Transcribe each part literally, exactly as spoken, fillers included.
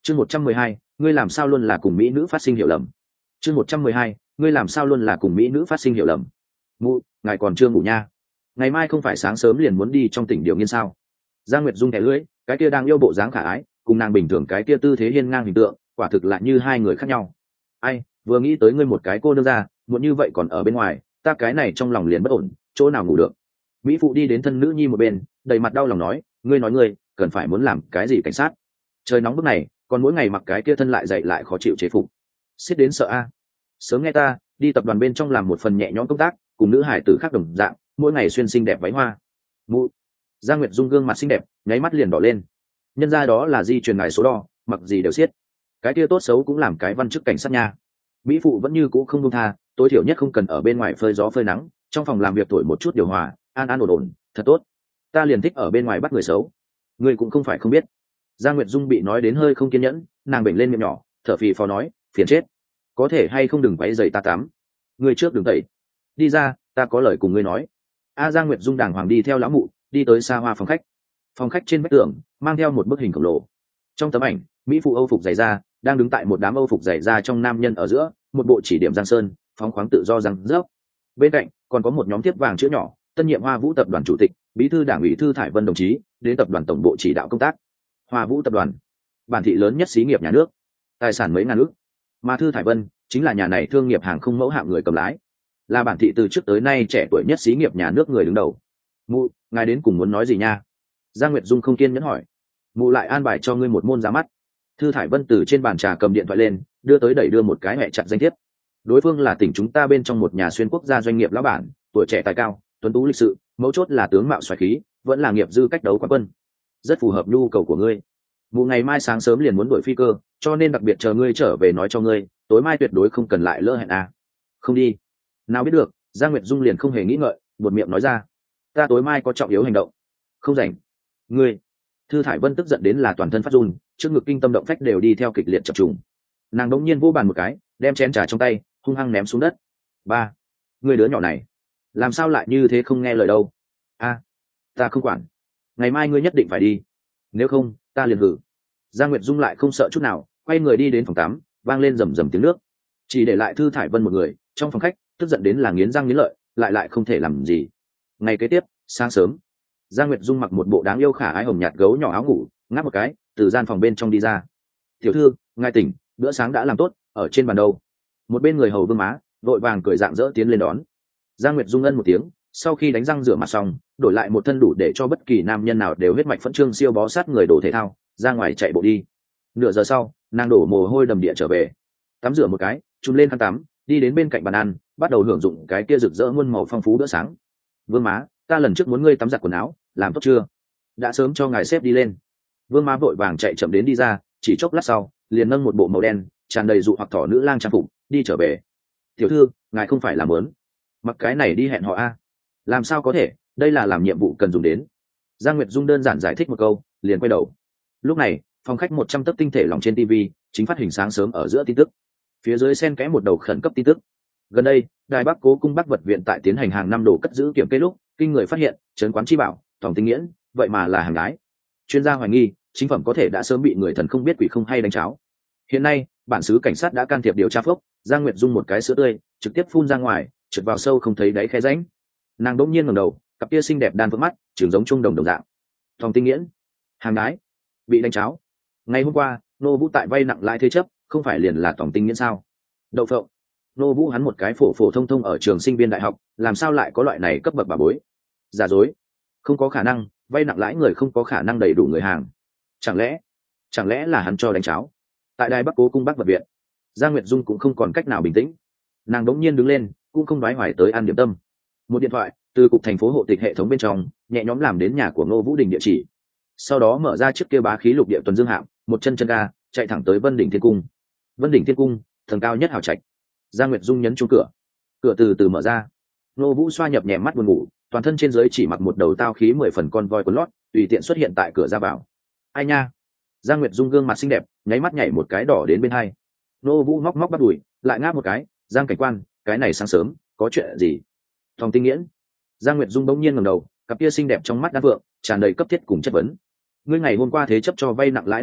chương một trăm mười hai ngươi làm sao luôn là cùng mỹ nữ phát sinh hiểu lầm. chương một trăm mười hai ngươi làm sao luôn là cùng mỹ nữ phát sinh hiểu lầm. Mụ, ngài còn chưa ngủ nha? Ngày mai không phải sáng sớm liền muốn đi trong tỉnh Điều Nghiên sao? Giang Nguyệt Dung thẻ lưỡi, cái kia đang yêu bộ dáng khả ái, cùng nàng bình thường cái kia tư thế hiên ngang hình tượng, quả thực lại như hai người khác nhau. Ai, vừa nghĩ tới ngươi một cái cô nương ra, muốn như vậy còn ở bên ngoài, ta cái này trong lòng liền bất ổn, chỗ nào ngủ được. Mỹ phụ đi đến thân nữ nhi một bên, đầy mặt đau lòng nói, ngươi nói ngươi, cần phải muốn làm cái gì cảnh sát? Trời nóng bức này, còn mỗi ngày mặc cái kia thân lại dậy lại khó chịu chế phục, xiết đến sợ a. Sớm nghe ta đi tập đoàn bên trong làm một phần nhẹ nhõm công tác, cùng nữ hải tử khác đồng dạng, mỗi ngày xuyên xinh đẹp váy hoa. Mụ. Giang Nguyệt Dung gương mặt xinh đẹp, nháy mắt liền đỏ lên. Nhân ra đó là di truyền ngài số đo, mặc gì đều xiết. Cái kia tốt xấu cũng làm cái văn chức cảnh sát nha. Mỹ phụ vẫn như cũ không buông tha, tối thiểu nhất không cần ở bên ngoài phơi gió phơi nắng, trong phòng làm việc thổi một chút điều hòa, an an ổn ổn, thật tốt. Ta liền thích ở bên ngoài bắt người xấu. Ngươi cũng không phải không biết. Giang Nguyệt Dung bị nói đến hơi không kiên nhẫn, nàng bệnh lên miệng nhỏ, thở phì phò nói, phiền chết. Có thể hay không đừng váy giày ta tắm. Ngươi trước đừng tẩy. Đi ra, ta có lời cùng ngươi nói. A Giang Nguyệt Dung đàng hoàng đi theo lão mụ, đi tới xa hoa phòng khách. Phòng khách trên vách tường mang theo một bức hình khổng lồ. Trong tấm ảnh, mỹ phụ Âu phục dày da đang đứng tại một đám Âu phục dày da trong nam nhân ở giữa, một bộ chỉ điểm giang sơn, phóng khoáng tự do răng rớp. Bên cạnh còn có một nhóm thiếp vàng chữ nhỏ, tân nhiệm Hoa Vũ tập đoàn chủ tịch, bí thư đảng ủy Thư Thải Vân đồng chí, đến tập đoàn tổng bộ chỉ đạo công tác. Hoa Vũ tập đoàn, bản thị lớn nhất xí nghiệp nhà nước, tài sản mấy ngàn ức, mà Thư Thải Vân chính là nhà này thương nghiệp hàng không mẫu hạng người cầm lái, là bản thị từ trước tới nay trẻ tuổi nhất xí nghiệp nhà nước người đứng đầu. Mụ, ngài đến cùng muốn nói gì nha? Giang Nguyệt Dung không kiên nhẫn hỏi. Mụ lại an bài cho ngươi một môn ra mắt. Thư Thải Vân từ trên bàn trà cầm điện thoại lên, đưa tới đẩy đưa một cái mẹ chặt danh thiếp. Đối phương là tỉnh chúng ta bên trong một nhà xuyên quốc gia doanh nghiệp lão bản, tuổi trẻ tài cao, tuấn tú lịch sự, mấu chốt là tướng mạo xoáy khí, vẫn là nghiệp dư cách đấu quán quân, rất phù hợp nhu cầu của ngươi. Mụ ngày mai sáng sớm liền muốn đuổi phi cơ, cho nên đặc biệt chờ ngươi trở về nói cho ngươi, tối mai tuyệt đối không cần lại lỡ hẹn à. Không đi. Nào biết được, Giang Nguyệt Dung liền không hề nghĩ ngợi, buột miệng nói ra, ta tối mai có trọng yếu hành động, không rảnh. Ngươi. Thư Thải Vân tức giận đến là toàn thân phát run, trước ngực kinh tâm động phách đều đi theo kịch liệt chập trùng. Nàng đống nhiên vô bàn một cái, đem chén trà trong tay hung hăng ném xuống đất. Ba, ngươi đứa nhỏ này làm sao lại như thế, không nghe lời đâu. A, ta không quản, ngày mai ngươi nhất định phải đi, nếu không ta liền hử. Giang Nguyệt Dung lại không sợ chút nào, quay người đi đến phòng tắm, vang lên rầm rầm tiếng nước, chỉ để lại Thư Thải Vân một người trong phòng khách, tức giận đến là nghiến răng nghiến lợi, lại lại không thể làm gì. Ngày kế tiếp sáng sớm, Giang Nguyệt Dung mặc một bộ đáng yêu khả ái hồng nhạt gấu nhỏ áo ngủ, ngáp một cái từ gian phòng bên trong đi ra. Tiểu thư, ngài tỉnh, bữa sáng đã làm tốt, ở trên bàn đâu. Một bên người hầu Vương Má vội vàng cười rạng rỡ tiến lên đón. Giang Nguyệt Dung ân một tiếng, sau khi đánh răng rửa mặt xong, đổi lại một thân đủ để cho bất kỳ nam nhân nào đều huyết mạch phẫn trương siêu bó sát người đồ thể thao, ra ngoài chạy bộ đi. Nửa giờ sau, nàng đổ mồ hôi đầm địa trở về, tắm rửa một cái, trùm lên khăn tắm, đi đến bên cạnh bàn ăn, bắt đầu hưởng dụng cái kia rực rỡ muôn màu phong phú bữa sáng. Vương Má, ta lần trước muốn ngươi tắm giặt quần áo, làm tốt chưa? Đã sớm cho ngài xếp đi lên. Vương Má vội vàng chạy chậm đến đi ra, chỉ chốc lát sau liền nâng một bộ màu đen tràn đầy dụ hoặc thỏ nữ lang trang phục đi trở về. Tiểu thư, ngài không phải làm muốn mặc cái này đi hẹn họ a? Làm sao có thể, đây là làm nhiệm vụ cần dùng đến. Giang Nguyệt Dung đơn giản giải thích một câu, liền quay đầu. Lúc này phòng khách một trăm tấc tinh thể lỏng trên tivi chính phát hình sáng sớm ở giữa tin tức, phía dưới xen kẽ một đầu khẩn cấp tin tức. Gần đây, Đài Bắc Cố Cung Bắc Vật Viện tại tiến hành hàng năm đồ cất giữ kiểm kê lúc, kinh người phát hiện trấn quán chi bảo Tòng Tinh Nghiễn vậy mà là hàng gái. Chuyên gia hoài nghi chính phẩm có thể đã sớm bị người thần không biết quỷ không hay đánh cháo. Hiện nay bản xứ cảnh sát đã can thiệp điều tra phốc. Giang Nguyệt Dung một cái sữa tươi trực tiếp phun ra ngoài, trượt vào sâu không thấy đáy khe rãnh. Nàng đỗng nhiên ngẩng đầu, cặp kia xinh đẹp đan vỡ mắt trường giống trung đồng đồng dạng. Tòng Tinh Nghiễn hàng gái bị đánh cháo. Ngày hôm qua Nô Vũ tại vay nặng lãi thế chấp, không phải liền là Tòng Tinh Nghiễn sao? Đậu phộng. Nô Vũ hắn một cái phổ phổ thông thông ở trường sinh viên đại học, làm sao lại có loại này cấp bậc bà bối? Giả dối, không có khả năng, vay nặng lãi người không có khả năng đầy đủ người hàng. Chẳng lẽ chẳng lẽ là hắn cho đánh cháo? Tại Đài Bắc Cố Cung Bắc Vật Viện, Giang Nguyệt Dung cũng không còn cách nào bình tĩnh. Nàng đống nhiên đứng lên, cũng không đoái hoài tới An Điểm Tâm. Một điện thoại từ cục thành phố hộ tịch hệ thống bên trong nhẹ nhõm làm đến nhà của Ngô Vũ Đình địa chỉ, sau đó mở ra chiếc kia bá khí lục địa tuần dương hạm, một chân chân ga chạy thẳng tới Vân Đỉnh Thiên Cung. Vân Đỉnh Thiên Cung, tầng cao nhất hào trạch. Giang Nguyệt Dung nhấn chuông cửa, cửa từ từ mở ra. Ngô Vũ xoa nhập nhẹ mắt buồn ngủ, toàn thân trên dưới chỉ mặc một đầu tao khí mười phần con voi quần lót, tùy tiện xuất hiện tại cửa ra vào. Ai nha? Giang Nguyệt Dung gương mặt xinh đẹp nháy mắt nhảy một cái đỏ đến bên hai. Ngô Vũ ngóc ngóc bắt đùi, lại ngáp một cái. Giang cảnh quan, cái này sáng sớm có chuyện gì? Tòng Tinh Nghiễn. Giang Nguyệt Dung bỗng nhiên ngẩng đầu, cặp kia xinh đẹp trong mắt đan vượng tràn đầy cấp thiết cùng chất vấn. Ngươi ngày hôm qua thế chấp cho vay nặng lãi đồ cổ,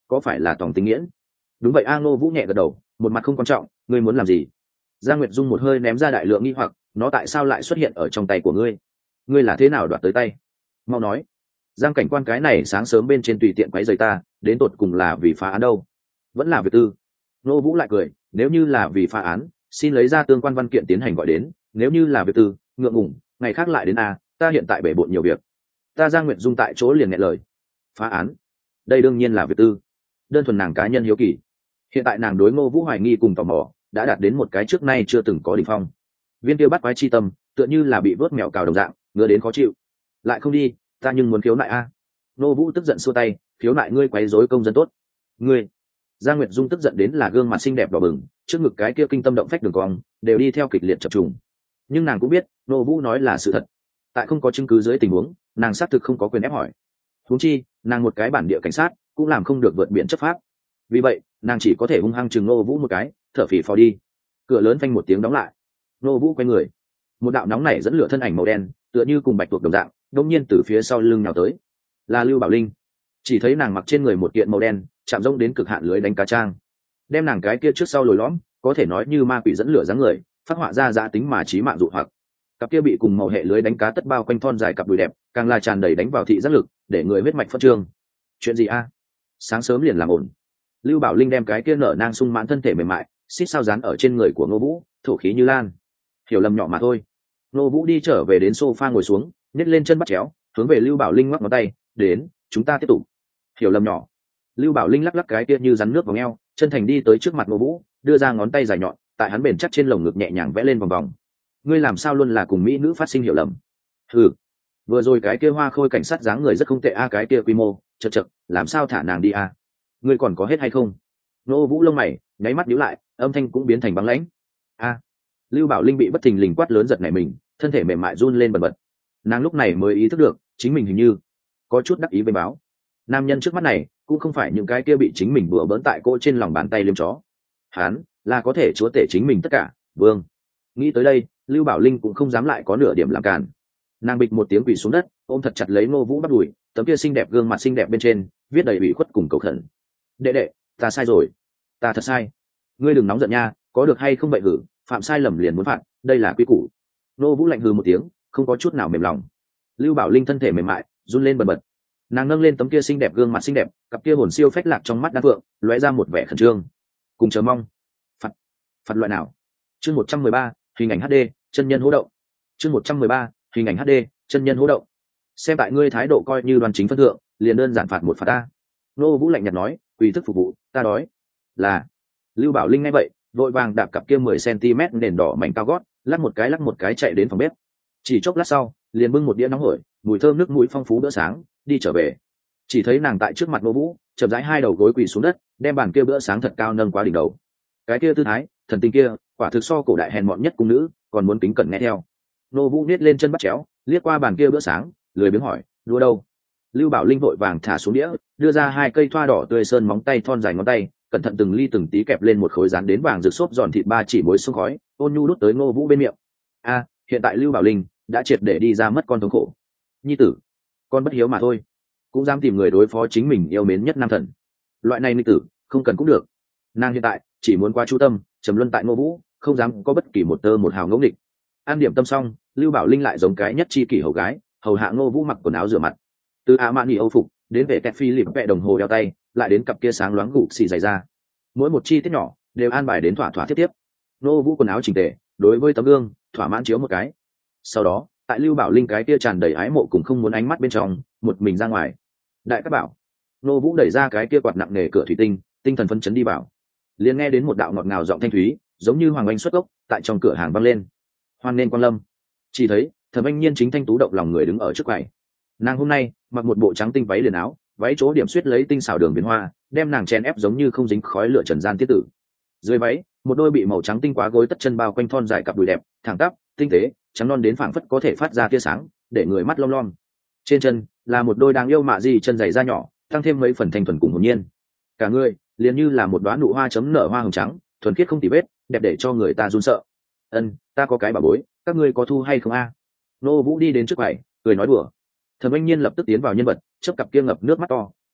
có phải là tòng tính nghiễn? Đúng vậy a. Ngô Vũ nhẹ gật đầu, một mặt không quan trọng. Ngươi muốn làm gì? Giang Nguyệt Dung một hơi ném ra đại lượng nghi hoặc, nó tại sao lại xuất hiện ở trong tay của ngươi? Ngươi là thế nào đoạt tới tay? Mau nói. Giang cảnh quan cái này sáng sớm bên trên tùy tiện quấy rầy ta, đến tột cùng là vì phá án đâu? Vẫn là việc tư. Ngô Vũ lại cười, nếu như là vì phá án, xin lấy ra tương quan văn kiện tiến hành gọi đến, nếu như là việc tư, ngượng ngùng, ngày khác lại đến a, ta hiện tại bể bộn nhiều việc. Ta Giang Nguyệt Dung tại chỗ liền nghẹn lời. Phá án? Đây đương nhiên là việc tư. Đơn thuần nàng cá nhân hiếu kỳ. Hiện tại nàng đối Ngô Vũ hoài nghi cùng tò mò đã đạt đến một cái trước nay chưa từng có đỉnh phong. Viên kia bắt quái chi tâm tựa như là bị vớt mèo cào đồng dạng, ngứa đến khó chịu. Lại không đi, ta nhưng muốn khiếu nại a. Ngô Vũ tức giận xua tay, khiếu nại ngươi quấy rối công dân tốt. Ngươi. Giang Nguyệt Dung tức giận đến là gương mặt xinh đẹp đỏ bừng, trước ngực cái kia kinh tâm động phách đường cong đều đi theo kịch liệt chập trùng. Nhưng nàng cũng biết Ngô Vũ nói là sự thật. Tại không có chứng cứ dưới tình huống, nàng xác thực không có quyền ép hỏi. Huống chi nàng một cái bản địa cảnh sát cũng làm không được vượt biển chấp pháp. Vì vậy nàng chỉ có thể hung hăng chừng Ngô Vũ một cái, thở phì phò đi. Cửa lớn phanh một tiếng đóng lại. Ngô Vũ quay người, một đạo nóng nảy dẫn lửa thân ảnh màu đen tựa như cùng bạch tuộc đồng dạng đột nhiên từ phía sau lưng nhào tới. Là Lưu Bảo Linh. Chỉ thấy nàng mặc trên người một kiện màu đen chạm rông đến cực hạn lưới đánh cá trang, đem nàng cái kia trước sau lồi lõm, có thể nói như ma quỷ dẫn lửa dáng người phát họa ra giá tính mà chí mạng dụ hoặc. Cặp kia bị cùng màu hệ lưới đánh cá tất bao quanh thon dài cặp đùi đẹp càng là tràn đầy đánh vào thị giác lực, để người huyết mạch phân trương. Chuyện gì a? Sáng sớm liền làm ổn. Lưu Bảo Linh đem cái kia nở nang sung mãn thân thể mềm mại xít sao dán ở trên người của Ngô Vũ, thổ khí như lan. Hiểu lầm nhỏ mà thôi. Ngô Vũ đi trở về đến sofa ngồi xuống, nhấc lên chân bắt chéo, hướng về Lưu Bảo Linh ngoắc ngón tay, đến, chúng ta tiếp tục. Hiểu lầm nhỏ. Lưu Bảo Linh lắc lắc cái kia như rắn nước vào eo, chân thành đi tới trước mặt Ngô Vũ, đưa ra ngón tay dài nhọn, tại hắn bền chắc trên lồng ngực nhẹ nhàng vẽ lên vòng vòng. Ngươi làm sao luôn là cùng mỹ nữ phát sinh hiểu lầm? Ừ, vừa rồi cái kia hoa khôi cảnh sát dáng người rất không tệ a, cái kia quy mô, chật chật, làm sao thả nàng đi a? Ngươi còn có hết hay không? Ngô Vũ lông mày nháy mắt nhíu lại, âm thanh cũng biến thành băng lãnh. A. Lưu Bảo Linh bị bất thình lình quát lớn giật nảy mình, thân thể mềm mại run lên bần bật. Nàng lúc này mới ý thức được, chính mình hình như có chút đắc ý với báo. Nam nhân trước mắt này cũng không phải những cái kia bị chính mình bừa bỡn tại cô trên lòng bàn tay liếm chó. Hắn là có thể chúa tể chính mình tất cả, vương. Nghĩ tới đây, Lưu Bảo Linh cũng không dám lại có nửa điểm làm cản. Nàng bịch một tiếng quỳ xuống đất, ôm thật chặt lấy Ngô Vũ bắt đùi, tấm kia xinh đẹp gương mặt xinh đẹp bên trên viết đầy ủy khuất cùng cầu khẩn. Đệ đệ, ta sai rồi, ta thật sai. Ngươi đừng nóng giận nha, có được hay không vậy hử, phạm sai lầm liền muốn phạt, đây là quy củ. Ngô Vũ lạnh hừ một tiếng, không có chút nào mềm lòng. Lưu Bảo Linh thân thể mềm mại run lên bần bật, nàng nâng lên tấm kia xinh đẹp gương mặt xinh đẹp, cặp kia hồn siêu phách lạc trong mắt đan phượng lóe ra một vẻ khẩn trương cùng chờ mong. Phạt? Phạt loại nào? Chương một trăm mười ba, hình ảnh hát đê, chân nhân hô động. Chương một trăm mười ba, hình ảnh hát đê, chân nhân hô động. Xem tại ngươi thái độ coi như đoan chính phân thượng, liền đơn giản phạt một phạt ta. Ngô Vũ lạnh nhạt nói, quỳ thức phục vụ, ta đói. Là. Lưu Bảo Linh nghe vậy, vội vàng đạp cặp kia mười xăng-ti-mét nền đỏ mảnh cao gót, lắc một cái lắc một cái chạy đến phòng bếp. Chỉ chốc lát sau, liền bưng một đĩa nóng hổi, mùi thơm nước mũi phong phú bữa sáng, đi trở về. Chỉ thấy nàng tại trước mặt Ngô Vũ, chậm rãi hai đầu gối quỳ xuống đất, đem bàn kia bữa sáng thật cao nâng quá đỉnh đầu. Cái kia tư thái, thần tình kia, quả thực so cổ đại hèn mọn nhất cung nữ, còn muốn kính cẩn nghe theo. Ngô Vũ niết lên chân bắt chéo, liếc qua bàn kia bữa sáng, lười biếng hỏi, đua đâu? Lưu Bảo Linh vội vàng thả xuống đĩa, đưa ra hai cây thoa đỏ tươi sơn móng tay thon dài ngón tay, cẩn thận từng ly từng tí kẹp lên một khối rán đến vàng rực xốp giòn thịt ba chỉ muối sông khói, ôn nhu đút tới Ngô Vũ bên miệng. A, hiện tại Lưu Bảo Linh đã triệt để đi ra mất con thống khổ. Nhi tử, con bất hiếu mà thôi, cũng dám tìm người đối phó chính mình yêu mến nhất nam thần. Loại này nhi tử, không cần cũng được. Nàng hiện tại chỉ muốn qua chú tâm, trầm luân tại Ngô Vũ, không dám có bất kỳ một tơ một hào ngẫu nghịch. An điểm tâm xong, Lưu Bảo Linh lại giống cái nhất chi kỷ hầu gái, hầu hạ Ngô Vũ mặc quần áo rửa mặt. Từ ạ mạn nghỉ âu phục đến về kẹt phi lịp vẹ đồng hồ đeo tay, lại đến cặp kia sáng loáng gục xì dày ra, mỗi một chi tiết nhỏ đều an bài đến thỏa thỏa tiếp tiếp. Ngô Vũ quần áo chỉnh tề, đối với tấm gương thỏa mãn chiếu một cái. Sau đó tại Lưu Bảo Linh cái kia tràn đầy ái mộ cùng không muốn ánh mắt bên trong, một mình ra ngoài. Đại các bảo. Ngô Vũ đẩy ra cái kia quạt nặng nề cửa thủy tinh, tinh thần phấn chấn đi vào. Liền nghe đến một đạo ngọt ngào giọng thanh thúy, giống như hoàng oanh xuất gốc, tại trong cửa hàng vang lên. Hoan nên Quang Lâm. Chỉ thấy Thẩm Anh Nhiên chính thanh tú động lòng người đứng ở trước quầy. Nàng hôm nay mặc một bộ trắng tinh váy liền áo, váy chỗ điểm xuyết lấy tinh xảo đường viền hoa, đem nàng chèn ép giống như không dính khói lửa trần gian tiết tử. Dưới váy, một đôi bị màu trắng tinh quá gối tất chân bao quanh thon dài cặp đùi đẹp, thẳng tắp, tinh tế, trắng non đến phảng phất có thể phát ra tia sáng, để người mắt long lom. Trên chân là một đôi đáng yêu mạ gì chân giày da nhỏ, tăng thêm mấy phần thanh thuần cùng hồn nhiên. Cả người liền như là một đóa nụ hoa chấm nở hoa hồng trắng, thuần khiết không tì vết, đẹp để cho người ta run sợ. Ân, ta có cái bảo bối, các ngươi có thu hay không a? Nô Vũ đi đến trước quầy, cười nói đùa. Thẩm Anh Nhiên lập tức tiến vào nhân vật, chớp cặp kia ngập nước mắt to,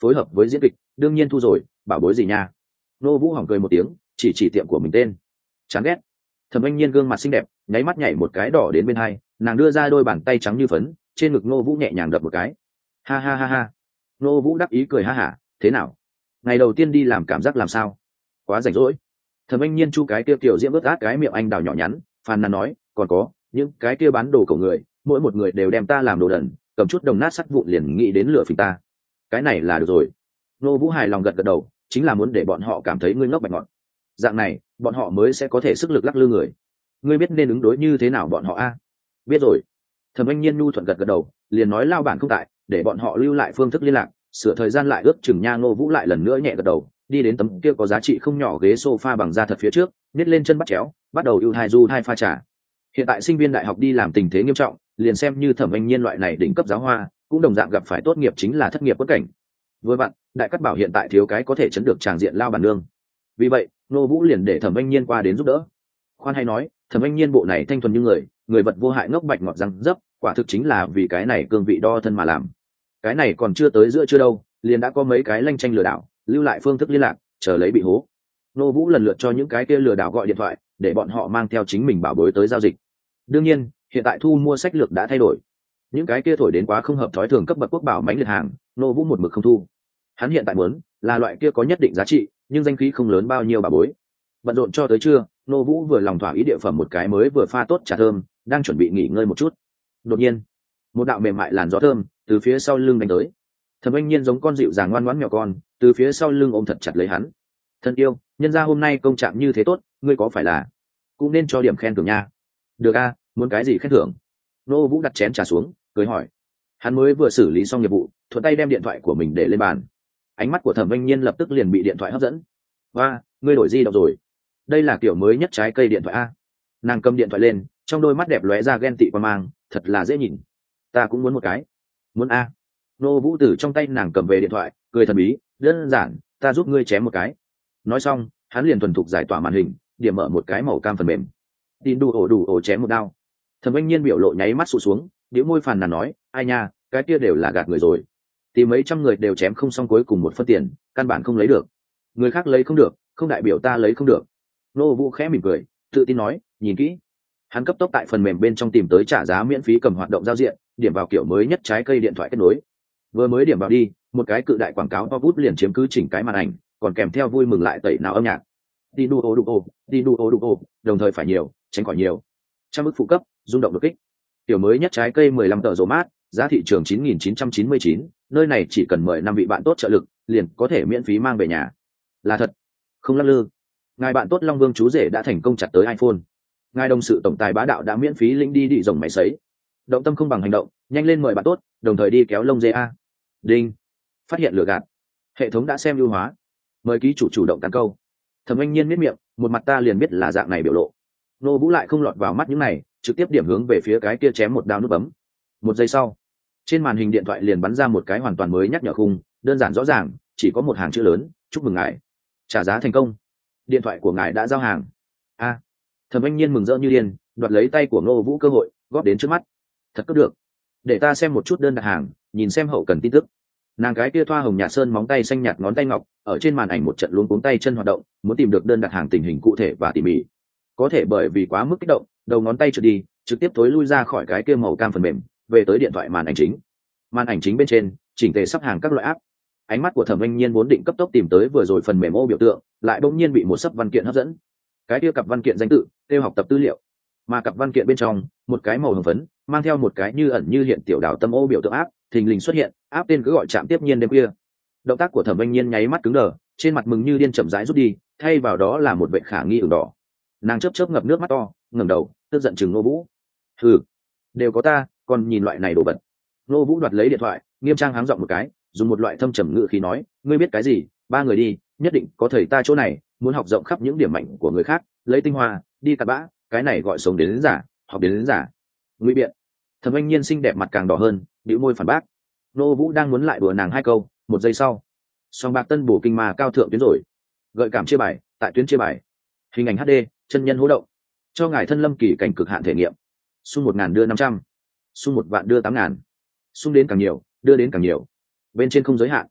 phối hợp với diễn kịch đương nhiên thu rồi, bảo bối gì nha. Nô Vũ hỏng cười một tiếng, chỉ chỉ tiệm của mình tên. Chán ghét. Thẩm Anh Nhiên gương mặt xinh đẹp nháy mắt nhảy một cái đỏ đến bên hai, nàng đưa ra đôi bàn tay trắng như phấn, trên ngực Nô Vũ nhẹ nhàng đập một cái. Ha ha ha ha. Nô Vũ đắc ý cười ha hả, thế nào, ngày đầu tiên đi làm cảm giác làm sao? Quá rảnh rỗi. Thẩm Anh Nhiên chu cái kia kiểu diễm ướt át cái miệng anh đào nhỏ nhắn, phàn nàn nói, còn có những cái kia bán đồ cổ người, mỗi một người đều đem ta làm đồ đần, cầm chút đồng nát sắt vụn liền nghĩ đến lửa phình ta. Cái này là được rồi. Nô Vũ hài lòng gật gật đầu, chính là muốn để bọn họ cảm thấy ngươi ngốc bạch ngọt, dạng này bọn họ mới sẽ có thể sức lực lắc lư người. Ngươi biết nên ứng đối như thế nào bọn họ a? Biết rồi. Thẩm Anh Nhiên nhu thuận gật gật đầu, liền nói lao bản không tại, để bọn họ lưu lại phương thức liên lạc, sửa thời gian lại ước chừng nha. Ngô Vũ lại lần nữa nhẹ gật đầu, đi đến tấm kia có giá trị không nhỏ ghế sofa bằng da thật phía trước, nhét lên chân bắt chéo, bắt đầu ưu thai du thai pha trà. Hiện tại sinh viên đại học đi làm tình thế nghiêm trọng, liền xem như Thẩm Anh Nhiên loại này đỉnh cấp giáo hoa, cũng đồng dạng gặp phải tốt nghiệp chính là thất nghiệp bất cảnh. Vừa vặn, đại cát bảo hiện tại thiếu cái có thể chấn được tràng diện lao bản lương. Vì vậy, Ngô Vũ liền để Thẩm Anh Nhiên qua đến giúp đỡ. Khoan hay nói, Thẩm Anh Nhiên bộ này thanh thuần như người, người vật vô hại ngốc bạch ngọt răng dấp, quả thực chính là vì cái này cương vị đo thân mà làm. Cái này còn chưa tới giữa chưa đâu, liền đã có mấy cái lanh tranh lừa đảo, lưu lại phương thức liên lạc, chờ lấy bị hố. Ngô Vũ lần lượt cho những cái kia lừa đảo gọi điện thoại, để bọn họ mang theo chính mình bảo bối tới giao dịch. Đương nhiên, hiện tại thu mua sách lược đã thay đổi. Những cái kia thổi đến quá không hợp thói thường cấp bậc quốc bảo mãnh liệt hàng, Ngô Vũ một mực không thu. Hắn hiện tại muốn là loại kia có nhất định giá trị, nhưng danh khí không lớn bao nhiêu bảo bối. Bận rộn cho tới trưa, Ngô Vũ vừa lòng thỏa ý địa phẩm một cái mới vừa pha tốt trà thơm, đang chuẩn bị nghỉ ngơi một chút. Đột nhiên, một đạo mềm mại làn gió thơm từ phía sau lưng đánh tới. Thẩm Anh Nhiên giống con dịu dàng ngoan ngoãn mèo con, từ phía sau lưng ôm thật chặt lấy hắn. Thân yêu, nhân gia hôm nay công trạng như thế tốt, ngươi có phải là cũng nên cho điểm khen thưởng nha. Được a, muốn cái gì khen thưởng? Ngô Vũ đặt chén trà xuống, cười hỏi. Hắn mới vừa xử lý xong nghiệp vụ, thuận tay đem điện thoại của mình để lên bàn. Ánh mắt của Thẩm Anh Nhiên lập tức liền bị điện thoại hấp dẫn. Và, ngươi đổi di động rồi? Đây là kiểu mới nhất trái cây điện thoại a. Nàng cầm điện thoại lên, trong đôi mắt đẹp lóe ra ghen tị quan mang, thật là dễ nhìn. Ta cũng muốn một cái. Muốn a? Ngô Vũ từ trong tay nàng cầm về điện thoại, cười thần bí, đơn giản, ta giúp ngươi chém một cái. Nói xong, hắn liền thuần thục giải tỏa màn hình, điểm mở một cái màu cam phần mềm. Tin đủ ổ đủ ổ chém một đao. Thẩm Anh Nhiên biểu lộ nháy mắt sụt xuống, điếu môi phàn nàn nói, ai nha, cái kia đều là gạt người rồi. Thì mấy trăm người đều chém không xong cuối cùng một phân tiền, căn bản không lấy được. Người khác lấy không được, không đại biểu ta lấy không được. Ngô Vũ khẽ mỉm cười, tự tin nói, nhìn kỹ. Hắn cấp tốc tại phần mềm bên trong tìm tới trả giá miễn phí cầm hoạt động giao diện, điểm vào kiểu mới nhất trái cây điện thoại kết nối. Vừa mới điểm vào đi, một cái cự đại quảng cáo to bút liền chiếm cứ chỉnh cái màn ảnh, còn kèm theo vui mừng lại tẩy não âm nhạc. Đi đu ô đu ô, đi đu ô đu ô, đồng thời phải nhiều, tránh khỏi nhiều. Trăm ức phụ cấp, rung động đột kích. Kiểu mới nhất trái cây mười lăm tờ rổ mát, giá thị trường chín nghìn chín trăm chín mươi chín, nơi này chỉ cần mời năm vị bạn tốt trợ lực, liền có thể miễn phí mang về nhà. Là thật, không lắc lư. Ngài bạn tốt Long Vương chú rể đã thành công chặt tới iPhone. Ngài đồng sự tổng tài bá đạo đã miễn phí lĩnh đi đi rồng máy sấy. Động tâm không bằng hành động, nhanh lên mời bạn tốt, đồng thời đi kéo lông dê a. Đinh, phát hiện lừa gạt. Hệ thống đã xem ưu hóa. Mời ký chủ chủ động tán câu. Thẩm Anh Nhiên miết miệng, một mặt ta liền biết là dạng này biểu lộ. Ngô Vũ lại không lọt vào mắt những này, trực tiếp điểm hướng về phía cái kia chém một đao nút bấm. Một giây sau, trên màn hình điện thoại liền bắn ra một cái hoàn toàn mới nhắc nhở khung, đơn giản rõ ràng, chỉ có một hàng chữ lớn, chúc mừng ngài trả giá thành công, điện thoại của ngài đã giao hàng. A, à, Thẩm Anh Nhiên mừng rỡ như điên, đoạt lấy tay của Ngô Vũ cơ hội, góp đến trước mắt. Thật cấp được, để ta xem một chút đơn đặt hàng, nhìn xem hậu cần tin tức. Nàng cái kia thoa hồng nhạt sơn móng tay xanh nhạt ngón tay ngọc, ở trên màn ảnh một trận luống cuống tay chân hoạt động, muốn tìm được đơn đặt hàng tình hình cụ thể và tỉ mỉ. Có thể bởi vì quá mức kích động, đầu ngón tay trượt đi, trực tiếp tối lui ra khỏi cái kia màu cam phần mềm, về tới điện thoại màn ảnh chính. Màn ảnh chính bên trên, chỉnh tề sắp hàng các loại app. Ánh mắt của Thẩm Anh Nhiên vốn định cấp tốc tìm tới vừa rồi phần mềm ô biểu tượng, lại bỗng nhiên bị một sấp văn kiện hấp dẫn. Cái kia cặp văn kiện danh tự, tiêu học tập tư liệu. Mà cặp văn kiện bên trong, một cái màu hồng phấn, mang theo một cái như ẩn như hiện tiểu đảo tâm ô biểu tượng áp, thình lình xuất hiện, áp tên cứ gọi chạm tiếp nhiên đêm kia. Động tác của Thẩm Anh Nhiên nháy mắt cứng đờ, trên mặt mừng như điên chậm rãi rút đi, thay vào đó là một vệ khả nghi ửng đỏ. Nàng chớp chớp ngập nước mắt to, ngẩng đầu, tức giận chừng Ngô Vũ. Hừ, đều có ta, còn nhìn loại này đồ vật. Ngô Vũ đoạt lấy điện thoại, nghiêm trang háng giọng một cái, dùng một loại thâm trầm ngữ khí nói, ngươi biết cái gì, ba người đi, nhất định có thầy ta chỗ này, muốn học rộng khắp những điểm mạnh của người khác, lấy tinh hoa, đi cặn bã, cái này gọi sống đến, đến giả, học đến, đến giả. Ngụy biện. Thẩm Anh Nhiên xinh đẹp mặt càng đỏ hơn, bĩu môi phản bác. Ngô Vũ đang muốn lại đùa nàng hai câu, một giây sau, song bạc tân bổ kinh mà cao thượng tuyến rồi. Gợi cảm chia bài, tại tuyến chia bài. Hình ảnh hát đê, chân nhân hỗ động. Cho ngài thân lâm kỳ cảnh cực hạn thể nghiệm. Xung một ngàn đưa năm trăm, xung một vạn đưa tám ngàn, xung đến càng nhiều, đưa đến càng nhiều. Bên trên không giới hạn.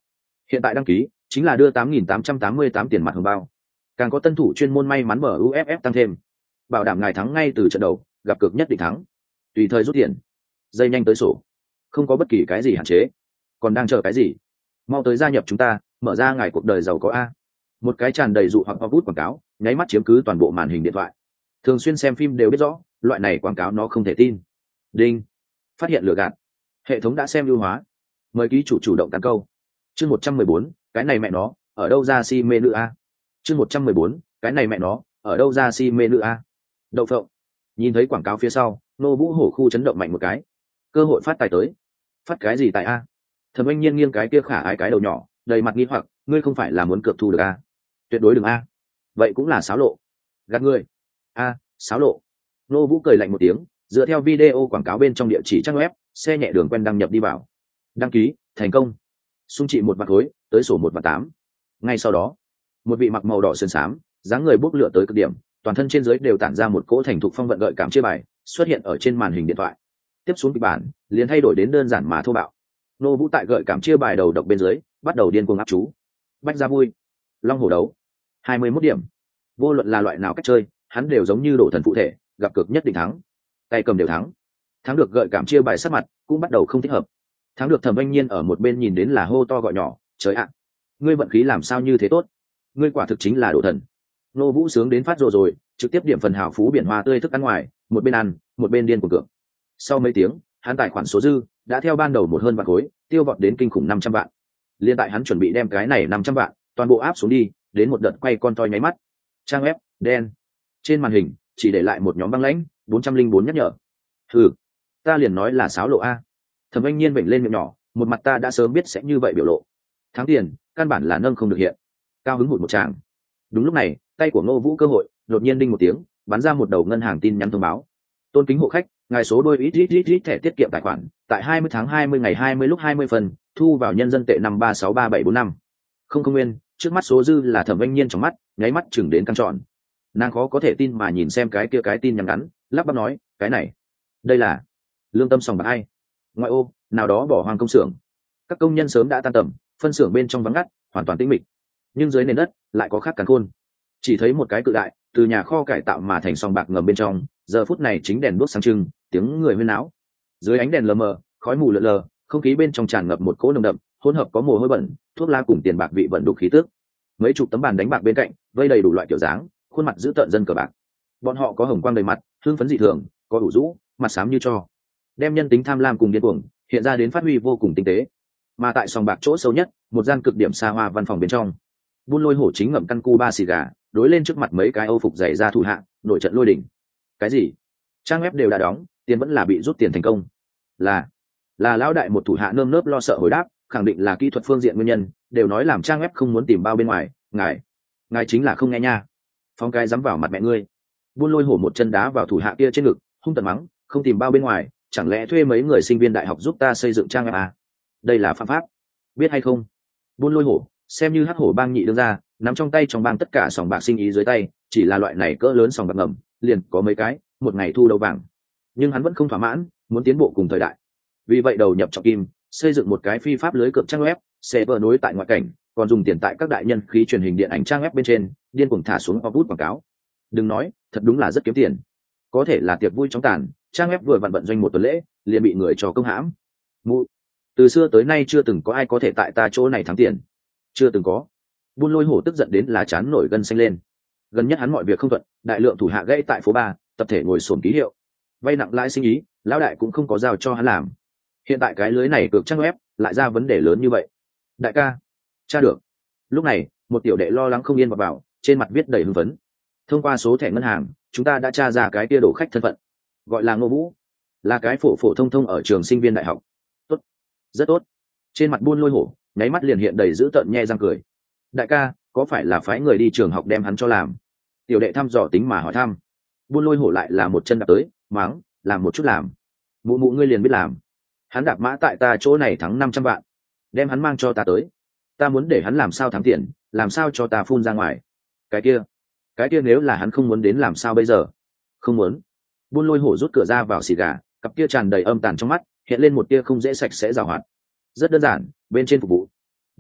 Hiện tại đăng ký chính là đưa tám nghìn tám trăm tám mươi tám tiền mặt hồng bao, càng có tân thủ chuyên môn may mắn mở u ép ép tăng thêm, bảo đảm ngài thắng ngay từ trận đầu, gặp cược nhất định thắng, tùy thời rút tiền, dây nhanh tới sổ, không có bất kỳ cái gì hạn chế. Còn đang chờ cái gì? Mau tới gia nhập chúng ta, mở ra ngài cuộc đời giàu có a. Một cái tràn đầy dụ hoặc pop bút quảng cáo nháy mắt chiếm cứ toàn bộ màn hình điện thoại. Thường xuyên xem phim đều biết rõ loại này quảng cáo nó không thể tin. Đinh, phát hiện lừa gạt, hệ thống đã xem ưu hóa, mời ký chủ chủ động tán câu. Chương một trăm mười bốn, cái này mẹ nó ở đâu ra si mê nữ a. Chương một trăm mười bốn, cái này mẹ nó ở đâu ra si mê nữ a. Đậu phộng. Nhìn thấy quảng cáo phía sau, Nô Vũ hổ khu chấn động mạnh một cái. Cơ hội phát tài tới. Phát cái gì tài a? Thẩm Anh Nhiên nghiêng cái kia khả ái cái đầu nhỏ, đầy mặt nghi hoặc, ngươi không phải là muốn cược thu được a? Tuyệt đối đừng a. Vậy cũng là xáo lộ. Gạt ngươi. A, xáo lộ. Nô Vũ cười lạnh một tiếng, dựa theo video quảng cáo bên trong địa chỉ trang web, xe nhẹ đường quen đăng nhập đi vào. Đăng ký thành công. Xung trị một vạn khối, tới sổ một vạn tám. Ngay sau đó, một vị mặc màu đỏ sơn xám, dáng người bốc lửa tới cực điểm, toàn thân trên dưới đều tản ra một cỗ thành thục phong vận gợi cảm chia bài, xuất hiện ở trên màn hình điện thoại. Tiếp xuống kịch bản, liền thay đổi đến đơn giản mà thô bạo. Nô Vũ tại gợi cảm chia bài đầu độc bên dưới, bắt đầu điên cuồng áp chú. Bách ra vui, long hổ đấu, hai mươi mốt điểm. Vô luận là loại nào cách chơi, hắn đều giống như đổ thần phụ thể, gặp cược nhất định thắng. Tay cầm đều thắng. Thắng được gợi cảm chia bài sát mặt, cũng bắt đầu không thích hợp. Thắng được Thẩm Anh Nhiên ở một bên nhìn đến là hô to gọi nhỏ, trời ạ, ngươi vận khí làm sao như thế tốt, ngươi quả thực chính là đồ thần. Nô Vũ sướng đến phát rồ rồi, trực tiếp điểm phần hào phú biển hoa tươi thức ăn ngoài, một bên ăn, một bên điên cuồng cược. Sau mấy tiếng, hắn tài khoản số dư đã theo ban đầu một hơn vạn khối, tiêu vọt đến kinh khủng năm trăm vạn. Liên tại hắn chuẩn bị đem cái này năm trăm vạn toàn bộ áp xuống đi, đến một đợt quay con toi nháy mắt. Trang web đen. Trên màn hình chỉ để lại một nhóm băng lãnh, bốn trăm linh bốn nhắc nhở. Hừ, ta liền nói là xáo lộ a. Thẩm Anh Nhiên vểnh lên miệng nhỏ, một mặt ta đã sớm biết sẽ như vậy biểu lộ. Thắng tiền, căn bản là nâng không được hiện. Cao hứng hụt một tràng. Đúng lúc này, tay của Ngô Vũ cơ hội, đột nhiên đinh một tiếng, bắn ra một đầu ngân hàng tin nhắn thông báo. Tôn kính hộ khách, ngài số đôi ít ít ít ít thẻ tiết kiệm tài khoản, tại hai mươi tháng hai mươi ngày hai mươi lúc hai mươi phần, thu vào nhân dân tệ năm ba sáu ba bảy bốn năm. Không không nguyên, trước mắt số dư là Thẩm Anh Nhiên trong mắt, nháy mắt chừng đến căng tròn. Nàng khó có thể tin mà nhìn xem cái kia cái tin nhắn ngắn, lắp bắp nói, cái này, đây là lương tâm sòng bạc ai? Ngoại ô, nào đó bỏ hoang công xưởng. Các công nhân sớm đã tan tầm, phân xưởng bên trong vắng ngắt, hoàn toàn tĩnh mịch. Nhưng dưới nền đất lại có khác càn khôn. Chỉ thấy một cái cự đại, từ nhà kho cải tạo mà thành sòng bạc ngầm bên trong, giờ phút này chính đèn đuốc sáng trưng, tiếng người huyên náo. Dưới ánh đèn lờ mờ, khói mù lờ lờ, không khí bên trong tràn ngập một cỗ nồng đậm, hỗn hợp có mùi hôi bẩn, thuốc lá cùng tiền bạc vị vận đục khí tức. Mấy chục tấm bàn đánh bạc bên cạnh, vây đầy đủ loại kiểu dáng, khuôn mặt dữ tợn dân cờ bạc. Bọn họ có hồng quang đầy mặt, hưng phấn dị thường, có đủ rũ, mặt xám như tro. Đem nhân tính tham lam cùng điên cuồng hiện ra đến phát huy vô cùng tinh tế. Mà tại sòng bạc chỗ sâu nhất, một gian cực điểm xa hoa văn phòng bên trong, Buôn Lôi Hổ chính ngậm căn cu ba xì gà, đối lên trước mặt mấy cái âu phục dày ra thủ hạ, nội trận lôi đỉnh. Cái gì? Trang web đều đã đóng, tiền vẫn là bị rút tiền thành công. Là, là lão đại một thủ hạ nơm nớp lo sợ hồi đáp, khẳng định là kỹ thuật phương diện nguyên nhân, đều nói làm trang web không muốn tìm bao bên ngoài, ngài, ngài chính là không nghe nha. Phong cái dám vào mặt mẹ ngươi. Buôn Lôi Hổ một chân đá vào thủ hạ kia trên ngực, hung tợn mắng, không tìm bao bên ngoài, chẳng lẽ thuê mấy người sinh viên đại học giúp ta xây dựng trang web à? Đây là phạm pháp, biết hay không? Buôn Lôi Hổ xem như hắc hổ bang nhị đương ra, nắm trong tay trong bang tất cả sòng bạc sinh ý dưới tay, chỉ là loại này cỡ lớn sòng bạc ngầm, liền có mấy cái, một ngày thu đầu vàng. Nhưng hắn vẫn không thỏa mãn, muốn tiến bộ cùng thời đại. Vì vậy đầu nhập trọng kim, xây dựng một cái phi pháp lưới cược trang web, sẽ vờ nối tại ngoại cảnh, còn dùng tiền tại các đại nhân khí truyền hình điện ảnh trang web bên trên, điên cuồng thả xuống bút quảng cáo. Đừng nói, thật đúng là rất kiếm tiền. Có thể là tiệc vui chóng tàn, trang web vừa vặn vận doanh một tuần lễ, liền bị người cho công hãm. Mụ, từ xưa tới nay chưa từng có ai có thể tại ta chỗ này thắng tiền. Chưa từng có. Buôn Lôi Hổ tức giận đến là chán nổi gân xanh lên. Gần nhất hắn mọi việc không thuận, đại lượng thủ hạ gãy tại phố ba, tập thể ngồi xổm ký hiệu, vay nặng lãi sinh ý, lão đại cũng không có giao cho hắn làm. Hiện tại cái lưới này cược trang web lại ra vấn đề lớn như vậy. Đại ca, tra được. Lúc này, một tiểu đệ lo lắng không yên vào vào, trên mặt viết đầy hưng phấn. Thông qua số thẻ ngân hàng, chúng ta đã tra ra cái kia đổ khách thân phận, gọi là Ngô Vũ, là cái phổ phổ thông thông ở trường sinh viên đại học. Tốt, rất tốt. Trên mặt Buôn Lôi Hổ nháy mắt liền hiện đầy dữ tợn nhe răng cười. Đại ca, có phải là phái người đi trường học đem hắn cho làm? Tiểu đệ thăm dò tính mà hỏi thăm. Buôn Lôi Hổ lại là một chân đạp tới, mắng, làm một chút làm. Mụ mụ ngươi liền biết làm. Hắn đạp mã tại ta chỗ này thắng năm trăm vạn, đem hắn mang cho ta tới, ta muốn để hắn làm sao thắng tiền, làm sao cho ta phun ra ngoài. Cái kia, cái kia nếu là hắn không muốn đến làm sao bây giờ? Không muốn. Buôn Lôi Hổ rút cửa ra vào xì gà, cặp kia tràn đầy âm tàn trong mắt, hiện lên một tia không dễ sạch sẽ giàu hoạt. Rất đơn giản, bên trên phục vụ.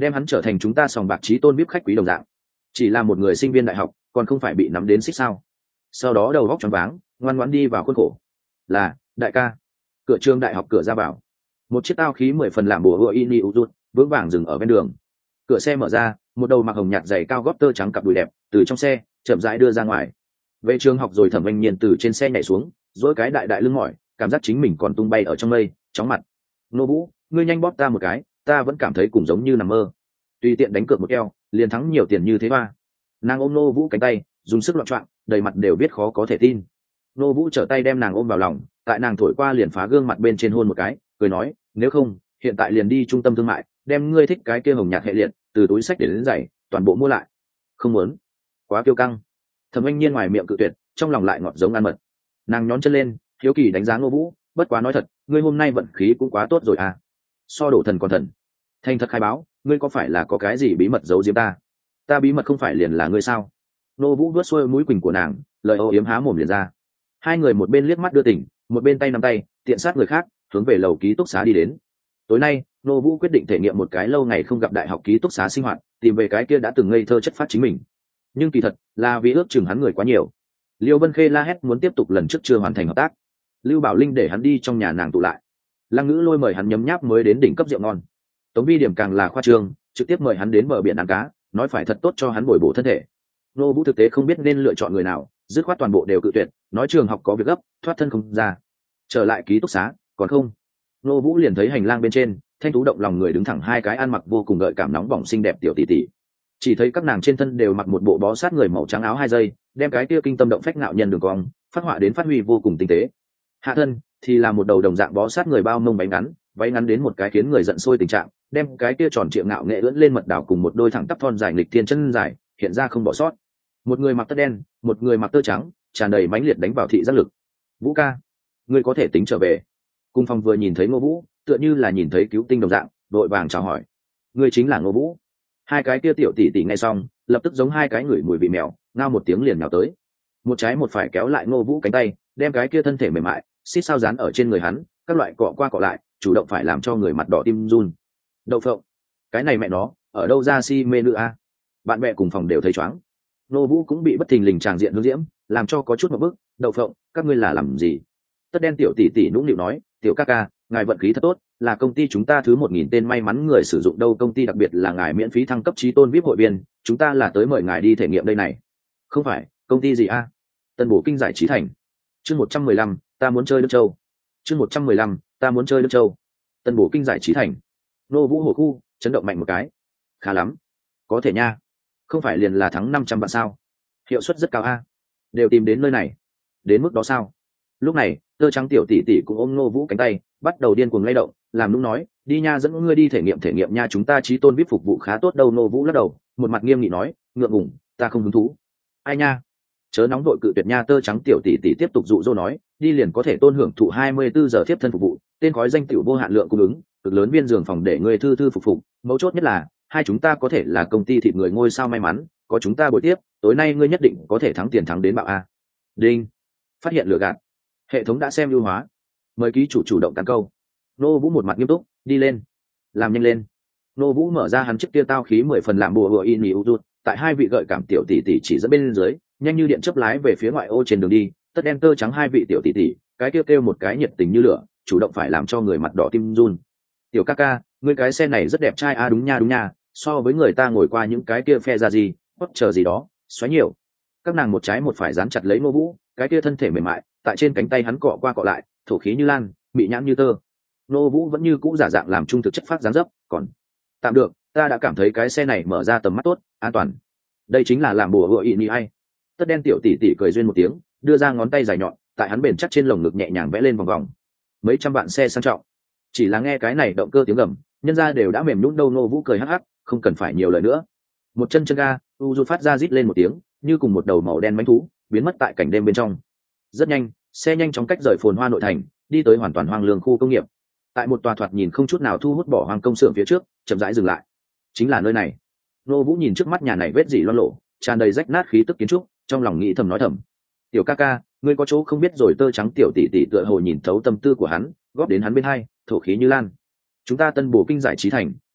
đem hắn trở thành chúng ta sòng bạc trí tôn vip khách quý đồng dạng. Chỉ là một người sinh viên đại học còn không phải bị nắm đến xích sao? Sau đó đầu góc choáng váng, ngoan ngoãn đi vào khuôn khổ. Là đại ca. Cửa trường đại học cửa ra vào, một chiếc tao khí mười phần làm bùa hựa ini uzut vững vàng dừng ở bên đường. Cửa xe mở ra, một đầu mặc hồng nhạt giày cao gót tơ trắng cặp đùi đẹp từ trong xe chậm rãi đưa ra ngoài. Về trường học rồi Thẩm Anh Nhiên từ trên xe nhảy xuống, dỗi cái đại đại lưng mỏi, cảm giác chính mình còn tung bay ở trong mây, chóng mặt. Nô Vũ, ngươi nhanh bóp ta một cái, ta vẫn cảm thấy cùng giống như nằm mơ. Tùy tiện đánh cược một eo, liền thắng nhiều tiền như thế ba. Nàng ôm Nô Vũ cánh tay, dùng sức loạn choạng, đầy mặt đều biết khó có thể tin. Nô Vũ trở tay đem nàng ôm vào lòng, tại nàng thổi qua liền phá gương mặt bên trên hôn một cái, cười nói, nếu không, hiện tại liền đi trung tâm thương mại, đem ngươi thích cái kia hồng nhạt hệ liệt, từ túi sách để đến giày, toàn bộ mua lại. Không muốn, quá kiêu căng. Thẩm Anh Nhiên ngoài miệng cự tuyệt, trong lòng lại ngọt giống ăn mật. Nàng nhón chân lên, hiếu kỳ đánh giá Nô Vũ, bất quá nói thật, ngươi hôm nay vận khí cũng quá tốt rồi à. So đổ thần còn thần. Thành thật khai báo, ngươi có phải là có cái gì bí mật giấu giếm ta? Ta bí mật không phải liền là ngươi sao? Nô Vũ vuốt xuôi mũi quỳnh của nàng, lời âu yếm há mồm liền ra. Hai người một bên liếc mắt đưa tình, một bên tay nắm tay, tiện sát người khác, hướng về lầu ký túc xá đi đến. Tối nay, Nô Vũ quyết định thể nghiệm một cái lâu ngày không gặp đại học ký túc xá sinh hoạt, tìm về cái kia đã từng ngây thơ chất phát chính mình. Nhưng kỳ thật là vì ước chừng hắn người quá nhiều. Liêu Vân Khê la hét muốn tiếp tục lần trước chưa hoàn thành hợp tác. Lưu Bảo Linh để hắn đi trong nhà nàng tụ lại. Lăng Ngữ Lôi mời hắn nhấm nháp mới đến đỉnh cấp rượu ngon. Tống Vi Điểm càng là khoa trương, trực tiếp mời hắn đến bờ biển ăn cá, nói phải thật tốt cho hắn bồi bổ thân thể. Nô Vũ thực tế không biết nên lựa chọn người nào, dứt khoát toàn bộ đều cự tuyệt, nói trường học có việc gấp, thoát thân không ra. Trở lại ký túc xá, còn không. Nô Vũ liền thấy hành lang bên trên, thanh tú động lòng người đứng thẳng hai cái ăn mặc vô cùng gợi cảm nóng bỏng xinh đẹp tiểu tỷ tỷ. Chỉ thấy các nàng trên thân đều mặc một bộ bó sát người màu trắng áo hai dây, đem cái kia kinh tâm động phách ngạo nhân đường cong, phát họa đến phát huy vô cùng tinh tế. Hạ thân thì là một đầu đồng dạng bó sát người bao mông váy ngắn, váy ngắn đến một cái khiến người giận sôi tình trạng, đem cái kia tròn trịa ngạo nghệ ưỡn lên mật đảo cùng một đôi thẳng tắp thon dài nghịch thiên chân dài, hiện ra không bỏ sót. Một người mặc tơ đen, một người mặc tơ trắng, tràn đầy mãnh liệt đánh vào thị giác lực. Vũ ca, ngươi có thể tính trở về. Cung Phong vừa nhìn thấy Ngô Vũ, tựa như là nhìn thấy cứu tinh đồng dạng, đội vàng chào hỏi. Ngươi chính là Ngô Vũ. Hai cái kia tiểu tỷ tỷ nghe xong, lập tức giống hai cái người mùi vị mèo, ngao một tiếng liền nhào tới. Một trái một phải kéo lại Ngô Vũ cánh tay, đem cái kia thân thể mềm mại, xít sao dán ở trên người hắn, các loại cọ qua cọ lại, chủ động phải làm cho người mặt đỏ tim run. Đậu phộng, cái này mẹ nó, ở đâu ra si mê nữa a? Bạn bè cùng phòng đều thấy choáng. Ngô Vũ cũng bị bất thình lình tràng diện hướng diễm, làm cho có chút một bức. Đậu phộng, các ngươi là làm gì? Tất đen tiểu tỷ tỷ nũng nịu nói, tiểu ca ca, ngài vận khí thật tốt, là công ty chúng ta thứ một nghìn tên may mắn người sử dụng đâu, công ty đặc biệt là ngài miễn phí thăng cấp trí tôn vip hội viên, chúng ta là tới mời ngài đi thể nghiệm đây này. Không phải, công ty gì a? Tân Bổ Kinh Giải Trí Thành. Chương một trăm mười lăm, ta muốn chơi Đức Châu. Chương một trăm mười lăm, ta muốn chơi Đức Châu. Tân Bổ Kinh Giải Trí Thành. Nô Vũ hồ khu, chấn động mạnh một cái. Khá lắm. Có thể nha. Không phải liền là thắng năm trăm vạn sao? Hiệu suất rất cao a. Đều tìm đến nơi này. Đến mức đó sao? Lúc này, Tơ Trắng tiểu tỷ tỷ cũng ôm Nô Vũ cánh tay, bắt đầu điên cuồng lay động, làm nũng nói, đi nha, dẫn ngươi đi thể nghiệm thể nghiệm nha, chúng ta trí tôn vip phục vụ khá tốt đâu. Nô Vũ lắc đầu, một mặt nghiêm nghị nói, ngượng ngùng, ta không hứng thú. Ai nha? Chớ nóng đội cự tuyệt nha. Tơ Trắng tiểu tỷ tỷ tiếp tục dụ dỗ nói, đi liền có thể tôn hưởng thụ hai mươi bốn giờ tiếp thân phục vụ, tên khói danh tiểu vô hạn lượng cung ứng, cực lớn viên giường phòng để ngươi thư thư phục phục, mấu chốt nhất là hai chúng ta có thể là công ty thịt người ngôi sao may mắn, có chúng ta buổi tiếp, tối nay ngươi nhất định có thể thắng tiền thắng đến bạo a. Đinh, phát hiện lừa gạt, hệ thống đã xem ưu hóa, mời ký chủ chủ động tán câu. Nô Vũ một mặt nghiêm túc, đi lên, làm nhanh lên. Nô Vũ mở ra hắn chiếc kia tao khí mười phần làm bùa hựa in uzut, tại hai vị gợi cảm tiểu tỷ tỷ chỉ dẫn bên dưới, nhanh như điện chớp lái về phía ngoại ô trên đường đi. Tất đen Tơ Trắng hai vị tiểu tỷ tỷ, cái kêu kêu một cái nhiệt tình như lửa, chủ động phải làm cho người mặt đỏ tim run. Tiểu ca ca, ngươi cái xe này rất đẹp trai a. À, đúng nha đúng nha, so với người ta ngồi qua những cái kia phe ra gì, bất chờ gì đó, xoáy nhiều. Các nàng một trái một phải dán chặt lấy Nô Vũ, cái kia thân thể mềm mại, tại trên cánh tay hắn cọ qua cọ lại, thổ khí như lan, mị nhãn như tơ. Nô Vũ vẫn như cũ giả dạng làm trung thực chất phát dáng dấp, còn tạm được, ta đã cảm thấy cái xe này mở ra tầm mắt tốt, an toàn. Đây chính là làm bùa hựa ị ai. Tất đen tiểu tỷ tỷ cười duyên một tiếng, đưa ra ngón tay dài nhọn, tại hắn bền chắc trên lồng ngực nhẹ nhàng vẽ lên vòng vòng. Mấy trăm vạn xe sang trọng, chỉ là nghe cái này động cơ tiếng gầm, nhân ra đều đã mềm nhũn đâu. Nô Vũ cười hắc hắc, không cần phải nhiều lời nữa. Một chân chân ga, Uju phát ra rít lên một tiếng, như cùng một đầu màu đen mãnh thú, biến mất tại cảnh đêm bên trong. Rất nhanh, xe nhanh chóng cách rời phồn hoa nội thành, đi tới hoàn toàn hoang lương khu công nghiệp. Tại một tòa thoạt nhìn không chút nào thu hút bỏ hoang công xưởng phía trước, chậm rãi dừng lại. Chính là nơi này. Nô Vũ nhìn trước mắt nhà này vết rỉ loang lổ, tràn đầy rách nát khí tức kiến trúc, trong lòng nghĩ thầm nói thầm, tiểu ca ca, ngươi có chỗ không biết rồi. Tơ Trắng tiểu tỷ tỷ tựa hồ nhìn thấu tâm tư của hắn, góp đến hắn bên hai, thổ khí như lan. Chúng ta Tân Bổ Kinh Giải Trí Thành,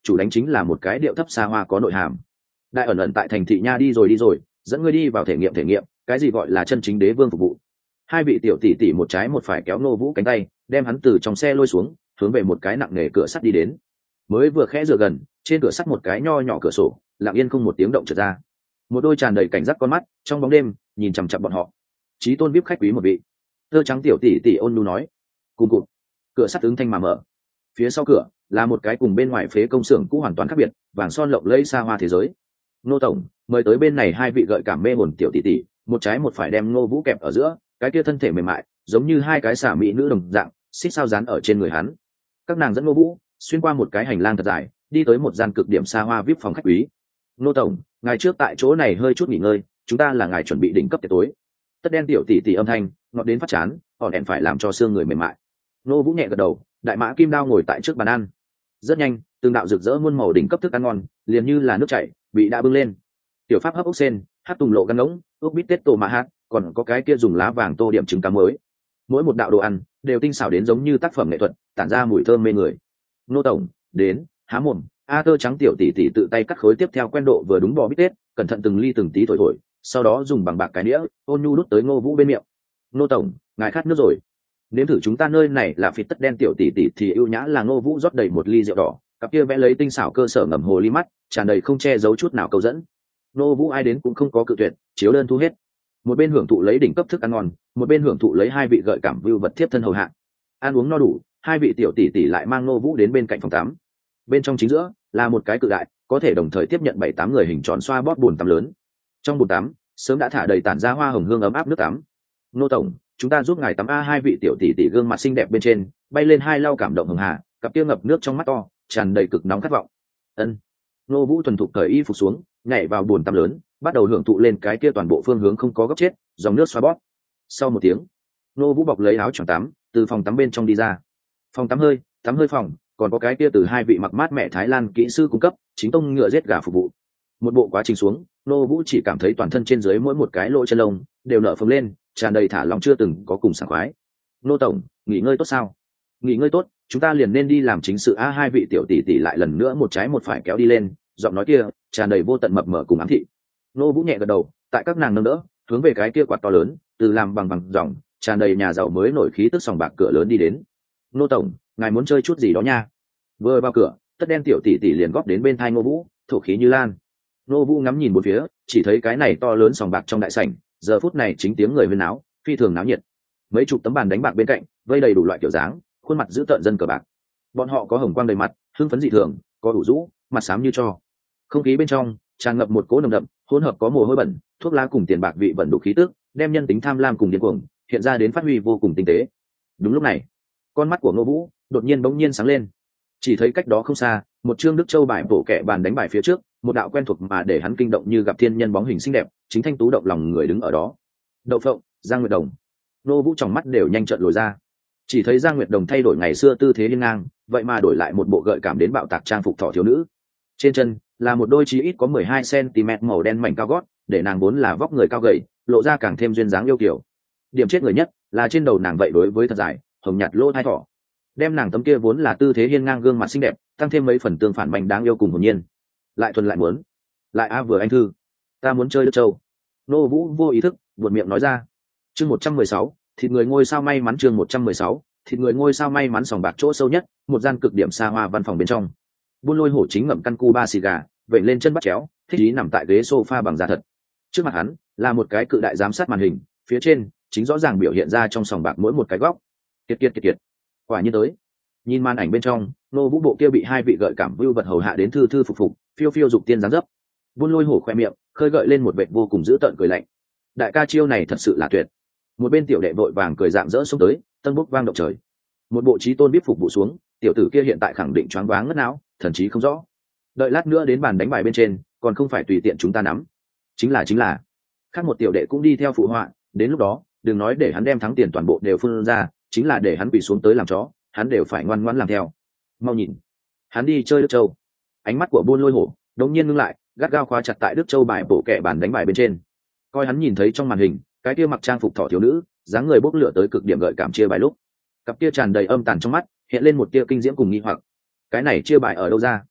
chủ đánh chính là một cái điệu thấp xa hoa có nội hàm. Đại ẩn ẩn tại thành thị nha, đi rồi đi rồi, dẫn ngươi đi vào thể nghiệm thể nghiệm cái gì gọi là chân chính đế vương phục vụ. Hai vị tiểu tỷ tỷ một trái một phải kéo Ngô Vũ cánh tay, đem hắn từ trong xe lôi xuống, hướng về một cái nặng nề cửa sắt đi đến. Mới vừa khẽ dựa gần, trên cửa sắt một cái nho nhỏ cửa sổ, lặng yên không một tiếng động trượt ra. Một đôi tràn đầy cảnh giác con mắt, trong bóng đêm, nhìn chằm chằm bọn họ. Chí tôn vê i pê khách quý một vị. Tơ trắng tiểu tỷ tỷ ôn nhu nói. Cùng cụt. Cửa sắt ứng thanh mà mở. Phía sau cửa là một cái cùng bên ngoài phế công xưởng cũ hoàn toàn khác biệt, vàng son lộng lẫy xa hoa thế giới. Nô tổng, mời tới bên này hai vị gợi cảm mê hồn tiểu tỷ tỷ, một trái một phải đem Ngô Vũ kẹp ở giữa, cái kia thân thể mềm mại, giống như hai cái xà mỹ nữ đồng dạng, xích sao dán ở trên người hắn. Các nàng dẫn Ngô Vũ xuyên qua một cái hành lang thật dài, đi tới một gian cực điểm xa hoa vê i pê phòng khách quý. Nô tổng, ngài trước tại chỗ này hơi chút nghỉ ngơi, chúng ta là ngài chuẩn bị đỉnh cấp tiệc tối. Tất đen tiểu tỷ tỷ âm thanh ngọt đến phát chán, họ hẹn phải làm cho xương người mềm mại. Ngô Vũ nhẹ gật đầu, đại mã kim đao ngồi tại trước bàn ăn. Rất nhanh, từng đạo rực rỡ muôn màu đỉnh cấp thức ăn ngon, liền như là nước chảy, bị đã bưng lên. Tiểu pháp hấp ốc sen, hát tùng lộ gan ngỗng, ốc bít tết tổ mà hát, còn có cái kia dùng lá vàng tô điểm trứng cá mới. Mỗi một đạo đồ ăn đều tinh xảo đến giống như tác phẩm nghệ thuật, tản ra mùi thơm mê người. Nô tổng, đến, há mồm. A Tơ trắng tiểu tỷ tỷ tự tay cắt khối tiếp theo quen độ vừa đúng bò bít tết, cẩn thận từng ly từng tí thổi thổi, sau đó dùng bằng bạc cái đĩa ôn nhu đút tới Ngô Vũ bên miệng. Nô tổng, ngài khát nước rồi. Nếm thử chúng ta nơi này là phịt tất đen tiểu tỷ tỷ thì ưu nhã là Ngô Vũ rót đầy một ly rượu đỏ, cặp kia vẽ lấy tinh xảo cơ sở ngầm hồ ly mắt, tràn đầy không che giấu chút nào câu dẫn. Ngô Vũ ai đến cũng không có cự tuyệt, chiếu đơn thu hết. Một bên hưởng thụ lấy đỉnh cấp thức ăn ngon, một bên hưởng thụ lấy hai vị gợi cảm view vật thiếp thân hầu hạ. Ăn uống no đủ, hai vị tiểu tỷ tỷ lại mang Ngô Vũ đến bên cạnh phòng tắm. Bên trong chính giữa là một cái cự đại, có thể đồng thời tiếp nhận bảy tám người hình tròn xoa bóp bồn tắm lớn. Trong bồn tắm sớm đã thả đầy tản ra hoa hồng hương ấm áp nước tắm. Nô tổng, chúng ta giúp ngài tắm a. Hai vị tiểu tỷ tỷ gương mặt xinh đẹp bên trên bay lên hai lau cảm động hường hà, cặp kia ngập nước trong mắt to tràn đầy cực nóng khát vọng. Ân. Nô Vũ thuần thục cởi y phục xuống, nhảy vào bồn tắm lớn, bắt đầu hưởng thụ lên cái kia toàn bộ phương hướng không có góc chết, dòng nước xoa bóp. Sau một tiếng, Nô Vũ bọc lấy áo choàng tắm, từ phòng tắm bên trong đi ra. Phòng tắm hơi, tắm hơi phòng, còn có cái kia từ hai vị mặc mát mẹ Thái Lan kỹ sư cung cấp, chính tông ngựa giết gà phục vụ. Một bộ quá trình xuống, Nô Vũ chỉ cảm thấy toàn thân trên dưới mỗi một cái lỗ chân lông đều nở phồng lên, tràn đầy thả lòng chưa từng có cùng sảng khoái. Nô tổng, nghỉ ngơi tốt sao? Nghỉ ngơi tốt, chúng ta liền nên đi làm chính sự a. Hai vị tiểu tỷ tỷ lại lần nữa một trái một phải kéo đi lên, giọng nói kia tràn đầy vô tận mập mờ cùng ám thị. Nô Vũ nhẹ gật đầu, tại các nàng nâng đỡ, hướng về cái kia quạt to lớn, từ làm bằng bằng dòng, tràn đầy nhà giàu mới nổi khí tức sòng bạc cửa lớn đi đến. Nô tổng, ngài muốn chơi chút gì đó nha? Vừa vào cửa, tất đen tiểu tỷ tỷ liền góp đến bên thai Ngô Vũ, thổ khí như lan. Ngô Vũ ngắm nhìn bốn phía, chỉ thấy cái này to lớn sòng bạc trong đại sảnh, giờ phút này chính tiếng người huyên náo, phi thường náo nhiệt. Mấy chục tấm bàn đánh bạc bên cạnh, vây đầy đủ loại kiểu dáng, khuôn mặt dữ tợn dân cờ bạc. Bọn họ có hồng quang đầy mặt, hưng phấn dị thường, có đủ rũ, mặt xám như tro. Không khí bên trong tràn ngập một cỗ nồng đậm, hỗn hợp có mồ hôi bẩn, thuốc lá cùng tiền bạc vị vận đủ khí tức, đem nhân tính tham lam cùng điên cuồng hiện ra đến phát huy vô cùng tinh tế. Đúng lúc này, con mắt của Ngô Vũ đột nhiên bỗng nhiên sáng lên. Chỉ thấy cách đó không xa, một trương Đức Châu bài bổ kệ bàn đánh bài phía trước, một đạo quen thuộc mà để hắn kinh động như gặp thiên nhân bóng hình xinh đẹp, chính thanh tú động lòng người đứng ở đó. Đậu Phộng, Giang Nguyệt Đồng. Ngô Vũ trong mắt đều nhanh trợn lồi ra. Chỉ thấy Giang Nguyệt Đồng thay đổi ngày xưa tư thế hiên ngang, vậy mà đổi lại một bộ gợi cảm đến bạo tạc trang phục thỏ thiếu nữ. Trên chân là một đôi chí ít có mười hai xăng-ti-mét màu đen mảnh cao gót, để nàng vốn là vóc người cao gầy, lộ ra càng thêm duyên dáng yêu kiều. Điểm chết người nhất là trên đầu nàng vậy đối với thật dài, hồng nhạt lỗ tai thỏ, đem nàng tấm kia vốn là tư thế hiên ngang gương mặt xinh đẹp, tăng thêm mấy phần tương phản mạnh đáng yêu cùng hồn nhiên. Lại thuần lại muốn, lại a vừa anh thư, ta muốn chơi Đức Châu. Nô Vũ vô ý thức buột miệng nói ra. Chương một trăm mười sáu, thịt người ngôi sao may mắn. Chương một trăm mười sáu, thịt người ngôi sao may mắn. Sòng bạc chỗ sâu nhất, một gian cực điểm xa hoa văn phòng bên trong. Buôn Lôi Hổ chính ngậm căn cu ba xì gà, vậy lên chân bắt chéo, thích ý nằm tại ghế sofa bằng da thật. Trước mặt hắn là một cái cự đại giám sát màn hình, phía trên chính rõ ràng biểu hiện ra trong sòng bạc mỗi một cái góc. Kiệt kiệt kiệt kiệt. Quả nhiên tới. Nhìn màn ảnh bên trong, Nô Vũ bộ kia bị hai vị gợi cảm view vật hầu hạ đến thư thư phục phục, phiêu phiêu dục tiên dáng dấp. Buôn Lôi Hổ khoe miệng khơi gợi lên một vệt vô cùng dữ tợn cười lạnh. Đại ca chiêu này thật sự là tuyệt. Một bên tiểu đệ vội vàng cười rạng rỡ xông tới, tân bốc vang động trời. Một bộ trí tôn biết phục vụ xuống, tiểu tử kia hiện tại khẳng định choáng váng ngất não, thần trí không rõ. Đợi lát nữa đến bàn đánh bài bên trên, còn không phải tùy tiện chúng ta nắm. Chính là chính là. Khác một tiểu đệ cũng đi theo phụ họa, đến lúc đó, đừng nói để hắn đem thắng tiền toàn bộ đều phun ra, chính là để hắn quỳ xuống tới làm chó, hắn đều phải ngoan ngoãn làm theo. Mau nhìn, hắn đi chơi Đức Châu. Ánh mắt của Buôn Lôi Hổ đột nhiên ngưng lại, gắt gao khóa chặt tại Đức Châu bài bổ kệ bàn đánh bài bên trên. Coi hắn nhìn thấy trong màn hình, cái kia mặc trang phục thỏ thiếu nữ, dáng người bốc lửa tới cực điểm gợi cảm chia bài lúc, cặp kia tràn đầy âm tàn trong mắt, hiện lên một tia kinh diễm cùng nghi hoặc. Cái này chia bài ở đâu ra?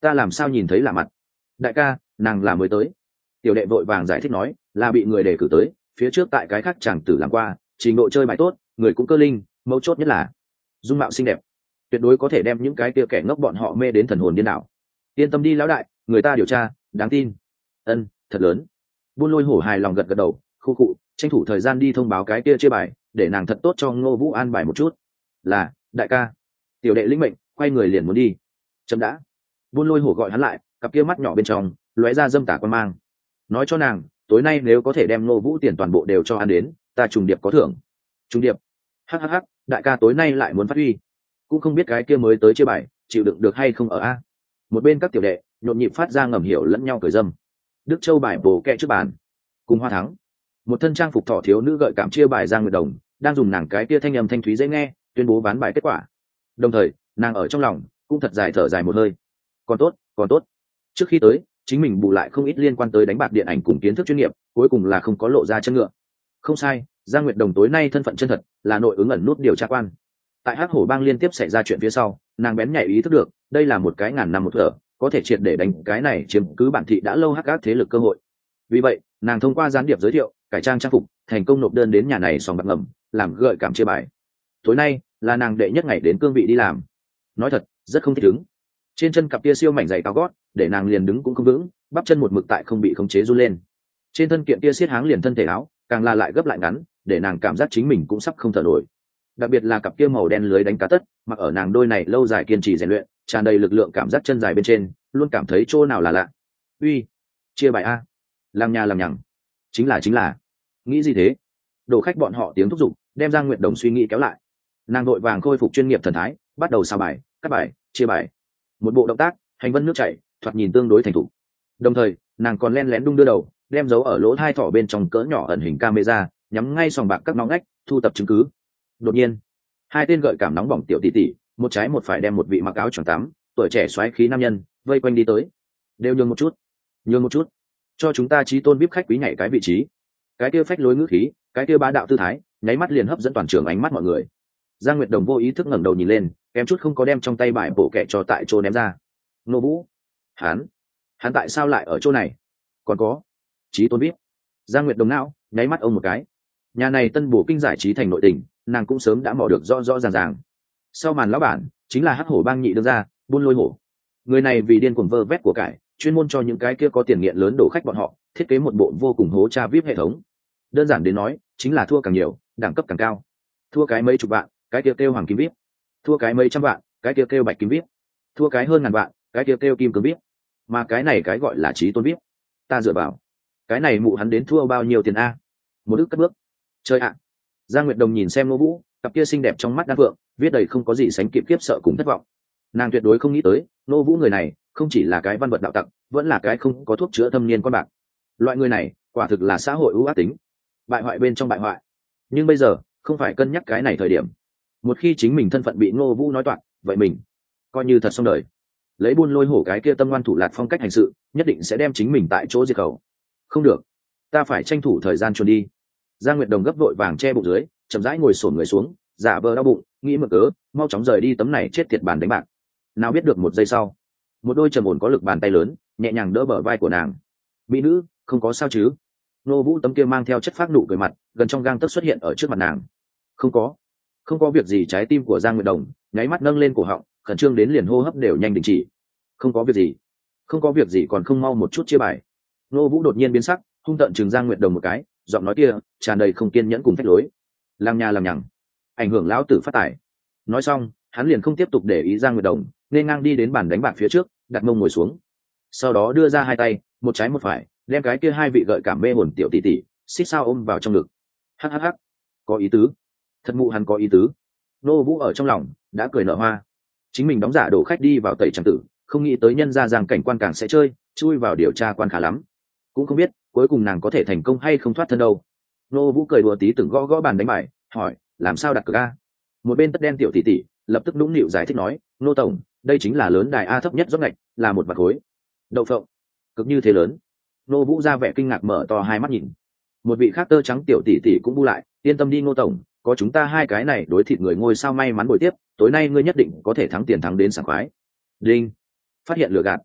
ta làm sao nhìn thấy lạ mặt? Đại ca, nàng là mới tới. Tiểu đệ vội vàng giải thích nói, là bị người đề cử tới, phía trước tại cái khác chàng tử làm qua, trình độ chơi bài tốt, người cũng cơ linh, mấu chốt nhất là dung mạo xinh đẹp, tuyệt đối có thể đem những cái kia kẻ ngốc bọn họ mê đến thần hồn điên đảo. Yên tâm đi lão đại, người ta điều tra, đáng tin. Ân, thật lớn. Buôn Lôi Hổ hài lòng gật gật đầu, khu cụ, tranh thủ thời gian đi thông báo cái kia chia bài, để nàng thật tốt cho Ngô Vũ an bài một chút. Là, đại ca. Tiểu đệ lĩnh mệnh, quay người liền muốn đi. Chấm đã. Buôn Lôi Hổ gọi hắn lại, cặp kia mắt nhỏ bên trong lóe ra dâm tả quan mang. Nói cho nàng, tối nay nếu có thể đem Ngô Vũ tiền toàn bộ đều cho ăn đến, ta trùng điệp có thưởng. Trùng điệp? Hắc hắc hắc, đại ca tối nay lại muốn phát huy. Cũng không biết cái kia mới tới chia bài, chịu đựng được hay không ở a. Một bên các tiểu đệ nhộn nhịp phát ra ngầm hiểu lẫn nhau cười dâm. Đức Châu bài bổ kẹ trước bàn, cùng Hoa Thắng, một thân trang phục thỏ thiếu nữ gợi cảm chia bài Giang Nguyệt Đồng, đang dùng nàng cái kia thanh âm thanh thúy dễ nghe tuyên bố ván bài kết quả. Đồng thời nàng ở trong lòng cũng thật dài thở dài một hơi. Còn tốt, còn tốt. Trước khi tới chính mình bù lại không ít liên quan tới đánh bạc điện ảnh cùng kiến thức chuyên nghiệp, cuối cùng là không có lộ ra chân ngựa. Không sai, Giang Nguyệt Đồng tối nay thân phận chân thật là nội ứng ẩn nút điều tra quan. Tại Hắc Hổ Bang liên tiếp xảy ra chuyện phía sau, nàng bén nhạy ý thức được đây là một cái ngàn năm một thở, có thể triệt để đánh cái này chiếm cứ bản thị đã lâu hắc ác thế lực cơ hội. Vì vậy nàng thông qua gián điệp giới thiệu cải trang trang phục, thành công nộp đơn đến nhà này sòng bạc ngầm làm gợi cảm chia bài. Tối nay là nàng đệ nhất ngày đến cương vị đi làm, nói thật rất không thích ứng. Trên chân cặp kia siêu mảnh giày cao gót để nàng liền đứng cũng không vững, bắp chân một mực tại không bị khống chế run lên. Trên thân kiện kia xiết háng liền thân thể áo càng là lại gấp lại ngắn, để nàng cảm giác chính mình cũng sắp không thở nổi. Đặc biệt là cặp kia màu đen lưới đánh cá tất mặc ở nàng đôi này lâu dài kiên trì rèn luyện, tràn đầy lực lượng cảm giác chân dài bên trên luôn cảm thấy chỗ nào là lạ. Uy, chia bài a, làm nhà làm nhằng, chính là chính là nghĩ gì thế? Đồ khách bọn họ tiếng thúc giục đem Giang Nguyệt Đồng suy nghĩ kéo lại. Nàng vội vàng khôi phục chuyên nghiệp thần thái, bắt đầu sao bài, cắt bài, chia bài, một bộ động tác hành vân nước chảy, thoạt nhìn tương đối thành thục. Đồng thời nàng còn len lén đung đưa đầu, đem dấu ở lỗ hai thỏ bên trong cỡ nhỏ ẩn hình camera nhắm ngay sòng bạc các ngõ ngách thu tập chứng cứ. Đột nhiên hai tên gợi cảm nóng bỏng tiểu tỷ tỷ một trái một phải đem một vị mặc áo choàng tắm tuổi trẻ xoáy khí nam nhân vây quanh đi tới. Đều nhường một chút, nhường một chút, cho chúng ta chí tôn vip khách quý nhảy cái vị trí. Cái kia phách lối ngữ khí, cái kia bá đạo tư thái nháy mắt liền hấp dẫn toàn trường ánh mắt mọi người. Giang Nguyệt Đồng vô ý thức ngẩng đầu nhìn lên, kém chút không có đem trong tay bài bổ kẹ cho tại chỗ ném ra. Nô Vũ, hắn hắn tại sao lại ở chỗ này? Còn có chí tôn vip. Giang Nguyệt Đồng não nháy mắt ông một cái. Nhà này tân bổ kinh giải trí thành nội tình, nàng cũng sớm đã mò được rõ rõ ràng ràng. Sau màn lão bản chính là Hắc Hổ Bang nhị đương gia Buôn Lôi Hổ. Người này vì điên cuồng vơ vét của cải, chuyên môn cho những cái kia có tiền nghiện lớn đổ khách bọn họ thiết kế một bộ vô cùng hố cha vip hệ thống. Đơn giản đến nói chính là thua càng nhiều đẳng cấp càng cao. Thua cái mấy chục vạn cái kia kêu hoàng kim vip, thua cái mấy trăm vạn cái kia kêu bạch kim vip, thua cái hơn ngàn vạn cái kia kêu kim cương vip, mà cái này cái gọi là chí tôn vip. Ta dựa vào cái này mụ hắn đến thua bao nhiêu tiền a? Một ức cất bước. Chơi ạ. Giang Nguyệt Đồng nhìn xem Nô Vũ, cặp kia xinh đẹp trong mắt đan phượng viết đầy không có gì sánh kịp kiếp sợ cùng thất vọng. Nàng tuyệt đối không nghĩ tới Nô Vũ người này không chỉ là cái văn vật đạo tặc, vẫn là cái không có thuốc chữa thâm niên con bạc. Loại người này quả thực là xã hội ưu ác tính, bại hoại bên trong bại hoại. Nhưng bây giờ không phải cân nhắc cái này thời điểm. Một khi chính mình thân phận bị Ngô Vũ nói toạc, vậy mình coi như thật xong đời. Lấy Buôn Lôi Hổ cái kia tâm ngoan thủ lạt phong cách hành sự, nhất định sẽ đem chính mình tại chỗ diệt khẩu. Không được, ta phải tranh thủ thời gian chuồn đi. Giang Nguyệt Đồng gấp vội vàng che bụng dưới, chậm rãi ngồi xổm người xuống, giả vờ đau bụng, nghĩ mượn cớ mau chóng rời đi tấm này chết tiệt bàn đánh bạc. Nào biết được một giây sau, một đôi trầm ổn có lực bàn tay lớn nhẹ nhàng đỡ bờ vai của nàng. Mỹ nữ, không có sao chứ? Nô Vũ tấm kia mang theo chất phác nụ cười mặt gần trong gang tấc xuất hiện ở trước mặt nàng. Không có, không có việc gì. Trái tim của Giang Nguyệt Đồng nháy mắt nâng lên cổ họng, khẩn trương đến liền hô hấp đều nhanh đình chỉ. Không có việc gì, không có việc gì, còn không mau một chút chia bài. Nô Vũ đột nhiên biến sắc, hung tợn chừng Giang Nguyệt Đồng một cái, giọng nói kia tràn đầy không kiên nhẫn cùng phách lối. Làm nhà làm nhằng, ảnh hưởng lão tử phát tài. Nói xong hắn liền không tiếp tục để ý Giang Nguyệt Đồng, nên ngang đi đến bàn đánh bạc phía trước, đặt mông ngồi xuống. Sau đó đưa ra hai tay, một trái một phải, đem cái kia hai vị gợi cảm mê hồn tiểu tỷ tỷ xích sao ôm vào trong ngực. Hắc hắc hắc, có ý tứ, thật mụ hắn có ý tứ. Nô Vũ ở trong lòng đã cười nở hoa. Chính mình đóng giả đổ khách đi vào tẩy tràng tử, không nghĩ tới nhân ra rằng cảnh quan càng sẽ chơi, chui vào điều tra quan khá lắm. Cũng không biết cuối cùng nàng có thể thành công hay không thoát thân đâu. Nô Vũ cười đùa tí từng gõ gõ bàn đánh bài, hỏi làm sao đặt cược a? Một bên tất đen tiểu tỷ tỷ lập tức nũng nịu giải thích nói, nô tổng, đây chính là lớn đài a thấp nhất dốc ngạch, là một vạt khối. Đậu phộng, cực như thế lớn. Nô Vũ ra vẻ kinh ngạc mở to hai mắt nhìn. Một vị khác tơ trắng tiểu tỷ tỷ cũng bu lại, yên tâm đi Ngô tổng, có chúng ta hai cái này đối thịt người ngôi sao may mắn buổi tiếp, tối nay ngươi nhất định có thể thắng tiền thắng đến sảng khoái. Đinh, phát hiện lừa gạt,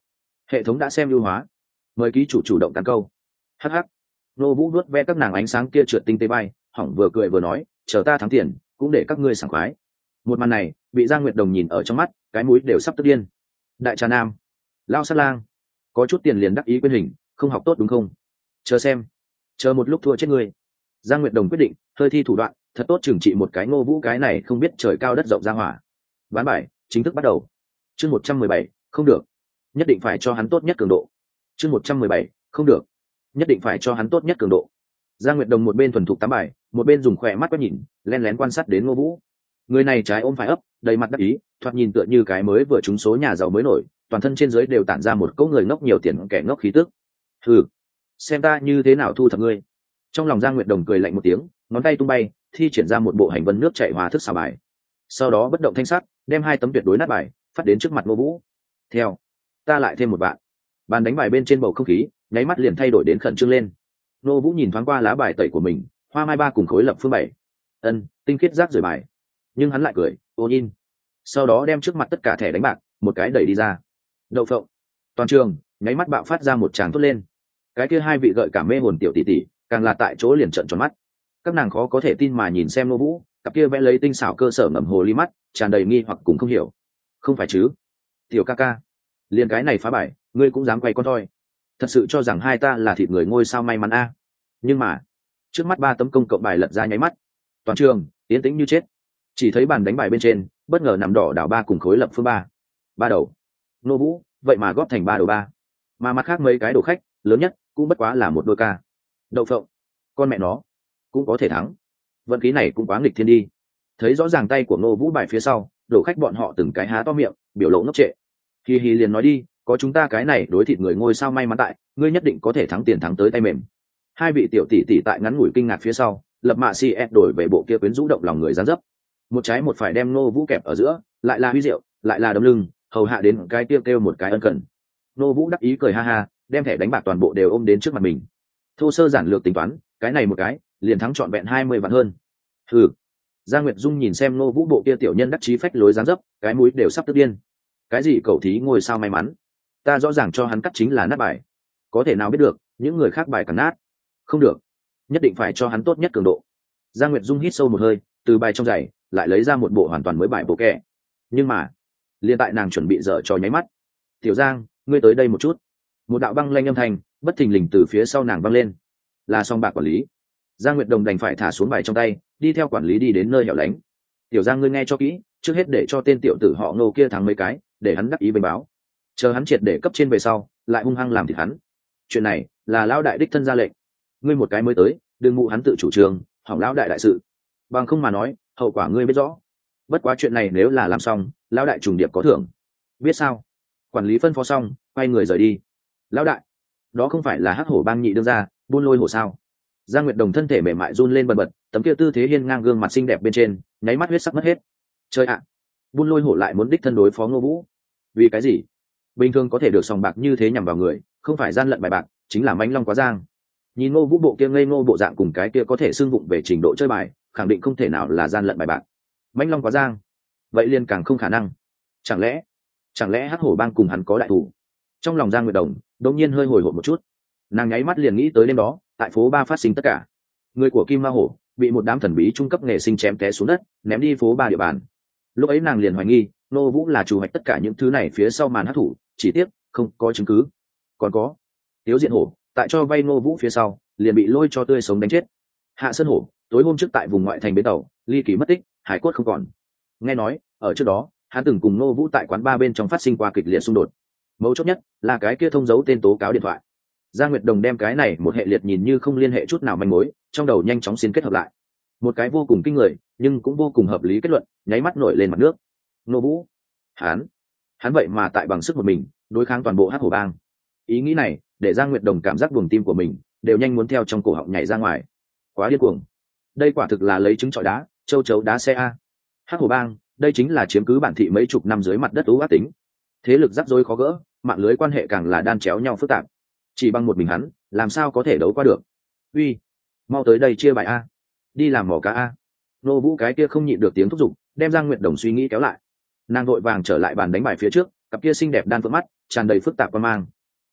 hệ thống đã xem ưu hóa, mời ký chủ chủ động tán câu. Hh. Nô Vũ vuốt ve các nàng ánh sáng kia trượt tinh tế bay, hỏng vừa cười vừa nói, chờ ta thắng tiền cũng để các ngươi sảng khoái. Một màn này bị Giang Nguyệt Đồng nhìn ở trong mắt, cái mũi đều sắp tức điên. Đại trà nam, lao sát lang, có chút tiền liền đắc ý quên hình, không học tốt đúng không? Chờ xem, chờ một lúc thua chết ngươi. Giang Nguyệt Đồng quyết định hơi thi thủ đoạn, thật tốt trừng trị một cái Ngô Vũ cái này không biết trời cao đất rộng ra hỏa. Ván bài chính thức bắt đầu. Chương một trăm mười bảy, không được, nhất định phải cho hắn tốt nhất cường độ. Chương một trăm mười bảy, không được, nhất định phải cho hắn tốt nhất cường độ. Giang Nguyệt Đồng một bên thuần thục tám bài, một bên dùng khỏe mắt quét nhìn, lén lén quan sát đến Ngô Vũ. Người này trái ôm phải ấp, đầy mặt đắc ý, thoạt nhìn tựa như cái mới vừa trúng số nhà giàu mới nổi, toàn thân trên dưới đều tản ra một cỗ người ngốc nhiều tiền kẻ ngốc khí tức. Hừ, xem ta như thế nào thu thập ngươi. Trong lòng Giang Nguyệt Đồng cười lạnh một tiếng, ngón tay tung bay, thi triển ra một bộ hành vân nước chảy hòa thức xào bài. Sau đó bất động thanh sắc, đem hai tấm tuyệt đối nát bài phát đến trước mặt Ngô Vũ. Theo, ta lại thêm một bạn. Bàn đánh bài bên trên bầu không khí nháy mắt liền thay đổi đến khẩn trương lên. Ngô Vũ nhìn thoáng qua lá bài tẩy của mình, hoa mai ba cùng khối lập phương bảy. Ân, tinh khiết rác rời bài. Nhưng hắn lại cười, ôn in. Sau đó đem trước mặt tất cả thẻ đánh bạc một cái đẩy đi ra. Đậu phộng. Toàn trường nháy mắt bạo phát ra một tràng thốt lên. Cái kia hai vị gợi cả mê hồn tiểu tỷ tỷ càng là tại chỗ liền trợn tròn mắt. Các nàng khó có thể tin mà nhìn xem Ngô Vũ, cặp kia vẽ lấy tinh xảo cơ sở ngậm hồ ly mắt tràn đầy nghi hoặc cùng không hiểu. Không phải chứ, tiểu ca ca, liền cái này phá bài ngươi cũng dám quay con thoi, thật sự cho rằng hai ta là thịt người ngôi sao may mắn a? Nhưng mà trước mắt ba tấm công cộng bài lật ra nháy mắt, toàn trường yên tĩnh như chết. Chỉ thấy bàn đánh bài bên trên bất ngờ nằm đỏ đảo ba cùng khối lập phương ba. Ba đầu. Ngô Vũ vậy mà góp thành ba đầu ba, mà mặt khác mấy cái đồ khách lớn nhất cũng bất quá là một đôi ca. Đậu phộng, con mẹ nó cũng có thể thắng, vận khí này cũng quá nghịch thiên đi. Thấy rõ ràng tay của Ngô Vũ bài phía sau, đổ khách bọn họ từng cái há to miệng, biểu lộ ngốc trệ. Hi hi liền nói đi, có chúng ta cái này đối thịt người ngôi sao may mắn tại, ngươi nhất định có thể thắng tiền thắng tới tay mềm. Hai vị tiểu tỷ tỷ tại ngắn ngủi kinh ngạc phía sau, lập mạ si ed đổi về bộ kia quyến rũ động lòng người gián dấp. Một trái một phải đem Ngô Vũ kẹp ở giữa, lại là huy rượu, lại là đấm lưng, hầu hạ đến cái tiêu kêu một cái ân cần. Ngô Vũ đắc ý cười ha ha, đem thẻ đánh bạc toàn bộ đều ôm đến trước mặt mình. Thô sơ giản lược tính toán, cái này một cái liền thắng trọn vẹn hai mươi vạn hơn. Hừ. Giang Nguyệt Dung nhìn xem Ngô Vũ bộ kia tiểu nhân đắc chí phách lối dáng dấp, cái mũi đều sắp tức điên. Cái gì cầu thí ngôi sao may mắn, ta rõ ràng cho hắn cắt chính là nát bài, có thể nào biết được những người khác bài cắn nát. Không được, nhất định phải cho hắn tốt nhất cường độ. Giang Nguyệt Dung hít sâu một hơi, từ bài trong giày lại lấy ra một bộ hoàn toàn mới bài bộ kẹ. Nhưng mà liên tại nàng chuẩn bị dở trò nháy mắt, tiểu Giang, ngươi tới đây một chút. Một đạo băng lanh âm thanh bất thình lình từ phía sau nàng văng lên. Là song bạc quản lý. Giang Nguyệt Đồng đành phải thả xuống bài trong tay, đi theo quản lý đi đến nơi hẻo lánh. Tiểu Giang, ngươi nghe cho kỹ, trước hết để cho tên tiểu tử họ Ngô kia thắng mấy cái, để hắn đắc ý bênh báo. Chờ hắn triệt để cấp trên về sau, lại hung hăng làm thịt hắn. Chuyện này là lão đại đích thân ra lệnh, ngươi một cái mới tới, đừng mụ hắn tự chủ trương, hỏng lão đại đại sự. Bằng không mà nói, hậu quả ngươi biết rõ. Bất quá chuyện này nếu là làm xong, lão đại trùng điệp có thưởng. Biết sao? Quản lý phân phó xong, quay người rời đi. Lão đại, đó không phải là hắc hổ bang nhị đương ra, buôn lôi hổ sao? Giang Nguyệt Đồng thân thể mềm mại run lên bần bật, tấm kia tư thế hiên ngang gương mặt xinh đẹp bên trên nháy mắt huyết sắc mất hết. Chơi ạ, buôn lôi hổ lại muốn đích thân đối phó Ngô Vũ, vì cái gì? Bình thường có thể được sòng bạc như thế nhằm vào người, không phải gian lận bài bạc, chính là mánh long quá giang. Nhìn Ngô Vũ bộ kia ngây ngô bộ dạng cùng cái kia có thể xưng vụng về trình độ chơi bài, khẳng định không thể nào là gian lận bài bạc. Mánh long quá giang, vậy liền càng không khả năng. Chẳng lẽ, chẳng lẽ hắc hổ bang cùng hắn có đại thủ? Trong lòng Giang Nguyệt Đồng đột nhiên hơi hồi hộp một chút, nàng nháy mắt liền nghĩ tới đêm đó tại phố ba phát sinh tất cả. Người của Kim Ma Hổ bị một đám thần bí trung cấp nghề sinh chém té xuống đất, ném đi phố ba địa bàn. Lúc ấy nàng liền hoài nghi Ngô Vũ là chủ hoạch tất cả những thứ này phía sau màn hắc thủ, chỉ tiếc không có chứng cứ. Còn có Tiếu Diện Hổ tại cho vay Ngô Vũ phía sau liền bị lôi cho tươi sống đánh chết. Hạ Sơn Hổ tối hôm trước tại vùng ngoại thành bến tàu ly kỳ mất tích, hải cốt không còn. Nghe nói ở trước đó hắn từng cùng Ngô Vũ tại quán ba bên trong phát sinh qua kịch liệt xung đột. Mấu chốt nhất là cái kia thông dấu tên tố cáo điện thoại. Giang Nguyệt Đồng đem cái này một hệ liệt nhìn như không liên hệ chút nào manh mối, trong đầu nhanh chóng xin kết hợp lại. Một cái vô cùng kinh người, nhưng cũng vô cùng hợp lý kết luận, nháy mắt nổi lên mặt nước. Ngô Vũ, hắn, hắn vậy mà tại bằng sức một mình, đối kháng toàn bộ Hắc Hổ Bang. Ý nghĩ này, để Giang Nguyệt Đồng cảm giác buồng tim của mình đều nhanh muốn theo trong cổ họng nhảy ra ngoài. Quá điên cuồng. Đây quả thực là lấy trứng trọi đá, châu chấu đá xe a. Hắc Hổ Bang, đây chính là chiếm cứ bản thị mấy chục năm dưới mặt đất ú ác tính. Thế lực rắc rối khó gỡ, mạng lưới quan hệ càng là đan chéo nhau phức tạp. Chỉ bằng một mình hắn, làm sao có thể đấu qua được? Uy, mau tới đây chia bài a, đi làm mỏ cá a. Ngô Vũ cái kia không nhịn được tiếng thúc giục, đem Giang Nguyệt Đồng suy nghĩ kéo lại. Nàng vội vàng trở lại bàn đánh bài phía trước, cặp kia xinh đẹp đan phượng mắt tràn đầy phức tạp quan mang,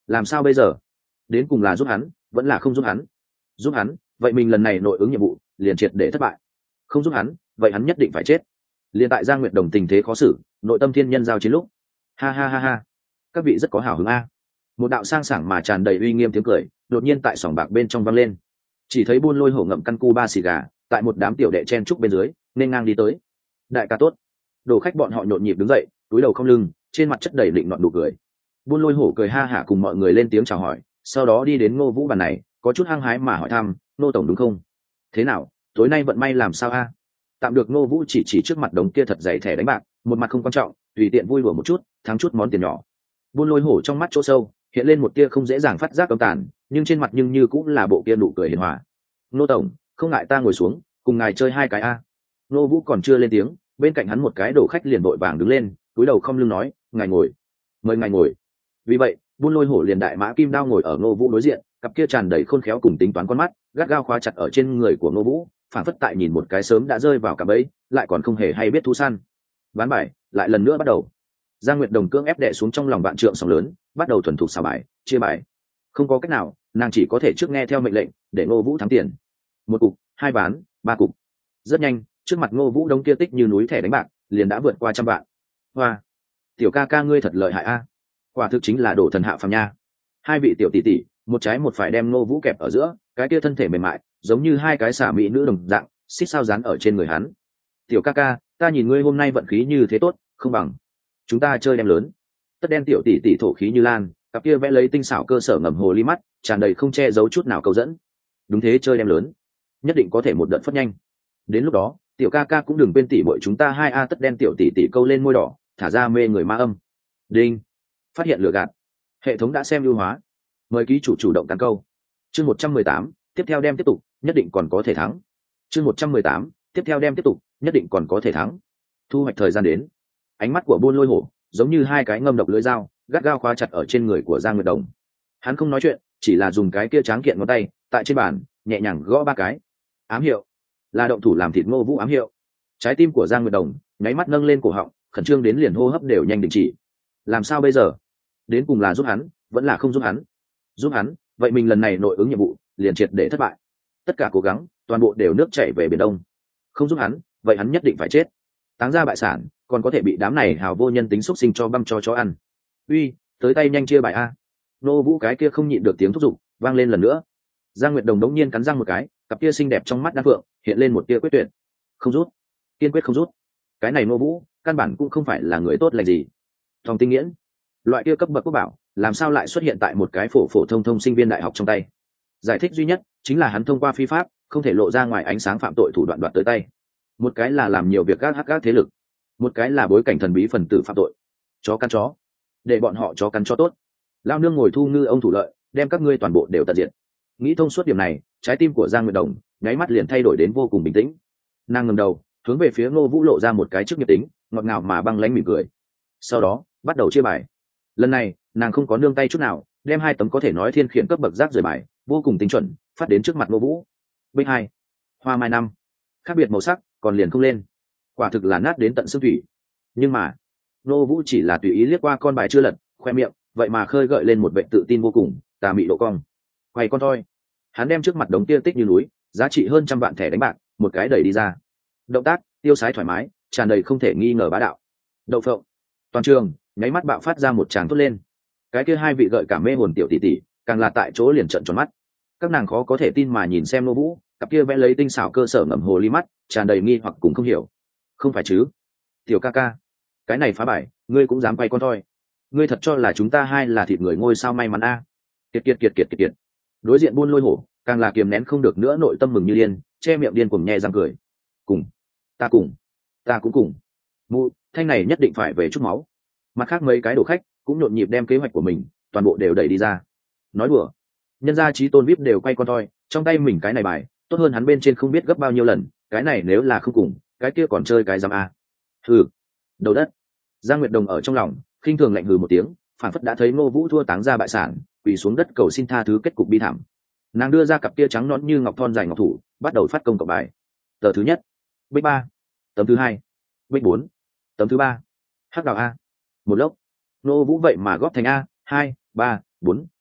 làm sao bây giờ? Đến cùng là giúp hắn vẫn là không giúp hắn? Giúp hắn, vậy mình lần này nội ứng nhiệm vụ liền triệt để thất bại. Không giúp hắn, vậy hắn nhất định phải chết. Liên tại Giang Nguyệt Đồng tình thế khó xử, nội tâm thiên nhân giao chiến lúc. Ha ha ha ha, các vị rất có hào hứng a. Một đạo sang sảng mà tràn đầy uy nghiêm tiếng cười đột nhiên tại sòng bạc bên trong vang lên. Chỉ thấy Buôn Lôi Hổ ngậm căn cu ba xì gà, tại một đám tiểu đệ chen trúc bên dưới nên ngang đi tới. Đại ca tốt. Đồ khách bọn họ nhộn nhịp đứng dậy, túi đầu không lưng, trên mặt chất đầy định nọt nụ cười. Buôn Lôi Hổ cười ha hả cùng mọi người lên tiếng chào hỏi, sau đó đi đến Ngô Vũ bàn này, có chút hăng hái mà hỏi thăm, Nô tổng đúng không? Thế nào, tối nay vận may làm sao a? Tạm được Ngô Vũ chỉ chỉ trước mặt đống kia thật dày thẻ đánh bạc, một mặt không quan trọng, tùy tiện vui đùa một chút, thắng chút món tiền nhỏ. Buôn Lôi Hổ trong mắt chỗ sâu hiện lên một tia không dễ dàng phát giác âm tàn, nhưng trên mặt nhưng như cũng là bộ kia nụ cười hiền hòa. Nô tổng, không ngại ta ngồi xuống, cùng ngài chơi hai cái a. Ngô Vũ còn chưa lên tiếng, bên cạnh hắn một cái đồ khách liền vội vàng đứng lên, cúi đầu không lưng nói, ngài ngồi, mời ngài ngồi. Vì vậy, Buôn Lôi Hổ liền đại mã kim đao ngồi ở Ngô Vũ đối diện, cặp kia tràn đầy khôn khéo cùng tính toán con mắt gắt gao khóa chặt ở trên người của Ngô Vũ, phản phất tại nhìn một cái sớm đã rơi vào cả bẫy, lại còn không hề hay biết thú săn. Ván bài lại lần nữa bắt đầu. Giang Nguyệt Đồng cưỡng ép đè xuống trong lòng vạn trượng sóng lớn, bắt đầu thuần thục xào bài, chia bài. Không có cách nào, nàng chỉ có thể trước nghe theo mệnh lệnh, để Ngô Vũ thắng tiền. Một cục, hai ván, ba cục. Rất nhanh, trước mặt Ngô Vũ đống kia tích như núi thẻ đánh bạc, liền đã vượt qua trăm vạn. Hoa, tiểu ca ca ngươi thật lợi hại a. Quả thực chính là đồ thần hạ phàm nha. Hai vị tiểu tỷ tỷ, một trái một phải đem Ngô Vũ kẹp ở giữa, cái kia thân thể mềm mại, giống như hai cái xả mỹ nữ đồng dạng, xích sao dán ở trên người hắn. Tiểu ca ca, ta nhìn ngươi hôm nay vận khí như thế tốt, không bằng chúng ta chơi đem lớn. Tất đen tiểu tỷ tỷ thổ khí như lan, cặp kia vẽ lấy tinh xảo cơ sở ngầm hồ ly mắt, tràn đầy không che giấu chút nào câu dẫn. Đúng thế, chơi đem lớn, nhất định có thể một đợt phất nhanh. Đến lúc đó, tiểu ca ca cũng đừng quên tỉ muội chúng ta hai a. Tất đen tiểu tỷ tỷ câu lên môi đỏ, thả ra mê người ma âm. Đinh, phát hiện lừa gạt, hệ thống đã xem ưu hóa, mời ký chủ chủ động tán câu. Chương một trăm mười tám, tiếp theo đem tiếp tục, nhất định còn có thể thắng. Chương một trăm mười tám, tiếp theo đem tiếp tục, nhất định còn có thể thắng. Thu hoạch thời gian đến. Ánh mắt của Buôn Lôi Hổ giống như hai cái ngâm độc lưỡi dao, gắt gao khóa chặt ở trên người của Giang Nguyệt Đồng. Hắn không nói chuyện, chỉ là dùng cái kia tráng kiện ngón tay tại trên bàn nhẹ nhàng gõ ba cái. Ám hiệu, là động thủ làm thịt Ngô Vũ ám hiệu. Trái tim của Giang Nguyệt Đồng nháy mắt nâng lên cổ họng, khẩn trương đến liền hô hấp đều nhanh đình chỉ. Làm sao bây giờ? Đến cùng là giúp hắn vẫn là không giúp hắn? Giúp hắn, vậy mình lần này nội ứng nhiệm vụ liền triệt để thất bại, tất cả cố gắng toàn bộ đều nước chảy về biển đông. Không giúp hắn, vậy hắn nhất định phải chết, táng ra bại sản, còn có thể bị đám này hào vô nhân tính xúc sinh cho băm cho chó ăn. Uy, tới tay nhanh chia bài a. Nô Vũ cái kia không nhịn được tiếng thúc giục vang lên lần nữa. Giang Nguyệt Đồng đống nhiên cắn răng một cái, cặp kia xinh đẹp trong mắt đan phượng hiện lên một tia quyết tuyệt. Không rút, kiên quyết không rút. Cái này Nô Vũ căn bản cũng không phải là người tốt lành gì. Thòng Tinh Nghiễn, loại kia cấp bậc quốc bảo, làm sao lại xuất hiện tại một cái phổ phổ thông thông sinh viên đại học trong tay? Giải thích duy nhất chính là hắn thông qua phi pháp không thể lộ ra ngoài ánh sáng phạm tội thủ đoạn đoạt tới tay. Một cái là làm nhiều việc gác hắc gác thế lực, một cái là bối cảnh thần bí phần tử phạm tội. Chó cắn chó, để bọn họ chó cắn chó tốt. Lao nương ngồi thu ngư ông thủ lợi, đem các ngươi toàn bộ đều tận diệt. Nghĩ thông suốt điểm này, trái tim của Giang Nguyệt Đồng nháy mắt liền thay đổi đến vô cùng bình tĩnh. Nàng ngẩng đầu hướng về phía Ngô Vũ lộ ra một cái trước nghiệp tính ngọt ngào mà băng lãnh mỉm cười, sau đó bắt đầu chia bài. Lần này nàng không có nương tay chút nào, đem hai tấm có thể nói thiên khiển cấp bậc rác rời bài vô cùng tinh chuẩn phát đến trước mặt Ngô Vũ. Bên hai, hoa mai năm, khác biệt màu sắc còn liền không lên, quả thực là nát đến tận xương thủy. Nhưng mà Ngô Vũ chỉ là tùy ý liếc qua con bài chưa lật, khoe miệng vậy mà khơi gợi lên một vẻ tự tin vô cùng, tà mị độ cong. Quay con thôi, hắn đem trước mặt đống tia tích như núi, giá trị hơn trăm vạn thẻ đánh bạc, một cái đẩy đi ra. Động tác tiêu sái thoải mái, tràn đầy không thể nghi ngờ bá đạo. Đậu phộng, toàn trường nháy mắt bạo phát ra một tràng thốt lên. Cái kia hai vị gợi cả mê hồn tiểu tỷ tỷ càng là tại chỗ liền trợn tròn mắt. Các nàng khó có thể tin mà nhìn xem Ngô Vũ, cặp kia vẽ lấy tinh xảo cơ sở ngậm hồ ly mắt, tràn đầy nghi hoặc cùng không hiểu. Không phải chứ? Tiểu ca ca, cái này phá bài, ngươi cũng dám quay con thôi? Ngươi thật cho là chúng ta hai là thịt người ngôi sao may mắn a? Kiệt kiệt kiệt kiệt kiệt kiệt. Đối diện Buôn Lôi Hổ càng là kiềm nén không được nữa nội tâm mừng như điên, che miệng điên cuồng nhe răng cười. Cùng, ta cùng, ta cũng cùng. Mụ, thanh này nhất định phải về chút máu. Mặt khác mấy cái đồ khách cũng nhộn nhịp đem kế hoạch của mình toàn bộ đều đẩy đi ra. Nói đùa, nhân gia trí tôn vip đều quay con thôi, trong tay mình cái này bài tốt hơn hắn bên trên không biết gấp bao nhiêu lần, cái này nếu là không cùng, cái kia còn chơi cái giám a. Hừ, đầu đất. Giang Nguyệt Đồng ở trong lòng khinh thường lạnh hừ một tiếng, phản phất đã thấy Ngô Vũ thua táng ra bại sản, quỳ xuống đất cầu xin tha thứ kết cục bi thảm. Nàng đưa ra cặp kia trắng nõn như ngọc thon dài ngọc thủ, bắt đầu phát công cộng bài. Tờ thứ nhất, bích ba. Tấm thứ hai, bích bốn. Tấm thứ ba, hắc đào a. Một lốc, Ngô Vũ vậy mà góp thành a hai ba bốn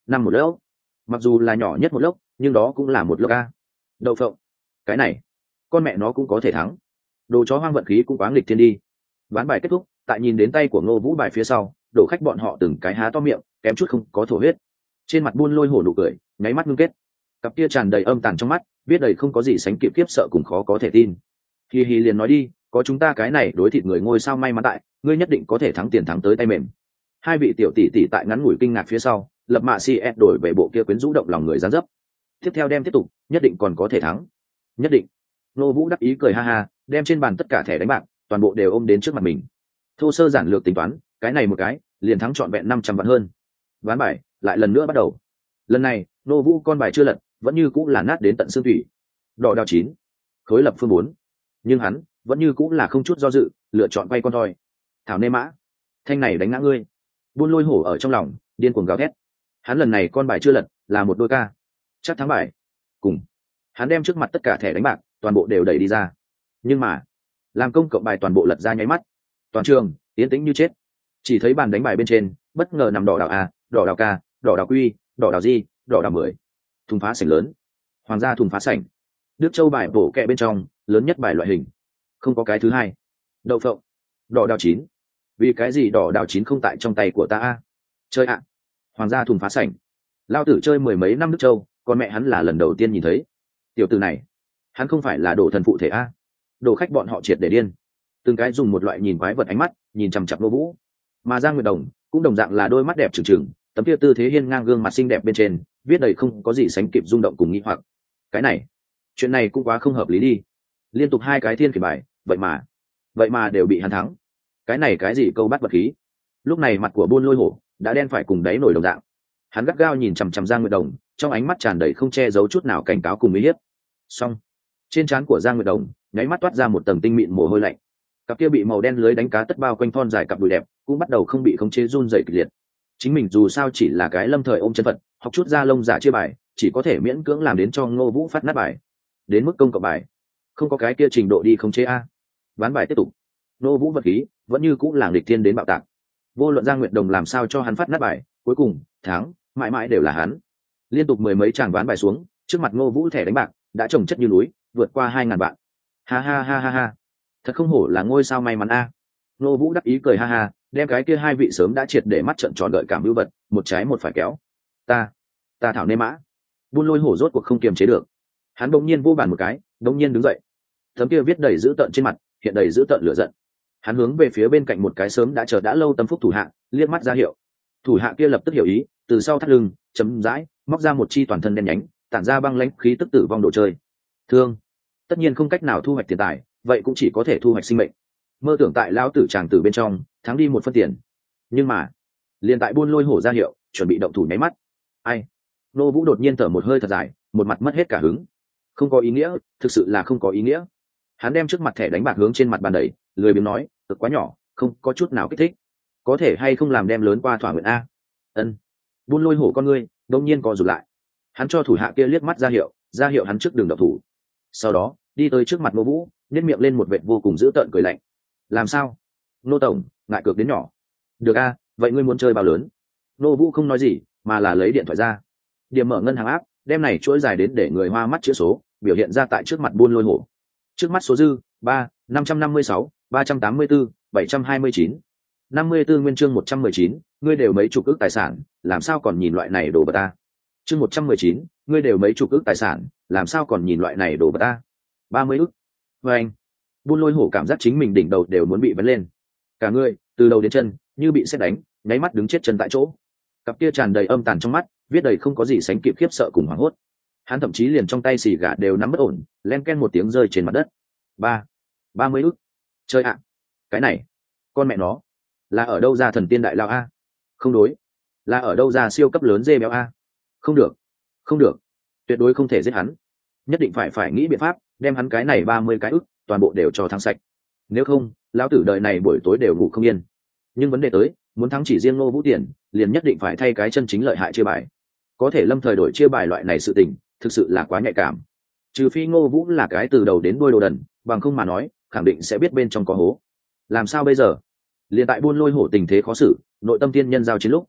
năm một lốc. Mặc dù là nhỏ nhất một lốc nhưng đó cũng là một lốc a. Đậu phộng, cái này con mẹ nó cũng có thể thắng. Đồ chó hoang vận khí cũng quá nghịch thiên đi. Ván bài kết thúc, tại nhìn đến tay của Ngô Vũ bài phía sau, đổ khách bọn họ từng cái há to miệng, kém chút không có thổ huyết. Trên mặt buôn lôi hổ nụ cười nháy mắt ngưng kết, cặp kia tràn đầy âm tàn trong mắt biết đầy không có gì sánh kịp khiếp sợ cùng khó có thể tin. Hi hi liền nói đi, có chúng ta cái này đối thịt người ngôi sao may mắn tại, ngươi nhất định có thể thắng tiền thắng tới tay mềm. Hai vị tiểu tỷ tỷ tại ngắn ngủi kinh ngạc phía sau, lập mạ si ed đổi về bộ kia quyến rũ động lòng người gián dấp. Tiếp theo đem tiếp tục, nhất định còn có thể thắng. Nhất định. Nô Vũ đắc ý cười ha ha, đem trên bàn tất cả thẻ đánh bạc toàn bộ đều ôm đến trước mặt mình. Thô sơ giản lược tính toán, cái này một cái liền thắng trọn vẹn năm trăm vạn hơn. Ván bài lại lần nữa bắt đầu. Lần này Nô Vũ con bài chưa lật, vẫn như cũng là nát đến tận xương thủy. Đỏ đào chín, khối lập phương bốn, nhưng hắn vẫn như cũng là không chút do dự lựa chọn quay con thoi. Thảo nê mã, thanh này đánh ngã ngươi. Buôn lôi hổ ở trong lòng điên cuồng gào thét. Hắn lần này con bài chưa lật, là một đôi ca, chắc thắng bài. Cùng hắn đem trước mặt tất cả thẻ đánh bạc toàn bộ đều đẩy đi ra, nhưng mà làm công cộng bài toàn bộ lật ra nháy mắt, toàn trường yên tĩnh như chết. Chỉ thấy bàn đánh bài bên trên bất ngờ nằm đỏ đào a, đỏ đào ca, đỏ đào quy, đỏ đào di, đỏ đào mười. Thùng phá sảnh lớn, hoàng gia thùng phá sảnh. Đức châu bài bổ kẹ bên trong lớn nhất bài loại hình, không có cái thứ hai. Đậu phộng, đỏ đào chín. Vì cái gì đỏ đào chín không tại trong tay của ta a? Chơi ạ. Hoàng gia thùng phá sảnh. Lao tử chơi mười mấy năm Đức châu, con mẹ hắn là lần đầu tiên nhìn thấy. Tiểu tử này, hắn không phải là đồ thần phụ thể a? Đồ khách bọn họ triệt để điên, từng cái dùng một loại nhìn quái vật ánh mắt nhìn chằm chặp Nô Vũ. Mà Giang Nguyệt Đồng cũng đồng dạng là đôi mắt đẹp trừng trừng, tấm kia tư thế hiên ngang gương mặt xinh đẹp bên trên viết đầy không có gì sánh kịp rung động cùng nghi hoặc. Cái này, chuyện này cũng quá không hợp lý đi. Liên tục hai cái thiên khiển bài, vậy mà vậy mà đều bị hắn thắng. Cái này cái gì câu bắt vật khí. Lúc này mặt của Buôn Lôi Hổ đã đen phải cùng đáy nổi đồng dạng. Hắn gắt gao nhìn chằm chằm Giang Nguyệt Đồng, trong ánh mắt tràn đầy không che giấu chút nào cảnh cáo cùng uy hiếp. Xong, trên trán của Giang Nguyệt Đồng nháy mắt toát ra một tầng tinh mịn mồ hôi lạnh. Cặp kia bị màu đen lưới đánh cá tất bao quanh thon dài cặp đùi đẹp cũng bắt đầu không bị khống chế run rẩy kịch liệt. Chính mình dù sao chỉ là cái lâm thời ôm chân phật, học chút da lông giả chia bài, chỉ có thể miễn cưỡng làm đến cho Ngô Vũ phát nát bài. Đến mức công cộng bài, không có cái kia trình độ đi khống chế a. Ván bài tiếp tục. Ngô Vũ vật khí vẫn như cũng là nghịch thiên đến bạo tạc. Vô luận Giang Nguyệt Đồng làm sao cho hắn phát nát bài, cuối cùng thắng mãi mãi đều là hắn. Liên tục mười mấy tràng ván bài xuống, trước mặt Ngô Vũ thẻ đánh bạc đã chồng chất như núi, vượt qua hai ngàn vạn. Ha ha ha ha ha. Thật không hổ là ngôi sao may mắn a. Ngô Vũ đắc ý cười ha ha, đem cái kia hai vị sớm đã triệt để mắt trợn tròn đợi cảm ưu vật, một trái một phải kéo. Ta, ta thảo nê mã. Buôn Lôi Hổ rốt cuộc không kiềm chế được. Hắn đột nhiên vô bàn một cái, đột nhiên đứng dậy. Tấm kia viết đầy dữ tợn trên mặt, hiện đầy dữ tợn lửa giận. Hắn hướng về phía bên cạnh một cái sớm đã chờ đã lâu tâm phúc thủ hạ, liếc mắt ra hiệu. Thủ hạ kia lập tức hiểu ý, từ sau thắt lưng, chấm dãi, móc ra một chi toàn thân đen nhánh, tản ra băng lãnh khí tức tử vong đồ chơi. Thương, tất nhiên không cách nào thu hoạch tiền tài, vậy cũng chỉ có thể thu hoạch sinh mệnh. Mơ tưởng tại lão tử tràng tử bên trong thắng đi một phân tiền. Nhưng mà liền tại Buôn Lôi Hổ ra hiệu chuẩn bị động thủ nháy mắt, ai Nô Vũ đột nhiên thở một hơi thật dài, một mặt mất hết cả hứng. Không có ý nghĩa, thực sự là không có ý nghĩa. Hắn đem trước mặt thẻ đánh bạc hướng trên mặt bàn đẩy, lười biếng nói, cực quá nhỏ, không có chút nào kích thích, có thể hay không làm đem lớn qua thỏa nguyện a. Ân. Buôn Lôi Hổ con ngươi đông nhiên co rụt lại. Hắn cho thủ hạ kia liếc mắt ra hiệu, ra hiệu hắn trước đường động thủ. Sau đó đi tới trước mặt Nô Vũ, nhếch miệng lên một vệt vô cùng dữ tợn cười lạnh. Làm sao, Nô tổng, ngại cược đến nhỏ? Được a, vậy ngươi muốn chơi bao lớn? Nô Vũ không nói gì, mà là lấy điện thoại ra, điểm mở ngân hàng áp, đem này chuỗi dài đến để người hoa mắt chữ số biểu hiện ra tại trước mặt Buôn Lôi Hổ. Trước mắt số dư ba năm trăm năm mươi sáu ba trăm tám mươi bốn bảy trăm hai mươi chín năm mươi bốn nguyên chương một trăm mười chín, ngươi đều mấy chục ức tài sản, làm sao còn nhìn loại này đồ bật ta? Chương một trăm mười chín, ngươi đều mấy chục ức tài sản, làm sao còn nhìn loại này đồ bật ta? ba mươi ức. Và anh, Buôn Lôi Hổ cảm giác chính mình đỉnh đầu đều muốn bị vấn lên, cả người từ đầu đến chân như bị sét đánh, nháy mắt đứng chết chân tại chỗ. Cặp kia tràn đầy âm tàn trong mắt viết đầy không có gì sánh kịp khiếp sợ cùng hoảng hốt. Hắn thậm chí liền trong tay xì gà đều nắm bất ổn, len ken một tiếng rơi trên mặt đất. ba ba mươi ức. Chơi ạ. Cái này, con mẹ nó, là ở đâu ra thần tiên đại lao a? Không đối, là ở đâu ra siêu cấp lớn dê béo a? Không được, không được, tuyệt đối không thể giết hắn, nhất định phải phải nghĩ biện pháp đem hắn cái này ba mươi cái ức toàn bộ đều cho thắng sạch. Nếu không, lão tử đời này buổi tối đều ngủ không yên. Nhưng vấn đề tới, muốn thắng chỉ riêng Ngô Vũ tiền, liền nhất định phải thay cái chân chính lợi hại chia bài. Có thể lâm thời đổi chia bài loại này sự tình, thực sự là quá nhạy cảm. Trừ phi Ngô Vũ là cái từ đầu đến đuôi đồ đần, bằng không mà nói, khẳng định sẽ biết bên trong có hố. Làm sao bây giờ? Liên tại Buôn Lôi Hổ tình thế khó xử, nội tâm tiên nhân giao chiến lúc,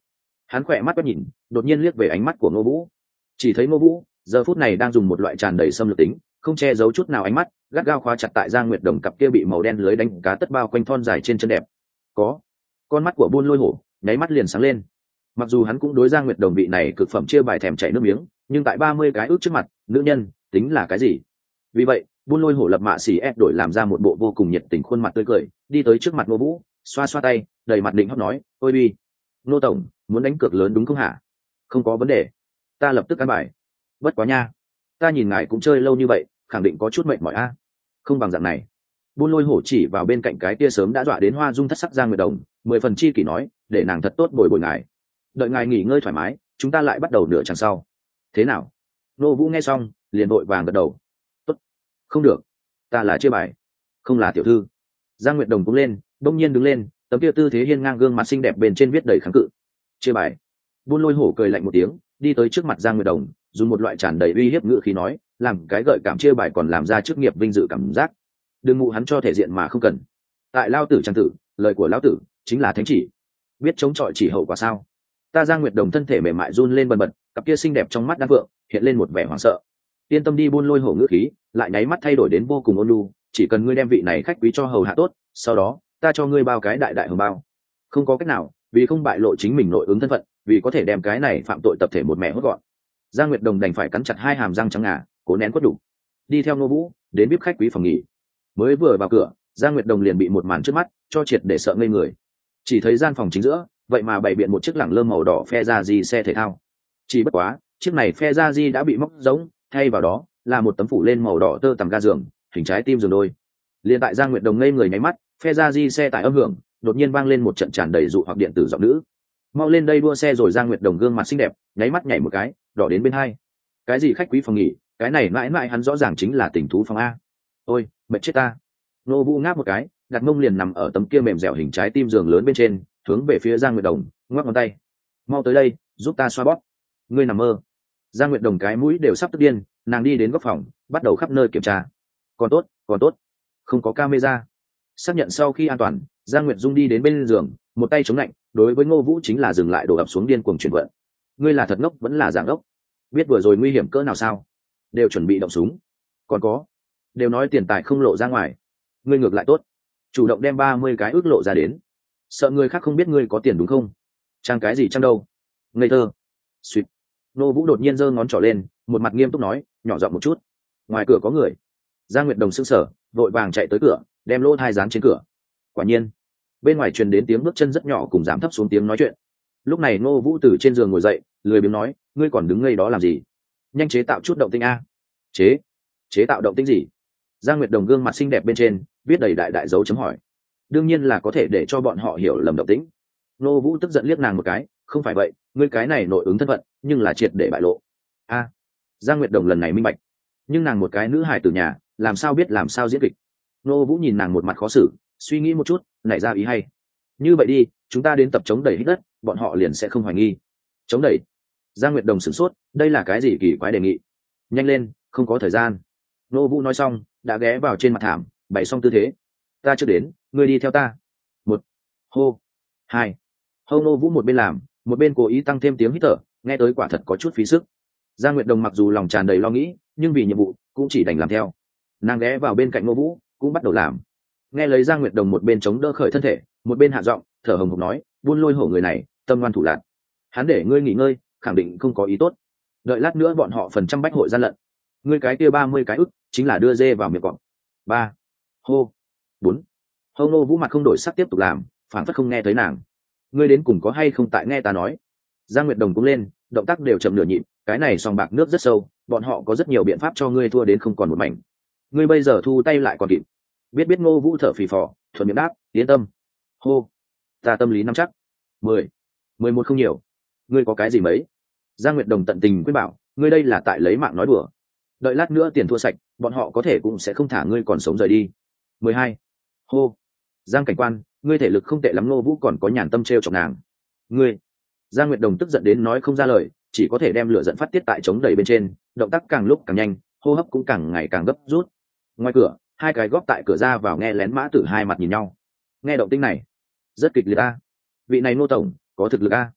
Hắn khỏe mắt quét nhìn, đột nhiên liếc về ánh mắt của Ngô Vũ. Chỉ thấy Ngô Vũ giờ phút này đang dùng một loại tràn đầy xâm lược tính, không che giấu chút nào ánh mắt, gắt gao khóa chặt tại Giang Nguyệt Đồng cặp kia bị màu đen lưới đánh cá tất bao quanh thon dài trên chân đẹp. Có, con mắt của Buôn Lôi Hổ nháy mắt liền sáng lên. Mặc dù hắn cũng đối Giang Nguyệt Đồng vị này cực phẩm chia bài thèm chảy nước miếng, nhưng tại ba mươi cái ước trước mặt, nữ nhân tính là cái gì? Vì vậy, Buôn Lôi Hổ lập mạ xỉ ép đổi làm ra một bộ vô cùng nhiệt tình khuôn mặt tươi cười, đi tới trước mặt Ngô Vũ, xoa xoa tay, đầy mặt định hót nói, "Ôi bi, Ngô tổng, muốn đánh cược lớn đúng không hả?" "Không có vấn đề, ta lập tức ăn bài." "Bất quá nha, ta nhìn ngài cũng chơi lâu như vậy, khẳng định có chút mệt mỏi a." "Không bằng dạng này." Buôn Lôi Hổ chỉ vào bên cạnh cái kia sớm đã dọa đến hoa dung thất sắc Giang Nguyệt Đồng, mười phần chi kỷ nói, "Để nàng thật tốt bồi bồi ngài. Đợi ngài nghỉ ngơi thoải mái, chúng ta lại bắt đầu nửa chặng sau. Thế nào?" Nô Vũ nghe xong, liền vội vàng gật đầu. "Tốt." "Không được, ta là chia bài, không là tiểu thư." Giang Nguyệt Đồng cũng lên, đông nhiên đứng lên, tấm kia tư thế hiên ngang gương mặt xinh đẹp bên trên viết đầy kháng cự. "Chia bài." Buôn Lôi Hổ cười lạnh một tiếng, đi tới trước mặt Giang Nguyệt Đồng, dùng một loại tràn đầy uy hiếp ngữ khí nói, làm cái gợi cảm chia bài còn làm ra chức nghiệp vinh dự cảm giác. Đừng ngụ hắn cho thể diện mà không cần. Tại lao tử trang tử, lời của lão tử chính là thánh chỉ. Biết chống chọi chỉ hậu quả sao? Ta Giang Nguyệt Đồng thân thể mềm mại run lên bần bật, cặp kia xinh đẹp trong mắt đan vượng hiện lên một vẻ hoảng sợ. Yên tâm đi. Buôn Lôi Hổ ngữ khí lại nháy mắt thay đổi đến vô cùng ôn nhu, chỉ cần ngươi đem vị này khách quý cho hầu hạ tốt, sau đó ta cho ngươi bao cái đại đại hồng bao. Không có cách nào, vì không bại lộ chính mình nội ứng thân phận, vì có thể đem cái này phạm tội tập thể một mẹ hốt gọn. Giang Nguyệt Đồng đành phải cắn chặt hai hàm răng trắng ngà, cố nén quất đủ, đi theo Ngô Vũ đến bếp khách quý phòng nghỉ. Mới vừa vào cửa, Giang Nguyệt Đồng liền bị một màn trước mắt cho triệt để sợ ngây người. Chỉ thấy gian phòng chính giữa vậy mà bày biện một chiếc lẳng lơ màu đỏ phe ra di xe thể thao. Chỉ bất quá chiếc này phe ra di đã bị móc giống, thay vào đó là một tấm phủ lên màu đỏ tơ tằm ga giường, hình trái tim giường đôi. Liên tại Giang Nguyệt Đồng ngây người nháy mắt, phe ra di xe tải âm hưởng đột nhiên vang lên một trận tràn đầy dụ hoặc điện tử giọng nữ. "Mau lên đây đua xe rồi." Giang Nguyệt Đồng gương mặt xinh đẹp nháy mắt nhảy một cái, đỏ đến bên hai. Cái gì khách quý phòng nghỉ, cái này mãi mãi hắn rõ ràng chính là tình thú phòng a. Ôi mệt chết ta. Nô Vũ ngáp một cái, đặt mông liền nằm ở tấm kia mềm dẻo hình trái tim giường lớn bên trên, hướng về phía Giang Nguyệt Đồng ngoắc ngón tay, "Mau tới đây, giúp ta xoa bóp." "Ngươi nằm mơ." Giang Nguyệt Đồng cái mũi đều sắp tức điên, nàng đi đến góc phòng, bắt đầu khắp nơi kiểm tra. Còn tốt, còn tốt, không có camera. Xác nhận sau khi an toàn, Giang Nguyệt Dung đi đến bên giường, một tay chống lạnh, đối với Ngô Vũ chính là dừng lại đổ ập xuống điên cuồng chuyển vận. "Ngươi là thật ngốc vẫn là giả ngốc? Biết vừa rồi nguy hiểm cỡ nào sao? Đều chuẩn bị động súng. Còn có, đều nói tiền tài không lộ ra ngoài, ngươi ngược lại tốt, chủ động đem ba mươi cái ước lộ ra đến. Sợ người khác không biết ngươi có tiền đúng không? Trang cái gì trang đâu? Ngây thơ." Suýt. Nô Vũ đột nhiên giơ ngón trỏ lên, một mặt nghiêm túc nói, nhỏ giọng một chút, "Ngoài cửa có người." Giang Nguyệt Đồng sững sờ, vội vàng chạy tới cửa, đem lỗ thai dán trên cửa. Quả nhiên, bên ngoài truyền đến tiếng bước chân rất nhỏ cùng giảm thấp xuống tiếng nói chuyện. Lúc này Nô Vũ từ trên giường ngồi dậy, lười biếng nói, "Ngươi còn đứng ngây đó làm gì? Nhanh chế tạo chút động tĩnh a." "Chế? Chế tạo động tĩnh gì?" Giang Nguyệt Đồng gương mặt xinh đẹp bên trên viết đầy đại đại dấu chấm hỏi. "Đương nhiên là có thể để cho bọn họ hiểu lầm động tĩnh." Nô Vũ tức giận liếc nàng một cái, "Không phải vậy, ngươi cái này nội ứng thân phận, nhưng là triệt để bại lộ." A. Giang Nguyệt Đồng lần này minh bạch, nhưng nàng một cái nữ hài tử nhà, làm sao biết làm sao diễn kịch. Nô Vũ nhìn nàng một mặt khó xử, suy nghĩ một chút, nảy ra ý hay. "Như vậy đi, chúng ta đến tập chống đẩy hít đất, bọn họ liền sẽ không hoài nghi." "Chống đẩy?" Giang Nguyệt Đồng sửng sốt, đây là cái gì kỳ quái đề nghị. "Nhanh lên, không có thời gian." Nô Vũ nói xong, đã ghé vào trên mặt thảm, bày xong tư thế. "Ta chưa đến, ngươi đi theo ta." Một, hô, hai. Hô. Nô Vũ một bên làm, một bên cố ý tăng thêm tiếng hít thở, nghe tới quả thật có chút phí sức. Giang Nguyệt Đồng mặc dù lòng tràn đầy lo nghĩ, nhưng vì nhiệm vụ cũng chỉ đành làm theo. Nàng ghé vào bên cạnh Nô Vũ, cũng bắt đầu làm. Nghe lấy Giang Nguyệt Đồng một bên chống đỡ khởi thân thể, một bên hạ giọng, thở hồng hộc nói, "Buôn Lôi Hổ người này, tâm ngoan thủ lạn. Hắn để ngươi nghỉ ngơi, khẳng định không có ý tốt. Đợi lát nữa bọn họ phần trăm bách hội gian lận. Ngươi cái kia ba mươi cái ức, chính là đưa dê vào miệng cọp." Ba, hô, bốn. Hô. Nô Vũ mặt không đổi sắc tiếp tục làm, phản phất không nghe thấy nàng. "Ngươi đến cùng có hay không tại nghe ta nói?" Giang Nguyệt Đồng cũng lên, động tác đều chậm nửa nhịp, cái này sòng bạc nước rất sâu, bọn họ có rất nhiều biện pháp cho ngươi thua đến không còn một mảnh. Ngươi bây giờ thu tay lại còn kịp. Biết biết. Ngô Vũ thở phì phò, thuận miệng đáp, "Yên tâm." Hô. "Ta tâm lý nắm chắc." Mười, mười một không nhiều. Ngươi có cái gì mấy? Giang Nguyệt Đồng tận tình khuyên bảo, "Ngươi đây là tại lấy mạng nói đùa. Đợi lát nữa tiền thua sạch, bọn họ có thể cũng sẽ không thả ngươi còn sống rời đi." Mười hai. Hô. Giang cảnh quan, ngươi thể lực không tệ lắm. Ngô Vũ còn có nhàn tâm trêu chọc nàng. "Ngươi." Giang Nguyệt Đồng tức giận đến nói không ra lời, chỉ có thể đem lửa giận phát tiết tại chống đẩy bên trên, động tác càng lúc càng nhanh, hô hấp cũng càng ngày càng gấp rút. Ngoài cửa, hai cái góp tại cửa ra vào nghe lén mã tử hai mặt nhìn nhau. Nghe động tĩnh này, rất kịch liệt a. Vị này Ngô tổng, có thực lực a.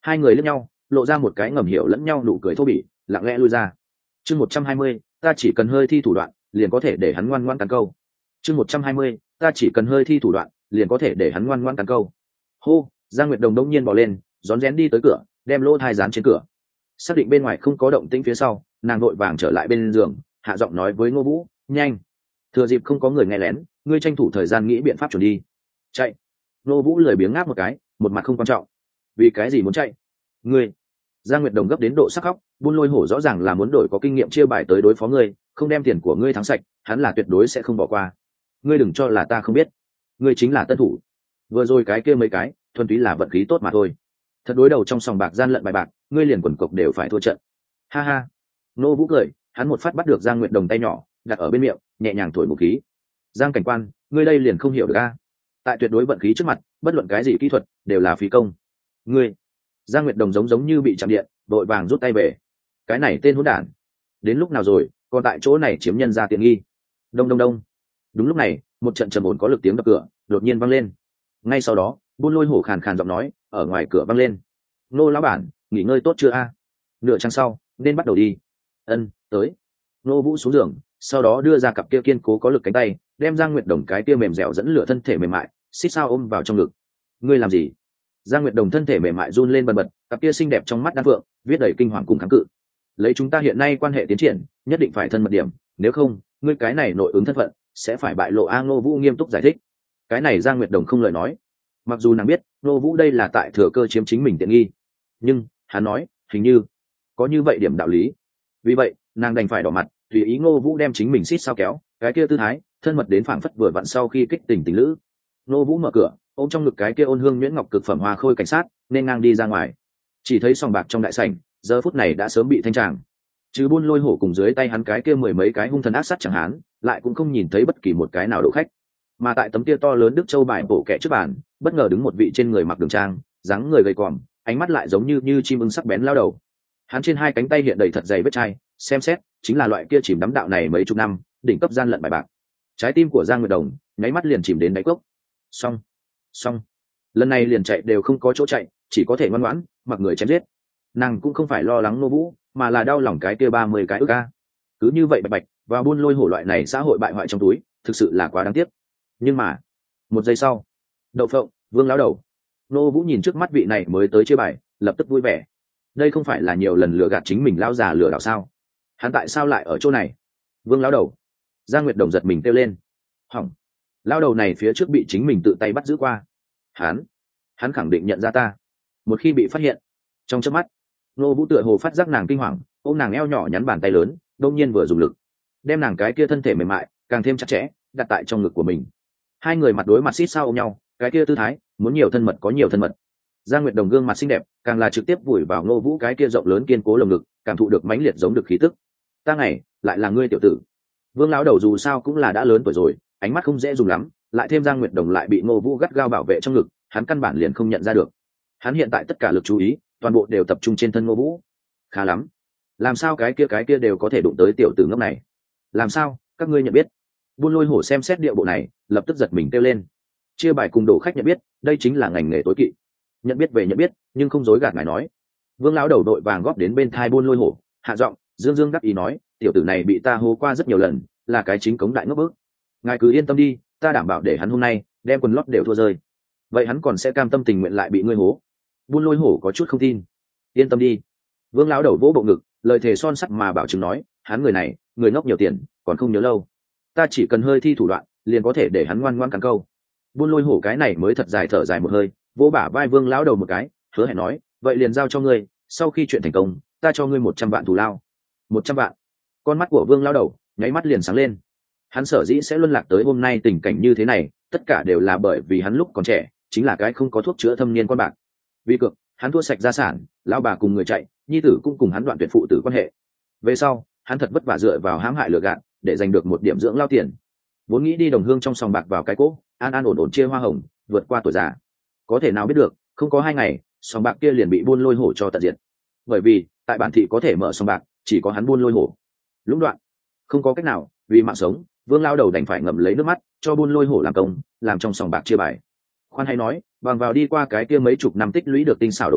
Hai người liếc nhau, lộ ra một cái ngầm hiểu lẫn nhau nụ cười thô bỉ, lặng lẽ lui ra. Chương một trăm hai mươi, ta chỉ cần hơi thi thủ đoạn, liền có thể để hắn ngoan ngoãn cắn câu. Chương một trăm hai mươi, ta chỉ cần hơi thi thủ đoạn, liền có thể để hắn ngoan ngoãn cắn câu. Hô, Giang Nguyệt Đồng đông nhiên bò lên, rón rén đi tới cửa, đem lỗ thai dán trên cửa. Xác định bên ngoài không có động tĩnh phía sau, nàng vội vàng trở lại bên giường, hạ giọng nói với Ngô Vũ, nhanh, thừa dịp không có người nghe lén, ngươi tranh thủ thời gian nghĩ biện pháp chuẩn đi. Chạy. Ngô Vũ lười biếng ngáp một cái, một mặt không quan trọng. Vì cái gì muốn chạy? Ngươi. Giang Nguyệt Đồng gấp đến độ sắc khóc, Buôn Lôi Hổ rõ ràng là muốn đổi có kinh nghiệm chia bài tới đối phó ngươi, không đem tiền của ngươi thắng sạch, hắn là tuyệt đối sẽ không bỏ qua. Ngươi đừng cho là ta không biết, ngươi chính là tân thủ. Vừa rồi cái kia mấy cái, thuần túy là vận khí tốt mà thôi. Thật đối đầu trong sòng bạc gian lận bài bạc, ngươi liền quần cộc đều phải thua trận. Ha ha. Nô Vũ cười, hắn một phát bắt được Giang Nguyệt Đồng tay nhỏ, đặt ở bên miệng, nhẹ nhàng thổi một khí. Giang cảnh quan, ngươi đây liền không hiểu được a. Tại tuyệt đối vận khí trước mặt, bất luận cái gì kỹ thuật đều là phí công. Ngươi. Giang Nguyệt Đồng giống giống như bị chạm điện, vội vàng rút tay về. Cái này tên hỗn đản, đến lúc nào rồi, còn tại chỗ này chiếm nhân ra tiện nghi. Đông đông đông. Đúng lúc này, một trận trầm ổn có lực tiếng đập cửa đột nhiên vang lên. Ngay sau đó, Buôn Lôi Hổ khàn khàn giọng nói ở ngoài cửa vang lên. Nô lão bản, nghỉ ngơi tốt chưa a? Nửa trang sau, nên bắt đầu đi. Ân, tới. Nô Vũ xuống giường, sau đó đưa ra cặp kia kiên cố có lực cánh tay, đem Giang Nguyệt Đồng cái kia mềm dẻo dẫn lửa thân thể mềm mại, xít sao ôm vào trong ngực. Ngươi làm gì? Giang Nguyệt Đồng thân thể mềm mại run lên bần bật, cặp kia xinh đẹp trong mắt đan phượng, viết đầy kinh hoàng cùng kháng cự. Lấy chúng ta hiện nay quan hệ tiến triển, nhất định phải thân mật điểm, nếu không, ngươi cái này nội ứng thân phận sẽ phải bại lộ. A Ngô Vũ nghiêm túc giải thích. Cái này Giang Nguyệt Đồng không lời nói. Mặc dù nàng biết Ngô Vũ đây là tại thừa cơ chiếm chính mình tiện nghi, nhưng hắn nói hình như có như vậy điểm đạo lý. Vì vậy nàng đành phải đỏ mặt, tùy ý Ngô Vũ đem chính mình xít sao kéo, cái kia tư thái thân mật đến phảng phất vừa vặn sau khi kích tình tình lữ. Ngô Vũ mở cửa, ôm trong ngực cái kia ôn hương nhuyễn ngọc cực phẩm hoa khôi cảnh sát, nên ngang đi ra ngoài. Chỉ thấy sòng bạc trong đại sảnh, giờ phút này đã sớm bị thanh tràng. Trừ Buôn Lôi Hổ cùng dưới tay hắn cái kia mười mấy cái hung thần ác sát chẳng hạn, lại cũng không nhìn thấy bất kỳ một cái nào đổ khách. Mà tại tấm kia to lớn Đức Châu bài bổ kẹ trước bàn, bất ngờ đứng một vị trên người mặc đường trang, dáng người gầy còm, ánh mắt lại giống như như chim ưng sắc bén lao đầu. Hắn trên hai cánh tay hiện đầy thật dày vết chai, xem xét chính là loại kia chìm đắm đạo này mấy chục năm, đỉnh cấp gian lận bài bạc. Trái tim của Giang Nguyệt Đồng nháy mắt liền chìm đến đáy cốc. Xong, xong, lần này liền chạy đều không có chỗ chạy, chỉ có thể ngoan ngoãn mặc người chém giết. Nàng cũng không phải lo lắng Ngô Vũ, mà là đau lòng cái kia ba mươi cái ức a. Cứ như vậy bạch bạch và Buôn Lôi Hổ loại này xã hội bại hoại trong túi, thực sự là quá đáng tiếc. Nhưng mà một giây sau, đậu phộng Vương lão đầu. Ngô Vũ nhìn trước mắt vị này mới tới chơi bài, lập tức vui vẻ. Đây không phải là nhiều lần lừa gạt chính mình lão già lừa đảo sao? Hắn tại sao lại ở chỗ này? Vương lão đầu. Giang Nguyệt Đồng giật mình kêu lên. Hỏng, lão đầu này phía trước bị chính mình tự tay bắt giữ qua. Hắn, hắn khẳng định nhận ra ta. Một khi bị phát hiện, trong chớp mắt, Ngô Vũ tựa hồ phát giác nàng kinh hoàng, ôm nàng eo nhỏ nhắn bàn tay lớn, đông nhiên vừa dùng lực, đem nàng cái kia thân thể mềm mại càng thêm chặt chẽ đặt tại trong ngực của mình. Hai người mặt đối mặt xít sao ôm nhau, cái kia tư thái muốn nhiều thân mật có nhiều thân mật. Giang Nguyệt Đồng gương mặt xinh đẹp càng là trực tiếp vùi vào Ngô Vũ cái kia rộng lớn kiên cố lồng ngực, cảm thụ được mãnh liệt giống được khí tức. Ta ngày lại là ngươi tiểu tử. Vương lão đầu dù sao cũng là đã lớn tuổi rồi, ánh mắt không dễ dùng lắm, lại thêm Giang Nguyệt Đồng lại bị Ngô Vũ gắt gao bảo vệ trong ngực, hắn căn bản liền không nhận ra được. Hắn hiện tại tất cả lực chú ý toàn bộ đều tập trung trên thân Ngô Vũ. Khá lắm, làm sao cái kia cái kia đều có thể đụng tới tiểu tử ngốc này? Làm sao các ngươi nhận biết? Buôn Lôi Hổ xem xét điệu bộ này, lập tức giật mình kêu lên. Chia bài cùng đổ khách nhận biết, đây chính là ngành nghề tối kỵ. Nhận biết về nhận biết, nhưng không dối gạt ngài nói. Vương lão đầu đội vàng góp đến bên thai Buôn Lôi Hổ, hạ giọng dương dương đắc ý nói, tiểu tử này bị ta hô qua rất nhiều lần, là cái chính cống đại ngốc bức. Ngài cứ yên tâm đi, ta đảm bảo để hắn hôm nay đem quần lót đều thua rơi. Vậy hắn còn sẽ cam tâm tình nguyện lại bị ngươi hố? Buôn Lôi Hổ có chút không tin. Yên tâm đi. Vương lão đầu vỗ bộ ngực, lời thề son sắt mà bảo chứng nói, hắn người này, người ngốc nhiều tiền, còn không nhớ lâu. Ta chỉ cần hơi thi thủ đoạn, liền có thể để hắn ngoan ngoãn cắn câu. Buôn Lôi Hổ cái này mới thật dài thở dài một hơi, vỗ bả vai Vương lão đầu một cái, hứa hẹn nói, vậy liền giao cho ngươi, sau khi chuyện thành công, ta cho ngươi một trăm vạn thù lao. Một trăm vạn? Con mắt của Vương lão đầu nháy mắt liền sáng lên. Hắn sở dĩ sẽ luân lạc tới hôm nay tình cảnh như thế này, tất cả đều là bởi vì hắn lúc còn trẻ chính là cái không có thuốc chữa thâm niên con bạc. Vì cược, hắn thua sạch gia sản, lão bà cùng người chạy, nhi tử cũng cùng hắn đoạn tuyệt phụ tử quan hệ. Về sau, hắn thật vất vả dựa vào hãm hại lừa gạt để giành được một điểm dưỡng lao tiền. Vốn nghĩ đi đồng hương trong sòng bạc vào cái cỗ, an an ổn ổn chia hoa hồng, vượt qua tuổi già. Có thể nào biết được, không có hai ngày, sòng bạc kia liền bị Buôn Lôi Hổ cho tận diệt. Bởi vì, tại bản thị có thể mở sòng bạc, chỉ có hắn Buôn Lôi Hổ. Lũng đoạn, không có cách nào, vì mạng sống, Vương lao đầu đành phải ngậm lấy nước mắt, cho Buôn Lôi Hổ làm công, làm trong sòng bạc chia bài. Khoan hay nói, bằng vào đi qua cái kia mấy chục năm tích lũy được tinh xảo độ kỹ,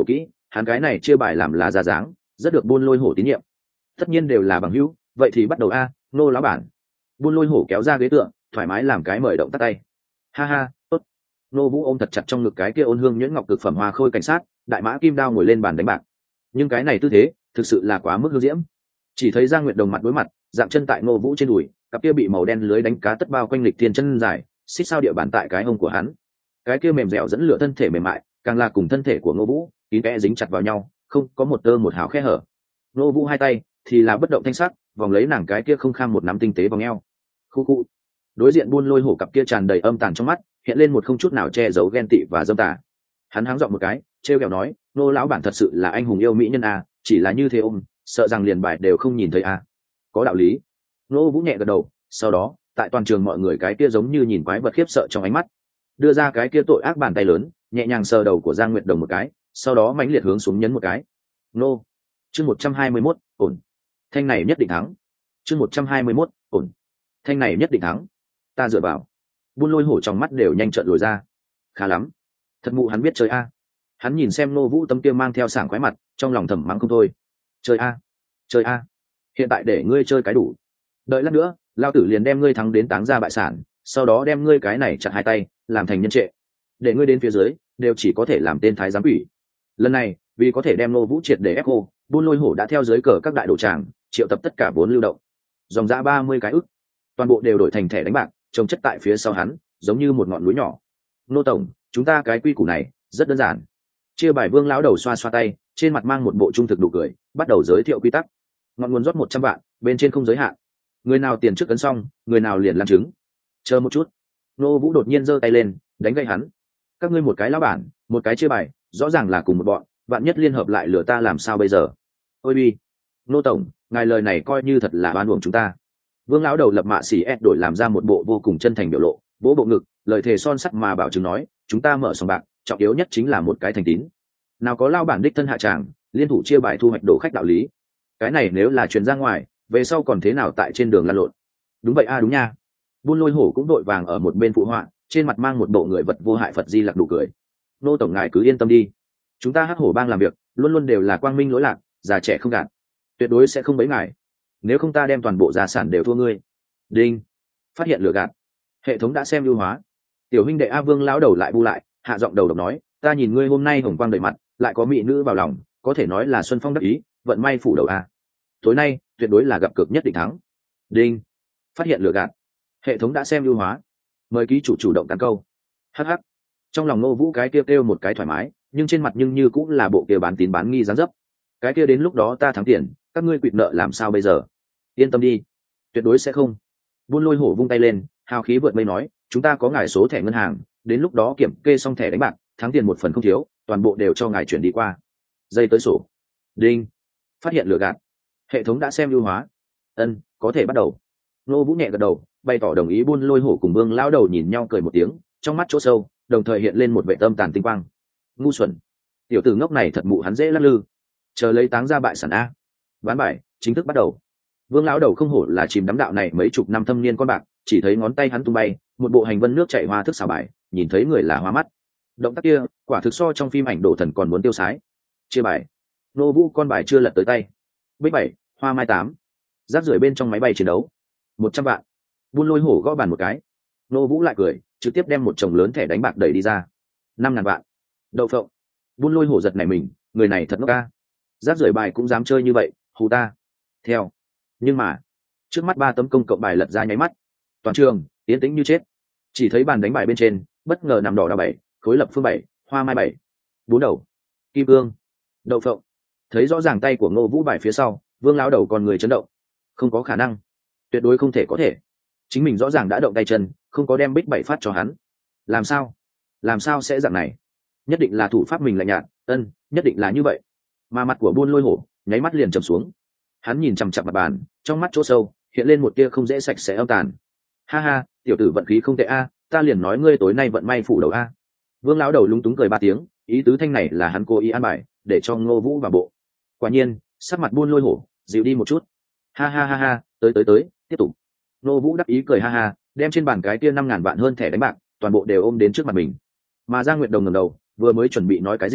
hắn cái này chia bài làm là ra dáng, rất được Buôn Lôi Hổ tín nhiệm. Tất nhiên đều là bằng hữu, vậy thì bắt đầu a, Nô lão bản. Buôn Lôi Hổ kéo ra ghế tựa, thoải mái làm cái mời động tắt tay. Ha ha, tốt. Nô Vũ ôm thật chặt trong ngực cái kia ôn hương nhuyễn ngọc cực phẩm hoa khôi cảnh sát, đại mã kim đao ngồi lên bàn đánh bạc. Nhưng cái này tư thế, thực sự là quá mức hư diễm. Chỉ thấy Giang Nguyệt Đồng mặt đối mặt, dạng chân tại Nô Vũ trên đùi, cặp kia bị màu đen lưới đánh cá tất bao quanh lịch thiên chân dài, xích sao địa bàn tại cái hông của hắn. Cái kia mềm dẻo dẫn lửa thân thể mềm mại, càng là cùng thân thể của Nô Vũ, kín kẽ dính chặt vào nhau, không có một tơ một hào khe hở. Nô Vũ hai tay thì là bất động thanh sắc, vòng lấy nàng cái kia không kham một nắm tinh tế vòng eo. Khu khu. Đối diện Buôn Lôi Hổ cặp kia tràn đầy âm tàn trong mắt, hiện lên một không chút nào che giấu ghen tị và dâm tà. Hắn háng giọng một cái, trêu ghẹo nói, Nô lão bản thật sự là anh hùng yêu mỹ nhân à, chỉ là như thế ôm, sợ rằng liền bài đều không nhìn thấy à. Có đạo lý. Nô Vũ nhẹ gật đầu, sau đó, tại toàn trường mọi người cái kia giống như nhìn quái vật khiếp sợ trong ánh mắt, đưa ra cái kia tội ác bàn tay lớn, nhẹ nhàng sờ đầu của Giang Nguyệt Đồng một cái, sau đó mãnh liệt hướng xuống nhấn một cái. Nô. Chương một trăm hai mươi mốt, ổn. Thanh này nhất định thắng. Chương một trăm hai mươi mốt, ổn. Thanh này nhất định thắng. Ta dựa vào. Buôn Lôi Hổ trong mắt đều nhanh trợn lồi ra. Khá lắm. Thật mụ hắn biết chơi a. Hắn nhìn xem Nô Vũ tấm kia mang theo sảng khoái mặt, trong lòng thầm mắng không thôi. Chơi a, chơi a. Hiện tại để ngươi chơi cái đủ. Đợi lát nữa, lao tử liền đem ngươi thắng đến táng ra bại sản, sau đó đem ngươi cái này chặt hai tay, làm thành nhân trệ. Để ngươi đến phía dưới, đều chỉ có thể làm tên thái giám quỷ. Lần này, vì có thể đem Nô Vũ triệt để ép cô, Buôn Lôi Hổ đã theo dưới cờ các đại đồ tràng, triệu tập tất cả vốn lưu động, dòng ra ba mươi cái ức, toàn bộ đều đổi thành thẻ đánh bạc, trồng chất tại phía sau hắn, giống như một ngọn núi nhỏ. Nô tổng, chúng ta cái quy củ này rất đơn giản. Chia bài Vương lão đầu xoa xoa tay, trên mặt mang một bộ trung thực đủ cười, bắt đầu giới thiệu quy tắc. Ngọn nguồn rót một trăm vạn, bên trên không giới hạn. Người nào tiền trước ấn xong, người nào liền làm chứng. Chờ một chút. Nô Vũ đột nhiên giơ tay lên, đánh gây hắn. Các ngươi một cái lão bản, một cái chia bài, rõ ràng là cùng một bọn, vạn nhất liên hợp lại lừa ta làm sao bây giờ? Ôi bi. Nô tổng, ngài lời này coi như thật là oan uổng chúng ta. Vương lão đầu lập mạ xỉ ép đổi làm ra một bộ vô cùng chân thành biểu lộ, vỗ bộ ngực, lời thề son sắt mà bảo chứng nói, chúng ta mở sòng bạc, trọng yếu nhất chính là một cái thành tín. Nào có lao bản đích thân hạ tràng, liên thủ chia bài thu hoạch đồ khách đạo lý. Cái này nếu là truyền ra ngoài, về sau còn thế nào tại trên đường lăn lộn? Đúng vậy a à, đúng nha. Buôn Lôi Hổ cũng đội vàng ở một bên phụ họa, trên mặt mang một bộ người vật vô hại Phật di lặc đủ cười. Nô tổng ngài cứ yên tâm đi, chúng ta Hắc Hổ bang làm việc, luôn luôn đều là quang minh lỗi lạc, già trẻ không gạt, tuyệt đối sẽ không bấy ngài. Nếu không ta đem toàn bộ gia sản đều thua ngươi. Đinh. Phát hiện lừa gạt. Hệ thống đã xem ưu hóa. Tiểu huynh đệ A Vương lão đầu lại bu lại, hạ giọng đầu độc nói, ta nhìn ngươi hôm nay hồng quang đầy mặt, lại có mỹ nữ vào lòng, có thể nói là xuân phong đắc ý, vận may phủ đầu a. Tối nay tuyệt đối là gặp cược nhất định thắng. Đinh. Phát hiện lừa gạt. Hệ thống đã xem ưu hóa. Mời ký chủ chủ động tán câu. Hắc hắc. Trong lòng Nô Vũ cái kêu kêu một cái thoải mái, nhưng trên mặt nhưng như cũng là bộ kia bán tín bán nghi dáng dấp. Cái kia đến lúc đó ta thắng tiền, các ngươi quỵt nợ làm sao bây giờ? Yên tâm đi, tuyệt đối sẽ không. Buôn Lôi Hổ vung tay lên, hào khí vượt mây nói, chúng ta có ngài số thẻ ngân hàng, đến lúc đó kiểm kê xong thẻ đánh bạc, thắng tiền một phần không thiếu, toàn bộ đều cho ngài chuyển đi qua. Dây tới sổ. Đinh. Phát hiện lừa gạt. Hệ thống đã xem ưu hóa. Ân, có thể bắt đầu. Nô Vũ nhẹ gật đầu, bày tỏ đồng ý. Buôn Lôi Hổ cùng Vương lão đầu nhìn nhau cười một tiếng, trong mắt chỗ sâu, đồng thời hiện lên một vẻ tâm tàn tinh quang. Ngu xuẩn. Tiểu tử ngốc này thật mụ hắn dễ lắc lư. Chờ lấy táng ra bại sản a. Ván bài chính thức bắt đầu. Vương lão đầu không hổ là chìm đắm đạo này mấy chục năm thâm niên con bạc, chỉ thấy ngón tay hắn tung bay, một bộ hành vân nước chảy hoa thức xảo bài, nhìn thấy người là hoa mắt. Động tác kia, quả thực so trong phim ảnh đổ thần còn muốn tiêu sái. Chia bài. Nô Vũ con bài chưa lật tới tay. Bích bảy, hoa mai tám. Rác rưởi bên trong máy bay chiến đấu. Một trăm vạn. Buôn Lôi Hổ gõ bàn một cái. Nô Vũ lại cười, trực tiếp đem một chồng lớn thẻ đánh bạc đẩy đi ra. Năm ngàn vạn. Đậu phộng. Buôn Lôi Hổ giật nảy mình, người này thật ngốc ca. Rác rưởi bài cũng dám chơi như vậy, hù ta. Theo. Nhưng mà, trước mắt ba tấm công cộng bài lật ra nháy mắt. Toàn trường yên tĩnh như chết. Chỉ thấy bàn đánh bài bên trên, bất ngờ nằm đỏ đào bảy, khối lập phương bảy, hoa mai bảy, bốn đầu, kim cương, đậu phộng. Thấy rõ ràng tay của Ngô Vũ bài phía sau, Vương lão đầu còn người chấn động. Không có khả năng, tuyệt đối không thể có thể. Chính mình rõ ràng đã động tay chân, không có đem bích bảy phát cho hắn. Làm sao? Làm sao sẽ dạng này? Nhất định là thủ pháp mình lạnh nhạt, ân, nhất định là như vậy. Mà mặt của Buôn Lôi Hổ nháy mắt liền trầm xuống. Hắn nhìn chằm chằm mặt bàn, trong mắt chỗ sâu hiện lên một tia không dễ sạch sẽ âm tàn. Ha ha, tiểu tử vận khí không tệ a, ta liền nói ngươi tối nay vận may phủ đầu a. Vương lão đầu lúng túng cười ba tiếng, ý tứ thanh này là hắn cố ý an bài để cho Ngô Vũ vào bộ. Quả nhiên, sắc mặt Buôn Lôi Hổ dịu đi một chút. Ha ha ha ha, tới tới tới, tiếp tục. Ngô Vũ đắc ý cười ha ha, đem trên bàn cái kia năm ngàn vạn hơn thẻ đánh bạc, toàn bộ đều ôm đến trước mặt mình. Mà Giang Nguyệt Đồng ngẩng đầu, vừa mới chuẩn bị nói cái gì,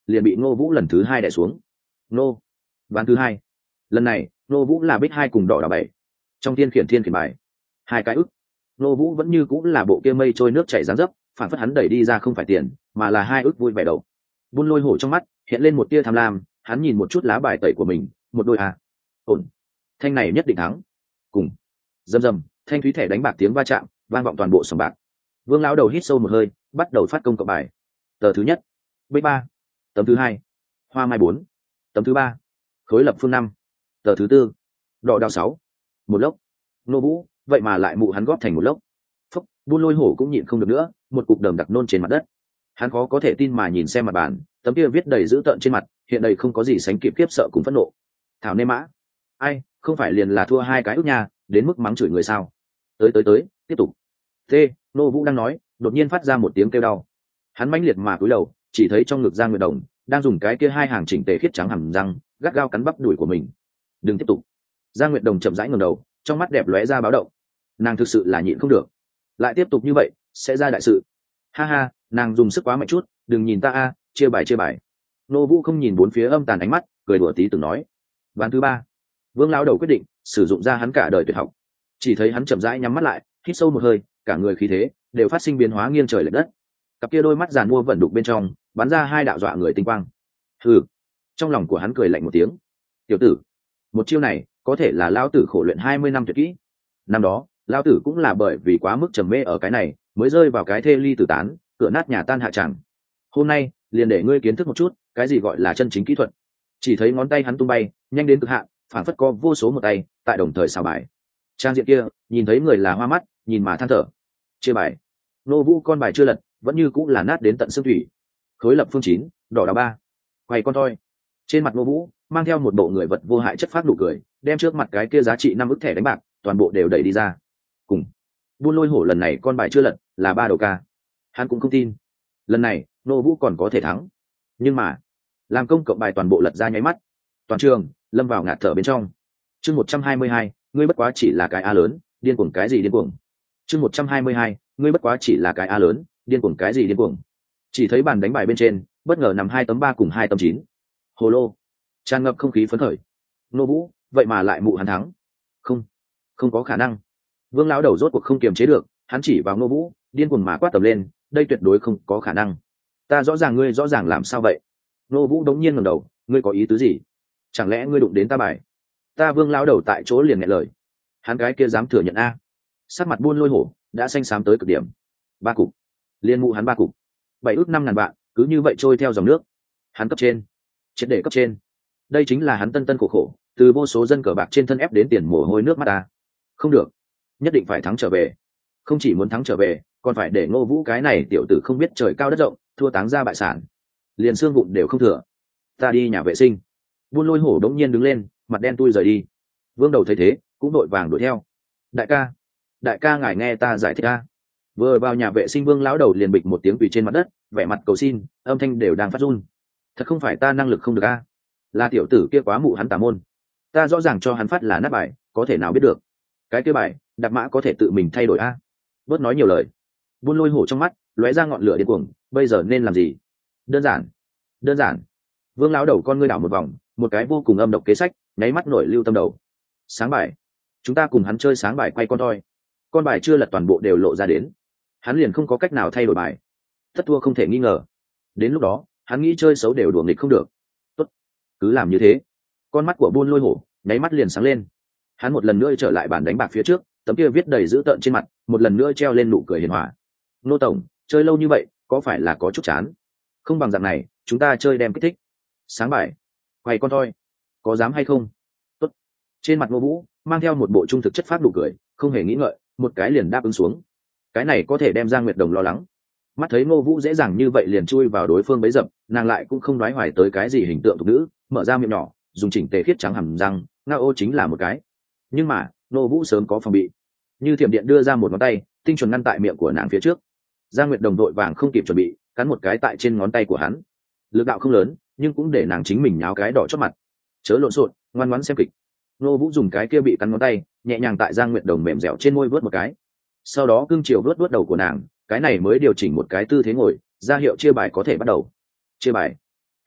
liền bị ngô vũ lần thứ hai đè xuống. Nô ván thứ hai, lần này ngô vũ là bích hai cùng đỏ đỏ bảy. Trong thiên khiển thiên khiển bài hai cái ức, ngô vũ vẫn như cũng là bộ kia mây trôi nước chảy dáng dấp, phản phất hắn đẩy đi ra không phải tiền mà là hai ức vui vẻ đầu. Buôn Lôi Hổ trong mắt hiện lên một tia tham lam, hắn nhìn một chút lá bài tẩy của mình, một đôi à ổn, thanh này nhất định thắng. Cùng rầm rầm, thanh thúy thẻ đánh bạc tiếng va chạm vang vọng toàn bộ sòng bạc. Vương lão đầu hít sâu một hơi, bắt đầu phát công cộng bài. Tờ thứ nhất bích ba, tấm thứ hai hoa mai bốn, tấm thứ ba khối lập phương năm, tờ thứ tư đỏ đào sáu. Một lốc. Nô vũ vậy mà lại mụ hắn góp thành một lốc. Phúc, Buôn Lôi Hổ cũng nhịn không được nữa, một cục đờm đặc nôn trên mặt đất. Hắn khó có thể tin mà nhìn xem mặt bàn, tấm kia viết đầy dữ tợn trên mặt hiện đầy không có gì sánh kịp khiếp sợ cùng phẫn nộ. Thảo nê mã, ai không phải liền là thua hai cái ước nha, đến mức mắng chửi người sao? Tới tới tới, tiếp tục. T, Nô vũ đang nói, đột nhiên phát ra một tiếng kêu đau. Hắn mãnh liệt mà cúi đầu, chỉ thấy trong ngực Giang Nguyệt Đồng đang dùng cái kia hai hàng chỉnh tề khiết trắng hàm răng gắt gao cắn bắp đùi của mình. Đừng tiếp tục. Giang Nguyệt Đồng chậm rãi ngẩng đầu, trong mắt đẹp lóe ra báo động. Nàng thực sự là nhịn không được, lại tiếp tục như vậy sẽ ra đại sự. Ha ha, nàng dùng sức quá mạnh chút, đừng nhìn ta a, chia bài chia bài. Nô vũ không nhìn bốn phía âm tàn ánh mắt, cười đùa tí từng nói. Ván thứ ba, Vương lão đầu quyết định sử dụng ra hắn cả đời tuyệt học. Chỉ thấy hắn chậm rãi nhắm mắt lại, hít sâu một hơi, cả người khí thế đều phát sinh biến hóa nghiêng trời lệch đất. Cặp kia đôi mắt giàn mua vẩn đục bên trong bắn ra hai đạo dọa người tinh quang. Hừ. Trong lòng của hắn cười lạnh một tiếng. Tiểu tử, một chiêu này có thể là lão tử khổ luyện hai mươi năm tuyệt kỹ. Năm đó lão tử cũng là bởi vì quá mức trầm mê ở cái này mới rơi vào cái thê ly tử tán, cửa nát nhà tan hạ tràng. Hôm nay liền để ngươi kiến thức một chút cái gì gọi là chân chính kỹ thuật. Chỉ thấy ngón tay hắn tung bay nhanh đến cực hạn, phản phất có vô số một tay tại đồng thời xào bài. Trang diện kia nhìn thấy người là hoa mắt, nhìn mà than thở. Chia bài. Nô vũ con bài chưa lật, vẫn như cũng là nát đến tận xương thủy. Khối lập phương chín, đỏ đào ba. Quay con thôi. Trên mặt Nô vũ mang theo một bộ người vật vô hại chất phát nụ cười, đem trước mặt cái kia giá trị năm ức thẻ đánh bạc toàn bộ đều đẩy đi ra. Cùng Buôn Lôi Hổ lần này con bài chưa lật, là ba đầu ca. Hắn cũng không tin lần này Nô vũ còn có thể thắng, nhưng mà làm công cộng bài toàn bộ lật ra nháy mắt, toàn trường lâm vào ngạt thở bên trong. Chương một trăm hai mươi hai, ngươi bất quá chỉ là cái a lớn, điên cuồng cái gì điên cuồng. Chương một trăm hai mươi hai, ngươi bất quá chỉ là cái a lớn, điên cuồng cái gì điên cuồng. Chỉ thấy bàn đánh bài bên trên bất ngờ nằm hai tấm ba cùng hai tấm chín. Hồ lô tràn ngập không khí phấn khởi. Nô vũ vậy mà lại mụ hắn thắng. Không, không có khả năng. Vương lão đầu rốt cuộc không kiềm chế được, hắn chỉ vào Nô vũ điên cuồng mà quát tầm lên, đây tuyệt đối không có khả năng. Ta rõ ràng, ngươi rõ ràng làm sao vậy? Nô vũ đống nhiên ngẩng đầu, ngươi có ý tứ gì? Chẳng lẽ ngươi đụng đến ta bài? Ta Vương lão đầu tại chỗ liền nghẹn lời. Hắn cái kia dám thừa nhận a? Sắc mặt Buôn Lôi Hổ đã xanh xám tới cực điểm. Ba cục, liên mụ hắn ba cục, bảy ước năm ngàn vạn cứ như vậy trôi theo dòng nước. Hắn cấp trên, triệt để cấp trên. Đây chính là hắn tân tân khổ khổ từ vô số dân cờ bạc trên thân ép đến tiền mồ hôi nước mắt ta. Không được, nhất định phải thắng trở về. Không chỉ muốn thắng trở về, còn phải để Ngô vũ cái này tiểu tử không biết trời cao đất rộng thua táng ra bại sản, liền xương vụn đều không thừa. Ta đi nhà vệ sinh. Buôn Lôi Hổ đống nhiên đứng lên, mặt đen tui rời đi. Vương đầu thấy thế cũng đội vàng đuổi theo. Đại ca, đại ca ngài nghe ta giải thích a. Vừa vào nhà vệ sinh Vương lão đầu liền bịch một tiếng quỳ trên mặt đất, vẻ mặt cầu xin, âm thanh đều đang phát run. Thật không phải ta năng lực không được a, là tiểu tử kia quá mụ hắn tà môn. Ta rõ ràng cho hắn phát là nát bài, có thể nào biết được cái kia bài đặt mã có thể tự mình thay đổi a. Bớt nói nhiều lời. Buôn Lôi Hổ trong mắt lóe ra ngọn lửa điên cuồng, bây giờ nên làm gì? Đơn giản, đơn giản. Vương lão đầu con ngươi đảo một vòng, một cái vô cùng âm độc kế sách nháy mắt nổi lưu tâm đầu. Sáng bài, chúng ta cùng hắn chơi sáng bài quay con toi. Con bài chưa lật toàn bộ đều lộ ra đến, hắn liền không có cách nào thay đổi bài, thất thua không thể nghi ngờ. Đến lúc đó hắn nghĩ chơi xấu đều đùa nghịch không được. Tốt, cứ làm như thế. Con mắt của Buôn Lôi Hổ nháy mắt liền sáng lên. Hắn một lần nữa trở lại bàn đánh bạc phía trước, tấm kia viết đầy dữ tợn trên mặt một lần nữa treo lên nụ cười hiền hòa. Nô tổng, chơi lâu như vậy có phải là có chút chán? Không bằng dạng này, chúng ta chơi đem kích thích. Sáng bài, quay con thôi, có dám hay không? Tốt. Trên mặt Ngô vũ mang theo một bộ trung thực chất phát nụ cười, không hề nghĩ ngợi, một cái liền đáp ứng xuống. Cái này có thể đem Giang Nguyệt Đồng lo lắng. Mắt thấy Ngô vũ dễ dàng như vậy liền chui vào đối phương bấy dập, nàng lại cũng không đoái hoài tới cái gì hình tượng thục nữ, mở ra miệng nhỏ dùng chỉnh tề khiết trắng hầm răng nga ô chính là một cái. Nhưng mà Ngô vũ sớm có phòng bị, như thiểm điện đưa ra một ngón tay tinh chuẩn ngăn tại miệng của nàng phía trước. Giang Nguyệt Đồng đội vàng không kịp chuẩn bị, cắn một cái tại trên ngón tay của hắn. Lực đạo không lớn, nhưng cũng để nàng chính mình nháo cái đỏ chót mặt. Chớ lộn xộn, ngoan ngoãn xem kịch. Ngô vũ dùng cái kia bị cắn ngón tay nhẹ nhàng tại Giang Nguyệt Đồng mềm dẻo trên môi vớt một cái, sau đó cương chiều vớt vớt đầu của nàng, cái này mới điều chỉnh một cái tư thế ngồi, ra hiệu chia bài có thể bắt đầu. Chia bài.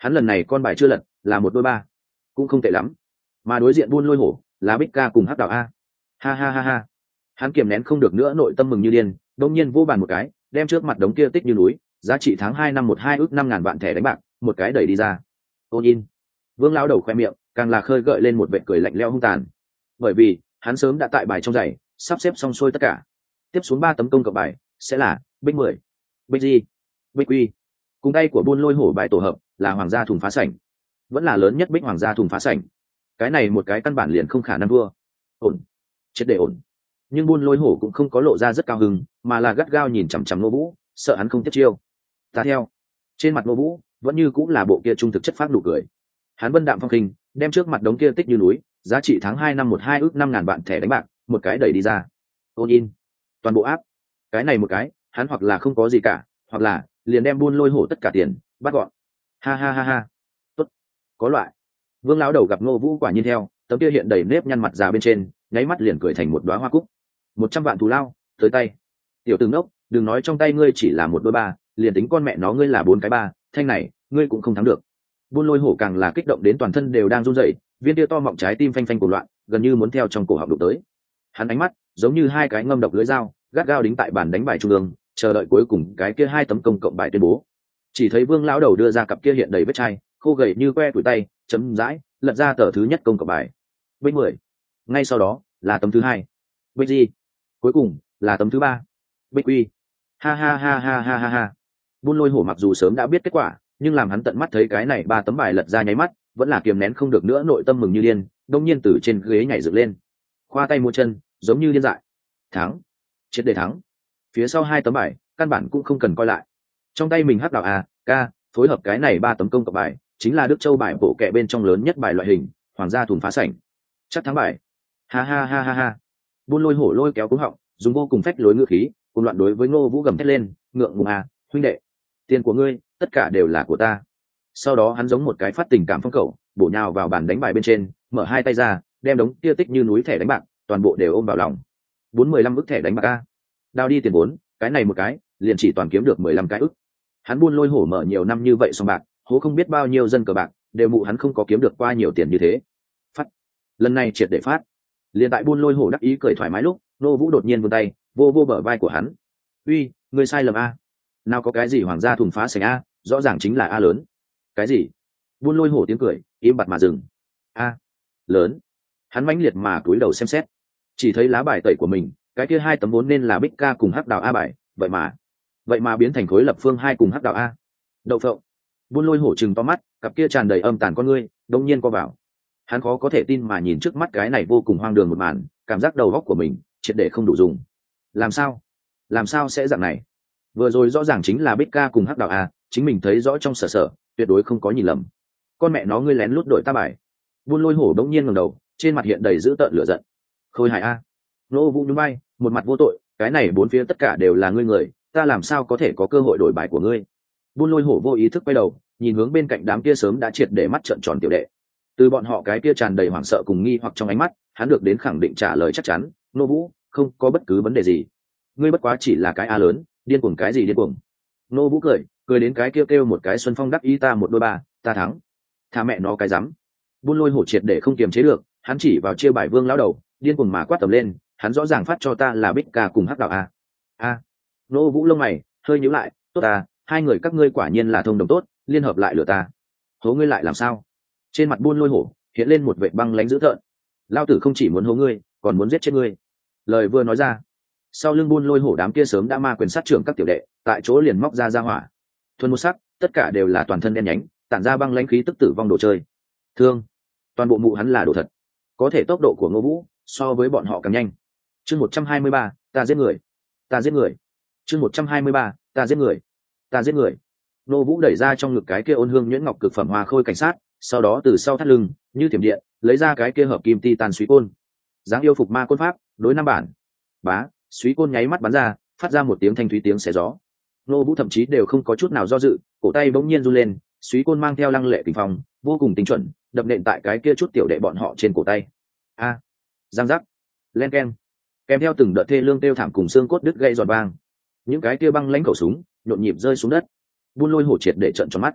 hắn lần này con bài chưa lật, là một đôi ba, cũng không tệ lắm. Mà đối diện buôn lôi hổ là Bích Ca cùng hắc đạo a. Ha ha ha ha. Hắn kiềm nén không được nữa, nội tâm mừng như điên, đông nhiên vô bàn một cái, đem trước mặt đống kia tích như núi, giá trị tháng hai năm một hai ước năm ngàn vạn thẻ đánh bạc, một cái đẩy đi ra. Ôn in. Vương lão đầu khoe miệng càng là khơi gợi lên một vệt cười lạnh lẽo hung tàn, bởi vì hắn sớm đã tại bài trong giày sắp xếp xong xuôi tất cả. Tiếp xuống ba tấm công cộng bài sẽ là bích mười, bích di, bích quy. Cùng tay của buôn lôi hổ bài tổ hợp là hoàng gia thùng phá sảnh, vẫn là lớn nhất bích hoàng gia thùng phá sảnh. Cái này một cái căn bản liền không khả năng thua. Ổn, chết để ổn. Nhưng buôn lôi hổ cũng không có lộ ra rất cao hứng, mà là gắt gao nhìn chằm chằm Ngô Vũ, sợ hắn không tiếp chiêu. Ta theo. Trên mặt Ngô Vũ vẫn như cũng là bộ kia trung thực chất phát nụ cười. Hắn vân đạm phong khinh, đem trước mặt đống kia tích như núi, giá trị tháng hai năm một hai ước năm ngàn vạn thẻ đánh bạc, một cái đẩy đi ra. Ôn in, toàn bộ áp. Cái này một cái, hắn hoặc là không có gì cả, hoặc là liền đem buôn lôi hổ tất cả tiền bắt gọn. Ha ha ha ha. Tốt, có loại. Vương lão đầu gặp Ngô Vũ quả nhiên theo, tấm kia hiện đầy nếp nhăn mặt già bên trên, nháy mắt liền cười thành một đóa hoa cúc. Một trăm vạn thù lao, tới tay. Tiểu Tử Ngốc, đừng nói trong tay ngươi chỉ là một đôi ba, liền tính con mẹ nó ngươi là bốn cái ba, thanh này, ngươi cũng không thắng được. Buôn lôi hổ càng là kích động đến toàn thân đều đang run rẩy, viên tia to mọng trái tim phanh phanh cuồng loạn, gần như muốn theo trong cổ họng đụng tới. Hắn ánh mắt giống như hai cái ngâm độc lưỡi dao, gắt gao đính tại bàn đánh bài trung ương, chờ đợi cuối cùng cái kia hai tấm công cộng bài tuyên bố. Chỉ thấy Vương lão đầu đưa ra cặp kia hiện đầy vết chai, khô gầy như que tuổi tay, chấm dãi, lật ra tờ thứ nhất công cộng bài. Bích mười. Ngay sau đó là tấm thứ hai. Bích gì? Cuối cùng là tấm thứ ba. Bích quy. Ha ha ha ha ha ha ha. Buôn lôi hổ mặc dù sớm đã biết kết quả, nhưng làm hắn tận mắt thấy cái này ba tấm bài lật ra nháy mắt, vẫn là kiềm nén không được nữa, nội tâm mừng như điên, đông nhiên từ trên ghế nhảy dựng lên, khoa tay mua chân, giống như điên dại. Thắng, triệt để thắng. Phía sau hai tấm bài căn bản cũng không cần coi lại, trong tay mình hắc đạo a ca phối hợp cái này ba tấm công cộng bài, chính là Đức Châu bài bộ kệ bên trong lớn nhất bài loại hình, hoàng gia thùng phá sảnh, chắc thắng bài. Ha ha ha ha ha. Buôn lôi hổ lôi kéo cúng họng, dùng vô cùng phách lối ngữ khí, cùng loạn đối với Ngô Vũ gầm thét lên, ngượng ngùng à, huynh đệ, tiền của ngươi tất cả đều là của ta. Sau đó hắn giống một cái phát tình cảm phong cẩu, bổ nhào vào bàn đánh bài bên trên, mở hai tay ra, đem đống kia tích như núi thẻ đánh bạc toàn bộ đều ôm vào lòng. Bốn mười lăm ức thẻ đánh bạc a, đao đi tiền vốn, cái này một cái liền chỉ toàn kiếm được mười lăm cái ức. Hắn buôn lôi hổ mở nhiều năm như vậy xong bạc, hố không biết bao nhiêu dân cờ bạc, đều mụ hắn không có kiếm được qua nhiều tiền như thế. Phát, lần này triệt để phát. Liền tại buôn lôi hổ đắc ý cười thoải mái lúc, Nô Vũ đột nhiên vươn tay, vô vô bờ vai của hắn. Uy, ngươi sai lầm a. Nào có cái gì hoàng gia thùng phá sảnh a, rõ ràng chính là a lớn. Cái gì? Buôn lôi hổ tiếng cười im bặt mà dừng. A lớn. Hắn mãnh liệt mà cúi đầu xem xét, chỉ thấy lá bài tẩy của mình, cái kia hai tấm vốn nên là Bích Ca cùng hắc đạo a bài, vậy mà vậy mà biến thành khối lập phương hai cùng hắc đạo a. Đậu phộng. Buôn lôi hổ trừng to mắt, cặp kia tràn đầy âm tàn con ngươi đông nhiên co vào. Hắn khó có thể tin mà nhìn trước mắt cái này vô cùng hoang đường một màn, cảm giác đầu óc của mình triệt để không đủ dùng. Làm sao làm sao sẽ dạng này? Vừa rồi rõ ràng chính là Bích Ca cùng hắc đạo a, chính mình thấy rõ trong sở sở, tuyệt đối không có nhìn lầm. Con mẹ nó, ngươi lén lút đổi ta bài. Buôn lôi hổ đống nhiên ngẩng đầu, trên mặt hiện đầy dữ tợn lửa giận. Khôi hài a. Nô Vũ nhún vai, một mặt vô tội, cái này bốn phía tất cả đều là ngươi người, ta làm sao có thể có cơ hội đổi bài của ngươi? Buôn lôi hổ vô ý thức quay đầu, nhìn hướng bên cạnh đám kia sớm đã triệt để mắt trợn tròn tiểu đệ. Từ bọn họ cái kia tràn đầy hoảng sợ cùng nghi hoặc trong ánh mắt, hắn được đến khẳng định trả lời chắc chắn, Nô Vũ, không có bất cứ vấn đề gì. Ngươi bất quá chỉ là cái a lớn, điên cuồng cái gì điên cuồng? Nô Vũ cười, cười đến cái kêu kêu một cái xuân phong đắc ý, ta một đôi ba, ta thắng. Tha mẹ nó cái rắm. Buôn lôi hổ triệt để không kiềm chế được, hắn chỉ vào chia bài Vương lão đầu, điên cuồng mà quát tầm lên, hắn rõ ràng phát cho ta là Bích Ca cùng hắc đạo a. A. Nô Vũ lông mày hơi nhíu lại, tốt ta, hai người các ngươi quả nhiên là thông đồng tốt, liên hợp lại lừa ta. Hố ngươi lại làm sao? Trên mặt buôn lôi hổ hiện lên một vệt băng lãnh dữ tợn. Lão tử không chỉ muốn hố ngươi, còn muốn giết chết ngươi. Lời vừa nói ra, sau lưng buôn lôi hổ đám kia sớm đã ma quyền sát trưởng các tiểu đệ, tại chỗ liền móc ra ra hỏa. Thuần một sắc, tất cả đều là toàn thân đen nhánh, tản ra băng lãnh khí tức tử vong đồ chơi. Thương, toàn bộ mụ hắn là đồ thật. Có thể tốc độ của Ngô Vũ so với bọn họ càng nhanh. Chương một trăm hai mươi ba, ta giết người, ta giết người. Chương một trăm hai mươi ba, ta giết người, ta giết người. Ngô Vũ đẩy ra trong ngực cái kia ôn hương nhuyễn ngọc cực phẩm hoa khôi cảnh sát, sau đó từ sau thắt lưng, như thiểm điện, lấy ra cái kia hợp kim titan suy côn. Dáng yêu phục ma côn pháp, đối năm bản. Bá, suy côn nháy mắt bắn ra, phát ra một tiếng thanh thúy tiếng xé gió. Ngô Vũ thậm chí đều không có chút nào do dự, cổ tay bỗng nhiên run lên, suy côn mang theo lăng lệ kình phong, vô cùng tinh chuẩn, đập nện tại cái kia chút tiểu đệ bọn họ trên cổ tay. A, à, giang giác, len keng, kèm theo từng đợt thê lương kêu thảm cùng xương cốt đứt gãy giòn vang. Những cái kia băng lãnh khẩu súng nhộn nhịp rơi xuống đất. Buôn lôi hổ triệt để trợn tròn mắt.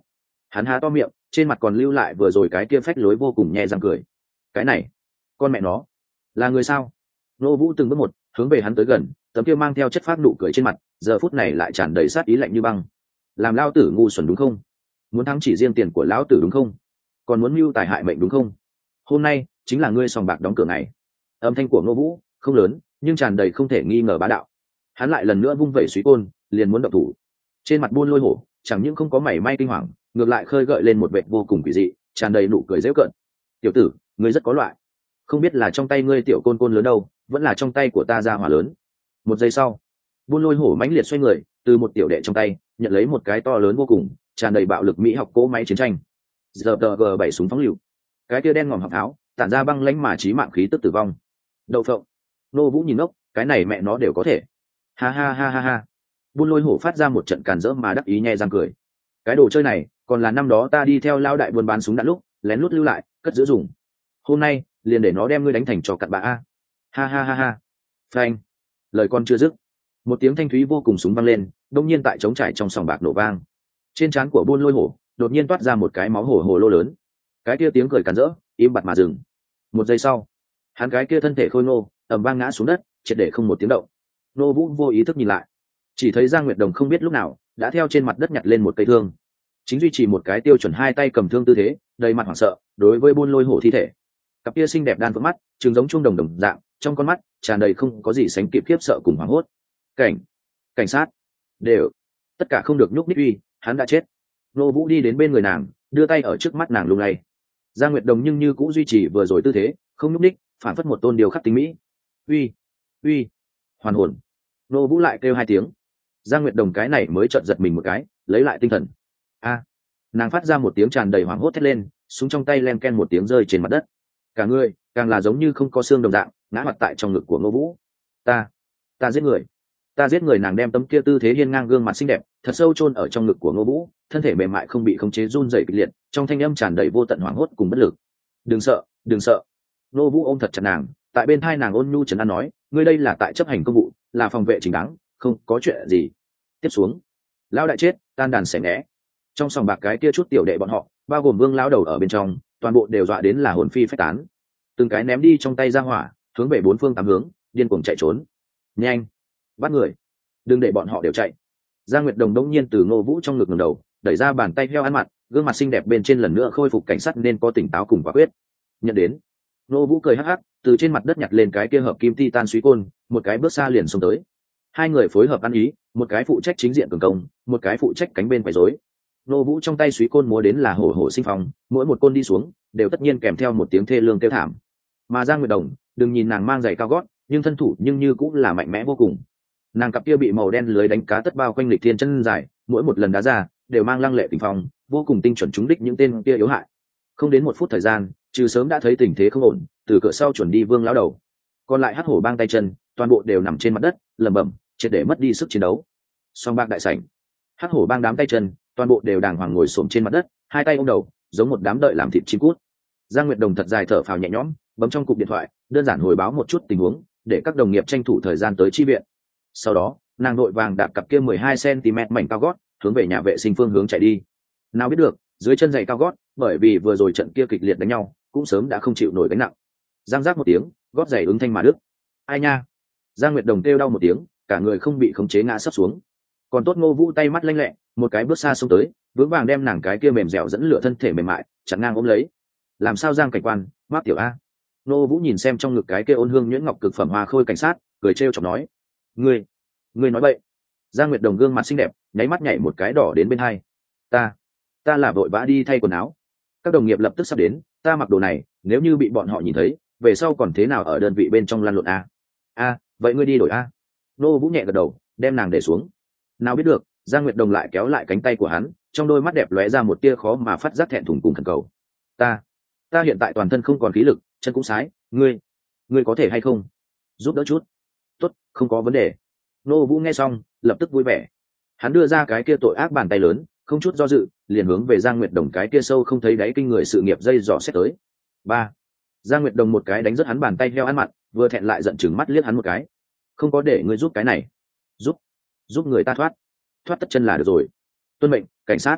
Hắn há to miệng, trên mặt còn lưu lại vừa rồi cái kia phách lối vô cùng nhẹ răng cười. Cái này, con mẹ nó, là người sao? Nô Vũ từng bước một hướng về hắn tới gần, tấm kia mang theo chất phát nụ cười trên mặt giờ phút này lại tràn đầy sát ý lạnh như băng. Làm lao tử ngu xuẩn đúng không? Muốn thắng chỉ riêng tiền của lão tử đúng không? Còn muốn mưu tài hại mệnh đúng không? Hôm nay chính là ngươi sòng bạc đóng cửa ngày. Âm thanh của Nô Vũ không lớn nhưng tràn đầy không thể nghi ngờ bá đạo. Hắn lại lần nữa vung vẩy suý côn, liền muốn động thủ. Trên mặt buôn lôi hổ chẳng những không có mảy may kinh hoàng, ngược lại khơi gợi lên một vẻ vô cùng quỷ dị, tràn đầy nụ cười giễu cợt. Tiểu tử, ngươi rất có loại, không biết là trong tay ngươi tiểu côn côn lớn đâu, vẫn là trong tay của ta ra hỏa lớn. Một giây sau, buôn lôi hổ mãnh liệt xoay người, từ một tiểu đệ trong tay nhận lấy một cái to lớn vô cùng, tràn đầy bạo lực mỹ học cỗ máy chiến tranh. Giờ tờ g bảy súng phóng lựu, cái kia đen ngòm học áo tản ra băng lãnh mà chí mạng khí tức tử vong. Đậu phộng. Nô Vũ nhìn ngốc, cái này mẹ nó đều có thể. Ha ha ha ha ha. Buôn lôi hổ phát ra một trận càn rỡ mà đắc ý nhe răng cười. Cái đồ chơi này còn là năm đó ta đi theo lao đại buôn bán súng đạn lúc lén lút lưu lại cất giữ dùng, hôm nay liền để nó đem ngươi đánh thành trò cặn bã a. Ha ha ha ha. Phanh. Lời con chưa dứt, một tiếng thanh thúy vô cùng súng vang lên, đông nhiên tại trống trải trong sòng bạc nổ vang. Trên trán của buôn lôi hổ đột nhiên toát ra một cái máu hổ hồ lô lớn. Cái kia tiếng cười càn rỡ im bặt mà dừng. Một giây sau, hắn cái kia thân thể khôi ngô ầm vang ngã xuống đất, triệt để không một tiếng động. Nô Vũ vô ý thức nhìn lại, chỉ thấy Giang Nguyệt Đồng không biết lúc nào đã theo trên mặt đất nhặt lên một cây thương, chính duy trì một cái tiêu chuẩn hai tay cầm thương tư thế, đầy mặt hoảng sợ đối với buôn lôi hổ thi thể. Cặp kia xinh đẹp đan phượng mắt trừng giống trung đồng đồng dạng, trong con mắt tràn đầy không có gì sánh kịp khiếp sợ cùng hoảng hốt. Cảnh, cảnh sát, đều, tất cả không được nhúc nhích, uy, hắn đã chết. Nô Vũ đi đến bên người nàng, đưa tay ở trước mắt nàng lung lay. Giang Nguyệt Đồng nhưng như cũng duy trì vừa rồi tư thế, không nhúc nhích, phản phất một tôn điều khắc tinh mỹ. Uy, uy, hoàn hồn. Nô Vũ lại kêu hai tiếng. Giang Nguyệt Đồng cái này mới chợt giật mình một cái, lấy lại tinh thần. A, nàng phát ra một tiếng tràn đầy hoảng hốt thét lên, súng trong tay len ken một tiếng rơi trên mặt đất. Cả người càng là giống như không có xương đồng dạng, ngã mặt tại trong ngực của Nô Vũ. Ta, ta giết người, ta giết người. Nàng đem tấm kia tư thế hiên ngang gương mặt xinh đẹp thật sâu chôn ở trong ngực của Nô Vũ, thân thể mềm mại không bị khống chế run rẩy kịch liệt, trong thanh âm tràn đầy vô tận hoảng hốt cùng bất lực. Đừng sợ, đừng sợ. Nô Vũ ôm thật chặt nàng, tại bên thai nàng ôn nhu trấn an nói, ngươi đây là tại chấp hành công vụ, là phòng vệ chính đáng, không có chuyện gì. Tiếp xuống, lão đại chết, tan đàn xẻ nghé. Trong sòng bạc cái kia chút tiểu đệ bọn họ, bao gồm Vương lão đầu ở bên trong, toàn bộ đều dọa đến là hồn phi phách tán, từng cái ném đi trong tay ra hỏa, hướng về bốn phương tám hướng điên cuồng chạy trốn. Nhanh, bắt người, đừng để bọn họ đều chạy. Giang Nguyệt Đồng đống nhiên từ Ngô Vũ trong ngực ngẩng đầu, đẩy ra bàn tay heo ăn mặt, gương mặt xinh đẹp bên trên lần nữa khôi phục cảnh sát nên có tỉnh táo cùng quả quyết. Nhận đến. Ngô Vũ cười hắc hắc, từ trên mặt đất nhặt lên cái kia hợp kim titan suý côn, một cái bước xa liền xông tới. Hai người phối hợp ăn ý, một cái phụ trách chính diện cường công, một cái phụ trách cánh bên quấy rối. Ngô Vũ trong tay suý côn múa đến là hổ hổ sinh phong, mỗi một côn đi xuống đều tất nhiên kèm theo một tiếng thê lương kêu thảm. Mà Giang Nguyệt Đồng, đừng nhìn nàng mang giày cao gót, nhưng thân thủ nhưng như cũng là mạnh mẽ vô cùng. Nàng cặp kia bị màu đen lưới đánh cá tất bao quanh lịch thiên chân dài, mỗi một lần đá ra đều mang lăng lệ tình phong, vô cùng tinh chuẩn trúng đích những tên kia yếu hại. Không đến một phút thời gian, trừ sớm đã thấy tình thế không ổn, từ cửa sau chuẩn đi Vương lão đầu, còn lại hắc hổ bang tay chân, toàn bộ đều nằm trên mặt đất, lẩm bẩm, triệt để mất đi sức chiến đấu. Song bạc đại sảnh, hắc hổ bang đám tay chân, toàn bộ đều đàng hoàng ngồi xổm trên mặt đất, hai tay ôm đầu, giống một đám đợi làm thịt chim cút. Giang Nguyệt Đồng thật dài thở phào nhẹ nhõm, bấm trong cục điện thoại, đơn giản hồi báo một chút tình huống, để các đồng nghiệp tranh thủ thời gian tới chi viện. Sau đó, nàng đội vàng đạp cặp kia mười hai xăng-ti-mét mảnh cao gót, hướng về nhà vệ sinh phương hướng chạy đi. Nào biết được, dưới chân giày cao gót, bởi vì vừa rồi trận kia kịch liệt đánh nhau, cũng sớm đã không chịu nổi gánh nặng. Giang giác một tiếng, gót giày ứng thanh mà đứt. Ai nha! Giang Nguyệt Đồng kêu đau một tiếng, cả người không bị khống chế ngã sấp xuống. Còn tốt Ngô Vũ tay mắt lanh lẹ, một cái bước xa xông tới, vững vàng đem nàng cái kia mềm dẻo dẫn lửa thân thể mềm mại chặn ngang ôm lấy. Làm sao Giang cảnh quan, Mác tiểu a? Ngô Vũ nhìn xem trong ngực cái kia ôn hương nhuyễn ngọc cực phẩm hoa khôi cảnh sát, cười trêu chọc nói: "Ngươi, ngươi nói bậy." Giang Nguyệt Đồng gương mặt xinh đẹp, nháy mắt nhảy một cái đỏ đến bên hai. "Ta, ta là vội vã đi thay quần áo. Các đồng nghiệp lập tức sắp đến, ta mặc đồ này, nếu như bị bọn họ nhìn thấy, về sau còn thế nào ở đơn vị bên trong lăn lộn a?" "A, vậy ngươi đi đổi a." Ngô Vũ nhẹ gật đầu, đem nàng để xuống. Nào biết được, Giang Nguyệt Đồng lại kéo lại cánh tay của hắn, trong đôi mắt đẹp lóe ra một tia khó mà phát giác thẹn thùng cùng khẩn cầu. "Ta, ta hiện tại toàn thân không còn khí lực, chân cũng sái, ngươi, ngươi có thể hay không giúp đỡ chút?" "Tốt, không có vấn đề." Nô Vũ nghe xong, lập tức vui vẻ. Hắn đưa ra cái kia tội ác bàn tay lớn, không chút do dự, liền hướng về Giang Nguyệt Đồng cái kia sâu không thấy đáy kinh người sự nghiệp dây dò xét tới. Ba. Giang Nguyệt Đồng một cái đánh rớt hắn bàn tay heo ăn mặn, vừa thẹn lại giận chừng mắt liếc hắn một cái. "Không có để ngươi giúp cái này." "Giúp? Giúp người ta thoát? Thoát tất chân là được rồi." "Tuân mệnh, cảnh sát."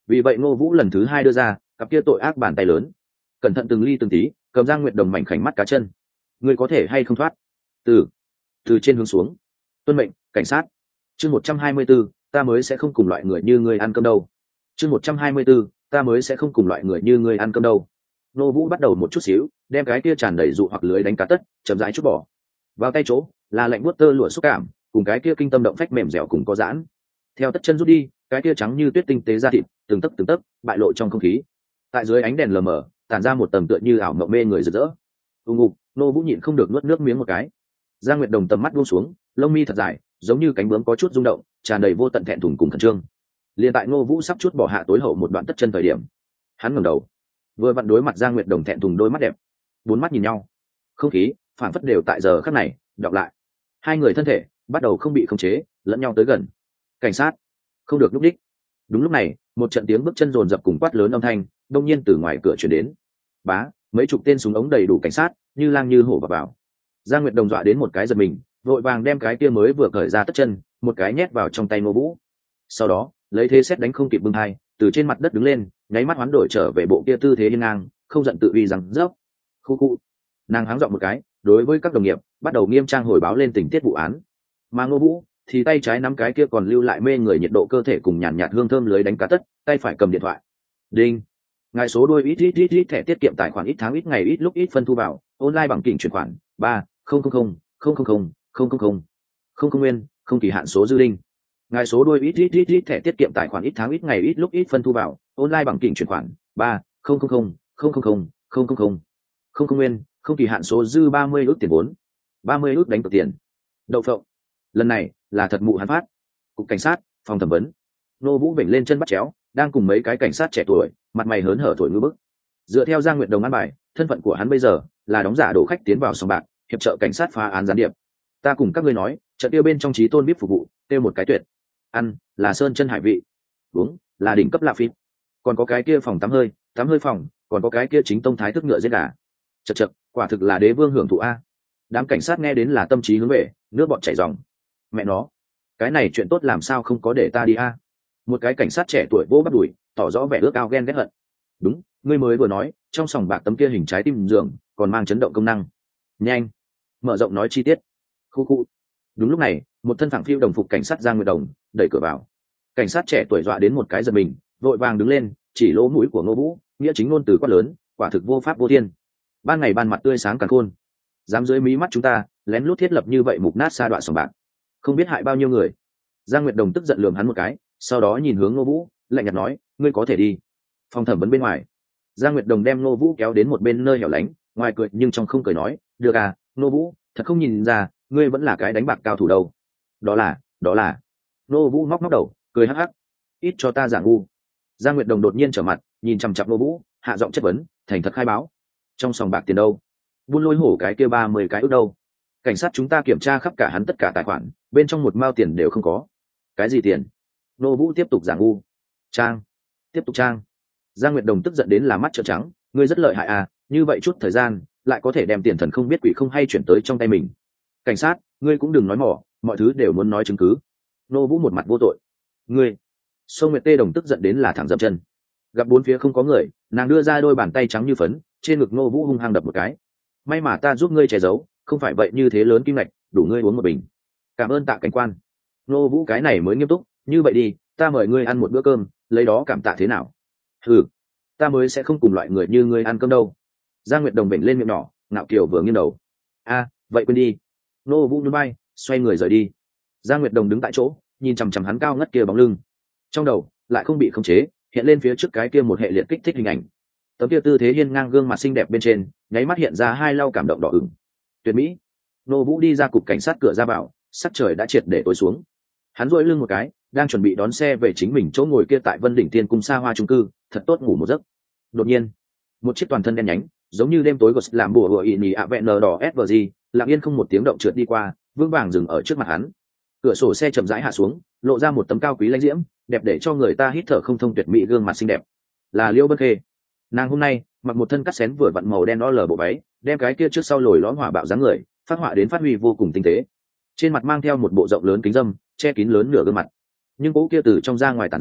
Vì vậy Ngô Vũ lần thứ hai đưa ra cặp kia tội ác bàn tay lớn, cẩn thận từng ly từng tí cầm Giang Nguyệt Đồng mảnh khảnh mắt cá chân. Ngươi có thể hay không thoát? từ từ trên hướng xuống. Tuân mệnh, cảnh sát. Chương một trăm hai mươi 124, ta mới sẽ không cùng loại người như ngươi ăn cơm đâu. Chương một trăm hai mươi 124, ta mới sẽ không cùng loại người như ngươi ăn cơm đâu. Ngô Vũ bắt đầu một chút xíu đem cái kia tràn đầy dụ hoặc lưới đánh cá tất chậm rãi chút bỏ vào tay chỗ, là lạnh buốt tơ lụa xúc cảm cùng cái kia kinh tâm động phách mềm dẻo cùng có giãn. Theo tất chân rút đi, cái kia trắng như tuyết tinh tế da thịt từng tấc từng tấc bại lộ trong không khí, tại dưới ánh đèn lờ mờ tản ra một tầng tựa như ảo mộng mê người rực rỡ. ù ngục Ngô Vũ nhịn không được nuốt nước miếng một cái. Giang Nguyệt Đồng tầm mắt buông xuống, lông mi thật dài giống như cánh bướm có chút rung động, tràn đầy vô tận thẹn thùng cùng khẩn trương. Liên tại Ngô Vũ sắp chút bỏ hạ tối hậu một đoạn tất chân thời điểm, hắn ngẩng đầu, vừa vặn đối mặt Giang Nguyệt Đồng thẹn thùng đôi mắt đẹp. Bốn mắt nhìn nhau, không khí phản phất đều tại giờ khắc này đọc lại. Hai người thân thể bắt đầu không bị khống chế, lẫn nhau tới gần. Cảnh sát, không được lúc đích. Đúng lúc này, một trận tiếng bước chân rồn rập cùng quát lớn âm thanh đông nhiên từ ngoài cửa truyền đến. Bá, mấy chục tên súng ống đầy đủ cảnh sát như lang như hổ vào vào. Giang Nguyệt Đồng dọa đến một cái giật mình, vội vàng đem cái kia mới vừa cởi ra tất chân một cái nhét vào trong tay Ngô Vũ. Sau đó lấy thế xét đánh không kịp bưng hai, từ trên mặt đất đứng lên, nháy mắt hoán đổi trở về bộ kia tư thế hiên ngang, không giận tự uy rằng dốc. Khu khu. Nàng háng giọng một cái, đối với các đồng nghiệp bắt đầu nghiêm trang hồi báo lên tình tiết vụ án. Mà Ngô Vũ thì tay trái nắm cái kia còn lưu lại mê người nhiệt độ cơ thể cùng nhàn nhạt, nhạt hương thơm lưới đánh cá tất, tay phải cầm điện thoại. Đinh. Ngài số đôi ít ít ít ít thẻ tiết kiệm tài khoản ít tháng ít ngày ít lúc ít phân thu vào, online bằng kỉnh chuyển khoản ba không không không không không không không không không không không nguyên không kỳ hạn số dư đinh. Ngài số đôi ít ít ít ít thẻ tiết kiệm tài khoản ít tháng ít ngày ít lúc ít phân thu vào, online bằng kỉnh chuyển khoản ba không không không không không không không không không không không nguyên không kỳ hạn số dư ba mươi ước tiền vốn, ba mươi ước đánh cược tiền. Đậu phộng, lần này là thật mụ hắn phát. Cục cảnh sát, phòng thẩm vấn. Ngô Vũ vểnh lên chân bắt chéo, đang cùng mấy cái cảnh sát trẻ tuổi mặt mày hớn hở thổi ngư bức. Dựa theo Giang Nguyệt Đồng an bài, thân phận của hắn bây giờ là đóng giả đổ khách tiến vào sòng bạc, hiệp trợ cảnh sát phá án gián điệp. Ta cùng các ngươi nói, trận tiêu bên trong trí tôn bíp phục vụ, tiêu một cái tuyệt. Ăn là sơn chân hải vị, uống là đỉnh cấp lạ phít. Còn có cái kia phòng tắm hơi, tắm hơi phòng, còn có cái kia chính tông thái thức ngựa giết gà. Chậc chậc, quả thực là đế vương hưởng thụ a. Đám cảnh sát nghe đến là tâm trí hướng về, nước bọt chảy ròng. Mẹ nó, cái này chuyện tốt làm sao không có để ta đi a. Một cái cảnh sát trẻ tuổi vỗ bắt đùi, tỏ rõ vẻ ước ao ghen ghét hận. Đúng, ngươi mới vừa nói, trong sòng bạc tấm kia hình trái tim giường còn mang chấn động công năng. Nhanh, mở rộng nói chi tiết. Khu khu. Đúng lúc này, một thân phẳng phiu đồng phục cảnh sát Giang Nguyệt Đồng đẩy cửa vào. Cảnh sát trẻ tuổi dọa đến một cái giật mình, vội vàng đứng lên, chỉ lỗ mũi của Ngô Vũ, nghĩa chính ngôn từ quát lớn, quả thực vô pháp vô thiên. Ban ngày ban mặt tươi sáng càn khôn, dám dưới mí mắt chúng ta lén lút thiết lập như vậy mục nát sa đoạn sòng bạc, không biết hại bao nhiêu người. Giang Nguyệt Đồng tức giận lườm hắn một cái, sau đó nhìn hướng Ngô Vũ, lạnh nhạt nói, ngươi có thể đi. Phòng thẩm vấn bên ngoài, Giang Nguyệt Đồng đem Ngô Vũ kéo đến một bên nơi hẻo lánh, ngoài cười nhưng trong không cười nói, được à, Ngô Vũ, thật không nhìn ra ngươi vẫn là cái đánh bạc cao thủ đâu. Đó là, đó là. Ngô Vũ móc móc đầu, cười hắc hắc, ít cho ta giả ngu. Giang Nguyệt Đồng đột nhiên trở mặt, nhìn chằm chằm Ngô Vũ, hạ giọng chất vấn, thành thật khai báo, trong sòng bạc tiền đâu? Buôn lôi hổ cái kia ba mươi cái ước đâu? Cảnh sát chúng ta kiểm tra khắp cả hắn tất cả tài khoản, bên trong một mao tiền đều không có. Cái gì tiền? Ngô Vũ tiếp tục giả ngu. Trang, tiếp tục trang. Giang Nguyệt Đồng tức giận đến là mắt trợn trắng, ngươi rất lợi hại à, như vậy chút thời gian lại có thể đem tiền thần không biết quỷ không hay chuyển tới trong tay mình. Cảnh sát, ngươi cũng đừng nói mỏ, mọi thứ đều muốn nói chứng cứ. Ngô Vũ một mặt vô tội. Ngươi. Sông Nguyệt Tê Đồng tức giận đến là thẳng dậm chân. Gặp bốn phía không có người, nàng đưa ra đôi bàn tay trắng như phấn, trên ngực Ngô Vũ hung hăng đập một cái. May mà ta giúp ngươi che giấu, không phải vậy như thế lớn kim ngạch, đủ ngươi uống một bình. Cảm ơn Tạ cảnh quan. Ngô Vũ cái này mới nghiêm túc, như vậy đi, ta mời ngươi ăn một bữa cơm, lấy đó cảm tạ thế nào? Ừ, ta mới sẽ không cùng loại người như ngươi ăn cơm đâu. Giang Nguyệt Đồng bệnh lên miệng nhỏ, ngạo kiều vừa nghiêng đầu. A, vậy quên đi. Ngô Vũ nhún vai, xoay người rời đi. Giang Nguyệt Đồng đứng tại chỗ, nhìn chằm chằm hắn cao ngất kia bóng lưng, trong đầu lại không bị khống chế hiện lên phía trước cái kia một hệ liệt kích thích hình ảnh. Tấm kia tư thế hiên ngang gương mặt xinh đẹp bên trên nháy mắt hiện ra hai lau cảm động đỏ ửng. Tuyệt mỹ. Ngô Vũ đi ra cục cảnh sát cửa ra vào, sắc trời đã triệt để tối xuống. Hắn duỗi lưng một cái, đang chuẩn bị đón xe về chính mình chỗ ngồi kia tại Vân Đỉnh Tiên cung xa hoa chung cư, thật tốt ngủ một giấc. Đột nhiên, một chiếc toàn thân đen nhánh, giống như đêm tối ghost làm bùa hựa ị nhì ạ vẹn nờ đỏ ét vê giê, lặng yên không một tiếng động trượt đi qua, vững vàng dừng ở trước mặt hắn. Cửa sổ xe chậm rãi hạ xuống, lộ ra một tấm cao quý lãnh diễm, đẹp để cho người ta hít thở không thông tuyệt mỹ gương mặt xinh đẹp. Là Liễu Bân Khê. Nàng hôm nay mặc một thân cắt xén vừa vặn màu đen đo lờ bộ váy, đem cái kia trước sau lồi lõm hỏa bạo dáng người phát họa đến phát huy vô cùng tinh tế. Trên mặt mang theo một bộ rộng lớn kính dâm, che kín lớn nửa gương mặt. Nhưng cỗ kia từ trong ra ngoài tản ra,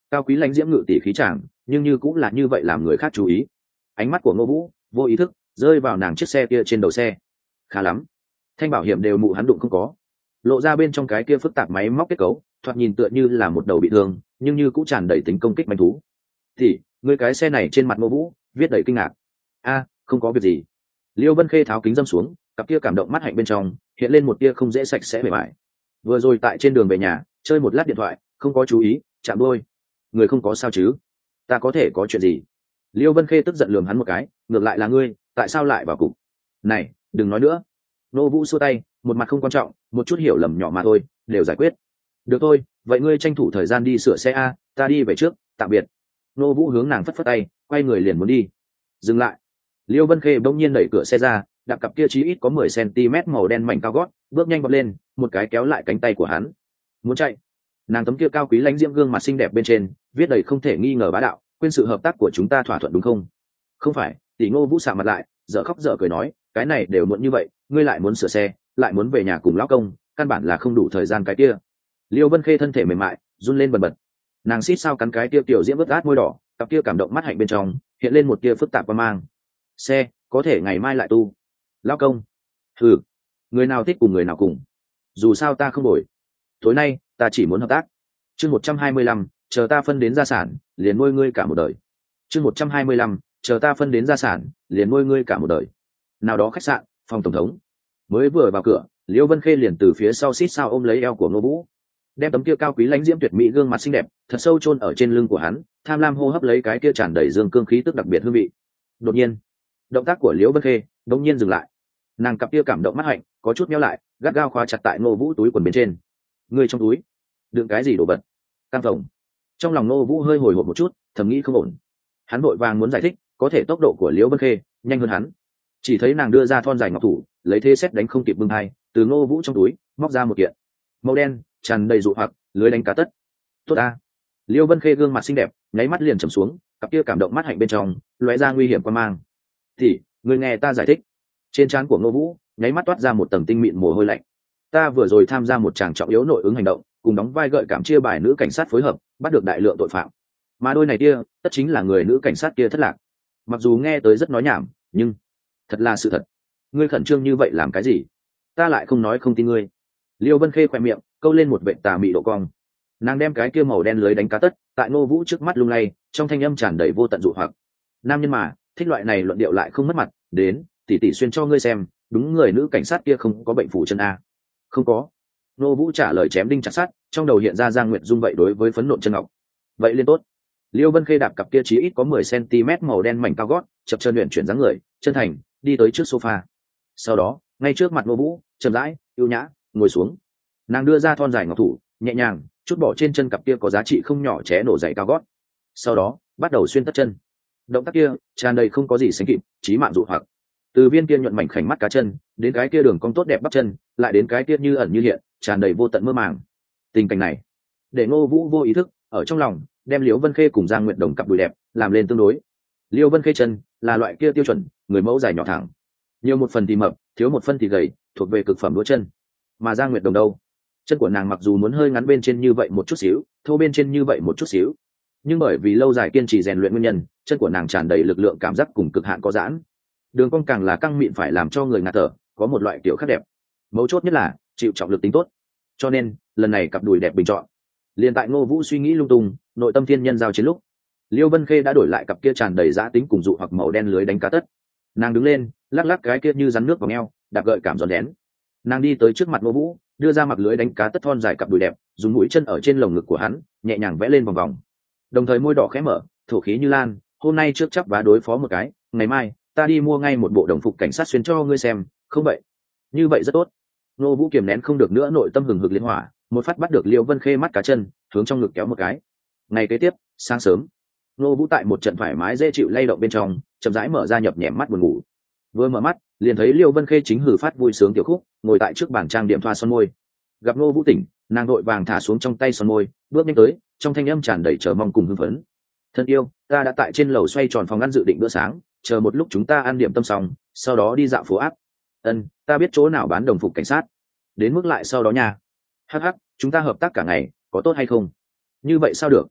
cao quý lãnh diễm ngự tỷ khí chàng nhưng như cũng là như vậy làm người khác chú ý. Ánh mắt của Ngô Vũ vô ý thức rơi vào nàng chiếc xe kia trên đầu xe. Khá lắm, thanh bảo hiểm đều mụ hắn đụng không có, lộ ra bên trong cái kia phức tạp máy móc kết cấu, thoạt nhìn tựa như là một đầu bị thương nhưng như cũng tràn đầy tính công kích manh thú. Thì người cái xe này trên mặt Ngô Vũ viết đầy kinh ngạc. A, không có việc gì. Liêu Vân Khê tháo kính dâm xuống, cặp kia cảm động mắt hạnh bên trong hiện lên một tia không dễ sạch sẽ bề mại. Vừa rồi tại trên đường về nhà chơi một lát điện thoại, không có chú ý chạm đôi. Người không có sao chứ? Ta có thể có chuyện gì? Liêu Vân Khê tức giận lườm hắn một cái, ngược lại là ngươi, tại sao lại vào cục? Này, đừng nói nữa. Nô Vũ xua tay, một mặt không quan trọng, một chút hiểu lầm nhỏ mà thôi, đều giải quyết. Được thôi, vậy ngươi tranh thủ thời gian đi sửa xe a, ta đi về trước, tạm biệt. Nô Vũ hướng nàng phất phất tay, quay người liền muốn đi. Dừng lại. Liêu Vân Khê bỗng nhiên đẩy cửa xe ra, đạp cặp kia chí ít có mười xăng-ti-mét màu đen mảnh cao gót, bước nhanh vọt lên, một cái kéo lại cánh tay của hắn. Muốn chạy. Nàng tấm kia cao quý lãnh diễm gương mặt xinh đẹp bên trên, viết đầy không thể nghi ngờ bá đạo, quên sự hợp tác của chúng ta thỏa thuận đúng không? Không phải. Tỷ Ngô Vũ sạm mặt lại, dở khóc dở cười nói, cái này đều muộn như vậy, ngươi lại muốn sửa xe, lại muốn về nhà cùng lão công, căn bản là không đủ thời gian cái kia. Liêu Vân Khê thân thể mềm mại run lên bần bật, nàng xít sao cắn cái kia tiểu diễm vớt át môi đỏ, cặp kia cảm động mắt hạnh bên trong hiện lên một tia phức tạp và mang. Xe có thể ngày mai lại tu. Lão công, thử, người nào thích cùng người nào cùng, dù sao ta không đổi. Tối nay ta chỉ muốn hợp tác. Chương một trăm hai mươi lăm, chờ ta phân đến gia sản, liền nuôi ngươi cả một đời. Chương một trăm hai mươi lăm, chờ ta phân đến gia sản, liền nuôi ngươi cả một đời. Nào đó khách sạn, phòng tổng thống. Mới vừa vào cửa, Liêu Vân Khê liền từ phía sau xít sao ôm lấy eo của Ngô Vũ, đem tấm kia cao quý lãnh diễm tuyệt mỹ gương mặt xinh đẹp thật sâu chôn ở trên lưng của hắn, tham lam hô hấp lấy cái kia tràn đầy dương cương khí tức đặc biệt hương vị. Đột nhiên, động tác của Liễu Vân Khê đột nhiên dừng lại, nàng cặp kia cảm động mắt hạnh có chút nhíu lại, gắt gao khóa chặt tại Ngô Vũ túi quần bên trên. Người trong túi đựng cái gì đồ vật? Căng phòng. Trong lòng Ngô Vũ hơi hồi hộp một chút, thầm nghĩ không ổn. Hắn vội vàng muốn giải thích, có thể tốc độ của Liễu Vân Khê nhanh hơn hắn. Chỉ thấy nàng đưa ra thon dài ngọc thủ, lấy thế xét đánh không kịp bưng hai, từ Ngô Vũ trong túi móc ra một kiện màu đen tràn đầy dụ hoặc lưới đánh cá tất. Tốt a. Liêu Vân Khê gương mặt xinh đẹp nháy mắt liền trầm xuống, cặp kia cảm động mắt hạnh bên trong lóe ra nguy hiểm quan mang. Thì người nghe ta giải thích. Trên trán của Ngô Vũ nháy mắt toát ra một tầng tinh mịn mồ hôi lạnh. Ta vừa rồi tham gia một tràng trọng yếu nội ứng hành động, cùng đóng vai gợi cảm chia bài nữ cảnh sát phối hợp, bắt được đại lượng tội phạm. Mà đôi này kia tất chính là người nữ cảnh sát kia thất lạc. Mặc dù nghe tới rất nói nhảm, nhưng thật là sự thật. Ngươi khẩn trương như vậy làm cái gì? Ta lại không nói không tin ngươi. Liêu Vân Khê khoe miệng câu lên một vệ tà mị độ cong, nàng đem cái kia màu đen lưới đánh cá tất tại Ngô Vũ trước mắt lung lay, trong thanh âm tràn đầy vô tận dụ hoặc. Nam nhân mà thích loại này luận điệu lại không mất mặt. Đến tỉ tỉ xuyên cho ngươi xem, đúng người nữ cảnh sát kia không có bệnh phủ chân a? Không có. Ngô Vũ trả lời chém đinh chặt sắt, trong đầu hiện ra Giang Nguyệt Dung vậy đối với phấn nộn chân ngọc. Vậy liên tốt. Liêu Vân Khê đạp cặp kia chí ít có mười xăng-ti-mét màu đen mảnh cao gót, chập chân luyện chuyển dáng người, chân thành đi tới trước sofa. Sau đó ngay trước mặt Ngô Vũ chậm rãi yêu nhã ngồi xuống, nàng đưa ra thon dài ngọc thủ nhẹ nhàng chút bỏ trên chân cặp kia có giá trị không nhỏ ché nổ dày cao gót, sau đó bắt đầu xuyên tất chân. Động tác kia tràn đầy không có gì sánh kịp, chí mạng dụ hoặc. Từ viên kia nhuận mảnh khảnh mắt cá chân đến cái kia đường cong tốt đẹp bắp chân, lại đến cái kia như ẩn như hiện tràn đầy vô tận mơ màng. Tình cảnh này để Ngô Vũ vô ý thức ở trong lòng đem Liễu Vân Khê cùng Giang Nguyệt Đồng cặp đùi đẹp làm lên tương đối. Liễu Vân Khê chân là loại kia tiêu chuẩn người mẫu dài nhỏ thẳng, nhiều một phần thì mập, thiếu một phân thì gầy, thuộc về cực phẩm đũa chân. Mà Giang Nguyệt Đồng đâu, chân của nàng mặc dù muốn hơi ngắn bên trên như vậy một chút xíu, thô bên trên như vậy một chút xíu, nhưng bởi vì lâu dài kiên trì rèn luyện nguyên nhân, chân của nàng tràn đầy lực lượng cảm giác cùng cực hạn có giãn, đường cong càng là căng mịn phải làm cho người ngạt thở, có một loại kiểu khác đẹp. Mấu chốt nhất là chịu trọng lực tính tốt, cho nên lần này cặp đùi đẹp bình chọn. Liên tại Ngô Vũ suy nghĩ lung tung, nội tâm thiên nhân giao chiến lúc, Liêu Vân Khê đã đổi lại cặp kia tràn đầy giá tính cùng dụ hoặc màu đen lưới đánh cá tất. Nàng đứng lên, lắc lắc cái kia như rắn nước vào eo, đạp gợi cảm giòn đén. Nàng đi tới trước mặt Ngô Vũ, đưa ra mặc lưới đánh cá tất thon dài cặp đùi đẹp, dùng mũi chân ở trên lồng ngực của hắn nhẹ nhàng vẽ lên vòng vòng, đồng thời môi đỏ khẽ mở, thổ khí như lan. Hôm nay trước chắp vá đối phó một cái, ngày mai ta đi mua ngay một bộ đồng phục cảnh sát xuyên cho ngươi xem, không vậy? Như vậy rất tốt. Ngô Vũ kiềm nén không được nữa nội tâm hừng hực liên hỏa, một phát bắt được Liêu Vân Khê mắt cá chân, hướng trong ngực kéo một cái. Ngày kế tiếp, sáng sớm, Ngô Vũ tại một trận thoải mái dễ chịu lay động bên trong, chậm rãi mở ra nhập nhèm mắt buồn ngủ. Vừa mở mắt, liền thấy Liêu Vân Khê chính hử phát vui sướng tiểu khúc, ngồi tại trước bàn trang điểm thoa son môi. Gặp Ngô Vũ tỉnh, nàng đội vàng thả xuống trong tay son môi, bước nhanh tới, trong thanh âm tràn đầy chờ mong cùng hưng phấn. Thân yêu, ta đã tại trên lầu xoay tròn phòng ăn dự định bữa sáng, chờ một lúc chúng ta ăn điểm tâm xong, sau đó đi dạo phố áp. Ân, ta biết chỗ nào bán đồng phục cảnh sát. Đến mức lại sau đó nha. Hắc hắc, chúng ta hợp tác cả ngày, có tốt hay không? Như vậy sao được?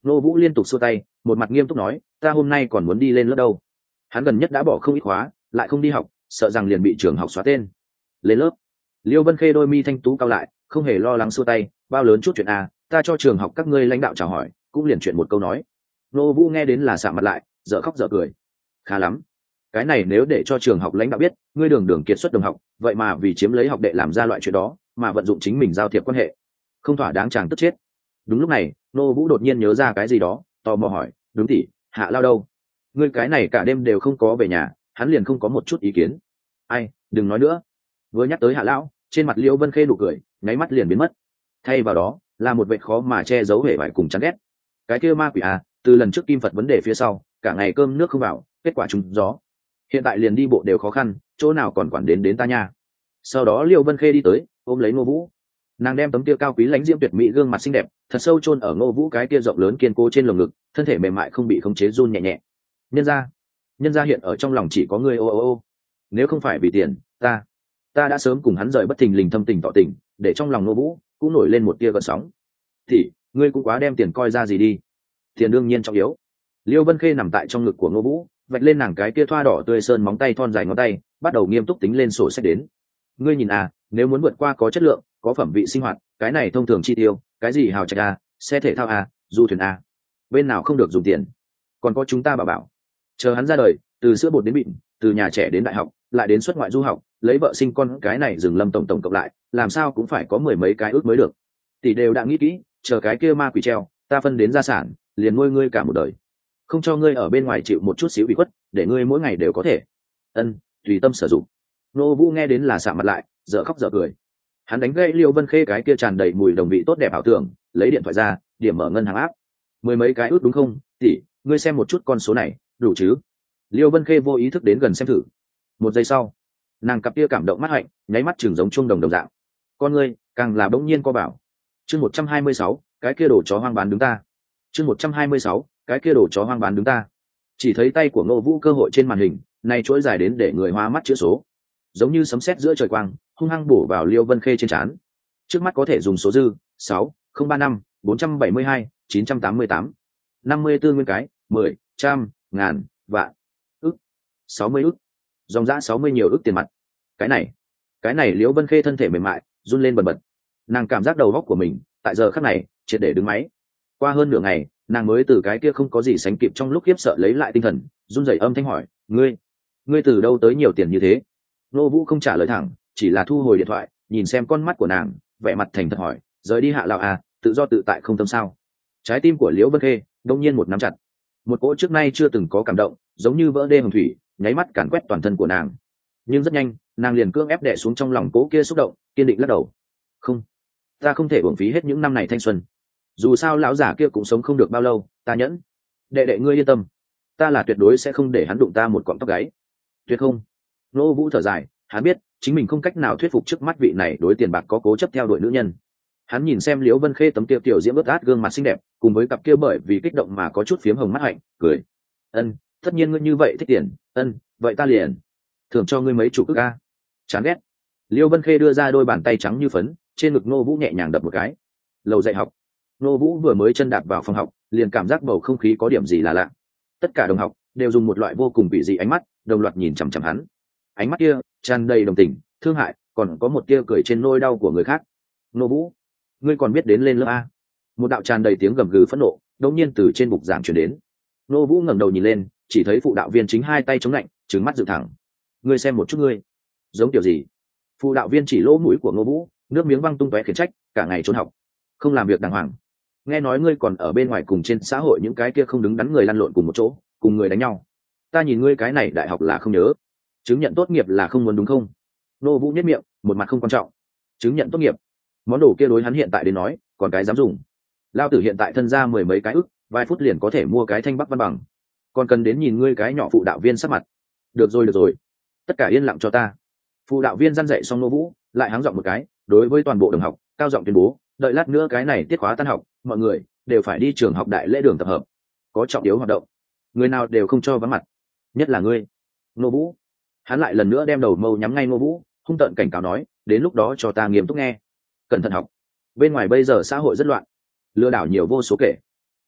Nô Vũ liên tục xua tay, một mặt nghiêm túc nói, ta hôm nay còn muốn đi lên lớp đâu. Hắn gần nhất đã bỏ không ít khóa, lại không đi học, sợ rằng liền bị trường học xóa tên. Lên lớp. Liêu Vân Khê đôi mi thanh tú cao lại, không hề lo lắng xua tay, bao lớn chút chuyện à, ta cho trường học các ngươi lãnh đạo chào hỏi, cũng liền chuyện một câu nói. Nô Vũ nghe đến là sạm mặt lại, dở khóc dở cười. Khá lắm. Cái này nếu để cho trường học lãnh đạo biết, ngươi đường đường kiệt xuất đồng học, vậy mà vì chiếm lấy học đệ làm ra loại chuyện đó, mà vận dụng chính mình giao thiệp quan hệ, không thỏa đáng chàng tức chết. Đúng lúc này, Nô Vũ đột nhiên nhớ ra cái gì đó, tò mò hỏi, đúng tỷ, Hạ Lao đâu? Ngươi cái này cả đêm đều không có về nhà, hắn liền không có một chút ý kiến. Ai, đừng nói nữa. Vừa nhắc tới Hạ Lão, trên mặt Liễu Vân Khê nụ cười nháy mắt liền biến mất, thay vào đó là một vệt khó mà che giấu hề vải cùng chán ghét. Cái kia ma quỷ à, từ lần trước Kim Phật vấn đề phía sau, cả ngày cơm nước không vào, kết quả trúng gió. Hiện tại liền đi bộ đều khó khăn, chỗ nào còn quản đến đến ta nha. Sau đó Liễu Vân Khê đi tới, ôm lấy Ngô Vũ, nàng đem tấm kia cao quý lãnh diễm tuyệt mỹ gương mặt xinh đẹp thật sâu chôn ở Ngô Vũ cái kia rộng lớn kiên cố trên lồng ngực, thân thể mềm mại không bị khống chế run nhẹ nhẹ. Nhân gia, nhân gia hiện ở trong lòng chỉ có ngươi, ô ô ô. Nếu không phải vì tiền, ta, ta đã sớm cùng hắn rời bất thình lình thâm tình tỏ tình, để trong lòng Ngô Vũ cũng nổi lên một tia gợn sóng. Thì, ngươi cũng quá đem tiền coi ra gì đi. Tiền đương nhiên trọng yếu. Liêu Vân Khê nằm tại trong ngực của Ngô Vũ, vạch lên nàng cái kia thoa đỏ tươi sơn móng tay thon dài ngón tay, bắt đầu nghiêm túc tính lên sổ sách đến. Ngươi nhìn à, nếu muốn vượt qua có chất lượng, có phẩm vị sinh hoạt, cái này thông thường chi tiêu, cái gì hào trạch à, xe thể thao à, du thuyền à, bên nào không được dùng tiền. Còn có chúng ta bảo bảo, chờ hắn ra đời, từ sữa bột đến bịm, từ nhà trẻ đến đại học, lại đến xuất ngoại du học, lấy vợ sinh con, cái này dừng lâm tổng tổng cộng lại, làm sao cũng phải có mười mấy cái ước mới được. Tỷ đều đã nghĩ kỹ, chờ cái kia ma quỷ treo, ta phân đến gia sản, liền nuôi ngươi cả một đời, không cho ngươi ở bên ngoài chịu một chút xíu bị khuất, để ngươi mỗi ngày đều có thể ân tùy tâm sử dụng. Nô Vũ nghe đến là sạm mặt lại, dở khóc dở cười. Hắn đánh gãy Liêu Vân Khê cái kia tràn đầy mùi đồng vị tốt đẹp ảo tưởng, lấy điện thoại ra, điểm mở ngân hàng áp. Mười mấy cái ước đúng không? Tỷ, ngươi xem một chút con số này, đủ chứ? Liêu Vân Khê vô ý thức đến gần xem thử. Một giây sau, nàng cặp kia cảm động mắt hạnh, nháy mắt chừng giống chuông đồng đồng dạng. Con ngươi càng là bỗng nhiên co bảo. Chương một trăm hai mươi sáu, cái kia đồ chó hoang bán đứng ta. Chương một trăm hai mươi sáu, cái kia đồ chó hoang bán đứng ta. Chỉ thấy tay của Ngô Vũ cơ hội trên màn hình, này chuỗi dài đến để người hoa mắt chữ số, giống như sấm sét giữa trời quang, hung hăng bổ vào Liêu Vân Khê trên trán. Trước mắt có thể dùng số dư sáu không ba năm bốn trăm bảy mươi hai chín trăm tám mươi tám năm mươi tư nguyên cái mười trăm ngàn vạn ức sáu mươi ức, dòng dã sáu mươi nhiều ức tiền mặt. Cái này, cái này Liêu Vân Khê thân thể mềm mại run lên bần bật. Nàng cảm giác đầu óc của mình tại giờ khắc này triệt để đứng máy. Qua hơn nửa ngày, nàng mới từ cái kia không có gì sánh kịp trong lúc khiếp sợ lấy lại tinh thần, run rẩy âm thanh hỏi, ngươi ngươi từ đâu tới nhiều tiền như thế? Nô Vũ không trả lời thẳng, chỉ là thu hồi điện thoại, nhìn xem con mắt của nàng, vẻ mặt thành thật hỏi, rời đi Hạ Lão à, tự do tự tại không tâm sao? Trái tim của Liễu Vân Khê đột nhiên một nắm chặt, một cỗ trước nay chưa từng có cảm động, giống như vỡ đê hồng thủy, nháy mắt càn quét toàn thân của nàng. Nhưng rất nhanh, nàng liền cưỡng ép đè xuống trong lòng cỗ kia xúc động, kiên định lắc đầu. Không, ta không thể uổng phí hết những năm này thanh xuân. Dù sao lão giả kia cũng sống không được bao lâu, ta nhẫn. Đệ đệ ngươi yên tâm, ta là tuyệt đối sẽ không để hắn đụng ta một cọng tóc gáy. Tuyệt không. Nô Vũ thở dài, hắn biết chính mình không cách nào thuyết phục trước mắt vị này đối tiền bạc có cố chấp theo đuổi nữ nhân. Hắn nhìn xem Liễu Vân Khê tấm kia tiểu diễm ướt át gương mặt xinh đẹp, cùng với cặp kia bởi vì kích động mà có chút phiếm hồng mắt hạnh, cười. Ân, tất nhiên ngươi như vậy thích tiền, ân, vậy ta liền thưởng cho ngươi mấy chục ức a. Chán ghét. Liễu Vân Khê đưa ra đôi bàn tay trắng như phấn, trên ngực Nô Vũ nhẹ nhàng đập một cái. Lầu dạy học. Nô Vũ vừa mới chân đạp vào phòng học, liền cảm giác bầu không khí có điểm gì là lạ. Tất cả đồng học đều dùng một loại vô cùng kỳ dị ánh mắt, đồng loạt nhìn chằm chằm hắn. Ánh mắt kia tràn đầy đồng tình, thương hại, còn có một tia cười trên nỗi đau của người khác. Nô Vũ, ngươi còn biết đến lên lớp a? Một đạo tràn đầy tiếng gầm gừ phẫn nộ đột nhiên từ trên bục giảng truyền đến. Nô Vũ ngẩng đầu nhìn lên, chỉ thấy phụ đạo viên chính hai tay chống lạnh, trừng mắt dựng thẳng. Ngươi xem một chút ngươi, giống kiểu gì? Phụ đạo viên chỉ lỗ mũi của Nô Vũ, nước miếng văng tung tóe khiển trách, cả ngày trốn học, không làm việc đàng hoàng. Nghe nói ngươi còn ở bên ngoài cùng trên xã hội những cái kia không đứng đắn người lăn lộn cùng một chỗ, cùng người đánh nhau. Ta nhìn ngươi cái này đại học là không nhớ, chứng nhận tốt nghiệp là không muốn đúng không? Nô Vũ nhếch miệng, một mặt không quan trọng. Chứng nhận tốt nghiệp, món đồ kia đối hắn hiện tại đến nói, còn cái dám dùng. Lao tử hiện tại thân ra mười mấy cái ức, vài phút liền có thể mua cái thanh bắc văn bằng, còn cần đến nhìn ngươi cái nhỏ phụ đạo viên sắc mặt. Được rồi được rồi, tất cả yên lặng cho ta. Phụ đạo viên răn dạy xong Nô Vũ, lại háng giọng một cái, đối với toàn bộ đồng học, cao giọng tuyên bố, đợi lát nữa cái này tiết khóa tan học, mọi người đều phải đi trường học đại lễ đường tập hợp, có trọng yếu hoạt động, người nào đều không cho vắng mặt, nhất là ngươi, Nô Vũ. Hắn lại lần nữa đem đầu mâu nhắm ngay Nô Vũ, hung tợn cảnh cáo nói, đến lúc đó cho ta nghiêm túc nghe, cẩn thận học, bên ngoài bây giờ xã hội rất loạn, lừa đảo nhiều vô số kể,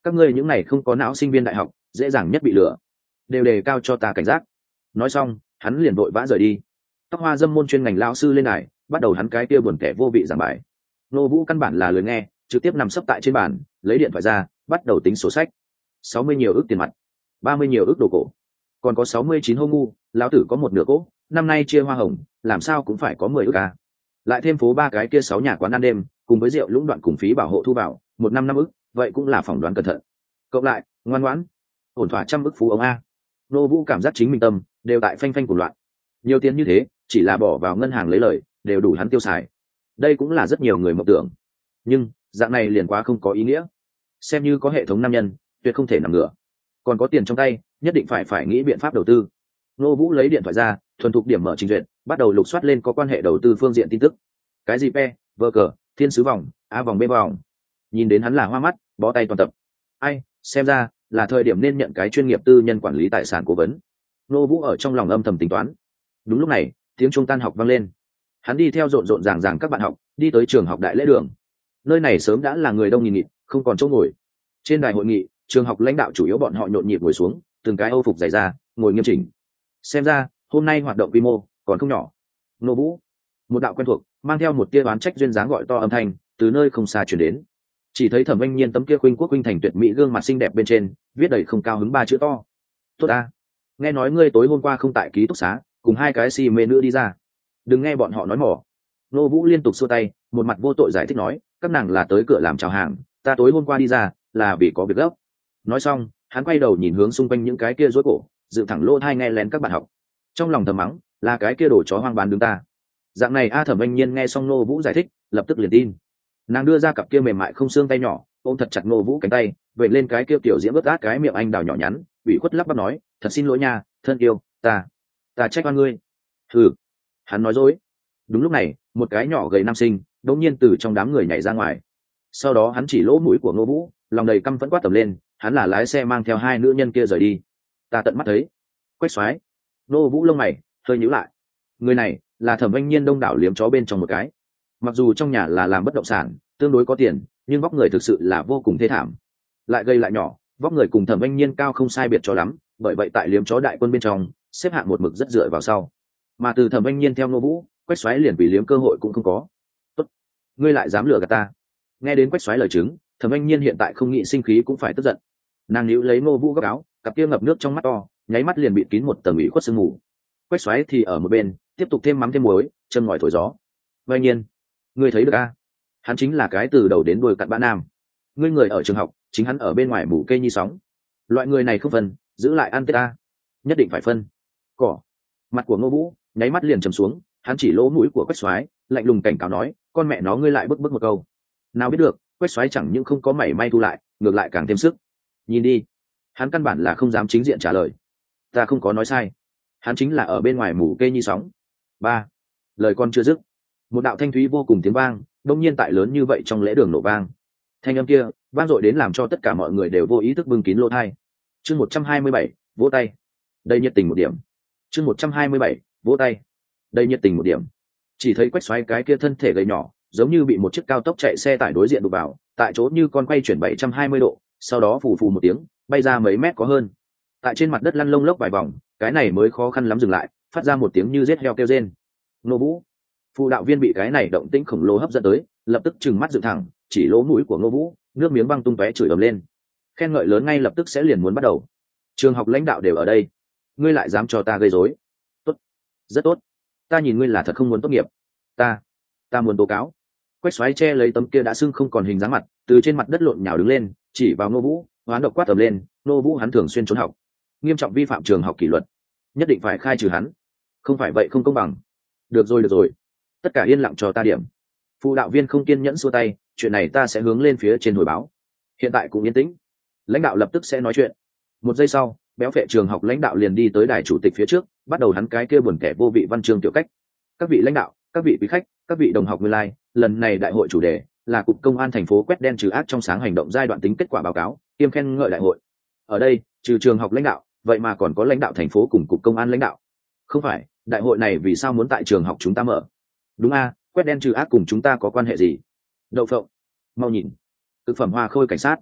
các ngươi những này không có não sinh viên đại học dễ dàng nhất bị lừa, đều đề cao cho ta cảnh giác. Nói xong hắn liền vội vã rời đi. Tóc hoa dâm môn chuyên ngành lão sư lên đài bắt đầu hắn cái kia buồn kẻ vô vị giảng bài. Nô Vũ căn bản là lười nghe, trực tiếp nằm sấp tại trên bàn, lấy điện thoại ra bắt đầu tính sổ sách. Sáu mươi nhiều ức tiền mặt, ba mươi nhiều ức đồ cổ, còn có sáu mươi chín hô ngu, lão tử có một nửa cỗ, năm nay chia hoa hồng làm sao cũng phải có mười ức à. Lại thêm phố ba cái kia sáu nhà quán ăn đêm cùng với rượu lũng đoạn cùng phí bảo hộ thu vào một năm năm ức, vậy cũng là phỏng đoán cẩn thận. Cộng lại ngoan ngoãn ổn thỏa trăm ức phú ông a. Nô Vũ cảm giác chính mình tâm đều tại phanh phanh của loạn. Nhiều tiền như thế chỉ là bỏ vào ngân hàng lấy lời đều đủ hắn tiêu xài, đây cũng là rất nhiều người mộng tưởng, nhưng dạng này liền quá không có ý nghĩa. Xem như có hệ thống nam nhân tuyệt không thể nằm ngửa, còn có tiền trong tay nhất định phải phải nghĩ biện pháp đầu tư. Nô Vũ lấy điện thoại ra thuần thục điểm mở trình duyệt, bắt đầu lục soát lên có quan hệ đầu tư phương diện tin tức. Cái gì pe vơ cờ thiên sứ vòng a vòng b vòng, nhìn đến hắn là hoa mắt bó tay toàn tập. Ai, xem ra là thời điểm nên nhận cái chuyên nghiệp tư nhân quản lý tài sản cố vấn. Nô Vũ ở trong lòng âm thầm tính toán. Đúng lúc này tiếng chuông tan học vang lên, hắn đi theo rộn rộn ràng ràng các bạn học đi tới trường học đại lễ đường. Nơi này sớm đã là người đông nghìn nghịt, không còn chỗ ngồi. Trên đài hội nghị trường học lãnh đạo chủ yếu bọn họ nhộn nhịp ngồi xuống, từng cái âu phục dày ra ngồi nghiêm chỉnh. Xem ra hôm nay hoạt động quy mô còn không nhỏ. Nô Vũ, một đạo quen thuộc mang theo một tia oán trách duyên dáng gọi to âm thanh từ nơi không xa truyền đến. Chỉ thấy Thẩm Anh Nhiên tấm kia khuynh quốc khuynh thành tuyệt mỹ gương mặt xinh đẹp bên trên viết đầy không cao hứng ba chữ to. Tốt a, nghe nói ngươi tối hôm qua không tại ký túc xá cùng hai cái si mê nữ đi ra, đừng nghe bọn họ nói mỏ. Nô Vũ liên tục xua tay, một mặt vô tội giải thích nói, các nàng là tới cửa làm chào hàng, ta tối hôm qua đi ra là vì có việc gấp. Nói xong hắn quay đầu nhìn hướng xung quanh những cái kia rối cổ dự thẳng lỗ tai nghe lén các bạn học, trong lòng thầm mắng, là cái kia đồ chó hoang bán đứng ta. Dạng này a. Thẩm Anh Nhiên nghe xong Nô Vũ giải thích lập tức liền tin. Nàng đưa ra cặp kia mềm mại không xương tay nhỏ ôm thật chặt Nô Vũ cánh tay, vậy lên cái kia tiểu diễm ướt át cái miệng anh đào nhỏ nhắn, ủy khuất lắp bắp nói, thật xin lỗi nha thân yêu, ta ta trách oan ngươi. Hừ, hắn nói dối. Đúng lúc này một cái nhỏ gầy nam sinh đột nhiên từ trong đám người nhảy ra ngoài, sau đó hắn chỉ lỗ mũi của Nô Vũ, lòng đầy căm phẫn quát tầm lên, hắn là lái xe mang theo hai nữ nhân kia rời đi, ta tận mắt thấy. Quách Soái. Nô Vũ lông mày hơi nhíu lại, người này là Thẩm Anh Nhiên đông đảo liếm chó bên trong một cái. Mặc dù trong nhà là làm bất động sản tương đối có tiền, nhưng vóc người thực sự là vô cùng thê thảm, lại gây lại nhỏ, vóc người cùng Thẩm Anh Nhiên cao không sai biệt cho lắm, bởi vậy tại liếm chó đại quân bên trong xếp hạng một mực rất dựa vào sau. Mà từ Thẩm Anh Nhiên theo Nô Vũ, Quách Soái liền vì liếm cơ hội cũng không có. Tốt, ngươi lại dám lừa gạt ta. Nghe đến Quách Soái lời chứng, Thẩm Anh Nhiên hiện tại không nghĩ sinh khí cũng phải tức giận. Nàng níu lấy Nô Vũ góc áo, cặp kia ngập nước trong mắt to nháy mắt liền bị kín một tầng ủy khuất sương mù. Quách Soái thì ở một bên tiếp tục thêm mắm thêm muối, châm ngòi thổi gió. Anh Nhiên, ngươi thấy được a? Hắn chính là cái từ đầu đến đuôi cặn bã nam. Ngươi người ở trường học, chính hắn ở bên ngoài mù cây như sóng. Loại người này không phân, giữ lại ăn tết ta, nhất định phải phân. Cỏ. Mặt của Ngô Vũ nháy mắt liền trầm xuống, hắn chỉ lỗ mũi của Quách Soái, lạnh lùng cảnh cáo nói, con mẹ nó ngươi lại bức bức một câu. Nào biết được, Quách Soái chẳng những không có mảy may thu lại, ngược lại càng thêm sức. Nhìn đi, hắn căn bản là không dám chính diện trả lời. Ta không có nói sai, hắn chính là ở bên ngoài mù cây như sóng. Ba. Lời con chưa dứt, một đạo thanh thúy vô cùng tiếng vang đông nhiên tại lớn như vậy trong lễ đường nổ vang. Thanh âm kia vang dội đến làm cho tất cả mọi người đều vô ý thức bưng kín lỗ tai. Chương một trăm hai mươi bảy, vỗ tay. Đây nhiệt tình một điểm. Chương một trăm hai mươi bảy, vỗ tay. Đây nhiệt tình một điểm. Chỉ thấy Quách Soái cái kia thân thể gầy nhỏ, giống như bị một chiếc cao tốc chạy xe tải đối diện đụng vào, tại chỗ như con quay chuyển bảy trăm hai mươi độ, sau đó phù phù một tiếng, bay ra mấy mét có hơn. Tại trên mặt đất lăn lông lốc vài vòng, cái này mới khó khăn lắm dừng lại, phát ra một tiếng như rết heo kêu rên. Nô Vũ. Phụ đạo viên bị cái này động tĩnh khổng lồ hấp dẫn tới, lập tức trừng mắt dựng thẳng, chỉ lỗ mũi của Nô Vũ, nước miếng băng tung tóe chửi ầm lên. Khen ngợi lớn ngay lập tức sẽ liền muốn bắt đầu. Trường học lãnh đạo đều ở đây, ngươi lại dám cho ta gây rối? Tốt, rất tốt. Ta nhìn ngươi là thật không muốn tốt nghiệp. Ta, ta muốn tố cáo. Quách Soái che lấy tấm kia đã sưng không còn hình dáng mặt, từ trên mặt đất lộn nhào đứng lên, chỉ vào Nô Vũ, hoán độc quát tầm lên, Nô Vũ hắn thường xuyên trốn học, nghiêm trọng vi phạm trường học kỷ luật, nhất định phải khai trừ hắn, không phải vậy không công bằng. Được rồi được rồi, tất cả yên lặng cho ta điểm. Phụ đạo viên không kiên nhẫn xua tay, chuyện này ta sẽ hướng lên phía trên hồi báo. Hiện tại cũng yên tĩnh, lãnh đạo lập tức sẽ nói chuyện. Một giây sau, béo phệ trường học lãnh đạo liền đi tới đài chủ tịch phía trước, bắt đầu hắn cái kia buồn kẻ vô vị văn chương tiểu cách. Các vị lãnh đạo, các vị quý khách, các vị đồng học nguyên lai, lần này đại hội chủ đề là cục công an thành phố quét đen trừ ác trong sáng hành động giai đoạn tính kết quả báo cáo, kiêm khen ngợi đại hội. Ở đây, trừ trường học lãnh đạo, vậy mà còn có lãnh đạo thành phố cùng cục công an lãnh đạo. Không phải, đại hội này vì sao muốn tại trường học chúng ta mở? Đúng a, quét đen trừ ác cùng chúng ta có quan hệ gì? Đậu phộng, mau nhìn, thực phẩm hoa khôi cảnh sát,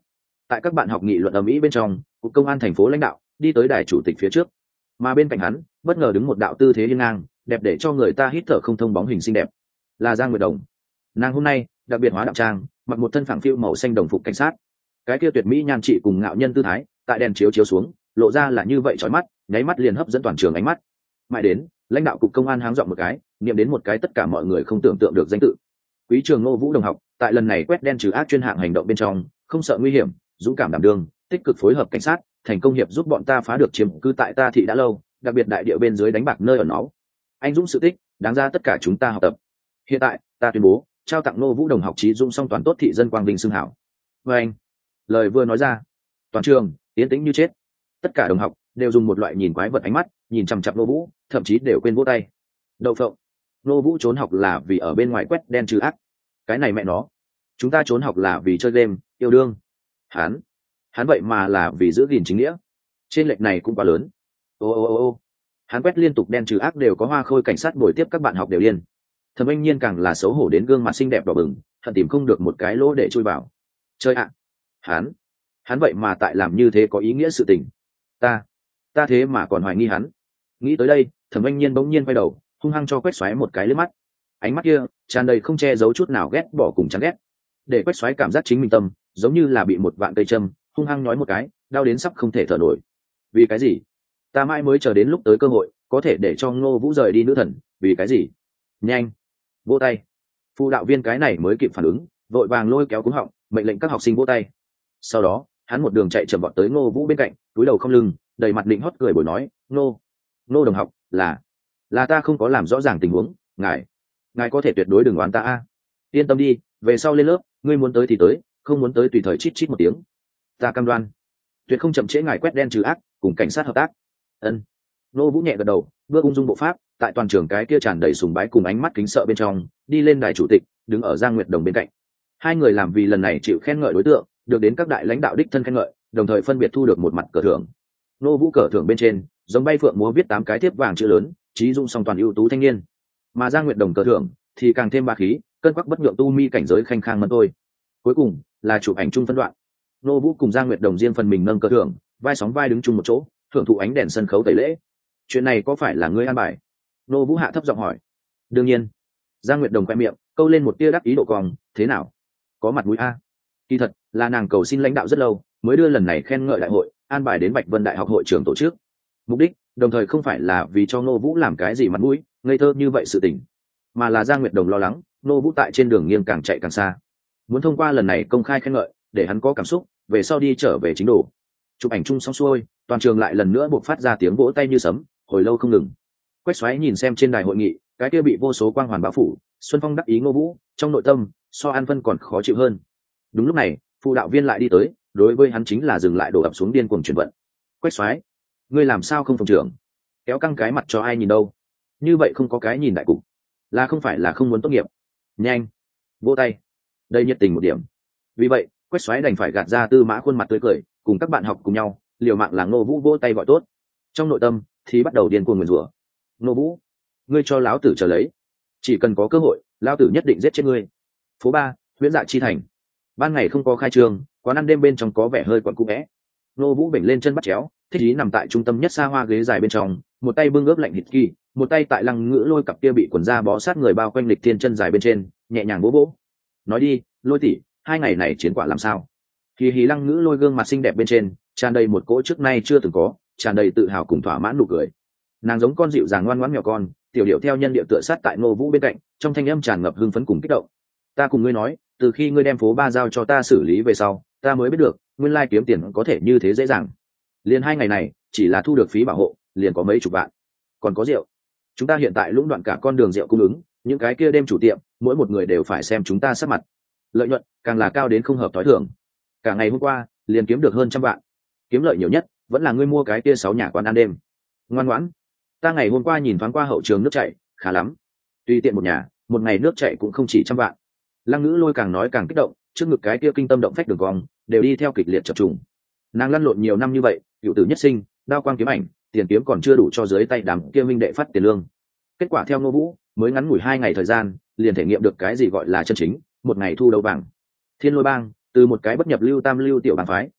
Tại các bạn học nghị luận ầm ĩ bên trong, cục công an thành phố lãnh đạo đi tới đài chủ tịch phía trước, mà bên cạnh hắn bất ngờ đứng một đạo tư thế hiên ngang, đẹp để cho người ta hít thở không thông bóng hình xinh đẹp, là Giang Nguyệt Đồng. Nàng hôm nay đặc biệt hóa đạo trang, mặc một thân phẳng phiu màu xanh đồng phục cảnh sát, cái kia tuyệt mỹ nhan trị cùng ngạo nhân tư thái tại đèn chiếu chiếu xuống lộ ra là như vậy chói mắt, nháy mắt liền hấp dẫn toàn trường ánh mắt. Mãi đến lãnh đạo cục công an háng dọn một cái, niệm đến một cái tất cả mọi người không tưởng tượng được danh tự. Quý trường Ngô Vũ đồng học tại lần này quét đen trừ ác chuyên hạng hành động bên trong không sợ nguy hiểm, dũng cảm đảm đương, tích cực phối hợp cảnh sát, thành công hiệp giúp bọn ta phá được chiếm cư tại ta thị đã lâu, đặc biệt đại địa bên dưới đánh bạc nơi ở nó. Anh dũng sự tích đáng ra tất cả chúng ta học tập. Hiện tại ta tuyên bố trao tặng Ngô Vũ đồng học trí dũng song toàn tốt thị dân quang vinh xưng hảo. Và anh lời vừa nói ra, toàn trường yên tĩnh như chết. Tất cả đồng học đều dùng một loại nhìn quái vật ánh mắt nhìn chằm chằm Ngô Vũ, thậm chí đều quên vỗ tay. Đậu phộng, Ngô Vũ trốn học là vì ở bên ngoài quét đen trừ ác. Cái này mẹ nó, chúng ta trốn học là vì chơi game yêu đương. Hắn hắn vậy mà là vì giữ gìn chính nghĩa. Trên lệch này cũng quá lớn. Ô ô ô ô hắn quét liên tục đen trừ ác đều có hoa khôi cảnh sát bồi tiếp các bạn học đều điên. Thẩm Anh Nhiên càng là xấu hổ đến gương mặt xinh đẹp đỏ bừng, hận tìm không được một cái lỗ để chui vào. Chơi ạ, hắn hắn vậy mà tại làm như thế có ý nghĩa sự tình. Ta ta thế mà còn hoài nghi hắn. Nghĩ tới đây, Thẩm Anh Nhiên bỗng nhiên quay đầu, hung hăng cho Quách Soái một cái liếc mắt. Ánh mắt kia tràn đầy không che giấu chút nào ghét bỏ cùng chán ghét, để Quách Soái cảm giác chính mình tâm giống như là bị một vạn cây châm hung hăng nói một cái, đau đến sắp không thể thở nổi. Vì cái gì? Ta mãi mới chờ đến lúc tới cơ hội có thể để cho Ngô Vũ rời đi nữ thần, vì cái gì? Nhanh vỗ tay. Phụ đạo viên cái này mới kịp phản ứng, vội vàng lôi kéo cúng họng, mệnh lệnh các học sinh vỗ tay. Sau đó hắn một đường chạy chậm vọt tới Ngô Vũ bên cạnh, cúi đầu không lưng, đầy mặt định hót cười bồi nói, Ngô Ngô đồng học, là là ta không có làm rõ ràng tình huống, ngài ngài có thể tuyệt đối đừng oán ta a. Yên tâm đi, về sau lên lớp ngươi muốn tới thì tới, không muốn tới tùy thời chít chít một tiếng. Ta cam đoan tuyệt không chậm trễ ngài quét đen trừ ác, cùng cảnh sát hợp tác. Ân. Ngô Vũ nhẹ gật đầu, bước ung dung bộ pháp, tại toàn trường cái kia tràn đầy sùng bái cùng ánh mắt kính sợ bên trong, đi lên đài chủ tịch, đứng ở Giang Nguyệt Đồng bên cạnh. Hai người làm vì lần này chịu khen ngợi đối tượng, được đến các đại lãnh đạo đích thân khen ngợi, đồng thời phân biệt thu được một mặt cờ thưởng. Ngô Vũ cờ thưởng bên trên, giống bay phượng múa viết tám cái thiếp vàng chữ lớn, trí dũng song toàn ưu tú thanh niên. Mà Giang Nguyệt Đồng cờ thưởng thì càng thêm ba khí, cân quắc bất nhượng tu mi cảnh giới khanh khang mẫn tôi. Cuối cùng là chụp ảnh chung phân đoạn. Ngô Vũ cùng Giang Nguyệt Đồng riêng phần mình nâng cờ thưởng, vai sóng vai đứng chung một chỗ, thưởng thụ ánh đèn sân khấu tẩy lễ. Chuyện này có phải là ngươi an bài? Ngô Vũ hạ thấp giọng hỏi. Đương nhiên. Giang Nguyệt Đồng khoe miệng câu lên một tia đắc ý độ cong, thế nào, có mặt mũi a? Kỳ thật là nàng cầu xin lãnh đạo rất lâu, mới đưa lần này khen ngợi đại hội an bài đến Bạch Vân Đại học hội trưởng tổ chức. Mục đích đồng thời không phải là vì cho Ngô Vũ làm cái gì mặt mũi ngây thơ như vậy sự tình, mà là Giang Nguyệt Đồng lo lắng Ngô Vũ tại trên đường nghiêng càng chạy càng xa, muốn thông qua lần này công khai khen ngợi để hắn có cảm xúc, về sau đi trở về chính đồ. Chụp ảnh chung xong xuôi, toàn trường lại lần nữa buộc phát ra tiếng vỗ tay như sấm, hồi lâu không ngừng. Quách Soái nhìn xem trên đài hội nghị cái kia bị vô số quang hoàn bao phủ, Xuân Phong đắc ý Ngô Vũ, trong nội tâm so An Vân còn khó chịu hơn. Đúng lúc này, phụ đạo viên lại đi tới, đối với hắn chính là dừng lại đổ ập xuống điên cuồng chuyển vận. Quách Soái, ngươi làm sao không phòng trưởng? Kéo căng cái mặt cho ai nhìn đâu? Như vậy không có cái nhìn đại cục, là không phải là không muốn tốt nghiệp? Nhanh vỗ tay, đây nhiệt tình một điểm. Vì vậy Quách Soái đành phải gạt ra tư mã khuôn mặt tươi cười, cùng các bạn học cùng nhau liều mạng là Ngô Vũ vỗ tay gọi tốt. Trong nội tâm thì bắt đầu điên cuồng nguyền rủa. Ngô Vũ, ngươi cho lão tử chờ lấy, chỉ cần có cơ hội lão tử nhất định giết chết ngươi. Phố ba, Huyễn Dạ Chi Thành. Ban ngày không có khai trương, quán ăn đêm bên trong có vẻ hơi quẩn cũ vẽ. Ngô Vũ bỉnh lên chân bắt chéo, thích ý nằm tại trung tâm nhất xa hoa ghế dài bên trong, một tay bưng ướp lạnh thịt kỳ, một tay tại Lăng Ngữ Lôi cặp kia bị quần da bó sát người bao quanh lịch thiên chân dài bên trên, nhẹ nhàng vỗ vỗ. Nói đi, Lôi tỷ, hai ngày này chiến quả làm sao? Hì hì. Lăng Ngữ Lôi gương mặt xinh đẹp bên trên tràn đầy một cỗ trước nay chưa từng có, tràn đầy tự hào cùng thỏa mãn nụ cười. Nàng giống con dịu dàng ngoan ngoãn nhỏ con, tiểu điệu theo nhân địa tựa sát tại Ngô Vũ bên cạnh, trong thanh âm tràn ngập hưng phấn cùng kích động. Ta cùng ngươi nói, từ khi ngươi đem phố ba giao cho ta xử lý về sau, ta mới biết được nguyên lai kiếm tiền có thể như thế dễ dàng. Liền hai ngày này chỉ là thu được phí bảo hộ liền có mấy chục vạn, còn có rượu, chúng ta hiện tại lũng đoạn cả con đường rượu cung ứng, những cái kia đêm chủ tiệm mỗi một người đều phải xem chúng ta sắc mặt, lợi nhuận càng là cao đến không hợp tối thường. Cả ngày hôm qua liền kiếm được hơn trăm vạn, kiếm lợi nhiều nhất vẫn là ngươi mua cái kia sáu nhà quán ăn đêm. Ngoan ngoãn, ta ngày hôm qua nhìn thoáng qua hậu trường nước chảy khá lắm, tùy tiện một nhà một ngày nước chảy cũng không chỉ trăm vạn. Lăng Ngữ Lôi càng nói càng kích động, trước ngực cái kia kinh tâm động phách đường cong đều đi theo kịch liệt chập trùng. Nàng lăn lộn nhiều năm như vậy, cựu tử nhất sinh, đao quang kiếm ảnh, tiền kiếm còn chưa đủ cho dưới tay đám kia minh đệ phát tiền lương. Kết quả theo Ngô Vũ, mới ngắn ngủi hai ngày thời gian, liền thể nghiệm được cái gì gọi là chân chính, một ngày thu đầu bảng. Thiên Lôi Bang, từ một cái bất nhập lưu tam lưu tiểu bang phái,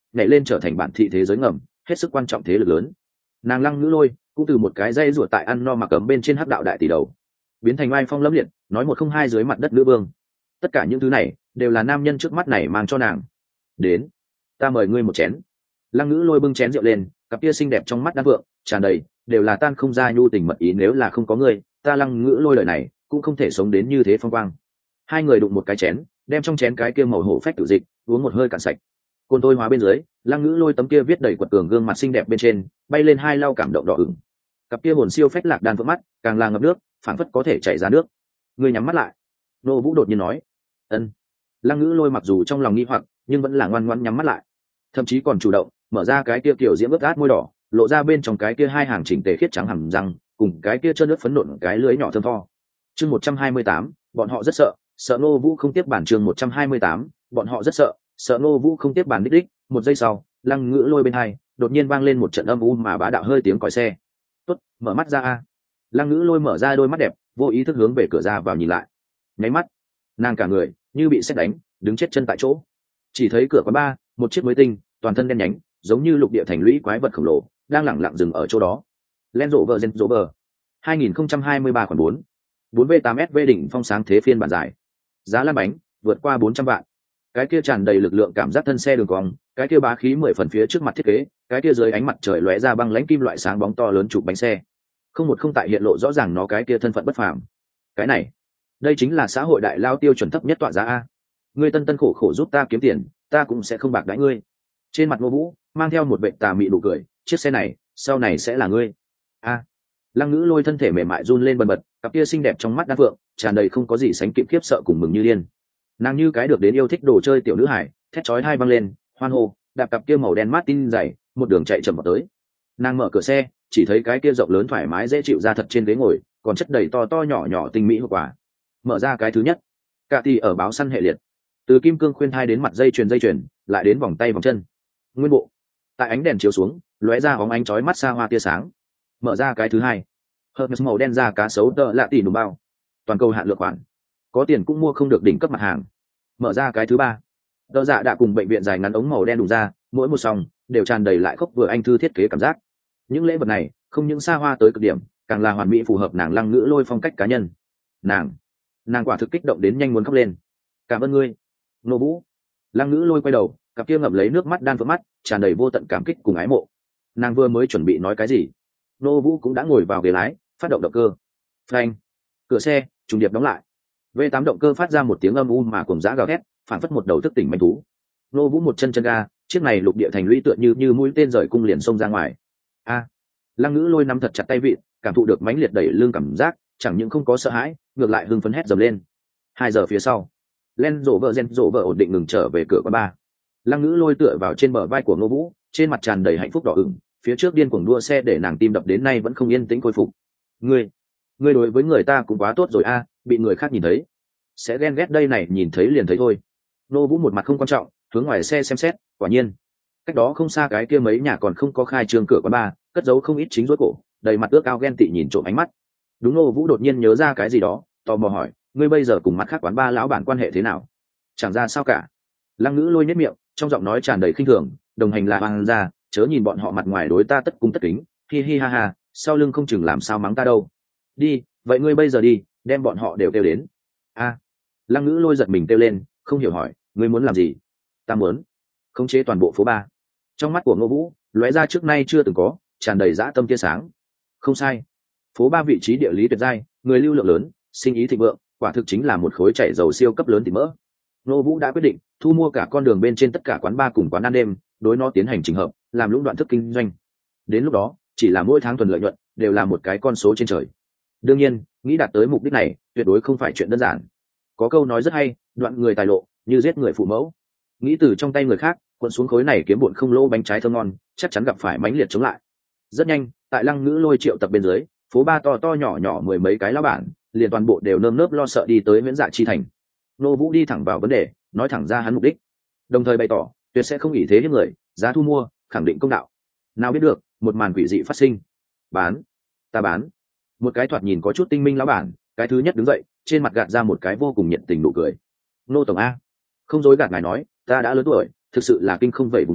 nhảy lên trở thành bản thị thế giới ngầm, hết sức quan trọng thế lực lớn. Nàng Lăng Ngữ Lôi cũng từ một cái dây ruột tại ăn no mặc ấm bên trên hắc đạo đại tỷ đầu, biến thành oai phong lẫm liệt, nói một không hai dưới mặt đất nữ vương. Tất cả những thứ này đều là nam nhân trước mắt này mang cho nàng. Đến, ta mời ngươi một chén. Lăng Ngữ Lôi bưng chén rượu lên, cặp kia xinh đẹp trong mắt đan vượng tràn đầy đều là tan không ra nhu tình mật ý. Nếu là không có ngươi, ta Lăng Ngữ Lôi đời này cũng không thể sống đến như thế phong quang. Hai người đụng một cái chén, đem trong chén cái kia màu hổ phách tự dịch uống một hơi cạn sạch. Côn tôi hóa bên dưới, Lăng Ngữ Lôi tấm kia viết đầy quật cường gương mặt xinh đẹp bên trên bay lên hai lau cảm động đỏ ửng. Cặp kia hồn siêu phách lạc đan vượng mắt càng là ngập nước, phảng phất có thể chảy ra nước. Ngươi nhắm mắt lại. Nô Vũ đột nhiên nói. Ân. Lăng Ngữ Lôi mặc dù trong lòng nghi hoặc, nhưng vẫn là ngoan ngoãn nhắm mắt lại, thậm chí còn chủ động mở ra cái kia kiểu diễm ướt át môi đỏ, lộ ra bên trong cái kia hai hàng chỉnh tề khiết trắng hàm răng, cùng cái kia trơn nước phấn nộn cái lưỡi nhỏ thơm tho. Chương một trăm hai mươi tám, bọn họ rất sợ, sợ Ngô Vũ không tiếp bản. Chương một trăm hai mươi tám, bọn họ rất sợ, sợ Ngô Vũ không tiếp bản. Đích đích, một giây sau, Lăng Ngữ Lôi bên hai đột nhiên vang lên một trận âm u mà bá đạo hơi tiếng còi xe. "Tốt, mở mắt ra a." Lăng Ngữ Lôi mở ra đôi mắt đẹp, vô ý thức hướng về cửa ra vào nhìn lại. Nháy mắt, nàng cả người như bị sét đánh, đứng chết chân tại chỗ. Chỉ thấy cửa quán bar, một chiếc mới tinh, toàn thân đen nhánh, giống như lục địa thành lũy quái vật khổng lồ, đang lẳng lặng dừng ở chỗ đó. Land Rover Range Rover hai không hai ba khoản bốn, bốn V tám S V đỉnh phong sáng thế phiên bản giải. Giá lăn bánh vượt qua bốn trăm vạn. Cái kia tràn đầy lực lượng cảm giác thân xe đường cong, cái kia bá khí mười phần phía trước mặt thiết kế, cái kia dưới ánh mặt trời lóe ra băng lãnh kim loại sáng bóng to lớn chụp bánh xe. Không một không tại hiện lộ rõ ràng nó cái kia thân phận bất phàm. Cái này, đây chính là xã hội đại lao tiêu chuẩn thấp nhất tọa giá a. Ngươi tân tân khổ khổ giúp ta kiếm tiền, ta cũng sẽ không bạc đãi ngươi. Trên mặt Ngô Vũ mang theo một vệ tà mị nụ cười, chiếc xe này sau này sẽ là ngươi. A. Lăng Ngữ Lôi thân thể mềm mại run lên bần bật, cặp kia xinh đẹp trong mắt đan phượng tràn đầy không có gì sánh kịp khiếp sợ cùng mừng như điên. Nàng như cái được đến yêu thích đồ chơi tiểu nữ hải, thét chói tai vang lên, hoan hô, đạp cặp kia màu đen Martin dày, một đường chạy chậm vào tới. Nàng mở cửa xe, chỉ thấy cái kia rộng lớn thoải mái dễ chịu ra thật trên ghế ngồi, còn chất đầy to to nhỏ nhỏ tinh mỹ hộp quà. Mở ra cái thứ nhất, cả tỷ ở báo săn hệ liệt, từ kim cương khuyên thai đến mặt dây chuyền dây chuyền, lại đến vòng tay vòng chân, nguyên bộ. Tại ánh đèn chiếu xuống, lóe ra bóng ánh chói mắt xa hoa tia sáng. Mở ra cái thứ hai, Hermes màu đen da cá sấu tợ lạ tỷ nụ bao, toàn cầu hạn lượng khoản, có tiền cũng mua không được đỉnh cấp mặt hàng. Mở ra cái thứ ba, tợ dạ đã cùng bệnh viện dài ngắn ống màu đen đủ ra, mỗi một sòng đều tràn đầy lại khốc vừa anh thư thiết kế cảm giác. Những lễ vật này không những xa hoa tới cực điểm, càng là hoàn mỹ phù hợp nàng Lăng Ngữ Lôi phong cách cá nhân. Nàng, nàng quả thực kích động đến nhanh muốn khóc lên. Cảm ơn ngươi, Ngô Vũ. Lăng Ngữ Lôi quay đầu, cặp kia ngậm lấy nước mắt đan vỡ mắt, tràn đầy vô tận cảm kích cùng ái mộ. Nàng vừa mới chuẩn bị nói cái gì, Ngô Vũ cũng đã ngồi vào ghế lái, phát động động cơ. Phanh, cửa xe trùng điệp đóng lại. V tám động cơ phát ra một tiếng âm u mà cuồng dã gào thét, phản phất một đầu thức tỉnh manh thú. Ngô Vũ một chân chân ga, chiếc này lục địa thành lũy tựa như như mũi tên rời cung liền xông ra ngoài. A. Lăng Ngữ Lôi nắm thật chặt tay vịn, cảm thụ được mãnh liệt đẩy lưng cảm giác, chẳng những không có sợ hãi, ngược lại hưng phấn hét dầm lên. Hai giờ phía sau, Len rổ vợ gen rổ vợ ổn định ngừng trở về cửa quán bar. Lăng Ngữ Lôi tựa vào trên bờ vai của Ngô Vũ, trên mặt tràn đầy hạnh phúc đỏ ửng, phía trước điên cuồng đua xe để nàng tim đập đến nay vẫn không yên tĩnh khôi phục. Ngươi, ngươi đối với người ta cũng quá tốt rồi a, bị người khác nhìn thấy sẽ ghen ghét đây này, nhìn thấy liền thấy thôi. Ngô Vũ một mặt không quan trọng, hướng ngoài xe xem xét, quả nhiên, cách đó không xa cái kia mấy nhà còn không có khai trương cửa quán bar, cất giấu không ít chính rối cổ, đầy mặt ước ao ghen tị nhìn trộm ánh mắt. Đúng, Ngô Vũ đột nhiên nhớ ra cái gì đó, tò mò hỏi, ngươi bây giờ cùng mặt khác quán bar lão bản quan hệ thế nào? Chẳng ra sao cả. Lăng Ngữ Lôi nhếch miệng, trong giọng nói tràn đầy khinh thường, đồng hành là hoàng gia, chớ nhìn bọn họ mặt ngoài đối ta tất cung tất kính, hi hi ha ha, sau lưng không chừng làm sao mắng ta đâu. Đi, vậy ngươi bây giờ đi, đem bọn họ đều kêu đến. A. Lăng Ngữ Lôi giật mình kêu lên, không hiểu hỏi, ngươi muốn làm gì? Ta muốn khống chế toàn bộ phố ba. Trong mắt của Ngô Vũ lóe ra trước nay chưa từng có, tràn đầy dã tâm tia sáng. Không sai, phố ba vị trí địa lý tuyệt giai, người lưu lượng lớn, sinh ý thịnh vượng, quả thực chính là một khối chảy dầu siêu cấp lớn thì mỡ. Ngô Vũ đã quyết định thu mua cả con đường bên trên tất cả quán bar cùng quán ăn đêm, đối nó tiến hành chỉnh hợp, làm lũng đoạn thức kinh doanh. Đến lúc đó, chỉ là mỗi tháng thuần lợi nhuận đều là một cái con số trên trời. Đương nhiên, nghĩ đạt tới mục đích này, tuyệt đối không phải chuyện đơn giản. Có câu nói rất hay, đoạn người tài lộ, như giết người phụ mẫu. Nghĩ từ trong tay người khác cuộn xuống khối này kiếm bộn không lỗ bánh trái thơm ngon, chắc chắn gặp phải mãnh liệt chống lại. Rất nhanh, tại Lăng Ngữ Lôi triệu tập bên dưới, phố ba to to nhỏ nhỏ mười mấy cái lão bản, liền toàn bộ đều nơm nớp lo sợ đi tới Viễn Dạ Chi thành. Ngô Vũ đi thẳng vào vấn đề, nói thẳng ra hắn mục đích, đồng thời bày tỏ tuyệt sẽ không ỷ thế hiếp người, giá thu mua khẳng định công đạo. Nào biết được, một màn quỷ dị phát sinh. Bán, ta bán. Một cái thoạt nhìn có chút tinh minh lão bản, cái thứ nhất đứng dậy, trên mặt gạt ra một cái vô cùng nhiệt tình nụ cười. Nô tổng a, không dối gạt ngài nói, ta đã lớn tuổi, thực sự là kinh không vậy vùng nổi,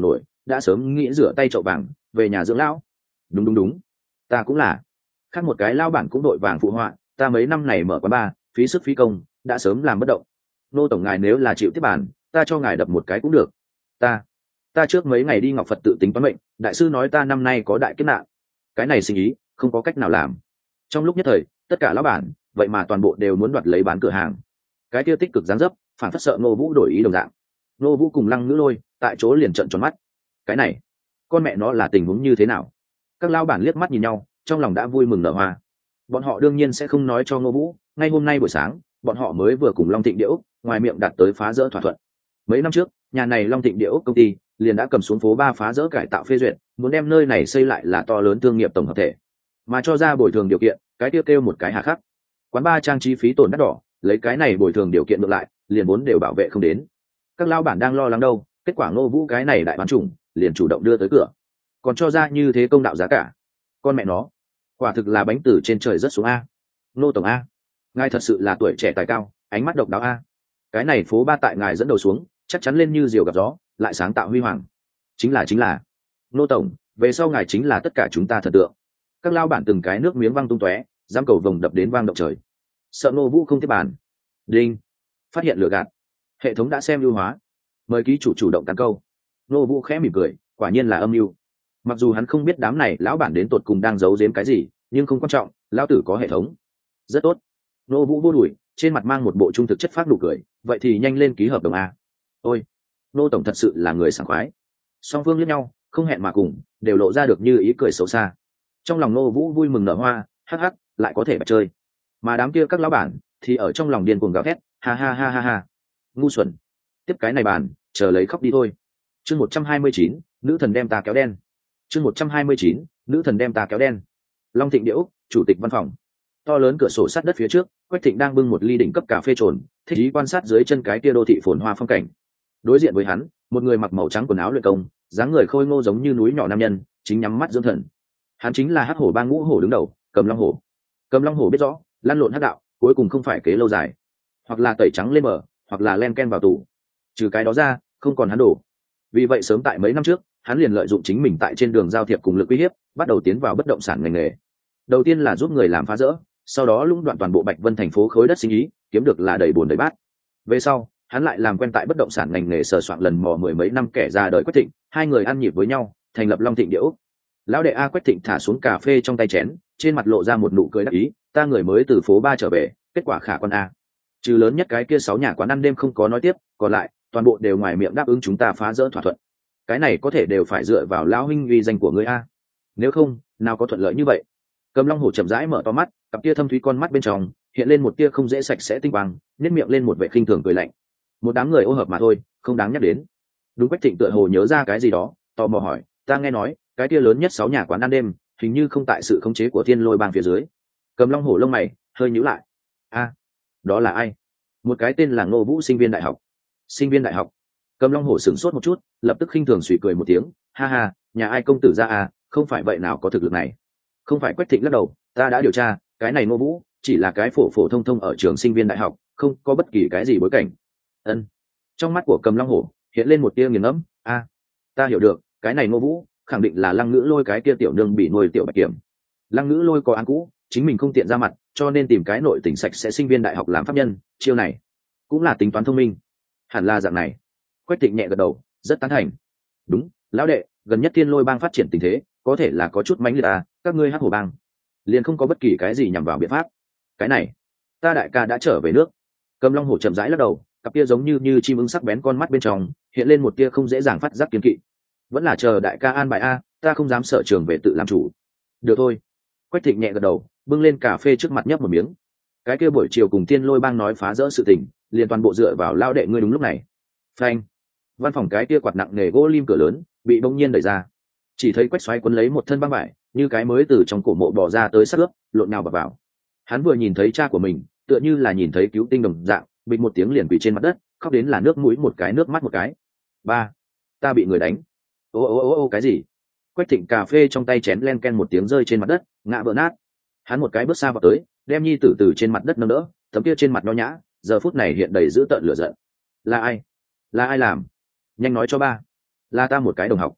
đã sớm nghĩ rửa tay chậu vàng về nhà dưỡng lão. Đúng đúng đúng, ta cũng là. Khác một cái lao bản cũng đội vàng phụ họa, ta mấy năm này mở quán bar, phí sức phí công, đã sớm làm bất động. Nô tổng ngài nếu là chịu tiếp bàn, ta cho ngài đập một cái cũng được. Ta, ta trước mấy ngày đi Ngọc Phật tự tính toán mệnh, đại sư nói ta năm nay có đại kiếp nạn. Cái này sinh ý không có cách nào làm. Trong lúc nhất thời, tất cả lão bản, vậy mà toàn bộ đều muốn đoạt lấy bán cửa hàng. Cái kia tích cực giáng dấp, phản phất sợ Ngô Vũ đổi ý đồng dạng. Ngô Vũ cùng Lăng Ngữ Lôi tại chỗ liền trợn tròn mắt. Cái này, con mẹ nó là tình huống như thế nào? Các lão bản liếc mắt nhìn nhau, trong lòng đã vui mừng nở hoa. Bọn họ đương nhiên sẽ không nói cho Ngô Vũ, ngay hôm nay buổi sáng, bọn họ mới vừa cùng Long Thịnh Địa Úc, ngoài miệng đạt tới phá rỡ thỏa thuận. Mấy năm trước, nhà này Long Thịnh Địa Úc công ty liền đã cầm xuống phố ba phá rỡ cải tạo phê duyệt, muốn đem nơi này xây lại là to lớn thương nghiệp tổng hợp thể, mà cho ra bồi thường điều kiện, cái tiêu kêu một cái hà khắc. Quán ba trang trí phí tổn đắt đỏ, lấy cái này bồi thường điều kiện ngược lại, liền vốn đều bảo vệ không đến. Các lao bản đang lo lắng đâu, kết quả Ngô Vũ cái này đại bán chủng, liền chủ động đưa tới cửa, còn cho ra như thế công đạo giá cả. Con mẹ nó, quả thực là bánh từ trên trời rớt xuống a. Nô tổng a, ngài thật sự là tuổi trẻ tài cao, ánh mắt độc đáo a. Cái này phố ba tại ngài dẫn đầu xuống, chắc chắn lên như diều gặp gió, lại sáng tạo huy hoàng. Chính là chính là. Nô tổng, về sau ngài chính là tất cả chúng ta thần tượng. Các lao bản từng cái nước miếng văng tung tóe, giam cầu vồng đập đến vang động trời. Sợ Ngô Vũ không tiếp bàn. Đinh, phát hiện lừa gạt. Hệ thống đã xem ưu hóa. Mời ký chủ chủ động tán câu. Ngô Vũ khẽ mỉm cười, quả nhiên là âm mưu. Mặc dù hắn không biết đám này lão bản đến tột cùng đang giấu giếm cái gì, nhưng không quan trọng, lão tử có hệ thống. Rất tốt. Ngô Vũ vô đuổi, trên mặt mang một bộ trung thực chất phát nụ cười, vậy thì nhanh lên ký hợp đồng a. Ôi, Ngô tổng thật sự là người sảng khoái. Song phương liếc nhau, không hẹn mà cùng, đều lộ ra được như ý cười xấu xa. Trong lòng Ngô Vũ vui mừng nở hoa, hắc hắc, lại có thể bạch chơi. Mà đám kia các lão bản thì ở trong lòng điên cuồng gào thét, ha ha ha ha ha. Ngu xuẩn. Tiếp cái này bàn, chờ lấy khóc đi thôi. Chương một trăm hai mươi chín, nữ thần đem ta kéo đen. Chương một trăm hai mươi chín, nữ thần đem ta kéo đen. Long Thịnh Địa Úc, chủ tịch văn phòng. To lớn cửa sổ sắt đất phía trước, Quách Thịnh đang bưng một ly đỉnh cấp cà phê trồn, thích ý quan sát dưới chân cái kia đô thị phồn hoa phong cảnh. Đối diện với hắn, một người mặc màu trắng quần áo luyện công, dáng người khôi ngô giống như núi nhỏ nam nhân, chính nhắm mắt dưỡng thần. Hắn chính là Hắc Hổ Bang Ngũ Hổ đứng đầu, Cầm Long Hổ. Cầm Long Hổ biết rõ, lăn lộn hắc đạo, cuối cùng không phải kế lâu dài, hoặc là tẩy trắng lên mở, hoặc là len ken vào tù. Trừ cái đó ra, không còn hắn đổ. Vì vậy sớm tại mấy năm trước, hắn liền lợi dụng chính mình tại trên đường giao thiệp cùng lực uy hiếp, bắt đầu tiến vào bất động sản ngành nghề. Đầu tiên là giúp người làm phá rỡ, sau đó lũng đoạn toàn bộ Bạch Vân thành phố khối đất sinh ý, kiếm được là đầy buồn đầy bát. Về sau, hắn lại làm quen tại bất động sản ngành nghề sờ soạn lần mò mười mấy năm kẻ ra đời Quách Thịnh, hai người ăn nhịp với nhau, thành lập Long Thịnh Địa Úc. Lão đệ A Quách Thịnh thả xuống cà phê trong tay chén, trên mặt lộ ra một nụ cười đắc ý, ta người mới từ phố ba trở về, kết quả khả quan A. Trừ lớn nhất cái kia sáu nhà quán ăn đêm không có nói tiếp, còn lại toàn bộ đều ngoài miệng đáp ứng chúng ta phá rỡ thỏa thuận. Cái này có thể đều phải dựa vào lão huynh uy danh của ngươi A. Nếu không, nào có thuận lợi như vậy. Cầm Long Hổ chậm rãi mở to mắt, cặp kia thâm thúy con mắt bên trong hiện lên một tia không dễ sạch sẽ tinh quang, nhếch miệng lên một vẻ khinh thường cười lạnh. Một đám người ô hợp mà thôi, không đáng nhắc đến. Đúng. Quách Thịnh tựa hồ nhớ ra cái gì đó, tò mò hỏi, ta nghe nói cái kia lớn nhất sáu nhà quán ăn đêm hình như không tại sự khống chế của Thiên Lôi Bang phía dưới. Cầm Long Hổ lông mày hơi nhíu lại. A, đó là ai? Một cái tên là Ngô Vũ, sinh viên đại học. Sinh viên đại học? Cầm Long Hổ sửng sốt một chút, lập tức khinh thường suy cười một tiếng, ha ha, nhà ai công tử ra à, không phải vậy nào có thực lực này. Không phải. Quách Thịnh lắc đầu, ta đã điều tra, cái này Ngô Vũ chỉ là cái phổ phổ thông thông ở trường sinh viên đại học, không có bất kỳ cái gì bối cảnh. Ân. Trong mắt của Cầm Long Hổ hiện lên một tia nghiền ngẫm, a, ta hiểu được, cái này Ngô Vũ khẳng định là Lăng Ngữ Lôi cái kia tiểu nương bị nuôi tiểu bạch kiểm. Lăng Ngữ Lôi có án cũ, chính mình không tiện ra mặt, cho nên tìm cái nội tình sạch sẽ sinh viên đại học làm pháp nhân, chiêu này cũng là tính toán thông minh. Hẳn là dạng này. Quách Thịnh nhẹ gật đầu, rất tán thành. Đúng, lão đệ, gần nhất Thiên Lôi Bang phát triển tình thế có thể là có chút mãnh liệt à, các ngươi Hắc Hổ Bang liền không có bất kỳ cái gì nhằm vào biện pháp. Cái này, ta đại ca đã trở về nước. Cầm Long Hổ chậm rãi lắc đầu, cặp kia giống như như chim ưng sắc bén con mắt bên trong hiện lên một tia không dễ dàng phát giác kiên kỵ. Vẫn là chờ đại ca an bài a, ta không dám sợ trường về tự làm chủ. Được thôi. Quách Thịnh nhẹ gật đầu, bưng lên cà phê trước mặt nhấp một miếng. Cái kia buổi chiều cùng Thiên Lôi Bang nói phá rỡ sự tình, liền toàn bộ dựa vào lao đệ ngươi đúng lúc này. Phanh. Văn phòng cái kia quạt nặng nghề gỗ lim cửa lớn bị bỗng nhiên đẩy ra, chỉ thấy Quách Xoáy quấn lấy một thân băng vải, như cái mới từ trong cổ mộ bò ra tới sát ướp, lộn nào bập vào. Hắn vừa nhìn thấy cha của mình, tựa như là nhìn thấy cứu tinh đồng dạng, bịch một tiếng liền quỳ trên mặt đất, khóc đến là nước mũi một cái nước mắt một cái. Ba, ta bị người đánh. Ô ô ô ô cái gì? Quách Thịnh cà phê trong tay chén len ken một tiếng rơi trên mặt đất, ngã vỡ nát. Hắn một cái bước xa vào tới, đem nhi tử từ trên mặt đất nâng đỡ, tấm kia trên mặt nho nhã, giờ phút này hiện đầy dữ tợn lửa giận. Là ai? Là ai làm? Nhanh nói cho ba. Là ta một cái đồng học.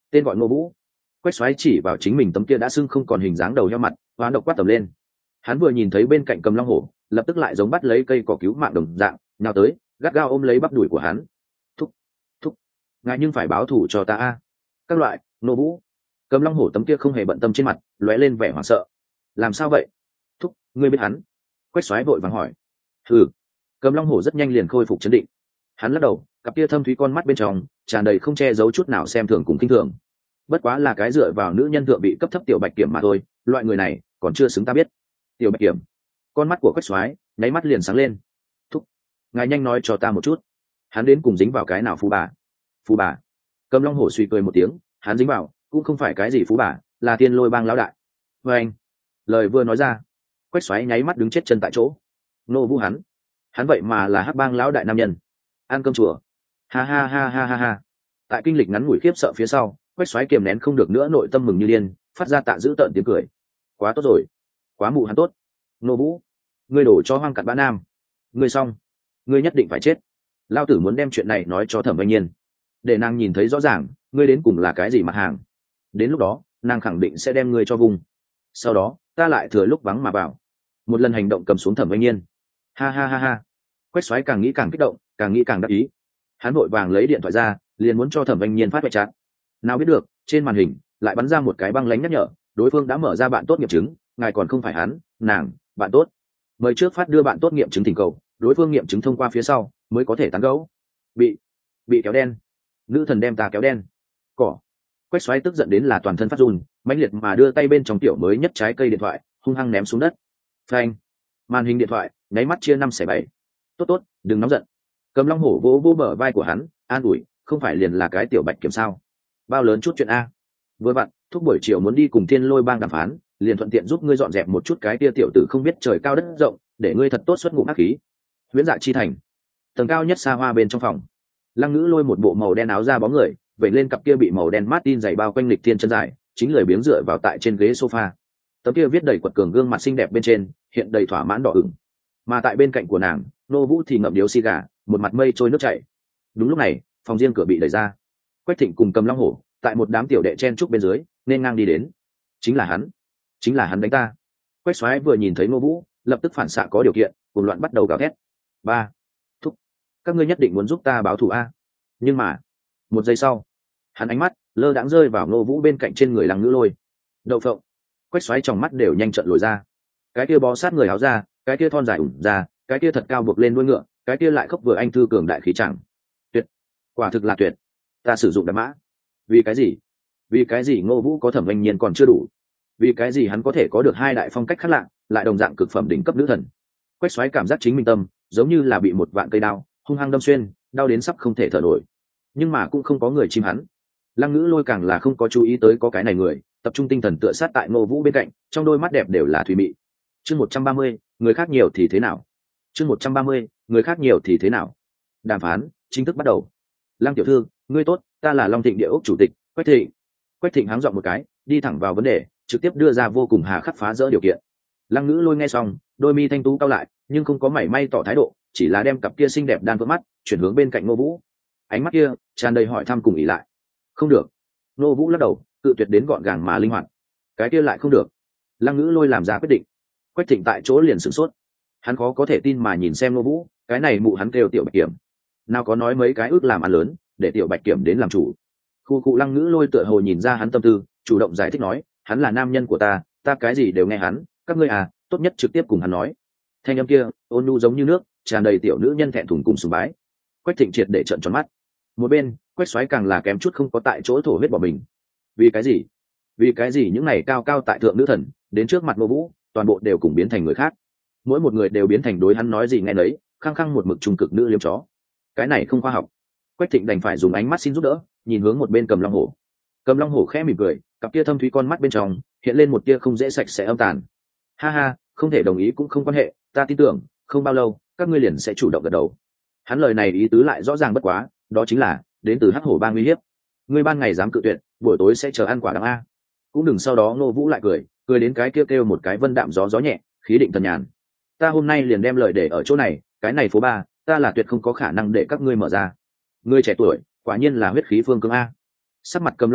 tên gọi Ngô Vũ. Quách Soái chỉ vào chính mình tấm kia đã sưng không còn hình dáng đầu heo mặt, hoán độc quát tầm lên. Hắn vừa nhìn thấy bên cạnh Cầm Long Hổ, lập tức lại giống bắt lấy cây cỏ cứu mạng đồng dạng, nhào tới, gắt gao ôm lấy bắp đùi của hắn. Thúc, thúc, ngài nhưng phải báo thù cho ta a. Các loại, Ngô Vũ. Cầm Long Hổ tấm kia không hề bận tâm trên mặt, lóe lên vẻ hoảng sợ. Làm sao vậy? Thúc, ngươi biết hắn? Quách Soái vội vàng hỏi. Ừ. Cầm Long Hổ rất nhanh liền khôi phục trấn định. Hắn lắc đầu, cặp kia thâm thúy con mắt bên trong tràn đầy không che giấu chút nào xem thường cùng kinh thường. Bất quá là cái dựa vào nữ nhân thượng bị cấp thấp tiểu bạch kiểm mà thôi, loại người này còn chưa xứng ta biết. Tiểu bạch kiểm. Con mắt của Quách Soái nháy mắt liền sáng lên. Thúc, ngài nhanh nói cho ta một chút, hắn đến cùng dính vào cái nào phú bà? Phú bà? Cầm Long Hổ suy cười một tiếng, hắn dính vào cũng không phải cái gì phú bà, là Thiên Lôi Bang lão đại. Và anh, lời vừa nói ra, Quách Soái nháy mắt đứng chết chân tại chỗ. Nô Vũ hắn, hắn vậy mà là Hắc Bang lão đại nam nhân, ăn cơm chùa. Ha ha ha ha ha ha. Tại kinh lịch ngắn ngủi khiếp sợ phía sau, Quách Soái kiềm nén không được nữa nội tâm mừng như điên, phát ra tạ dữ tợn tiếng cười. Quá tốt rồi, quá mụ hắn tốt. Nô Vũ, ngươi đổ cho hoang cặn bã nam, ngươi xong, ngươi nhất định phải chết. Lao tử muốn đem chuyện này nói cho Thẩm Anh Nhiên, để nàng nhìn thấy rõ ràng ngươi đến cùng là cái gì mặt hàng. Đến lúc đó nàng khẳng định sẽ đem ngươi cho vùng. Sau đó ta lại thừa lúc vắng mà vào, một lần hành động cầm xuống Thẩm Anh Nhiên. Ha ha ha ha. Quách Soái càng nghĩ càng kích động, càng nghĩ càng đắc ý. Hắn vội vàng lấy điện thoại ra, liền muốn cho Thẩm Anh Nhiên phát vệ trạng. Nào biết được trên màn hình lại bắn ra một cái băng lánh nhắc nhở, đối phương đã mở ra bạn tốt nghiệm chứng, ngài còn không phải hắn, nàng, bạn tốt. Mời trước phát đưa bạn tốt nghiệm chứng thỉnh cầu, đối phương nghiệm chứng thông qua phía sau mới có thể tán gẫu. Bị bị kéo đen. Nữ thần đem ta kéo đen. Cỏ. Quách Soái tức giận đến là toàn thân phát run, mãnh liệt mà đưa tay bên trong tiểu mới nhất trái cây điện thoại, hung hăng ném xuống đất. Phanh. Màn hình điện thoại nháy mắt chia năm xẻ bảy. Tốt tốt, đừng nóng giận. Cầm Long Hổ vỗ vỗ bờ vai của hắn, an ủi, không phải liền là cái tiểu bạch kiểm sao? Bao lớn chút chuyện a? Vừa vặn, thúc buổi chiều muốn đi cùng Thiên Lôi Bang đàm phán, liền thuận tiện giúp ngươi dọn dẹp một chút cái tia tiểu tử không biết trời cao đất rộng, để ngươi thật tốt xuất ngụm ác khí. Huyễn Dạ Chi Thành, tầng cao nhất xa hoa bên trong phòng. Lăng Ngữ Lôi một bộ màu đen áo da bóng người, vẩy lên cặp kia bị màu đen Martin dày bao quanh lịch thiên chân dài, chính lười biếng dựa vào tại trên ghế sofa. Tấm kia viết đầy quật cường gương mặt xinh đẹp bên trên, hiện đầy thỏa mãn đỏ ửng. Mà tại bên cạnh của nàng, Nô Vũ thì ngậm điếu xì gà, một mặt mây trôi nước chảy. Đúng lúc này, phòng riêng cửa bị đẩy ra. Quách Thịnh cùng Cầm Long Hổ, tại một đám tiểu đệ chen trúc bên dưới, nên ngang đi đến. Chính là hắn, chính là hắn đánh ta. Quách Soái vừa nhìn thấy Nô Vũ, lập tức phản xạ có điều kiện, cuồng loạn bắt đầu gào thét. Ba, thúc, các ngươi nhất định muốn giúp ta báo thù a? Nhưng mà, một giây sau, hắn ánh mắt lơ đãng rơi vào Nô Vũ bên cạnh trên người Lăng Ngữ Lôi. Đậu phộng. Quách Soái trong mắt đều nhanh trợn lồi ra. Cái kia bó sát người áo ra, cái kia thon dài ủng ra, cái kia thật cao buộc lên đuôi ngựa, cái kia lại khốc vừa anh thư cường đại khí chẳng. Tuyệt, quả thực là tuyệt. Ta sử dụng đạp mã. Vì cái gì? Vì cái gì Ngô Vũ có Thẩm Anh Nhiên còn chưa đủ? Vì cái gì hắn có thể có được hai đại phong cách khác lạ, lại đồng dạng cực phẩm đỉnh cấp nữ thần? Quách Soái cảm giác chính mình tâm giống như là bị một vạn cây đao hung hăng đâm xuyên, đau đến sắp không thể thở nổi. Nhưng mà cũng không có người chim hắn. Lăng Ngữ Lôi càng là không có chú ý tới có cái này người, tập trung tinh thần tựa sát tại Ngô Vũ bên cạnh, trong đôi mắt đẹp đều là thủy mị. Chương một trăm ba mươi, người khác nhiều thì thế nào? Chương một trăm ba mươi, người khác nhiều thì thế nào? Đàm phán chính thức bắt đầu. Lăng tiểu thư, ngươi tốt, ta là Long Thịnh Địa ốc chủ tịch, Quách Thịnh. Quách Thịnh háng giọng một cái, đi thẳng vào vấn đề, trực tiếp đưa ra vô cùng hà khắc phá rỡ điều kiện. Lăng Ngữ Lôi nghe xong, đôi mi thanh tú cao lại, nhưng không có mảy may tỏ thái độ, chỉ là đem cặp kia xinh đẹp đan vỡ mắt chuyển hướng bên cạnh Ngô Vũ. Ánh mắt kia tràn đầy hỏi thăm cùng ỷ lại. Không được. Ngô Vũ lắc đầu, cự tuyệt đến gọn gàng mà linh hoạt. Cái kia lại không được. Lăng Ngữ Lôi làm ra quyết định. Quách Thịnh tại chỗ liền sửng sốt. Hắn khó có thể tin mà nhìn xem Ngô Vũ, cái này mụ hắn kêu tiểu bạch kiểm, nào có nói mấy cái ước làm ăn lớn để tiểu bạch kiểm đến làm chủ. Khu cụ Lăng Ngữ Lôi tựa hồ nhìn ra hắn tâm tư, chủ động giải thích nói, hắn là nam nhân của ta, ta cái gì đều nghe hắn, các ngươi à, tốt nhất trực tiếp cùng hắn nói. Thanh âm kia ôn nhu giống như nước, tràn đầy tiểu nữ nhân thẹn thùng cùng sùng bái. Quách Thịnh triệt để trợn tròn mắt. Một bên, Quách Soái càng là kém chút không có tại chỗ thổ huyết bỏ mình. Vì cái gì? Vì cái gì những này cao cao tại thượng nữ thần đến trước mặt Ngô Vũ, toàn bộ đều cùng biến thành người khác. Mỗi một người đều biến thành đối hắn nói gì nghe nấy, khăng khăng một mực trung cực nữ liếm chó. Cái này không khoa học. Quách Thịnh đành phải dùng ánh mắt xin giúp đỡ, nhìn hướng một bên Cầm Long Hổ. Cầm Long Hổ khẽ mỉm cười, cặp kia thâm thúy con mắt bên trong hiện lên một tia không dễ sạch sẽ âm tàn. Ha ha, không thể đồng ý cũng không quan hệ, ta tin tưởng không bao lâu các ngươi liền sẽ chủ động gật đầu. Hắn lời này ý tứ lại rõ ràng bất quá, đó chính là đến từ Hắc Hổ Bang uy hiếp. Ngươi ban ngày dám cự tuyệt, buổi tối sẽ chờ ăn quả đắng a. Cũng đừng sau đó Ngô Vũ lại cười, cười đến cái kêu kêu một cái vân đạm gió gió nhẹ, khí định thần nhàn. Ta hôm nay liền đem lời để ở chỗ này, cái này phố ba, ta là tuyệt không có khả năng để các ngươi mở ra. Ngươi trẻ tuổi, quả nhiên là huyết khí phương cương a. Sắc mặt Cầm Long Hổ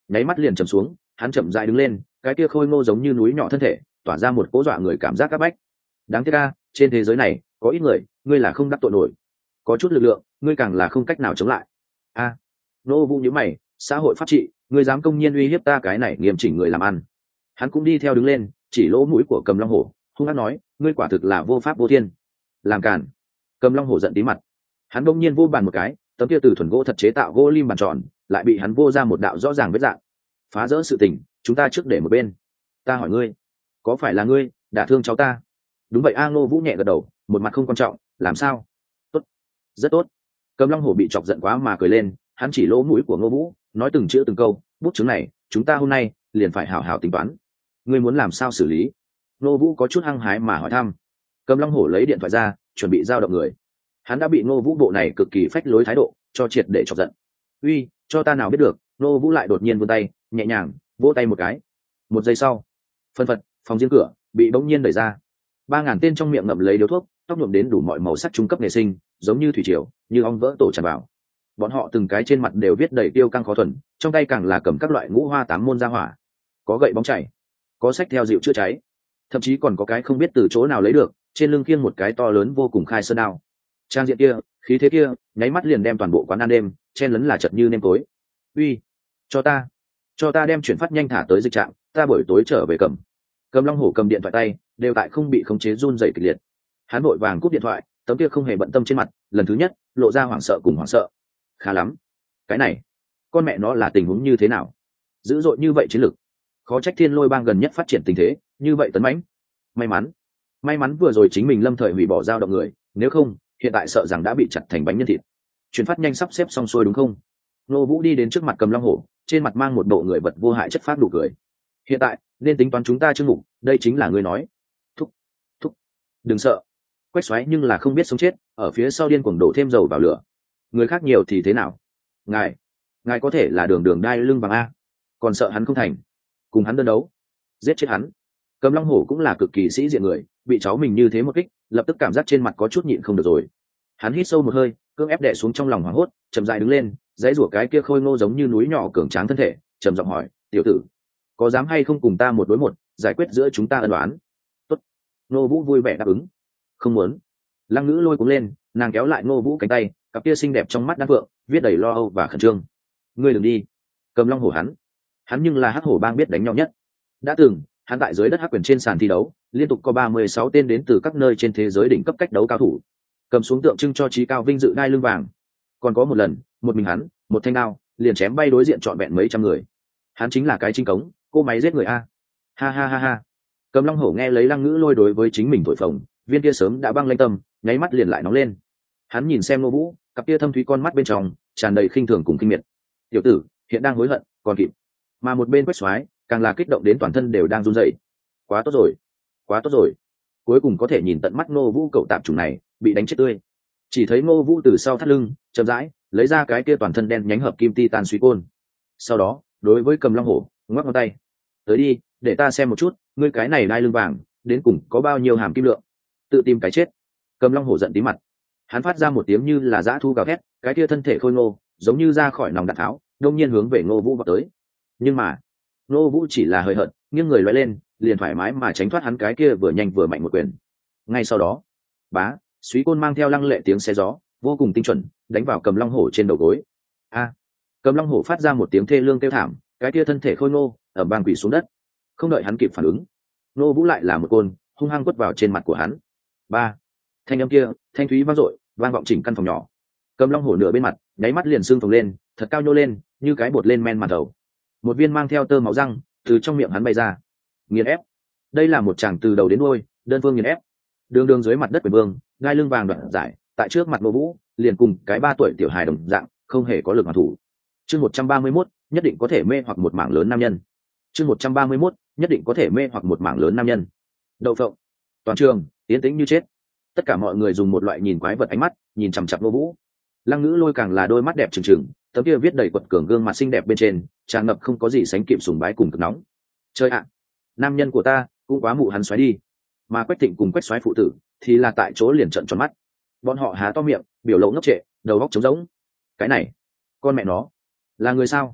nháy mắt liền trầm xuống. Hắn chậm rãi đứng lên, cái kia khôi ngô giống như núi nhỏ thân thể tỏa ra một cỗ dọa người cảm giác áp bách. Đáng tiếc a, trên thế giới này có ít người ngươi là không đắc tội nổi, có chút lực lượng ngươi càng là không cách nào chống lại. A, nô vũ nhíu mày, xã hội pháp trị, ngươi dám công nhiên uy hiếp ta cái này nghiêm chỉnh người làm ăn. Hắn cũng đi theo đứng lên, chỉ lỗ mũi của Cầm Long Hổ, hung hăng nói, ngươi quả thực là vô pháp vô thiên, làm cản. Cầm Long Hổ giận tí mặt, hắn bỗng nhiên vô bàn một cái, tấm kia từ thuần gỗ thật chế tạo gỗ lim bàn tròn lại bị hắn vô ra một đạo rõ ràng vết dạng. Phá rỡ sự tình, chúng ta trước để một bên. Ta hỏi ngươi, có phải là ngươi đả thương cháu ta? Đúng vậy a. Ngô Vũ nhẹ gật đầu, một mặt không quan trọng. Làm sao? Tốt, rất tốt. Cầm Long Hổ bị chọc giận quá mà cười lên, hắn chỉ lỗ mũi của Ngô Vũ, nói từng chữ từng câu, bút chứng này chúng ta hôm nay liền phải hảo hảo tính toán. Ngươi muốn làm sao xử lý? Ngô Vũ có chút hăng hái mà hỏi thăm. Cầm Long Hổ lấy điện thoại ra, chuẩn bị giao động người. Hắn đã bị Ngô Vũ bộ này cực kỳ phách lối thái độ cho triệt để chọc giận. Uy, cho ta nào biết được. Ngô Vũ lại đột nhiên vươn tay, nhẹ nhàng vỗ tay một cái. Một giây sau, phân phật, phòng riêng cửa bị bỗng nhiên đẩy ra. Ba ngàn tên trong miệng ngậm lấy điếu thuốc, tóc nhuộm đến đủ mọi màu sắc trung cấp nghề sinh, giống như thủy triều, như ong vỡ tổ tràn vào. Bọn họ từng cái trên mặt đều viết đầy tiêu căng khó thuần, trong tay càng là cầm các loại ngũ hoa tám môn ra hỏa, có gậy bóng chảy, có sách theo dịu chữa cháy, thậm chí còn có cái không biết từ chỗ nào lấy được, trên lưng khiêng một cái to lớn vô cùng khai sơn đao. Trang diện kia, khí thế kia, nháy mắt liền đem toàn bộ quán ăn đêm chen lấn là chật như nêm tối. Uy, cho ta, cho ta đem chuyển phát nhanh thả tới dịch trạm, ta buổi tối trở về cầm. Cầm Long Hổ cầm điện thoại tay, đều tại không bị khống chế run rẩy kịch liệt. Hắn vội vàng cúp điện thoại, tấm kia không hề bận tâm trên mặt, lần thứ nhất lộ ra hoảng sợ cùng hoảng sợ. Khá lắm, cái này, con mẹ nó là tình huống như thế nào? Dữ dội như vậy chiến lực, khó trách Thiên Lôi Bang gần nhất phát triển tình thế như vậy tấn mãnh. May mắn, may mắn vừa rồi chính mình lâm thời hủy bỏ giao động người, nếu không, hiện tại sợ rằng đã bị chặt thành bánh nhân thịt. Chuyển phát nhanh sắp xếp xong xuôi đúng không? Nô Vũ đi đến trước mặt Cầm Long Hổ, trên mặt mang một bộ người vật vô hại chất phát đủ cười. Hiện tại nên tính toán chúng ta chương mục, đây chính là ngươi nói. Thúc, thúc, đừng sợ. Quách Xoáy nhưng là không biết sống chết, ở phía sau điên cuồng đổ thêm dầu vào lửa. Người khác nhiều thì thế nào? Ngài, ngài có thể là đường đường đai lưng bằng a, còn sợ hắn không thành? Cùng hắn đơn đấu, giết chết hắn. Cầm Long Hổ cũng là cực kỳ sĩ diện người, bị cháu mình như thế một kích, lập tức cảm giác trên mặt có chút nhịn không được rồi. Hắn hít sâu một hơi, cưỡng ép đè xuống trong lòng hoảng hốt, chậm rãi đứng lên, dãy rủa cái kia khôi ngô giống như núi nhỏ cường tráng thân thể, trầm giọng hỏi, "Tiểu tử, có dám hay không cùng ta một đối một, giải quyết giữa chúng ta ân oán?" Tốt. Ngô Vũ vui vẻ đáp ứng. Không muốn. Lăng Ngữ lôi cuống lên, nàng kéo lại Ngô Vũ cánh tay, cặp kia xinh đẹp trong mắt đan phượng viết đầy lo âu và khẩn trương. "Ngươi đừng đi." Cầm Long Hổ hắn, hắn nhưng là hắc hổ bang biết đánh nhau nhất. Đã từng, hắn tại dưới đất hắc quyền trên sàn thi đấu, liên tục có ba mươi sáu tên đến từ các nơi trên thế giới đỉnh cấp cách đấu cao thủ, cầm xuống tượng trưng cho trí cao vinh dự đai lưng vàng. Còn có một lần, một mình hắn, một thanh đao, liền chém bay đối diện trọn vẹn mấy trăm người. Hắn chính là cái chính cống, cô máy giết người a. Ha ha ha ha. Cầm Long Hổ nghe lấy Lăng Ngữ lôi đối với chính mình thổi phồng, viên kia sớm đã băng lanh tâm, nháy mắt liền lại nóng lên. Hắn nhìn xem Ngô Vũ, cặp kia thâm thúy con mắt bên trong tràn đầy khinh thường cùng kinh miệt. Tiểu tử, hiện đang hối hận, còn kịp. Mà một bên Quách Soái, càng là kích động đến toàn thân đều đang run rẩy. Quá tốt rồi, quá tốt rồi. Cuối cùng có thể nhìn tận mắt Ngô Vũ cậu tạp chủng này bị đánh chết tươi. Chỉ thấy Ngô Vũ từ sau thắt lưng, chậm rãi lấy ra cái kia toàn thân đen nhánh hợp kim titan suy côn. Sau đó, đối với Cầm Long Hổ, ngoắc ngón tay. Tới đi, để ta xem một chút, ngươi cái này đai lưng vàng, đến cùng có bao nhiêu hàm kim lượng. Tự tìm cái chết. Cầm Long Hổ giận tí mặt. Hắn phát ra một tiếng như là dã thu gào thét, cái kia thân thể khôi ngô, giống như ra khỏi nòng đạn tháo, đông nhiên hướng về Ngô Vũ vọt tới. Nhưng mà, Ngô Vũ chỉ là hơi hợt, nghiêng người lóe lên, liền thoải mái mà tránh thoát hắn cái kia vừa nhanh vừa mạnh một quyền. Ngay sau đó, bá, suý côn mang theo lăng lệ tiếng xé gió, vô cùng tinh chuẩn, đánh vào Cầm Long Hổ trên đầu gối. A! Cầm Long Hổ phát ra một tiếng thê lương kêu thảm, cái kia thân thể khôi ngô, ở bang quỷ xuống đất. Không đợi hắn kịp phản ứng, Ngô Vũ lại là một côn, hung hăng quất vào trên mặt của hắn. Ba! Thanh âm kia, thanh thúy vang dội, vang vọng chỉnh căn phòng nhỏ. Cầm Long Hổ nửa bên mặt, nháy mắt liền sưng phồng lên, thật cao nhô lên, như cái bột lên men mặt đầu. Một viên mang theo tơ máu răng từ trong miệng hắn bay ra. Nghiền ép. Đây là một chàng từ đầu đến đuôi, đơn phương nghiền ép. Đường đường dưới mặt đất quyền vương, ngai lưng vàng đoạn giải, tại trước mặt Ngô Vũ, liền cùng cái ba tuổi tiểu hài đồng dạng, không hề có lực hoàn thủ. Chương một trăm ba mươi mốt, nhất định có thể mê hoặc một mảng lớn nam nhân. Chương một trăm ba mươi mốt, nhất định có thể mê hoặc một mảng lớn nam nhân. Đậu phộng. Toàn trường tiến tĩnh như chết. Tất cả mọi người dùng một loại nhìn quái vật ánh mắt, nhìn chằm chằm Ngô Vũ. Lăng Ngữ lôi càng là đôi mắt đẹp trừng trừng, tấm kia viết đầy quật cường gương mặt xinh đẹp bên trên, tràn ngập không có gì sánh kịp sùng bái cùng cực nóng. Chơi ạ, nam nhân của ta cũng quá mụ hắn xoáy đi. Mà Quách Thịnh cùng Quách Soái phụ tử thì là tại chỗ liền trợn tròn mắt. Bọn họ há to miệng, biểu lộ ngốc trệ, đầu óc trống rỗng. Cái này, con mẹ nó, là người sao?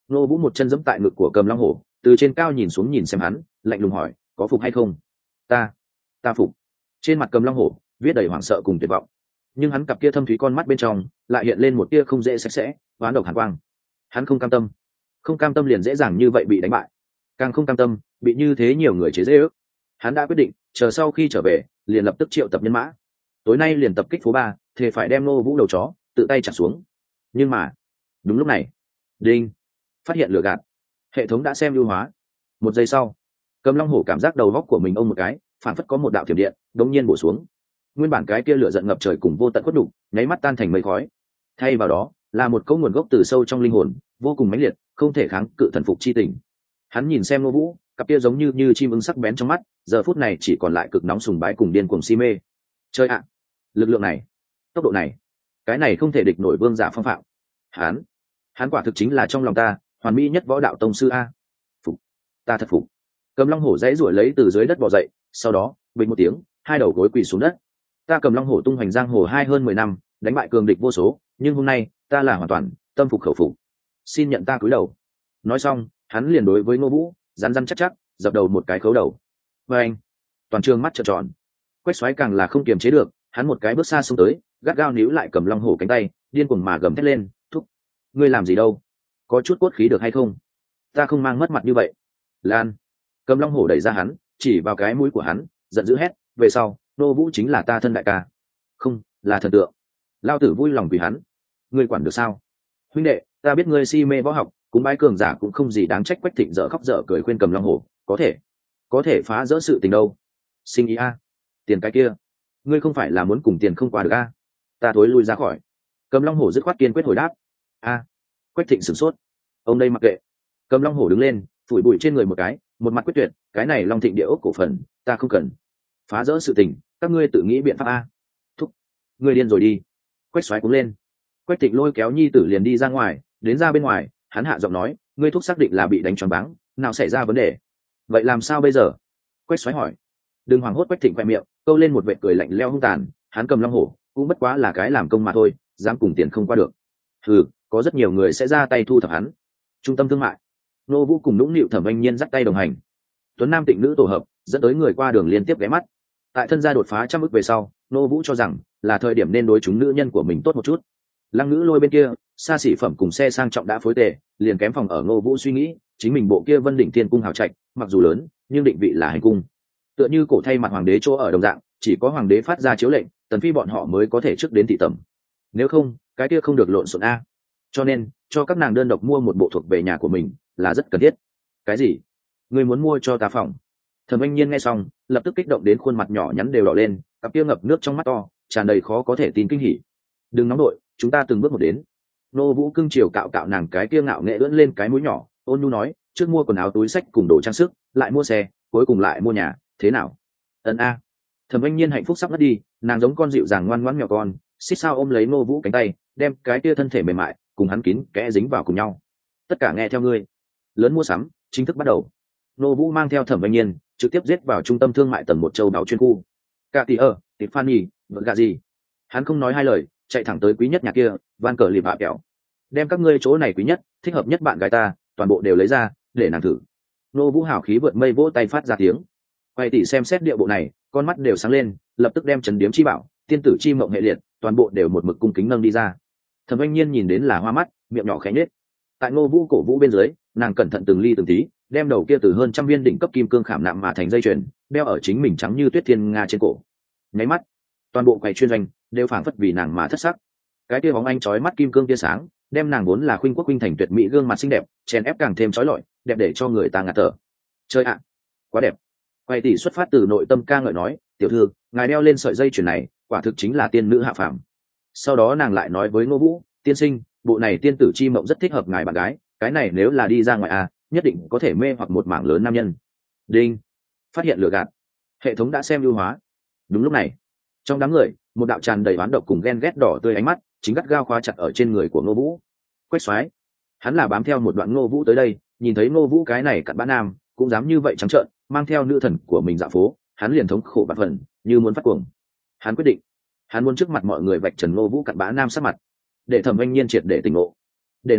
Nô Vũ một chân giẫm tại ngực của Cầm Long Hổ, từ trên cao nhìn xuống nhìn xem hắn, lạnh lùng hỏi, có phục hay không? Ta, ta phục. Trên mặt Cầm Long Hổ viết đầy hoảng sợ cùng tuyệt vọng, nhưng hắn cặp kia thâm thúy con mắt bên trong lại hiện lên một tia không dễ sạch sẽ, oán độc hàn quang. Hắn không cam tâm, không cam tâm liền dễ dàng như vậy bị đánh bại, càng không cam tâm bị như thế nhiều người chế giễu. Hắn đã quyết định, chờ sau khi trở về, liền lập tức triệu tập nhân mã, tối nay liền tập kích phố ba, thề phải đem Nô Vũ đầu chó tự tay chặt xuống. Nhưng mà, đúng lúc này, đinh, phát hiện lừa gạt, hệ thống đã xem ưu hóa. Một giây sau, Cầm Long Hổ cảm giác đầu góc của mình ông một cái, phản phất có một đạo thiểm điện đống nhiên bổ xuống. Nguyên bản cái kia lửa giận ngập trời cùng vô tận khuất đục, nháy mắt tan thành mây khói. Thay vào đó, là một câu nguồn gốc từ sâu trong linh hồn, vô cùng mãnh liệt, không thể kháng cự thần phục chi tình. Hắn nhìn xem Nô Vũ, cặp kia giống như như chim ưng sắc bén trong mắt, giờ phút này chỉ còn lại cực nóng sùng bái cùng điên cuồng si mê. Chơi ạ, lực lượng này, tốc độ này, cái này không thể địch nổi vương giả phong phạm. Hắn, hắn quả thực chính là trong lòng ta hoàn mỹ nhất võ đạo tông sư a. Phục, ta thật phục. Cầm Long Hổ dãy ruổi lấy từ dưới đất bò dậy, sau đó bình một tiếng, hai đầu gối quỳ xuống đất. Ta Cầm Long Hổ tung hoành giang hồ hai hơn mười năm, đánh bại cường địch vô số, nhưng hôm nay ta là hoàn toàn tâm phục khẩu phục, xin nhận ta cúi đầu. Nói xong, hắn liền đối với Nô Vũ rắn rắn chắc chắc dập đầu một cái khấu đầu. Và anh, toàn trường mắt trợn tròn. Quách Soái càng là không kiềm chế được, hắn một cái bước xa xuống tới, gắt gao níu lại Cầm Long Hổ cánh tay, điên cuồng mà gầm thét lên, thúc, ngươi làm gì đâu, có chút cốt khí được hay không? Ta không mang mất mặt như vậy. Lan. Cầm Long Hổ đẩy ra hắn, chỉ vào cái mũi của hắn, giận dữ hét, về sau Nô Vũ chính là ta thân đại ca, không là thần tượng. Lao tử vui lòng vì hắn, ngươi quản được sao? Huynh đệ, ta biết ngươi si mê võ học, cũng bái cường giả cũng không gì đáng trách. Quách Thịnh dở khóc dở cười khuyên Cầm Long Hổ, có thể có thể phá rỡ sự tình đâu. Sinh ý a, tiền cái kia, ngươi không phải là muốn cùng tiền không qua được a? Ta thối lui ra khỏi. Cầm Long Hổ dứt khoát kiên quyết hồi đáp. A. Quách Thịnh sửng sốt, ông đây mặc kệ. Cầm Long Hổ đứng lên, phủi bụi trên người một cái, một mặt quyết tuyệt, cái này Long Thịnh địa ốc cổ phần ta không cần. Phá rỡ sự tình, các ngươi tự nghĩ biện pháp a. Thúc, ngươi điên rồi đi. Quách Soái cũng lên. Quách Thịnh lôi kéo nhi tử liền đi ra ngoài, đến ra bên ngoài, hắn hạ giọng nói, ngươi thúc xác định là bị đánh choáng váng, nào xảy ra vấn đề? Vậy làm sao bây giờ? Quách Soái hỏi. Đừng hoảng hốt. Quách Thịnh khoe miệng câu lên một vệt cười lạnh lẽo hung tàn, hắn Cầm Long Hổ cũng bất quá là cái làm công mà thôi, dám cùng tiền không qua được. Ừ, có rất nhiều người sẽ ra tay thu thập hắn. Trung tâm thương mại, Nô Vũ cùng nũng nịu Thẩm Anh Nhiên dắt tay đồng hành. Tuấn Nam Tịnh nữ tổ hợp dẫn tới người qua đường liên tiếp ghé mắt. Tại thân gia đột phá trăm ức về sau, Nô Vũ cho rằng là thời điểm nên đối chúng nữ nhân của mình tốt một chút. Lăng Ngữ Lôi bên kia, xa xỉ phẩm cùng xe sang trọng đã phối tề, liền kém phòng ở Nô Vũ suy nghĩ, chính mình bộ kia Vân Đỉnh Thiên cung hào trạch, mặc dù lớn, nhưng định vị là hành cung. Tựa như cổ thay mặt hoàng đế chỗ ở đồng dạng, chỉ có hoàng đế phát ra chiếu lệnh, tần phi bọn họ mới có thể trước đến thị tẩm. Nếu không, cái kia không được lộn xộn a. Cho nên, cho các nàng đơn độc mua một bộ thuộc về nhà của mình là rất cần thiết. Cái gì? Ngươi muốn mua cho ta phòng? Thẩm Anh Nhiên nghe xong, lập tức kích động đến khuôn mặt nhỏ nhắn đều đỏ lên, cặp kia ngập nước trong mắt to, tràn đầy khó có thể tin kinh hỉ. Đừng nóng đội, chúng ta từng bước một đến. Nô Vũ cưng chiều cạo cạo nàng cái kia ngạo nghệ ưỡn lên cái mũi nhỏ, ôn nhu nói, trước mua quần áo túi xách cùng đồ trang sức, lại mua xe, cuối cùng lại mua nhà, thế nào? Ấn a. Thẩm Anh Nhiên hạnh phúc sắp ngất đi, nàng giống con dịu dàng ngoan ngoãn mèo con, xích sao ôm lấy Nô Vũ cánh tay, đem cái kia thân thể mềm mại cùng hắn kín kẽ dính vào cùng nhau. Tất cả nghe theo ngươi. Lớn mua sắm chính thức bắt đầu. Nô Vũ mang theo Thẩm Anh Nhiên trực tiếp giết vào trung tâm thương mại tầng một châu đáo chuyên khu. Cả tỷ ở, Tiffany, vợ gà gì? Hắn không nói hai lời, chạy thẳng tới quý nhất nhà kia, van cờ lì bạ kẹo. Đem các ngươi chỗ này quý nhất, thích hợp nhất bạn gái ta, toàn bộ đều lấy ra, để nàng thử. Nô Vũ hào khí vượt mây vỗ tay phát ra tiếng. Quay tỷ xem xét địa bộ này, con mắt đều sáng lên, lập tức đem Trấn Điếm chi bảo, tiên tử chi mộng hệ liệt, toàn bộ đều một mực cung kính nâng đi ra. Thẩm Anh Nhiên nhìn đến là hoa mắt, miệng nhỏ khẽ nhếch. Tại Nô Vũ cổ vũ bên dưới, nàng cẩn thận từng ly từng tí, đem đầu kia từ hơn trăm viên đỉnh cấp kim cương khảm nạm mà thành dây chuyền, đeo ở chính mình trắng như tuyết thiên nga trên cổ. Nháy mắt, toàn bộ quầy chuyên doanh đều phảng phất vì nàng mà thất sắc. Cái kia bóng anh chói mắt kim cương tia sáng, đem nàng vốn là khuynh quốc khuynh thành tuyệt mỹ gương mặt xinh đẹp, chèn ép càng thêm chói lọi, đẹp để cho người ta ngạt thở. Chơi ạ, quá đẹp. Quầy tỷ xuất phát từ nội tâm ca ngợi nói, tiểu thư, ngài đeo lên sợi dây chuyền này, quả thực chính là tiên nữ hạ phàm. Sau đó nàng lại nói với Ngô Vũ, tiên sinh, bộ này tiên tử chi mộng rất thích hợp ngài bạn gái, cái này nếu là đi ra ngoài à, nhất định có thể mê hoặc một mảng lớn nam nhân. Đinh, phát hiện lừa gạt, hệ thống đã xem ưu hóa. Đúng lúc này, trong đám người, một đạo tràn đầy oán độc cùng ghen ghét đỏ tươi ánh mắt chính gắt gao khóa chặt ở trên người của Ngô Vũ. Quách Soái, hắn là bám theo một đoạn Ngô Vũ tới đây, nhìn thấy Ngô Vũ cái này cặn bã nam cũng dám như vậy trắng trợn mang theo nữ thần của mình dạo phố, hắn liền thống khổ bạt phần như muốn phát cuồng. Hắn quyết định, hắn muốn trước mặt mọi người vạch trần Ngô Vũ cặn bã nam sát mặt, để Thẩm Anh Nhiên triệt để tỉnh ngộ, để nàng biết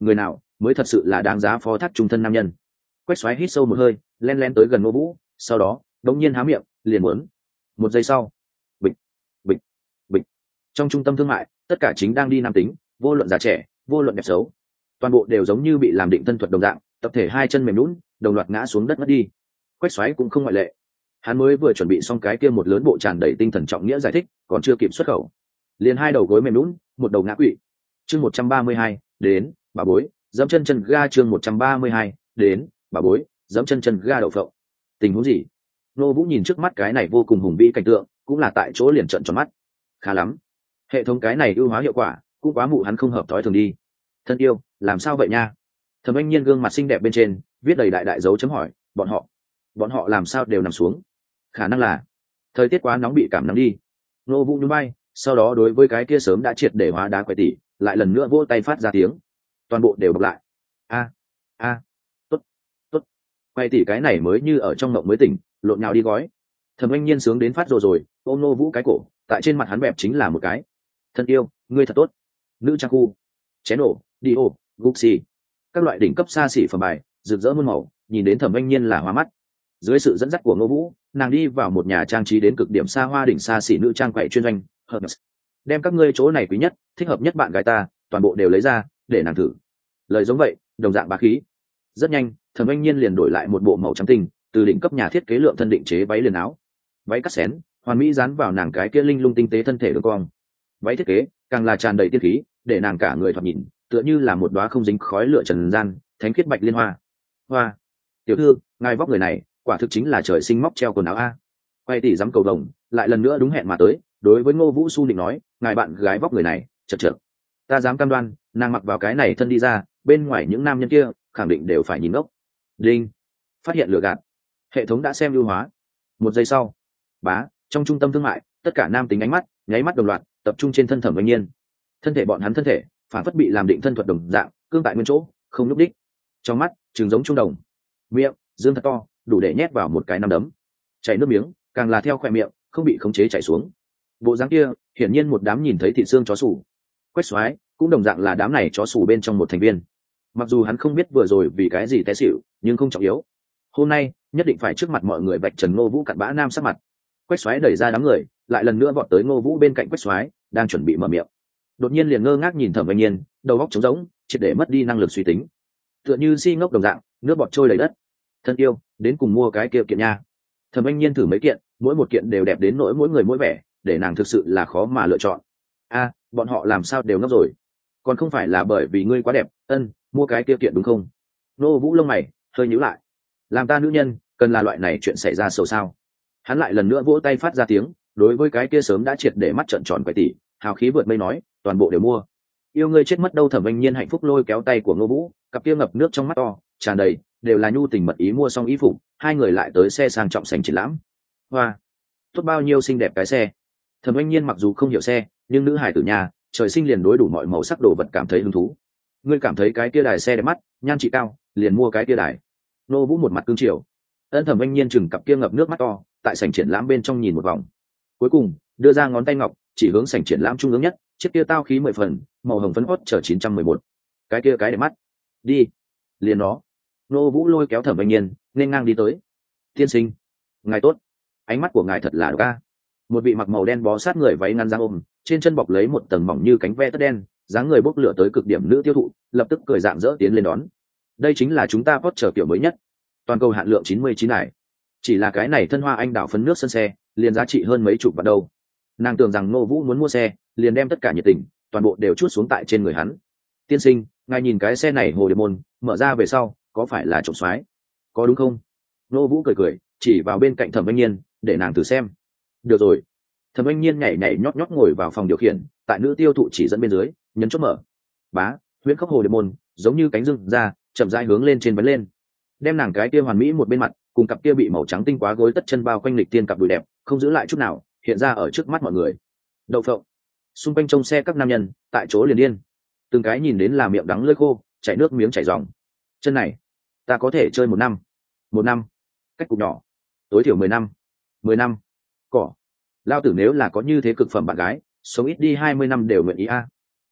người nào mới thật sự là đáng giá phó thác trung thân nam nhân. Quách Soái hít sâu một hơi, len len tới gần Ngô Vũ, sau đó đống nhiên há miệng, liền muốn. Một giây sau, bịch, bịch, bịch. Trong trung tâm thương mại, tất cả chính đang đi nam tính, vô luận già trẻ, vô luận đẹp xấu, toàn bộ đều giống như bị làm định thân thuật đồng dạng, tập thể hai chân mềm nhũn, đồng loạt ngã xuống đất mất đi. Quách Soái cũng không ngoại lệ. Hắn mới vừa chuẩn bị xong cái kia một lớn bộ tràn đầy tinh thần trọng nghĩa giải thích, còn chưa kịp xuất khẩu, liền hai đầu gối mềm nhũn, một đầu ngã quỵ. Chương một trăm ba mươi hai, đến, bà bối, dẫm chân chân ga chương một trăm ba mươi hai, đến, bà bối, dẫm chân chân ga đậu phộng. Tình huống gì? Nô Vũ nhìn trước mắt cái này vô cùng hùng vĩ cảnh tượng, cũng là tại chỗ liền trợn tròn mắt. Khá lắm, hệ thống cái này ưu hóa hiệu quả, cũng quá mụ hắn không hợp thói thường đi. Thân yêu, làm sao vậy nha? Thẩm Anh Nhiên gương mặt xinh đẹp bên trên viết đầy đại đại dấu chấm hỏi, bọn họ, bọn họ làm sao đều nằm xuống? Khả năng là thời tiết quá nóng bị cảm nắng đi. Nô Vũ nhún vai, sau đó đối với cái kia sớm đã triệt để hóa đá quậy tỷ, lại lần nữa vỗ tay phát ra tiếng. Toàn bộ đều bật lại. A, a, tốt, tốt. Quay tỷ cái này mới như ở trong mộng mới tỉnh, lộn nhào đi gói. Thẩm Anh Nhiên sướng đến phát rồi rồi, ôm Nô Vũ cái cổ, tại trên mặt hắn bẹp chính là một cái. Thân yêu, ngươi thật tốt. Nữ trang khu, chén ổ, đi ổ, Gucci, các loại đỉnh cấp xa xỉ phẩm bài, rực rỡ muôn màu, nhìn đến Thẩm Anh Nhiên là hoa mắt. Dưới sự dẫn dắt của Ngô Vũ, nàng đi vào một nhà trang trí đến cực điểm xa hoa đỉnh xa xỉ nữ trang quậy chuyên doanh, Hermes. Đem các ngươi chỗ này quý nhất, thích hợp nhất bạn gái ta, toàn bộ đều lấy ra, để nàng thử. Lời giống vậy, đồng dạng bá khí. Rất nhanh, Thẩm Anh Nhiên liền đổi lại một bộ màu trắng tinh, từ đỉnh cấp nhà thiết kế lượng thân định chế váy liền áo. Váy cắt xén, hoàn mỹ dán vào nàng cái kia linh lung tinh tế thân thể đường cong. Váy thiết kế, càng là tràn đầy tiên khí, để nàng cả người thoạt nhìn, tựa như là một đóa không dính khói lửa trần gian, thánh khiết bạch liên hoa. Hoa, tiểu thư, ngài vóc người này, quả thực chính là trời sinh móc treo quần áo a. Quay tỷ dám cầu đồng, lại lần nữa đúng hẹn mà tới, đối với Ngô Vũ Su định nói, ngài bạn gái vóc người này, chật chật. Ta dám cam đoan, nàng mặc vào cái này thân đi ra, bên ngoài những nam nhân kia, khẳng định đều phải nhìn ngốc. Đinh, phát hiện lừa gạt. Hệ thống đã xem ưu hóa. Một giây sau, bá, trong trung tâm thương mại, tất cả nam tính ánh mắt, nháy mắt đồng loạt, tập trung trên thân Thẩm Anh Nhiên. Thân thể bọn hắn thân thể, phản phất bị làm định thân thuật đồng dạng, cương tại nguyên chỗ, không nhúc đích. Trong mắt, trừng giống trung đồng. Miệng, dương thật to, đủ để nhét vào một cái nắm đấm. Chảy nước miếng, càng là theo khóe miệng, không bị khống chế chảy xuống. Bộ dáng kia, hiển nhiên một đám nhìn thấy thịt xương chó sủ. Quách Soái cũng đồng dạng là đám này chó sủ bên trong một thành viên. Mặc dù hắn không biết vừa rồi vì cái gì té xỉu, nhưng không trọng yếu. Hôm nay, nhất định phải trước mặt mọi người vạch trần Ngô Vũ cặn bã nam sắc mặt. Quách Soái đẩy ra đám người, lại lần nữa vọt tới Ngô Vũ bên cạnh Quách Soái, đang chuẩn bị mở miệng. Đột nhiên liền ngơ ngác nhìn Thẩm Anh Nhiên, đầu óc trống rỗng, triệt để mất đi năng lực suy tính. Tựa như si ngốc đồng dạng, nước bọt trôi đầy đất. Thân yêu, đến cùng mua cái kia kiện nha. Thẩm Anh Nhiên thử mấy kiện, mỗi một kiện đều đẹp đến nỗi mỗi người mỗi vẻ, để nàng thực sự là khó mà lựa chọn. A, bọn họ làm sao đều ngốc rồi? Còn không phải là bởi vì ngươi quá đẹp, ân, mua cái kia kiện đúng không? Nô Vũ lông mày hơi nhíu lại. Làm ta nữ nhân, cần là loại này chuyện xảy ra sầu sao? Hắn lại lần nữa vỗ tay phát ra tiếng, đối với cái kia sớm đã triệt để mắt trợn tròn quậy tỷ, hào khí vượt mây nói, toàn bộ đều mua. Yêu ngươi chết mất đâu. Thẩm Anh Nhiên hạnh phúc lôi kéo tay của Ngô Vũ, cặp kia ngập nước trong mắt to, tràn đầy đều là nhu tình mật ý. Mua xong y phục, hai người lại tới xe sang trọng sảnh triển lãm. Hoa, tốt bao nhiêu xinh đẹp cái xe. Thẩm Anh Nhiên mặc dù không hiểu xe, nhưng nữ hải tử nhà, trời sinh liền đối đủ mọi màu sắc đồ vật cảm thấy hứng thú. Ngươi cảm thấy cái kia đài xe đẹp mắt, nhan trị cao, liền mua cái kia đài. Nô Vũ một mặt cương triều. Ân Thẩm Anh Nhiên chừng cặp kia ngập nước mắt to, tại sảnh triển lãm bên trong nhìn một vòng. Cuối cùng, đưa ra ngón tay ngọc, chỉ hướng sảnh triển lãm trung ương nhất, chiếc kia tao khí mười phần, màu hồng phấn hót chở chín trăm mười một. Cái kia cái đẹp mắt. Đi. Liền nó. Nô Vũ lôi kéo Thẩm Anh Nhiên, nên ngang đi tới. Tiên sinh, ngài tốt. Ánh mắt của ngài thật là ca. Một vị mặc màu đen bó sát người váy ngắn dáng ôm, trên chân bọc lấy một tầng mỏng như cánh ve tất đen, dáng người bốc lửa tới cực điểm nữ tiêu thụ, lập tức cười rạng rỡ tiến lên đón. Đây chính là chúng ta hot chờ kiểu mới nhất, toàn cầu hạn lượng chín mươi chín này. Chỉ là cái này thân hoa anh đảo phấn nước sân xe, liền giá trị hơn mấy chục vạn đâu. Nàng tưởng rằng Ngô Vũ muốn mua xe, liền đem tất cả nhiệt tình, toàn bộ đều chuốt xuống tại trên người hắn. Tiên sinh, ngài nhìn cái xe này hồ điệp môn, mở ra về sau, có phải là trộm xoái? Có đúng không? Ngô Vũ cười cười, chỉ vào bên cạnh Thẩm Anh Nhiên, để nàng thử xem. Được rồi. Thẩm Anh Nhiên nhảy nhảy nhót nhót ngồi vào phòng điều khiển, tại nữ tiêu thụ chỉ dẫn bên dưới, nhấn chốt mở. Bá, huyễn khốc hồ điệp môn, giống như cánh dương ra, chậm rãi hướng lên trên vấn lên. Đem nàng cái kia hoàn mỹ một bên mặt, cùng cặp kia bị màu trắng tinh quá gối tất chân bao quanh lịch tiên cặp đùi đẹp, không giữ lại chút nào, hiện ra ở trước mắt mọi người. Đậu phộng. Xung quanh trông xe các nam nhân, tại chỗ liền điên. Từng cái nhìn đến là miệng đắng lưỡi khô, chảy nước miếng chảy ròng. Chân này, ta có thể chơi một năm. Một năm. Cách cục nhỏ. Tối thiểu mười năm. Mười năm. Cỏ. Lao tử nếu là có như thế cực phẩm bạn gái, sống ít đi hai mươi năm đều nguyện ý a.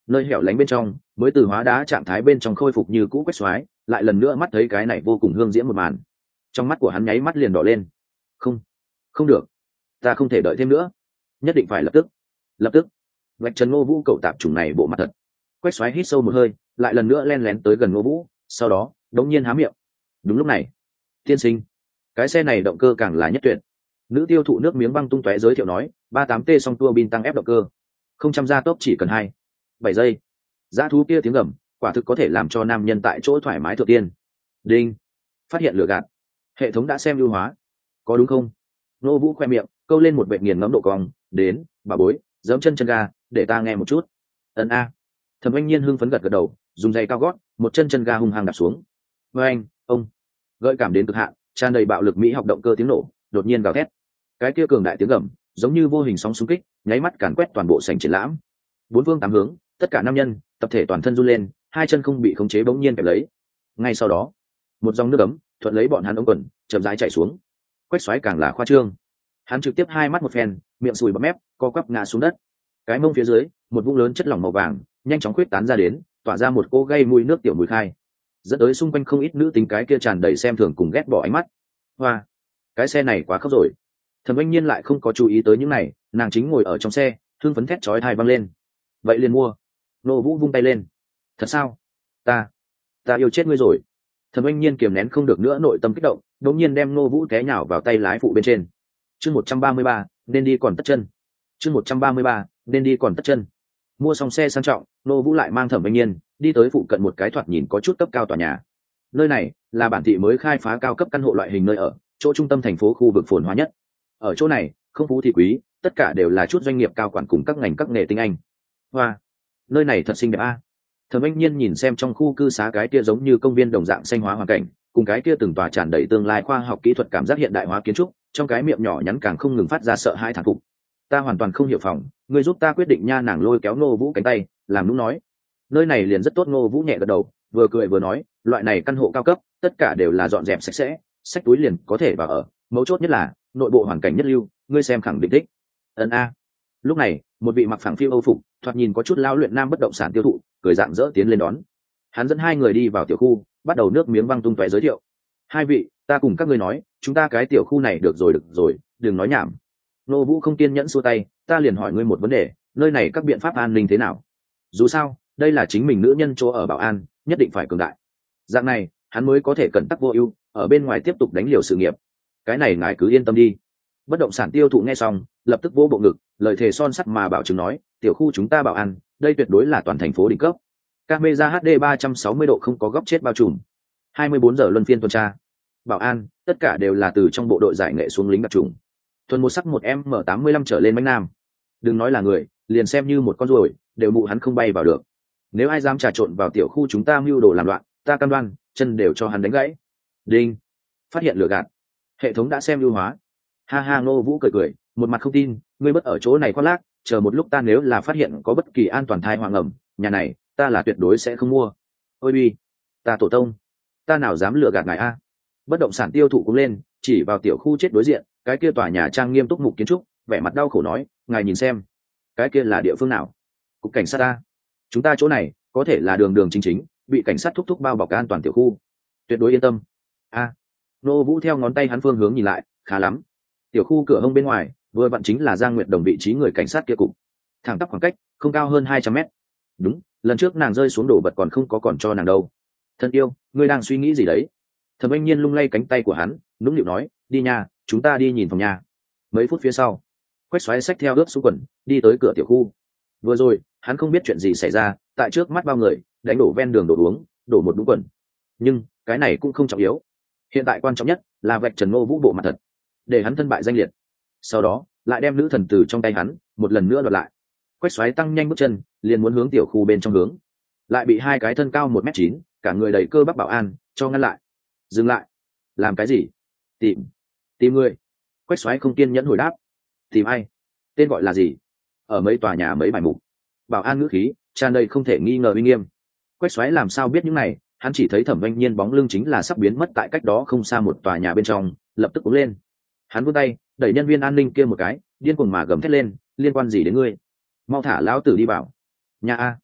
nơi hẻo lánh bên trong mới từ hóa đá trạng thái bên trong khôi phục như cũ quét xoái, lại lần nữa mắt thấy cái này vô cùng hương diễm một màn, trong mắt của hắn nháy mắt liền đỏ lên. Không, không được, ta không thể đợi thêm nữa, nhất định phải lập tức lập tức vạch trần Ngô Vũ cậu tạp chủng này bộ mặt thật. Quét xoáy hít sâu một hơi, lại lần nữa len lén tới gần Ngô Vũ, sau đó đống nhiên há miệng. Đúng lúc này, tiên sinh, cái xe này động cơ càng là nhất tuyệt. Nữ tiêu thụ nước miếng băng tung tóe giới thiệu nói, ba tám t song tua bin tăng ép động cơ, không trăm gia tốc chỉ cần hai bảy giây. Dã thú kia tiếng gầm quả thực có thể làm cho nam nhân tại chỗ thoải mái thượng tiên. Đinh, phát hiện lừa gạt, hệ thống đã xem ưu hóa, có đúng không? Ngô Vũ khoe miệng câu lên một vệ nghiền ngẫm độ cong, đến bà bối, giẫm chân chân ga để ta nghe một chút. Ấn a. Thẩm Anh Nhiên hưng phấn gật gật đầu, dùng giày cao gót một chân chân ga hung hăng đạp xuống. Với anh ông gợi cảm đến cực hạn, tràn đầy bạo lực mỹ học động cơ tiếng nổ đột nhiên gào thét. Cái kia cường đại tiếng gầm giống như vô hình sóng xung kích, nháy mắt càn quét toàn bộ sảnh triển lãm. Bốn phương tám hướng, tất cả nam nhân tập thể toàn thân run lên, hai chân không bị khống chế bỗng nhiên kẹp lấy. Ngay sau đó, một dòng nước ấm thuận lấy bọn hắn ống quần chậm rãi chảy xuống. Quách xoáy càng là khoa trương, hắn trực tiếp hai mắt một phen, miệng sùi bọt mép co quắp ngã xuống đất. Cái mông phía dưới một vũng lớn chất lỏng màu vàng nhanh chóng khuyết tán ra đến, tỏa ra một cỗ gây mùi nước tiểu mùi khai, dẫn tới xung quanh không ít nữ tính cái kia tràn đầy xem thường cùng ghét bỏ ánh mắt. Hoa, cái xe này quá khóc rồi. Thẩm Anh Nhiên lại không có chú ý tới những này, nàng chính ngồi ở trong xe, thương phấn thét chói tai vang lên. Vậy liền mua. Nô Vũ vung tay lên. Thật sao? Ta, ta yêu chết ngươi rồi. Thẩm Anh Nhiên kiềm nén không được nữa nội tâm kích động, đột nhiên đem Nô Vũ té nhào vào tay lái phụ bên trên. Chương một trăm ba mươi ba, nên đi còn tất chân. Chương một trăm ba mươi ba, nên đi còn tất chân. Mua xong xe sang trọng, Nô Vũ lại mang Thẩm Anh Nhiên đi tới phụ cận một cái thoạt nhìn có chút cấp cao tòa nhà. Nơi này là bản thị mới khai phá cao cấp căn hộ loại hình nơi ở, chỗ trung tâm thành phố khu vực phồn hoa nhất. Ở chỗ này, không phú thì quý, tất cả đều là chút doanh nghiệp cao quản cùng các ngành các nghề tinh anh. Hoa, nơi này thật xinh đẹp a. Thẩm Anh Nhiên nhìn xem trong khu cư xá cái kia giống như công viên đồng dạng xanh hóa hoàn cảnh, cùng cái kia từng tòa tràn đầy tương lai khoa học kỹ thuật cảm giác hiện đại hóa kiến trúc, trong cái miệng nhỏ nhắn càng không ngừng phát ra sợ hãi thán phục. Ta hoàn toàn không hiểu phòng, ngươi giúp ta quyết định nha. Nàng lôi kéo Ngô Vũ cánh tay, làm nũng nói, nơi này liền rất tốt. Ngô Vũ nhẹ gật đầu, vừa cười vừa nói, loại này căn hộ cao cấp, tất cả đều là dọn dẹp sạch sẽ, xách túi liền có thể vào ở, mấu chốt nhất là nội bộ hoàn cảnh nhất lưu, ngươi xem khẳng định thích. Ấn a. Lúc này, một vị mặc phẳng phiu Âu phục, thoạt nhìn có chút lao luyện nam bất động sản tiêu thụ, cười rạng rỡ tiến lên đón. Hắn dẫn hai người đi vào tiểu khu, bắt đầu nước miếng văng tung tóe giới thiệu. Hai vị, ta cùng các ngươi nói, chúng ta cái tiểu khu này được rồi được rồi, đừng nói nhảm. Nô Vũ không kiên nhẫn xua tay, ta liền hỏi ngươi một vấn đề, nơi này các biện pháp an ninh thế nào? Dù sao, đây là chính mình nữ nhân chỗ ở bảo an, nhất định phải cường đại. Dạng này, hắn mới có thể cẩn tắc vô ưu, ở bên ngoài tiếp tục đánh liều sự nghiệp. Cái này ngài cứ yên tâm đi. Bất động sản tiêu thụ nghe xong, lập tức vỗ bộ ngực, lời thề son sắt mà bảo chứng nói, tiểu khu chúng ta bảo an, đây tuyệt đối là toàn thành phố đỉnh cấp. Camera hát đê ba trăm sáu mươi độ không có góc chết bao trùm. hai mươi bốn giờ luân phiên tuần tra. Bảo an, tất cả đều là từ trong bộ đội giải nghệ xuống lính đặc trùng. Thuần một sắc một M tám mươi lăm trở lên mãnh nam. Đừng nói là người, liền xem như một con ruồi, đều mụ hắn không bay vào được. Nếu ai dám trà trộn vào tiểu khu chúng ta mưu đồ làm loạn, ta cam đoan, chân đều cho hắn đánh gãy. Đinh, phát hiện lừa gạt. Hệ thống đã xem ưu hóa. Ha ha. Ngô Vũ cười cười, một mặt không tin, ngươi bất ở chỗ này khoác lác, chờ một lúc ta nếu là phát hiện có bất kỳ an toàn thai hoang ẩm, nhà này, ta là tuyệt đối sẽ không mua. Ôi bi, ta tổ tông, ta nào dám lừa gạt ngài a. Bất động sản tiêu thụ cũng lên, chỉ vào tiểu khu chết đối diện, cái kia tòa nhà trang nghiêm túc mục kiến trúc, vẻ mặt đau khổ nói, ngài nhìn xem, cái kia là địa phương nào? Cục cảnh sát ta. Chúng ta chỗ này có thể là đường đường chính chính, bị cảnh sát thúc thúc bao bọc an toàn tiểu khu, tuyệt đối yên tâm. A. Nô Vũ theo ngón tay hắn phương hướng nhìn lại, khá lắm. Tiểu khu cửa hông bên ngoài, vừa vặn chính là Giang Nguyệt Đồng vị trí người cảnh sát kia cục. Thẳng tắp khoảng cách, không cao hơn hai trăm mét. Đúng, lần trước nàng rơi xuống đổ vật còn không có còn cho nàng đâu. Thân yêu, ngươi đang suy nghĩ gì đấy? Thẩm Anh Nhiên lung lay cánh tay của hắn, nũng nịu nói, đi nha, chúng ta đi nhìn phòng nhà. Mấy phút phía sau, Quách xoáy xách theo ướt xuống quần, đi tới cửa tiểu khu. Vừa rồi, hắn không biết chuyện gì xảy ra, tại trước mắt bao người, đánh đổ ven đường đổ uống, đổ một đúng quần. Nhưng, cái này cũng không trọng yếu. Hiện tại quan trọng nhất là vạch trần Ngô Vũ bộ mặt thật, để hắn thân bại danh liệt. Sau đó, lại đem nữ thần từ trong tay hắn một lần nữa đoạt lại. Quách xoáy tăng nhanh bước chân, liền muốn hướng tiểu khu bên trong hướng, lại bị hai cái thân cao một mét chín, cả người đầy cơ bắp bảo an cho ngăn lại. Dừng lại. Làm cái gì? Tìm. Tìm người. Quách xoáy không kiên nhẫn hồi đáp. Tìm ai? Tên gọi là gì? Ở mấy tòa nhà mấy bài mục. Bảo an ngữ khí tràn đầy không thể nghi ngờ uy nghiêm. Quách xoáy làm sao biết những này? Hắn chỉ thấy Thẩm Anh Nhiên bóng lưng chính là sắp biến mất tại cách đó không xa một tòa nhà bên trong, lập tức cuống lên. Hắn vươn tay đẩy nhân viên an ninh kia một cái, điên cuồng mà gầm thét lên, liên quan gì đến ngươi? Mau thả lão tử đi vào. Nhà a.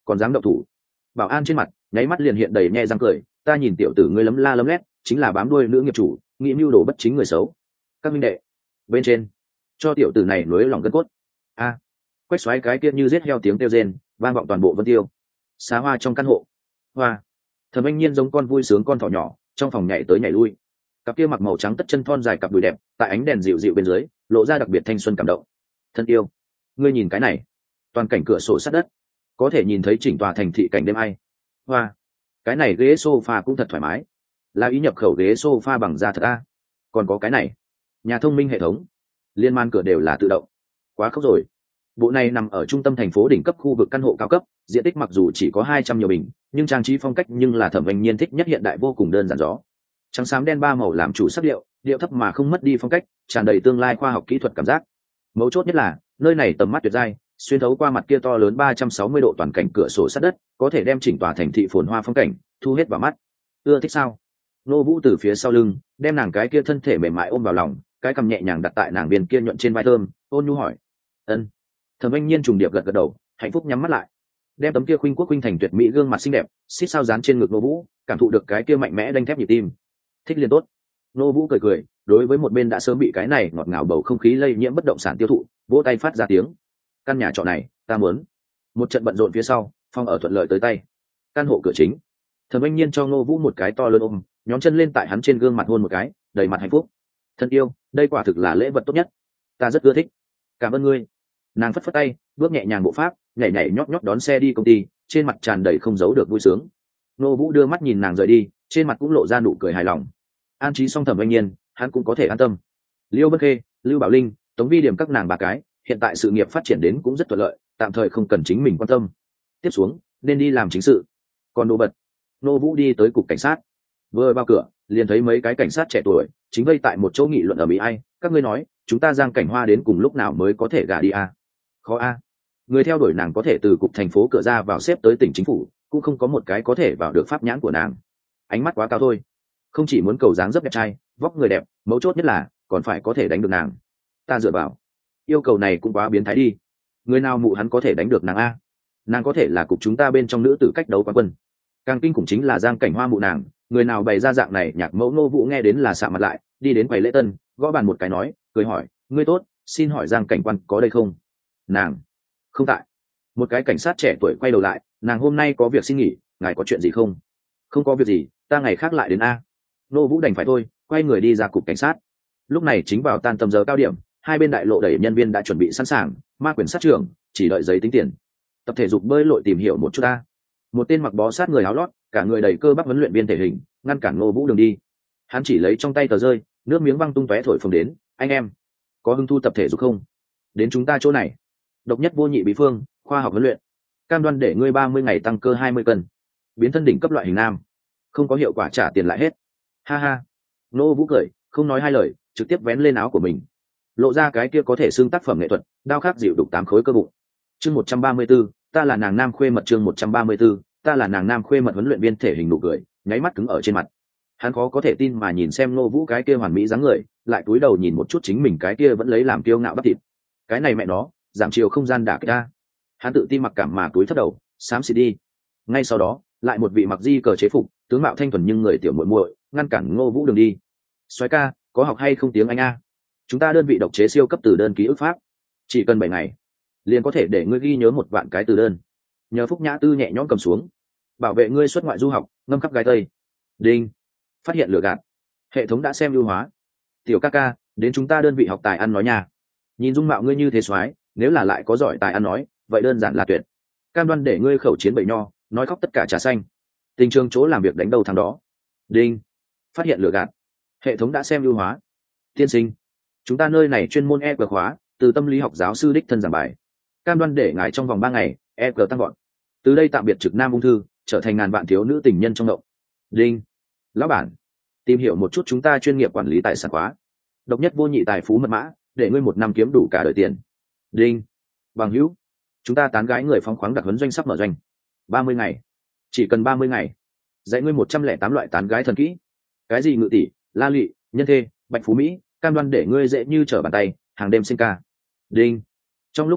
còn dám động thủ. Bảo an trên mặt nháy mắt liền hiện đầy nhe răng cười, ta nhìn tiểu tử ngươi lấm la lấm lét chính là bám đuôi nữ nghiệp chủ, nghĩ mưu đồ bất chính người xấu. Các minh đệ bên trên cho tiểu tử này nối lòng gân cốt. A quách xoáy cái kia như giết heo tiếng kêu rên vang vọng toàn bộ Vân Tiêu. Xá hoa trong căn hộ, hoa Thẩm Anh Nhiên giống con vui sướng con thỏ nhỏ trong phòng nhảy tới nhảy lui, cặp kia mặc màu trắng tất chân thon dài cặp đùi đẹp tại ánh đèn dịu dịu bên dưới lộ ra đặc biệt thanh xuân cảm động. Thân yêu, ngươi nhìn cái này, toàn cảnh cửa sổ sát đất, có thể nhìn thấy chỉnh tòa thành thị cảnh đêm ai. Hoa cái này ghế sofa cũng thật thoải mái, là ý nhập khẩu ghế sofa bằng da thật a. Còn có cái này nhà thông minh hệ thống, liên man cửa đều là tự động, quá khốc rồi. Bộ này nằm ở trung tâm thành phố đỉnh cấp khu vực căn hộ cao cấp, diện tích mặc dù chỉ có hai trăm nhiều bình, nhưng trang trí phong cách nhưng là Thẩm Anh Nhiên thích nhất, hiện đại vô cùng đơn giản gió. Trắng xám đen ba màu làm chủ sắc điệu, điệu thấp mà không mất đi phong cách, tràn đầy tương lai khoa học kỹ thuật cảm giác. Mấu chốt nhất là nơi này tầm mắt tuyệt giai, xuyên thấu qua mặt kia to lớn ba trăm sáu mươi độ toàn cảnh cửa sổ sát đất, có thể đem chỉnh tòa thành thị phồn hoa phong cảnh thu hết vào mắt. Ưa thích sao? Nô Vũ từ phía sau lưng đem nàng cái kia thân thể mềm mại ôm vào lòng, cái cằm nhẹ nhàng đặt tại nàng viên kia nhuận trên vai thơm, ôn nhu hỏi. Ân. Thẩm Anh Nhiên trùng điệp gật gật đầu, hạnh phúc nhắm mắt lại, đem tấm kia khuynh quốc khuynh thành tuyệt mỹ gương mặt xinh đẹp xích sao dán trên ngực Nô Vũ, cảm thụ được cái kia mạnh mẽ đanh thép nhịp tim. Thích liền tốt. Nô Vũ cười cười, đối với một bên đã sớm bị cái này ngọt ngào bầu không khí lây nhiễm bất động sản tiêu thụ, vỗ tay phát ra tiếng. Căn nhà trọ này ta muốn. Một trận bận rộn phía sau, phòng ở thuận lợi tới tay. Căn hộ cửa chính, Thẩm Anh Nhiên cho Nô Vũ một cái to lớn ôm, nhóm chân lên tại hắn trên gương mặt hôn một cái, đầy mặt hạnh phúc. Thân yêu, đây quả thực là lễ vật tốt nhất, ta rất ưa thích. Cảm ơn ngươi. Nàng phất phất tay, bước nhẹ nhàng bộ pháp, nhảy nhảy nhót nhót đón xe đi công ty, trên mặt tràn đầy không giấu được vui sướng. Nô Vũ đưa mắt nhìn nàng rời đi, trên mặt cũng lộ ra nụ cười hài lòng. An trí xong Thẩm Anh Nhiên, hắn cũng có thể an tâm. Liêu Bất Khê, Lưu Bảo Linh, Tống Vi Điểm các nàng ba cái, hiện tại sự nghiệp phát triển đến cũng rất thuận lợi, tạm thời không cần chính mình quan tâm. Tiếp xuống nên đi làm chính sự. Còn đồ bật, Nô Vũ đi tới cục cảnh sát, vừa vào cửa liền thấy mấy cái cảnh sát trẻ tuổi chính vây tại một chỗ nghị luận ở mỹ. Ai các ngươi nói chúng ta Giang Cảnh Hoa đến cùng lúc nào mới có thể gả đi à? Khó a à. Người theo đuổi nàng có thể từ cục thành phố cửa ra vào xếp tới tỉnh chính phủ, cũng không có một cái có thể vào được pháp nhãn của nàng. Ánh mắt quá cao thôi, không chỉ muốn cầu dáng dấp đẹp trai vóc người đẹp, mấu chốt nhất là còn phải có thể đánh được nàng. Ta dựa vào yêu cầu này cũng quá biến thái đi. Người nào mụ hắn có thể đánh được nàng a? Nàng có thể là cục chúng ta bên trong nữ tử cách đấu quán quân. Càng kinh khủng chính là Giang Cảnh Hoa mụ nàng, người nào bày ra dạng này nhạc mẫu. Nô Vũ nghe đến là sạm mặt lại, đi đến quầy lễ tân, gõ bàn một cái nói, cười hỏi, ngươi tốt, xin hỏi Giang cảnh quan có đây không? Nàng không tại. Một cái cảnh sát trẻ tuổi quay đầu lại, nàng hôm nay có việc xin nghỉ, ngài có chuyện gì không? Không có việc gì, ta ngày khác lại đến a. Nô Vũ đành phải thôi, quay người đi ra cục cảnh sát. Lúc này chính vào tan tầm giờ cao điểm, hai bên đại lộ đẩy nhân viên đã chuẩn bị sẵn sàng, ma quyền sát trưởng chỉ đợi giấy tính tiền. Tập thể dục bơi lội tìm hiểu một chút ta. Một tên mặc bó sát người áo lót, cả người đầy cơ bắp huấn luyện viên thể hình ngăn cản Nô Vũ đường đi. Hắn chỉ lấy trong tay tờ rơi, nước miếng văng tung tóe thổi phồng đến, anh em có hứng thu tập thể dục không? Đến chúng ta chỗ này, độc nhất vô nhị bí phương, khoa học huấn luyện, cam đoan để ngươi ba mươi ngày tăng cơ hai mươi cân, biến thân đỉnh cấp loại hình nam, không có hiệu quả trả tiền lại hết. Ha ha. Nô Vũ cười, không nói hai lời, trực tiếp vén lên áo của mình, lộ ra cái kia có thể xưng tác phẩm nghệ thuật, đao khắc dịu đục tám khối cơ bụng. Chương một trăm ba mươi 134, ta là nàng nam khuê mật. Chương một trăm ba mươi 134, ta là nàng nam khuê mật. Huấn luyện viên thể hình nụ cười nháy mắt cứng ở trên mặt. Hắn khó có thể tin mà nhìn xem Nô Vũ cái kia hoàn mỹ dáng người, lại cúi đầu nhìn một chút chính mình cái kia vẫn lấy làm kiêu ngạo bắp thịt. Cái này mẹ nó, giảm chiều không gian đả kích ta. Hắn tự ti mặc cảm mà túi thấp đầu, xám xịt đi. Ngay sau đó, lại một vị mặc di cờ chế phục, tướng mạo thanh thuần nhưng người tiểu muội muội, ngăn cản Ngô Vũ đường đi. "Soái ca, có học hay không tiếng Anh a? Chúng ta đơn vị độc chế siêu cấp từ đơn ký ức pháp, chỉ cần bảy ngày, liền có thể để ngươi ghi nhớ một vạn cái từ đơn." Nhờ Phúc Nhã Tư nhẹ nhõm cầm xuống. "Bảo vệ ngươi xuất ngoại du học, ngâm khắp gái tây." Đinh. Phát hiện lừa gạt. Hệ thống đã xem ưu hóa. "Tiểu ca ca, đến chúng ta đơn vị học tài ăn nói nha. Nhìn dung mạo ngươi như thế soái, nếu là lại có giỏi tài ăn nói, vậy đơn giản là tuyệt. Cam đoan để ngươi khẩu chiến bậy nho, nói khóc tất cả trà xanh. Tình trường chỗ làm việc đánh đầu thằng đó." Đinh. Phát hiện lừa gạt. Hệ thống đã xem ưu hóa. "Tiên sinh, chúng ta nơi này chuyên môn e cờ khóa, từ tâm lý học giáo sư đích thân giảng bài. Cam đoan để ngài trong vòng ba ngày, e cờ tăng gọn. Từ đây tạm biệt trực nam ung thư, trở thành ngàn vạn thiếu nữ tình nhân trong động." Đinh. Lão bản, tìm hiểu một chút chúng ta chuyên nghiệp quản lý tài sản khóa. Độc nhất vô nhị tài phú mật mã, để ngươi một năm kiếm đủ cả đời tiền. Đinh. Bằng hữu, chúng ta tán gái người phóng khoáng đặc huấn doanh sắp mở doanh. ba mươi ngày. Chỉ cần ba mươi ngày. Dạy ngươi một trăm lẻ tám loại tán gái thần kỹ. Cái gì ngự tỷ, la lị, nhân thê, bạch phú mỹ, cam đoan để ngươi dễ như trở bàn tay, hàng đêm sinh ca. Đinh. Trong lúc nhất thời,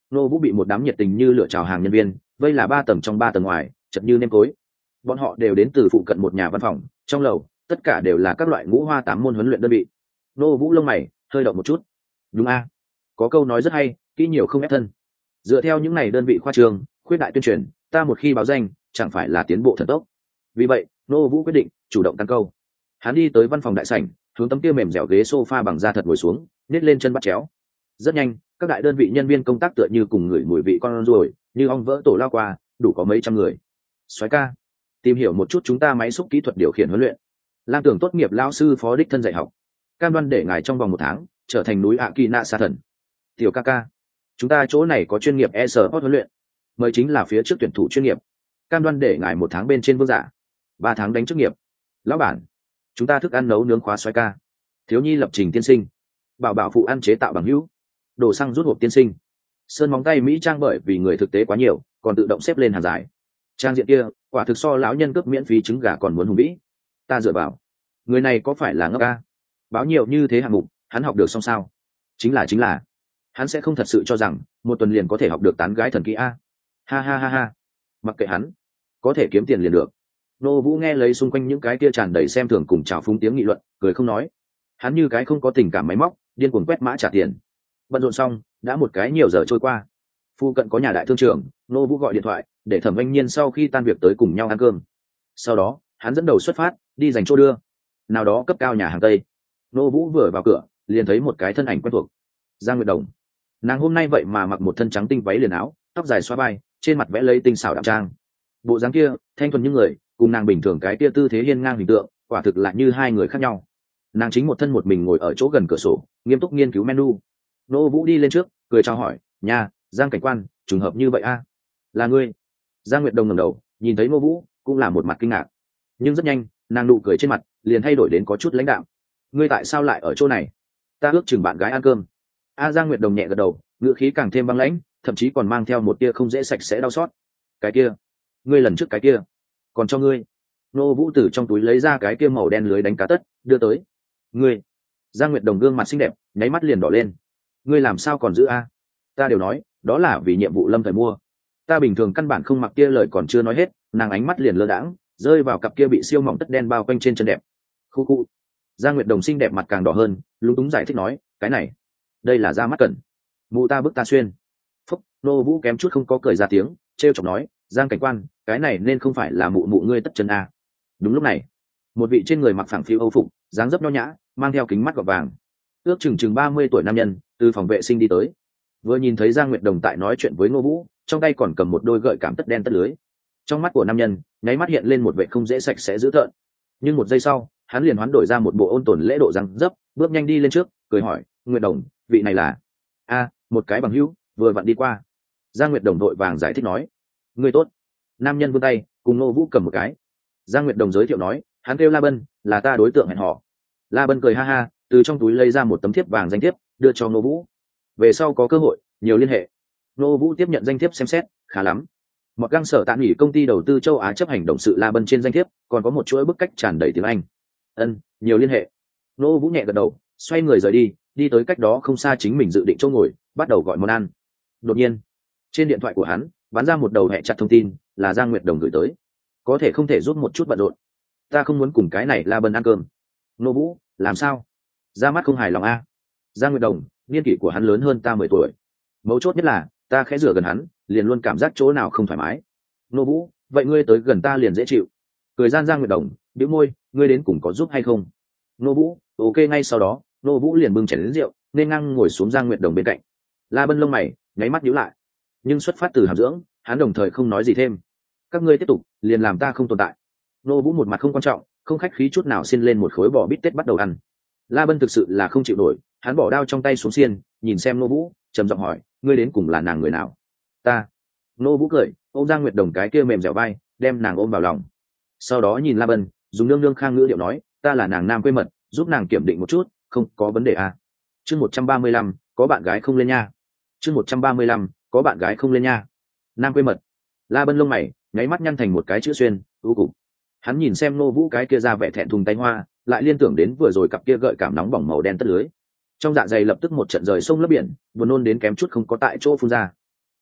Nô Vũ bị một đám nhiệt tình như lửa chào hàng nhân viên vây là ba tầng trong ba tầng ngoài, chật như nêm cối. Bọn họ đều đến từ phụ cận một nhà văn phòng, trong lầu tất cả đều là các loại ngũ hoa tám môn huấn luyện đơn vị. Nô Vũ lông mày hơi động một chút. Đúng a, có câu nói rất hay, kỹ nhiều không ép thân. Dựa theo những này đơn vị khoa trường khuyết đại tuyên truyền, ta một khi báo danh chẳng phải là tiến bộ thần tốc. Vì vậy Nô Vũ quyết định chủ động tăng câu. Hắn đi tới văn phòng đại sảnh, hướng tấm kia mềm dẻo ghế sofa bằng da thật ngồi xuống, nhét lên chân bắt chéo. Rất nhanh, các đại đơn vị nhân viên công tác tựa như cùng người mùi vị con ruồi, như ong vỡ tổ lao qua, đủ có mấy trăm người. Soái ca, tìm hiểu một chút chúng ta máy xúc kỹ thuật điều khiển huấn luyện. Lam Tưởng tốt nghiệp lão sư phó đích thân dạy học, cam đoan để ngài trong vòng một tháng trở thành núi ạ kỳ nạ sa thần. Tiểu ca ca, chúng ta chỗ này có chuyên nghiệp e-sport huấn luyện, mời chính là phía trước tuyển thủ chuyên nghiệp, cam đoan để ngài một tháng bên trên vương giả, ba tháng đánh chức nghiệp. Lão bản, chúng ta thức ăn nấu nướng khóa soái ca. Thiếu nhi lập trình tiên sinh, bảo bảo phụ ăn chế tạo bằng hữu, đồ xăng rút hộp tiên sinh. Sơn móng tay mỹ trang bởi vì người thực tế quá nhiều, còn tự động xếp lên hàng dài. Trang diện kia quả thực so lão nhân cướp miễn phí trứng gà còn muốn hùng vĩ. Ta dựa vào, người này có phải là ngốc ca? Báo nhiều như thế hạng mục, hắn học được xong sao? Chính là chính là hắn sẽ không thật sự cho rằng một tuần liền có thể học được tán gái thần kỹ a. Ha ha ha ha, mặc kệ hắn, có thể kiếm tiền liền được. Nô Vũ nghe lấy xung quanh những cái kia tràn đầy xem thường cùng trào phúng tiếng nghị luận, cười không nói. Hắn như cái không có tình cảm máy móc, điên cuồng quét mã trả tiền. Bận rộn xong, đã một cái nhiều giờ trôi qua. Phu cận có nhà đại thương trưởng, Nô Vũ gọi điện thoại để Thẩm Anh Nhiên sau khi tan việc tới cùng nhau ăn cơm. Sau đó, hắn dẫn đầu xuất phát, đi dành chỗ đưa. Nào đó cấp cao nhà hàng Tây. Nô Vũ vừa vào cửa, liền thấy một cái thân ảnh quen thuộc. Giang Nguyệt Đồng. Nàng hôm nay vậy mà mặc một thân trắng tinh váy liền áo, tóc dài xõa vai, trên mặt vẽ lấy tinh xảo đậm trang. Bộ dáng kia, thanh thuần như người, cùng nàng bình thường cái kia tư thế hiên ngang hình tượng, quả thực là như hai người khác nhau. Nàng chính một thân một mình ngồi ở chỗ gần cửa sổ, nghiêm túc nghiên cứu menu. Nô Vũ đi lên trước, cười chào hỏi, "Nhà, Giang cảnh quan, trùng hợp như vậy a?" "Là ngươi?" Giang Nguyệt Đồng ngẩng đầu, nhìn thấy Nô Vũ, cũng là một mặt kinh ngạc. Nhưng rất nhanh, nàng nụ cười trên mặt liền thay đổi đến có chút lãnh đạm. "Ngươi tại sao lại ở chỗ này?" "Ta ước chừng bạn gái ăn cơm." A Giang Nguyệt Đồng nhẹ gật đầu, ngữ khí càng thêm băng lãnh, thậm chí còn mang theo một tia không dễ sạch sẽ đau xót. "Cái kia, ngươi lần trước cái kia, còn cho ngươi." Nô Vũ từ trong túi lấy ra cái kia màu đen lưới đánh cá tất, đưa tới. "Ngươi?" Giang Nguyệt Đồng gương mặt xinh đẹp, nháy mắt liền đỏ lên. "Ngươi làm sao còn giữ a?" "Ta đều nói, đó là vì nhiệm vụ Lâm thời mua. Ta bình thường căn bản không mặc kia." Lời còn chưa nói hết, nàng ánh mắt liền lơ đãng, rơi vào cặp kia bị siêu mỏng tất đen bao quanh trên chân đẹp. Khu khu. Giang Nguyệt Đồng xinh đẹp mặt càng đỏ hơn, lúng túng giải thích nói, "Cái này, đây là da mắt cẩn. Mụ ta bức ta xuyên." Phúc, Nô Vũ kém chút không có cười ra tiếng, trêu chọc nói, "Giang cảnh quan, cái này nên không phải là mụ mụ ngươi tất chân a?" Đúng lúc này, một vị trên người mặc phẳng phiu Âu phục, dáng dấp nho nhã, mang theo kính mắt gọt vàng, ước chừng chừng ba mươi tuổi nam nhân, từ phòng vệ sinh đi tới. Vừa nhìn thấy Giang Nguyệt Đồng tại nói chuyện với Ngô Vũ, trong tay còn cầm một đôi gợi cảm tất đen tất lưới. Trong mắt của nam nhân, nháy mắt hiện lên một vẻ không dễ sạch sẽ dữ tợn. Nhưng một giây sau, hắn liền hoán đổi ra một bộ ôn tồn lễ độ răng dấp, bước nhanh đi lên trước, cười hỏi, "Nguyệt Đồng, vị này là?" "A, một cái bằng hữu, vừa vặn đi qua." Giang Nguyệt Đồng vội vàng giải thích nói. "Ngươi tốt." Nam nhân vươn tay, cùng Ngô Vũ cầm một cái. Giang Nguyệt Đồng giới thiệu nói, "Hắn kêu La Bân, là ta đối tượng hẹn hò." La Bân cười ha ha, từ trong túi lấy ra một tấm thiếp vàng danh thiếp, đưa cho Ngô Vũ. "Về sau có cơ hội, nhiều liên hệ." Ngô Vũ tiếp nhận danh thiếp xem xét, khá lắm. Một găng sở tạm nghỉ công ty đầu tư châu Á chấp hành động sự La Bân trên danh thiếp, còn có một chuỗi bức cách tràn đầy tiếng Anh. "Ân, nhiều liên hệ." Ngô Vũ nhẹ gật đầu, xoay người rời đi, đi tới cách đó không xa chính mình dự định chỗ ngồi, bắt đầu gọi món ăn. Đột nhiên, trên điện thoại của hắn bắn ra một đầu hẹ chặt thông tin, là Giang Nguyệt Đồng gửi tới. "Có thể không thể giúp một chút bận rộn? Ta không muốn cùng cái này La Bân ăn cơm." Ngô Vũ, làm sao? Ra mắt không hài lòng a? Giang Nguyệt Đồng, niên kỷ của hắn lớn hơn ta mười tuổi. Mấu chốt nhất là, ta khẽ rửa gần hắn, liền luôn cảm giác chỗ nào không thoải mái. Ngô Vũ, vậy ngươi tới gần ta liền dễ chịu. Cười gian Giang Nguyệt Đồng, bĩu môi, ngươi đến cùng có giúp hay không? Ngô Vũ, ok. Ngay sau đó, Ngô Vũ liền bưng chén đến rượu, nên ngang ngồi xuống Giang Nguyệt Đồng bên cạnh. La Bân lông mày nháy mắt nhíu lại, nhưng xuất phát từ hàm dưỡng, hắn đồng thời không nói gì thêm. Các ngươi tiếp tục, liền làm ta không tồn tại. Ngô Vũ một mặt không quan trọng, không khách khí chút nào xin lên một khối bò bít tết bắt đầu ăn. La Bân thực sự là không chịu nổi, hắn bỏ đao trong tay xuống xiên, nhìn xem Ngô Vũ, trầm giọng hỏi, ngươi đến cùng là nàng người nào? Ta. Ngô Vũ cười, ôm Giang Nguyệt Đồng cái kia mềm dẻo vai, đem nàng ôm vào lòng. Sau đó nhìn La Bân, dùng nương nương khang ngữ điệu nói, ta là nàng nam quê mật, giúp nàng kiểm định một chút, không có vấn đề à? Chương một trăm ba mươi lăm, có bạn gái không lên nha. Chương một trăm ba mươi lăm, có bạn gái không lên nha. Nam quê mật. La Bân lông mày nháy mắt nhăn thành một cái chữ xuyên, u cục. Hắn nhìn xem Ngô Vũ cái kia ra vẻ thẹn thùng tay hoa, lại liên tưởng đến vừa rồi cặp kia gợi cảm nóng bỏng màu đen tất lưới. Trong dạ dày lập tức một trận rời sông lấp biển, buồn nôn đến kém chút không có tại chỗ phun ra.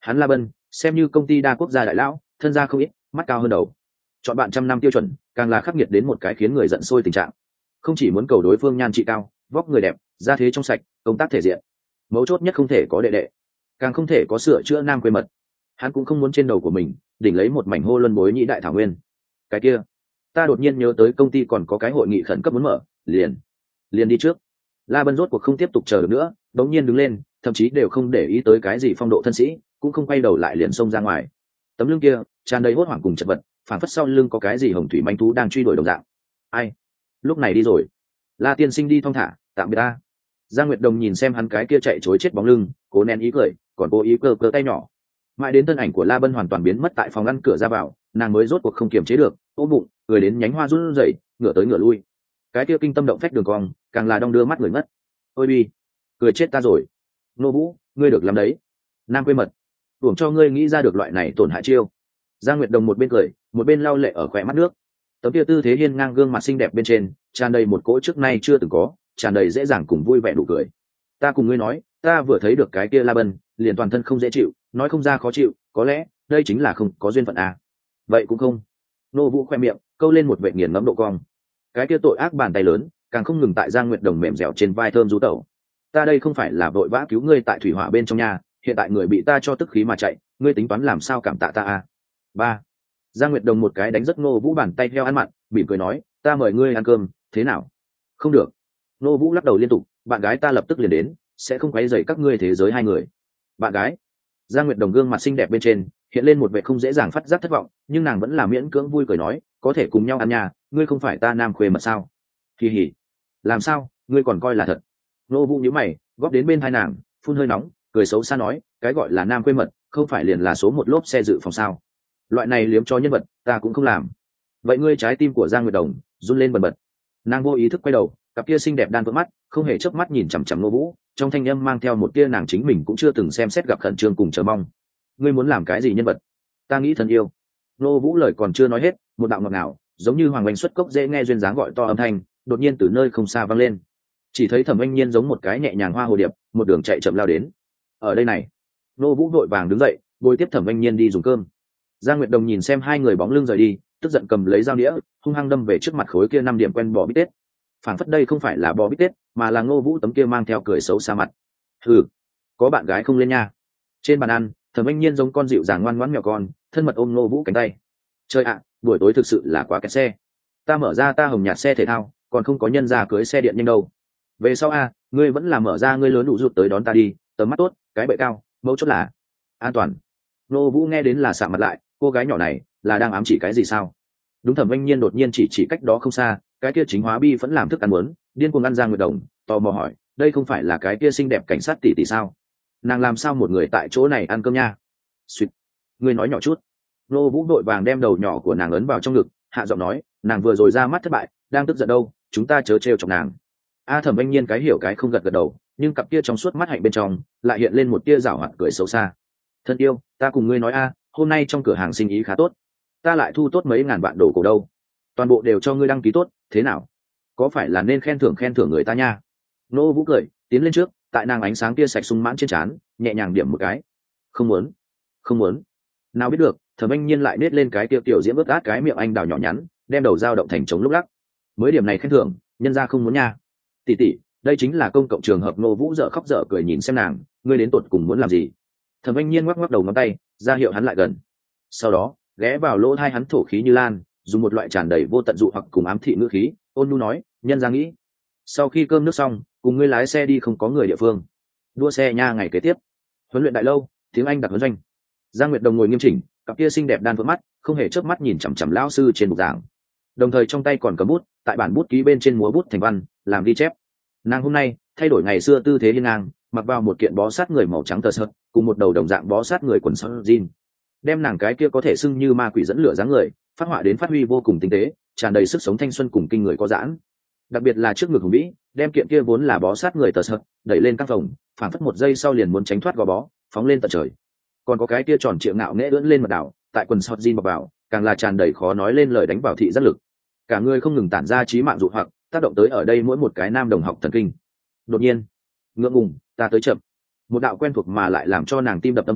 Hắn La Bân xem như công ty đa quốc gia đại lão, thân gia không ít, mắt cao hơn đầu, chọn bạn trăm năm tiêu chuẩn, càng là khắc nghiệt đến một cái khiến người giận sôi tình trạng. Không chỉ muốn cầu đối phương nhan trị cao, vóc người đẹp, da thế trong sạch, công tác thể diện, mấu chốt nhất không thể có đệ đệ, càng không thể có sửa chữa nam quê mật. Hắn cũng không muốn trên đầu của mình đỉnh lấy một mảnh hô luân bối nhĩ đại thảo nguyên. Cái kia, ta đột nhiên nhớ tới công ty còn có cái hội nghị khẩn cấp muốn mở, liền liền đi trước. La Bân rốt cuộc không tiếp tục chờ được nữa, đống nhiên đứng lên, thậm chí đều không để ý tới cái gì phong độ thân sĩ, cũng không quay đầu lại liền xông ra ngoài. Tấm lưng kia tràn đầy hốt hoảng cùng chật vật, phản phất sau lưng có cái gì hồng thủy manh thú đang truy đuổi đồng dạng. Ai? Lúc này đi rồi. La tiên sinh đi thong thả, tạm biệt ta. Giang Nguyệt Đồng nhìn xem hắn cái kia chạy chối chết bóng lưng, cố nén ý cười, còn cố ý cơ cơ tay nhỏ. Mãi đến thân ảnh của La Bân hoàn toàn biến mất tại phòng ngăn cửa ra vào, nàng mới rốt cuộc không kiềm chế được, ôm bụng, cười đến nhánh hoa run rẩy, ngửa tới ngửa lui. Cái kia kinh tâm động phách đường cong, càng là đong đưa mắt người mất. Ôi bi, cười chết ta rồi. Nô Vũ, ngươi được làm đấy. Nam quê mật, tưởng cho ngươi nghĩ ra được loại này tổn hại chiêu. Giang Nguyệt Đồng một bên cười, một bên lau lệ ở khóe mắt nước. Tấm kia tư thế hiên ngang gương mặt xinh đẹp bên trên, tràn đầy một cỗ trước nay chưa từng có, tràn đầy dễ dàng cùng vui vẻ nụ cười. Ta cùng ngươi nói, ta vừa thấy được cái kia La Bân, liền toàn thân không dễ chịu, nói không ra khó chịu, có lẽ đây chính là không có duyên phận à. Vậy cũng không. Nô Vũ khoe miệng, câu lên một vệ nghiền ngẫm độ cong. Cái kia tội ác bàn tay lớn, càng không ngừng tại Giang Nguyệt Đồng mềm dẻo trên vai thơm rú tẩu. Ta đây không phải là vội vã cứu ngươi tại thủy hỏa bên trong nhà, hiện tại người bị ta cho tức khí mà chạy, ngươi tính toán làm sao cảm tạ ta à? Ba. Giang Nguyệt Đồng một cái đánh rất Nô Vũ bàn tay theo ăn mặn, mỉm cười nói, ta mời ngươi ăn cơm, thế nào? Không được. Nô Vũ lắc đầu liên tục, bạn gái ta lập tức liền đến, sẽ không quấy rầy các ngươi thế giới hai người. Bạn gái? Giang Nguyệt Đồng gương mặt xinh đẹp bên trên hiện lên một vẻ không dễ dàng phát giác thất vọng, nhưng nàng vẫn là miễn cưỡng vui cười nói, có thể cùng nhau ăn nhà, ngươi không phải ta nam khuê mật sao? Kỳ hỉ. Làm sao, ngươi còn coi là thật? Nô Vũ nhíu mày, góp đến bên tai nàng, phun hơi nóng, cười xấu xa nói, cái gọi là nam khuê mật, không phải liền là số một lốp xe dự phòng sao? Loại này liếm cho nhân vật, ta cũng không làm. Vậy ngươi trái tim của Giang Nguyệt Đồng run lên bần bật. Nàng vô ý thức quay đầu, cặp kia xinh đẹp đan vỡ mắt, không hề chớp mắt nhìn chằm chằm Nô Vũ, trong thanh âm mang theo một tia nàng chính mình cũng chưa từng xem xét gặp khẩn trương cùng chờ mong. Ngươi muốn làm cái gì nhân vật? Ta nghĩ thân yêu. Nô Vũ lời còn chưa nói hết, một đạo ngọt ngào, giống như hoàng oanh xuất cốc dễ nghe duyên dáng gọi to âm thanh, đột nhiên từ nơi không xa vang lên. Chỉ thấy Thẩm Anh Nhiên giống một cái nhẹ nhàng hoa hồ điệp, một đường chạy chậm lao đến. Ở đây này. Nô Vũ vội vàng đứng dậy, bồi tiếp Thẩm Anh Nhiên đi dùng cơm. Giang Nguyệt Đồng nhìn xem hai người bóng lưng rời đi, tức giận cầm lấy dao đĩa, hung hăng đâm về trước mặt khối kia năm điểm quen bò bít tết. Phản phất đây không phải là bò bít tết, mà là Ngô Vũ tấm kia mang theo cười xấu xa mặt. Hừ, có bạn gái không lên nha. Trên bàn ăn, Thẩm Anh Nhiên giống con dịu dàng ngoan ngoãn mèo con, thân mật ôm Ngô Vũ cánh tay. Trời ạ, buổi tối thực sự là quá kẹt xe. Ta mở ra ta hồng nhạt xe thể thao, còn không có nhân ra cưới xe điện nhanh đâu. Về sau a, ngươi vẫn là mở ra ngươi lớn đủ rụt tới đón ta đi, tầm mắt tốt, cái bệ cao, mấu chốt là an toàn. Ngô Vũ nghe đến là sạm mặt lại, cô gái nhỏ này là đang ám chỉ cái gì sao? Đúng, Thẩm Anh Nhiên đột nhiên chỉ chỉ cách đó không xa, cái kia chính hóa bi vẫn làm thức ăn muốn, điên cuồng ăn Giang Nguyệt Đồng, tò mò hỏi, đây không phải là cái kia xinh đẹp cảnh sát tỷ tỷ sao? Nàng làm sao một người tại chỗ này ăn cơm nha? Xuyệt, ngươi nói nhỏ chút. Nô Vũ đội vàng đem đầu nhỏ của nàng ấn vào trong ngực, hạ giọng nói, nàng vừa rồi ra mắt thất bại, đang tức giận đâu, chúng ta chớ trêu chọc nàng. A Thẩm Anh Nhiên cái hiểu cái không gật gật đầu, nhưng cặp kia trong suốt mắt hạnh bên trong lại hiện lên một tia giảo hoạt cười xấu xa. Thân yêu, ta cùng ngươi nói a, hôm nay trong cửa hàng sinh ý khá tốt, ta lại thu tốt mấy ngàn vạn đồ cổ đâu, toàn bộ đều cho ngươi đăng ký tốt, thế nào? Có phải là nên khen thưởng khen thưởng người ta nha? Nô Vũ cười, tiến lên trước, tại nàng ánh sáng kia sạch sung mãn trên trán, nhẹ nhàng điểm một cái. Không muốn, không muốn. Nào biết được, Thẩm Anh Nhiên lại nết lên cái kia tiểu diễm ướt át cái miệng anh đào nhỏ nhắn, đem đầu dao động thành trống lúc lắc. Mới điểm này khen thưởng, nhân ra không muốn nha. Tỷ tỷ, đây chính là công cộng trường hợp. Nô Vũ dở khóc dở cười nhìn xem nàng, ngươi đến tụt cùng muốn làm gì? Thẩm Anh Nhiên ngoắc ngoắc đầu ngón tay, ra hiệu hắn lại gần. Sau đó, ghé vào lỗ tai hắn thổ khí như lan, dùng một loại tràn đầy vô tận dụ hoặc cùng ám thị ngữ khí, ôn nhu nói, nhân ra nghĩ, sau khi cơm nước xong, cùng ngươi lái xe đi không có người địa phương, đua xe nha ngày kế tiếp, huấn luyện đại lâu, tiếng Anh đặc huấn doanh. Giang Nguyệt Đồng ngồi nghiêm chỉnh, cặp kia xinh đẹp đan vỡ mắt, không hề chớp mắt nhìn chằm chằm lão sư trên bục giảng, đồng thời trong tay còn cầm bút, tại bản bút ký bên trên múa bút thành văn, làm ghi chép. Nàng hôm nay thay đổi ngày xưa tư thế hiên ngang, mặc vào một kiện bó sát người màu trắng tơ sợi, cùng một đầu đồng dạng bó sát người quần sọt jean, đem nàng cái kia có thể xưng như ma quỷ dẫn lửa dáng người phát họa đến phát huy vô cùng tinh tế, tràn đầy sức sống thanh xuân cùng kinh người có giãn. Đặc biệt là trước ngực hùng vĩ, đem kiện kia vốn là bó sát người tơ sợi đẩy lên căng phòng, phản phất một giây sau liền muốn tránh thoát gò bó, phóng lên tận trời. Còn có cái kia tròn trịa ngạo nghễ ưỡn lên mặt đảo, tại quần sọt jean bọc vào, càng là tràn đầy khó nói lên lời đánh vào thị giác lực. Cả người không ngừng tản ra trí mạng dụ hoặc, tác động tới ở đây mỗi một cái nam đồng học thần kinh. Đột nhiên, ngượng ngùng, ta tới chậm. Một đạo quen thuộc mà lại làm cho nàng tim đập âm thanh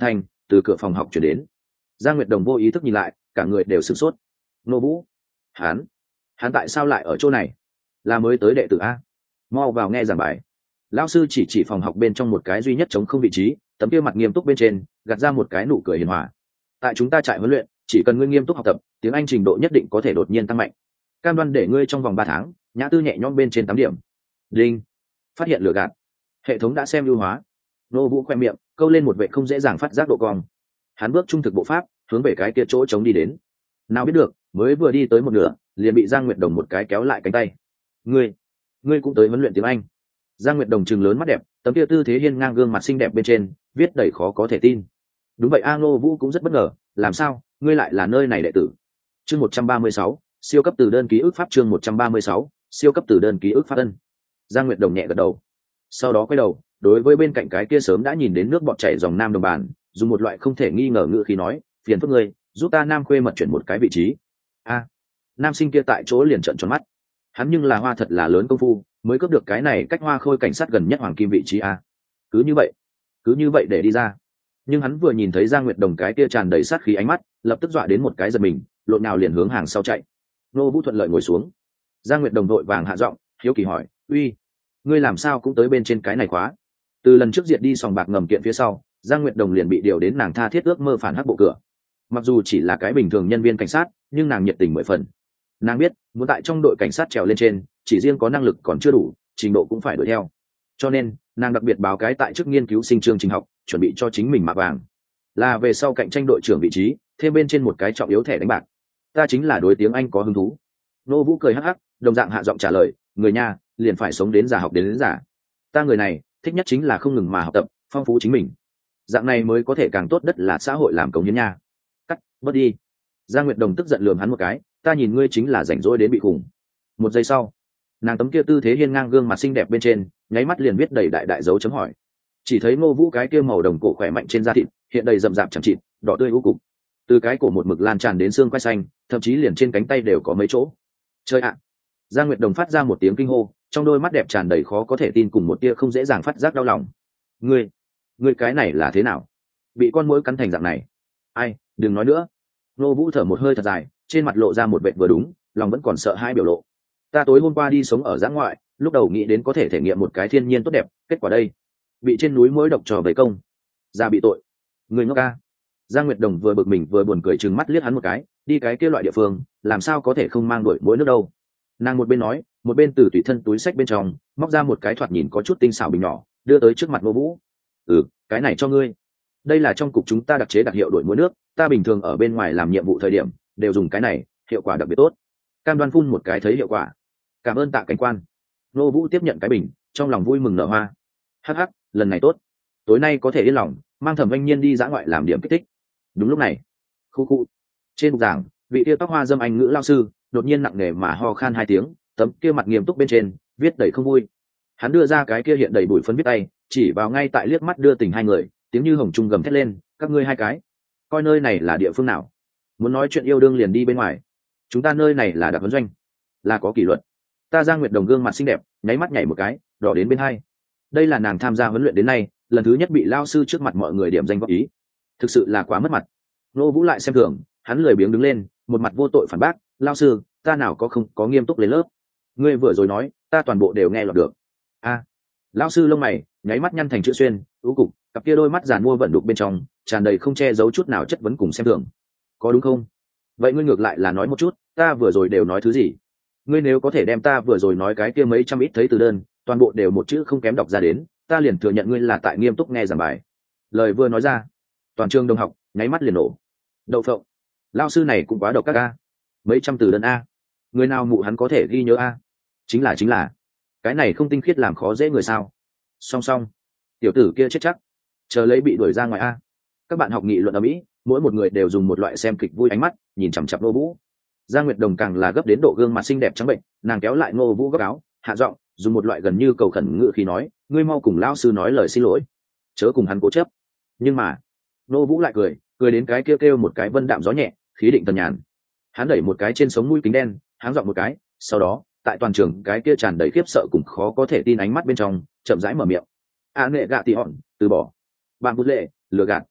từ cửa phòng học chuyển đến. Giang Nguyệt Đồng vô ý thức nhìn lại, cả người đều sửng sốt. Nô Vũ, hắn hắn tại sao lại ở chỗ này? Là mới tới đệ tử a? Mau vào nghe giảng bài. Lão sư chỉ chỉ phòng học bên trong một cái duy nhất trống không vị trí, tấm kia mặt nghiêm túc bên trên gạt ra một cái nụ cười hiền hòa. Tại chúng ta trại huấn luyện, chỉ cần ngươi nghiêm túc học tập, tiếng Anh trình độ nhất định có thể đột nhiên tăng mạnh. Cam đoan để ngươi trong vòng ba tháng nhã tư nhẹ nhõm bên trên tám điểm. Đinh, phát hiện lừa gạt, hệ thống đã xem ưu hóa. Nô Vũ khoe miệng câu lên một vệ không dễ dàng phát giác độ cong. Hắn bước trung thực bộ pháp hướng về cái kia chỗ trống đi đến. Nào biết được, mới vừa đi tới một nửa liền bị Giang Nguyệt Đồng một cái kéo lại cánh tay. Ngươi, ngươi cũng tới huấn luyện tiếng Anh? Giang Nguyệt Đồng trừng lớn mắt đẹp, tấm kia tư thế hiên ngang gương mặt xinh đẹp bên trên viết đầy khó có thể tin. Đúng vậy, A Ngô Vũ cũng rất bất ngờ, làm sao ngươi lại là nơi này đệ tử? Chương một trăm ba mươi sáu, siêu cấp từ đơn ký ức pháp. Chương một trăm ba mươi sáu, siêu cấp từ đơn ký ức pháp ân. Giang Nguyệt Đồng nhẹ gật đầu, sau đó quay đầu đối với bên cạnh cái kia sớm đã nhìn đến nước bọt chảy dòng nam đồng bàn, dùng một loại không thể nghi ngờ ngữ khí nói, phiền phức ngươi giúp ta nam khuê mật chuyển một cái vị trí. A, nam sinh kia tại chỗ liền trợn tròn mắt, hắn nhưng là hoa thật là lớn công phu mới cướp được cái này cách Hoa Khôi cảnh sát gần nhất hoàng kim vị trí a. Cứ như vậy cứ như vậy để đi ra. Nhưng hắn vừa nhìn thấy Giang Nguyệt Đồng cái kia tràn đầy sát khí ánh mắt, lập tức dọa đến một cái giật mình, lộn nào liền hướng hàng sau chạy. Nô Vũ thuận lợi ngồi xuống. Giang Nguyệt Đồng vội vàng hạ giọng hiếu kỳ hỏi, uy, ngươi làm sao cũng tới bên trên cái này khóa? Từ lần trước diệt đi sòng bạc ngầm kiện phía sau, Giang Nguyệt Đồng liền bị điều đến nàng tha thiết ước mơ phản hắc bộ cửa. Mặc dù chỉ là cái bình thường nhân viên cảnh sát, nhưng nàng nhiệt tình mười phần. Nàng biết muốn tại trong đội cảnh sát trèo lên trên, chỉ riêng có năng lực còn chưa đủ, trình độ cũng phải đuổi theo. Cho nên nàng đặc biệt báo cái tại chức nghiên cứu sinh chương trình học, chuẩn bị cho chính mình mạ vàng, là về sau cạnh tranh đội trưởng vị trí, thêm bên trên một cái trọng yếu thẻ đánh bạc. Ta chính là đối tiếng Anh có hứng thú. Nô Vũ cười hắc hắc, đồng dạng hạ giọng trả lời, người nha liền phải sống đến già học đến, đến già. Ta người này thích nhất chính là không ngừng mà học tập, phong phú chính mình, dạng này mới có thể càng tốt đất là xã hội làm cống hiến nha. Cắt bớt đi. Giang Nguyệt Đồng tức giận lườm hắn một cái, ta nhìn ngươi chính là rảnh rỗi đến bị khủng. Một giây sau, nàng tấm kia tư thế hiên ngang gương mặt xinh đẹp bên trên nháy mắt liền viết đầy đại đại dấu chấm hỏi. Chỉ thấy Ngô Vũ cái kia màu đồng cổ khỏe mạnh trên da thịt hiện đầy rậm rạp chẳng chịt đỏ tươi u cục, từ cái cổ một mực lan tràn đến xương quai xanh, thậm chí liền trên cánh tay đều có mấy chỗ. Chơi ạ. Giang Nguyệt Đồng phát ra một tiếng kinh hô, trong đôi mắt đẹp tràn đầy khó có thể tin cùng một tia không dễ dàng phát giác đau lòng. Ngươi, ngươi cái này là thế nào? Bị con muỗi cắn thành dạng này? Ai, đừng nói nữa. Ngô Vũ thở một hơi thật dài, trên mặt lộ ra một vẻ vừa đúng, lòng vẫn còn sợ hãi biểu lộ. Ta tối hôm qua đi sống ở dã ngoại, lúc đầu nghĩ đến có thể thể nghiệm một cái thiên nhiên tốt đẹp, kết quả đây, bị trên núi muỗi độc trò vây công, ra bị tội. Người ngốc ca. Giang Nguyệt Đồng vừa bực mình vừa buồn cười trừng mắt liếc hắn một cái, đi cái kia loại địa phương, làm sao có thể không mang đuổi muỗi nước đâu. Nàng một bên nói, một bên từ tùy thân túi xách bên trong móc ra một cái thoạt nhìn có chút tinh xảo bình nhỏ, đưa tới trước mặt Ngô Vũ. Ừ, cái này cho ngươi. Đây là trong cục chúng ta đặc chế đặc hiệu đuổi muỗi nước, ta bình thường ở bên ngoài làm nhiệm vụ thời điểm đều dùng cái này, hiệu quả đặc biệt tốt. Cam đoan phun một cái thấy hiệu quả. Cảm ơn Tạ cảnh quan. Ngô Vũ tiếp nhận cái bình, trong lòng vui mừng nở hoa. Hắc hắc, lần này tốt, tối nay có thể yên lòng mang Thẩm Anh Nhiên đi dã ngoại làm điểm kích thích. Đúng lúc này, khu khu, trên bục giảng, vị tia tóc hoa dâm Anh ngữ lao sư đột nhiên nặng nề mà ho khan hai tiếng, tấm kia mặt nghiêm túc bên trên viết đầy không vui. Hắn đưa ra cái kia hiện đầy bụi phấn viết tay, chỉ vào ngay tại liếc mắt đưa tình hai người, tiếng như hồng trung gầm thét lên, các ngươi hai cái coi nơi này là địa phương nào? Muốn nói chuyện yêu đương liền đi bên ngoài, chúng ta nơi này là đặc huấn doanh, là có kỷ luật. Ta Giang Nguyệt Đồng gương mặt xinh đẹp nháy mắt nhảy một cái, đỏ đến bên hai. Đây là nàng tham gia huấn luyện đến nay lần thứ nhất bị lao sư trước mặt mọi người điểm danh góp ý, thực sự là quá mất mặt. Nô Vũ lại xem thường, hắn lười biếng đứng lên, một mặt vô tội phản bác, lao sư, ta nào có không có nghiêm túc lên lớp, ngươi vừa rồi nói ta toàn bộ đều nghe lọt được. A. À, lao sư lông mày nháy mắt nhăn thành chữ xuyên, ưu cục, cặp kia đôi mắt giàn mua vận đục bên trong tràn đầy không che giấu chút nào chất vấn cùng xem thường. Có đúng không? Vậy ngươi ngược lại là nói một chút, ta vừa rồi đều nói thứ gì? Ngươi nếu có thể đem ta vừa rồi nói cái kia mấy trăm ít thấy từ đơn toàn bộ đều một chữ không kém đọc ra đến, ta liền thừa nhận ngươi là tại nghiêm túc nghe giảng bài. Lời vừa nói ra, toàn trường đồng học nháy mắt liền nổ. Đậu phộng, lao sư này cũng quá độc các a. Mấy trăm từ đơn a, người nào mụ hắn có thể ghi nhớ a? Chính là chính là cái này không tinh khiết làm khó dễ người sao? Song song, tiểu tử kia chết chắc, chờ lấy bị đuổi ra ngoài a. Các bạn học nghị luận ở mỹ, mỗi một người đều dùng một loại xem kịch vui ánh mắt nhìn chằm chặp Ngô Vũ. Giang Nguyệt Đồng càng là gấp đến độ gương mặt xinh đẹp trắng bệnh, nàng kéo lại Ngô Vũ góc áo, hạ giọng dùng một loại gần như cầu khẩn ngữ khí nói, ngươi mau cùng lão sư nói lời xin lỗi, chớ cùng hắn cố chấp. Nhưng mà Ngô Vũ lại cười, cười đến cái kêu kêu một cái vân đạm gió nhẹ, khí định tần nhàn. Hắn đẩy một cái trên sống mũi kính đen, háng giọng một cái, sau đó tại toàn trường cái kia tràn đầy khiếp sợ cùng khó có thể tin ánh mắt bên trong chậm rãi mở miệng, a nghệ gạ tị hòn, từ bỏ, bạn bút lệ, lừa gạt,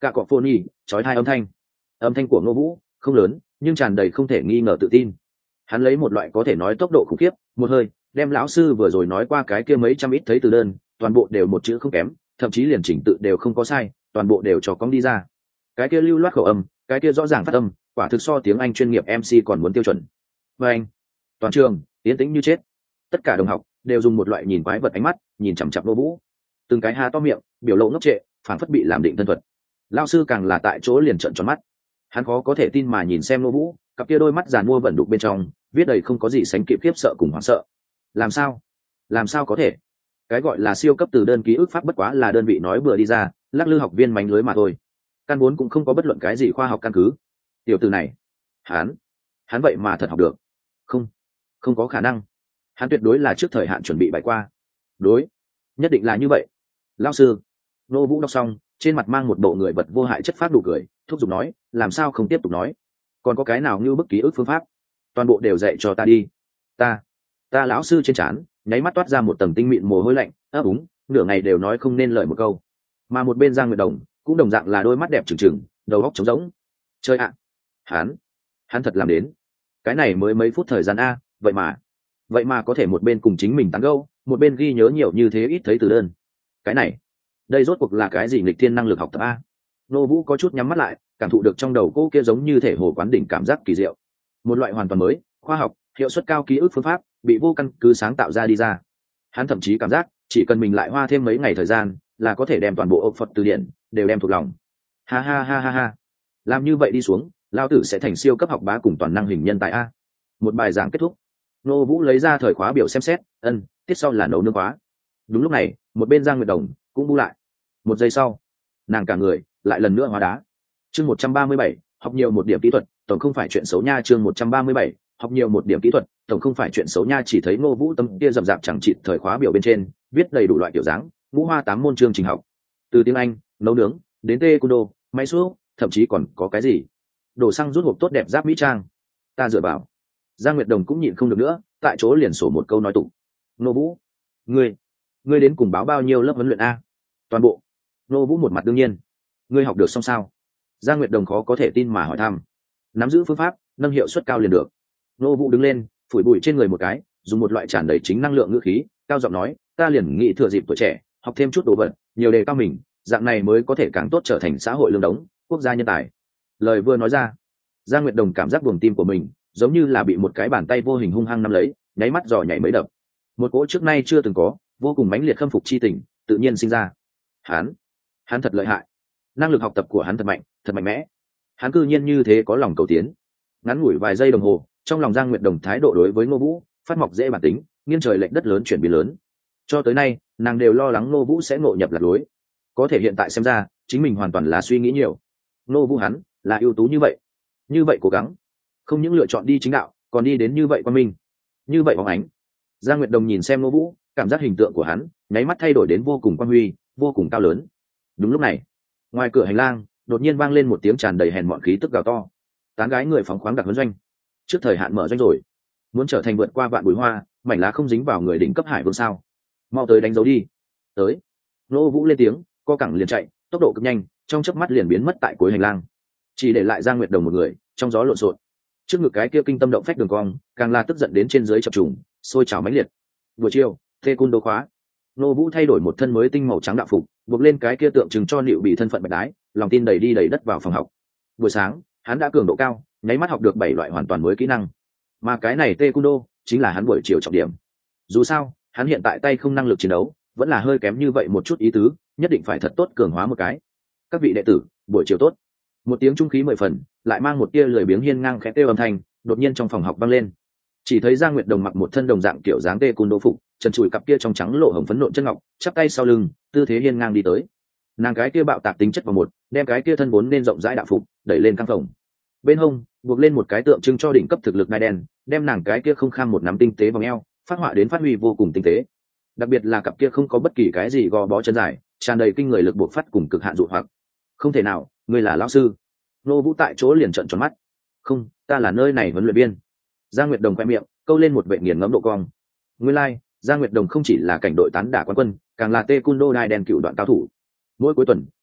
cả cọ phô nhi trói hai âm thanh. Âm thanh của Ngô Vũ không lớn nhưng tràn đầy không thể nghi ngờ tự tin. Hắn lấy một loại có thể nói tốc độ khủng khiếp, một hơi đem lão sư vừa rồi nói qua cái kia mấy trăm ít thấy từ đơn, toàn bộ đều một chữ không kém, thậm chí liền chỉnh tự đều không có sai, toàn bộ đều cho cong đi ra. Cái kia lưu loát khẩu âm, cái kia rõ ràng phát âm, quả thực so tiếng Anh chuyên nghiệp em xê còn muốn tiêu chuẩn. Và anh, toàn trường yên tĩnh như chết. Tất cả đồng học đều dùng một loại nhìn quái vật ánh mắt nhìn chằm chằm Ngô Vũ, từng cái há to miệng, biểu lộ ngốc trệ, phảng phất bị làm định thân thuật. Lão sư càng là tại chỗ liền trợn tròn mắt. Hắn khó có thể tin mà nhìn xem Ngô Vũ, cặp kia đôi mắt giàn mua vẩn đục bên trong viết đầy không có gì sánh kịp khiếp sợ cùng hoảng sợ. Làm sao làm sao có thể? Cái gọi là siêu cấp từ đơn ký ức pháp bất quá là đơn vị nói bừa đi ra, lắc lư học viên mánh lưới mà thôi, căn vốn cũng không có bất luận cái gì khoa học căn cứ. Tiểu từ này, hắn hắn vậy mà thật học được? Không, không có khả năng. Hắn tuyệt đối là trước thời hạn chuẩn bị bài qua. Đối, nhất định là như vậy. Lão sư. Ngô Vũ đọc xong, trên mặt mang một bộ người vật vô hại chất phát đủ cười, thúc giục nói, làm sao không tiếp tục nói? Còn có cái nào như bức ký ức phương pháp? Toàn bộ đều dạy cho ta đi. Ta, ta lão sư trên trán nháy mắt toát ra một tầng tinh mịn mồ hôi lạnh, ấp úng, nửa ngày đều nói không nên lời một câu. Mà một bên Giang Nguyệt Đồng cũng đồng dạng là đôi mắt đẹp trừng trừng, đầu óc trống rỗng. Chơi ạ, hắn, hắn thật làm đến. Cái này mới mấy phút thời gian a, vậy mà, vậy mà có thể một bên cùng chính mình tán gẫu, một bên ghi nhớ nhiều như thế ít thấy từ đơn. Cái này, đây rốt cuộc là cái gì nghịch thiên năng lực học tập a? Nô Vũ có chút nhắm mắt lại, cảm thụ được trong đầu cô kia giống như thể hồ quán đỉnh cảm giác kỳ diệu. Một loại hoàn toàn mới, khoa học, hiệu suất cao ký ức phương pháp bị vô căn cứ sáng tạo ra đi ra. Hắn thậm chí cảm giác chỉ cần mình lại hoa thêm mấy ngày thời gian là có thể đem toàn bộ ốc Phật từ điển đều đem thuộc lòng. Ha ha ha ha ha. Làm như vậy đi xuống, lão tử sẽ thành siêu cấp học bá cùng toàn năng hình nhân tài a. Một bài giảng kết thúc. Nô Vũ lấy ra thời khóa biểu xem xét, ân, tiết sau là nấu nướng khóa. Đúng lúc này, một bên Giang Nguyệt Đồng cũng bu lại. Một giây sau, nàng cả người lại lần nữa hóa đá. Chương một trăm ba mươi bảy, học nhiều một điểm kỹ thuật, tổng không phải chuyện xấu nha. Chương một trăm ba mươi bảy, học nhiều một điểm kỹ thuật, tổng không phải chuyện xấu nha. Chỉ thấy Ngô Vũ tâm kia rậm rạp chẳng chịt thời khóa biểu bên trên, viết đầy đủ loại kiểu dáng, ngũ hoa tám môn chương trình học. Từ tiếng Anh, nấu nướng, đến taekwondo, máy xúc, thậm chí còn có cái gì? Đổ xăng rút hộp tốt đẹp giáp mỹ trang. Ta dựa vào. Giang Nguyệt Đồng cũng nhịn không được nữa, tại chỗ liền sổ một câu nói tụng. Ngô Vũ, ngươi, ngươi đến cùng báo bao nhiêu lớp huấn luyện a? Toàn bộ. Ngô Vũ một mặt đương nhiên. Ngươi học được xong sao? Giang Nguyệt Đồng khó có thể tin mà hỏi thăm. Nắm giữ phương pháp nâng hiệu suất cao liền được. Ngô Vũ đứng lên, phủi bụi trên người một cái, dùng một loại tràn đầy chính năng lượng ngữ khí cao giọng nói, ta liền nghĩ thừa dịp tuổi trẻ học thêm chút đồ vật, nhiều đề cao mình, dạng này mới có thể càng tốt trở thành xã hội lương đống, quốc gia nhân tài. Lời vừa nói ra, Giang Nguyệt Đồng cảm giác buồng tim của mình giống như là bị một cái bàn tay vô hình hung hăng nắm lấy, nháy mắt giò nhảy mấy đập. Một cỗ trước nay chưa từng có vô cùng mãnh liệt khâm phục chi tình tự nhiên sinh ra. Hắn, hắn thật lợi hại, năng lực học tập của hắn thật mạnh, thật mạnh mẽ. Hắn cư nhiên như thế có lòng cầu tiến. Ngắn ngủi vài giây đồng hồ, trong lòng Giang Nguyệt Đồng thái độ đối với Ngô Vũ phát mọc dễ bản tính, nghiêng trời lệch đất lớn chuyển biến lớn. Cho tới nay, nàng đều lo lắng Ngô Vũ sẽ ngộ nhập lạc lối, có thể hiện tại xem ra, chính mình hoàn toàn là suy nghĩ nhiều. Ngô Vũ hắn là ưu tú như vậy, như vậy cố gắng, không những lựa chọn đi chính đạo, còn đi đến như vậy quan minh, như vậy bóng ánh. Giang Nguyệt Đồng nhìn xem Ngô Vũ, cảm giác hình tượng của hắn nháy mắt thay đổi đến vô cùng quang huy, vô cùng cao lớn. Đúng lúc này, ngoài cửa hành lang đột nhiên vang lên một tiếng tràn đầy hèn mọn khí tức gào to. Tán gái người phóng khoáng đặc huấn doanh, trước thời hạn mở doanh rồi, muốn trở thành vượt qua vạn bụi hoa, mảnh lá không dính vào người đỉnh cấp hải vương sao? Mau tới đánh dấu đi. Tới. Ngô Vũ lên tiếng, co cẳng liền chạy, tốc độ cực nhanh, trong chớp mắt liền biến mất tại cuối hành lang, chỉ để lại Giang Nguyệt Đồng một người trong gió lộn xộn. Trước ngực cái kia kinh tâm động phách đường cong càng là tức giận đến trên dưới chập trùng, sôi trào mãnh liệt. Buổi chiều, taekwondo khóa, Ngô Vũ thay đổi một thân mới tinh màu trắng đạo phục, buộc lên cái kia tượng trưng cho liệu bị thân phận bạch đái, lòng tin đầy đi đầy đất vào phòng học. Buổi sáng, hắn đã cường độ cao, nháy mắt học được bảy loại hoàn toàn mới kỹ năng, mà cái này taekwondo chính là hắn buổi chiều trọng điểm. Dù sao, hắn hiện tại tay không năng lực chiến đấu, vẫn là hơi kém như vậy một chút ý tứ, nhất định phải thật tốt cường hóa một cái. Các vị đệ tử, buổi chiều tốt. Một tiếng trung khí mười phần, lại mang một tia lười biếng hiên ngang khẽ kêu âm thanh, đột nhiên trong phòng học vang lên. Chỉ thấy Giang Nguyệt Đồng mặc một thân đồng dạng kiểu dáng taekwondo phục, chân chùi cặp kia trong trắng lộ hồng phấn nộn chân ngọc, chắp tay sau lưng, tư thế hiên ngang đi tới. Nàng cái kia bạo tạc tính chất vào một, đem cái kia thân vốn nên rộng rãi đạo phục đẩy lên căng phòng. Bên hông buộc lên một cái tượng trưng cho đỉnh cấp thực lực ngai đen, đem nàng cái kia không kham một nắm tinh tế vòng eo phát họa đến phát huy vô cùng tinh tế. Đặc biệt là cặp kia không có bất kỳ cái gì gò bó chân dài, tràn đầy kinh người lực buộc phát cùng cực hạn dụ hoặc. Không thể nào, ngươi là lão sư? Ngô Vũ tại chỗ liền trợn tròn mắt. Không, ta là nơi này huấn luyện viên. Giang Nguyệt Đồng khoe miệng câu lên một vệ nghiền ngẫm độ cong. Nguyên lai, like, Giang Nguyệt Đồng không chỉ là cảnh đội tán đả quán quân, càng là taekwondo đai đen cựu đoạn cao thủ. Mỗi cuối tuần,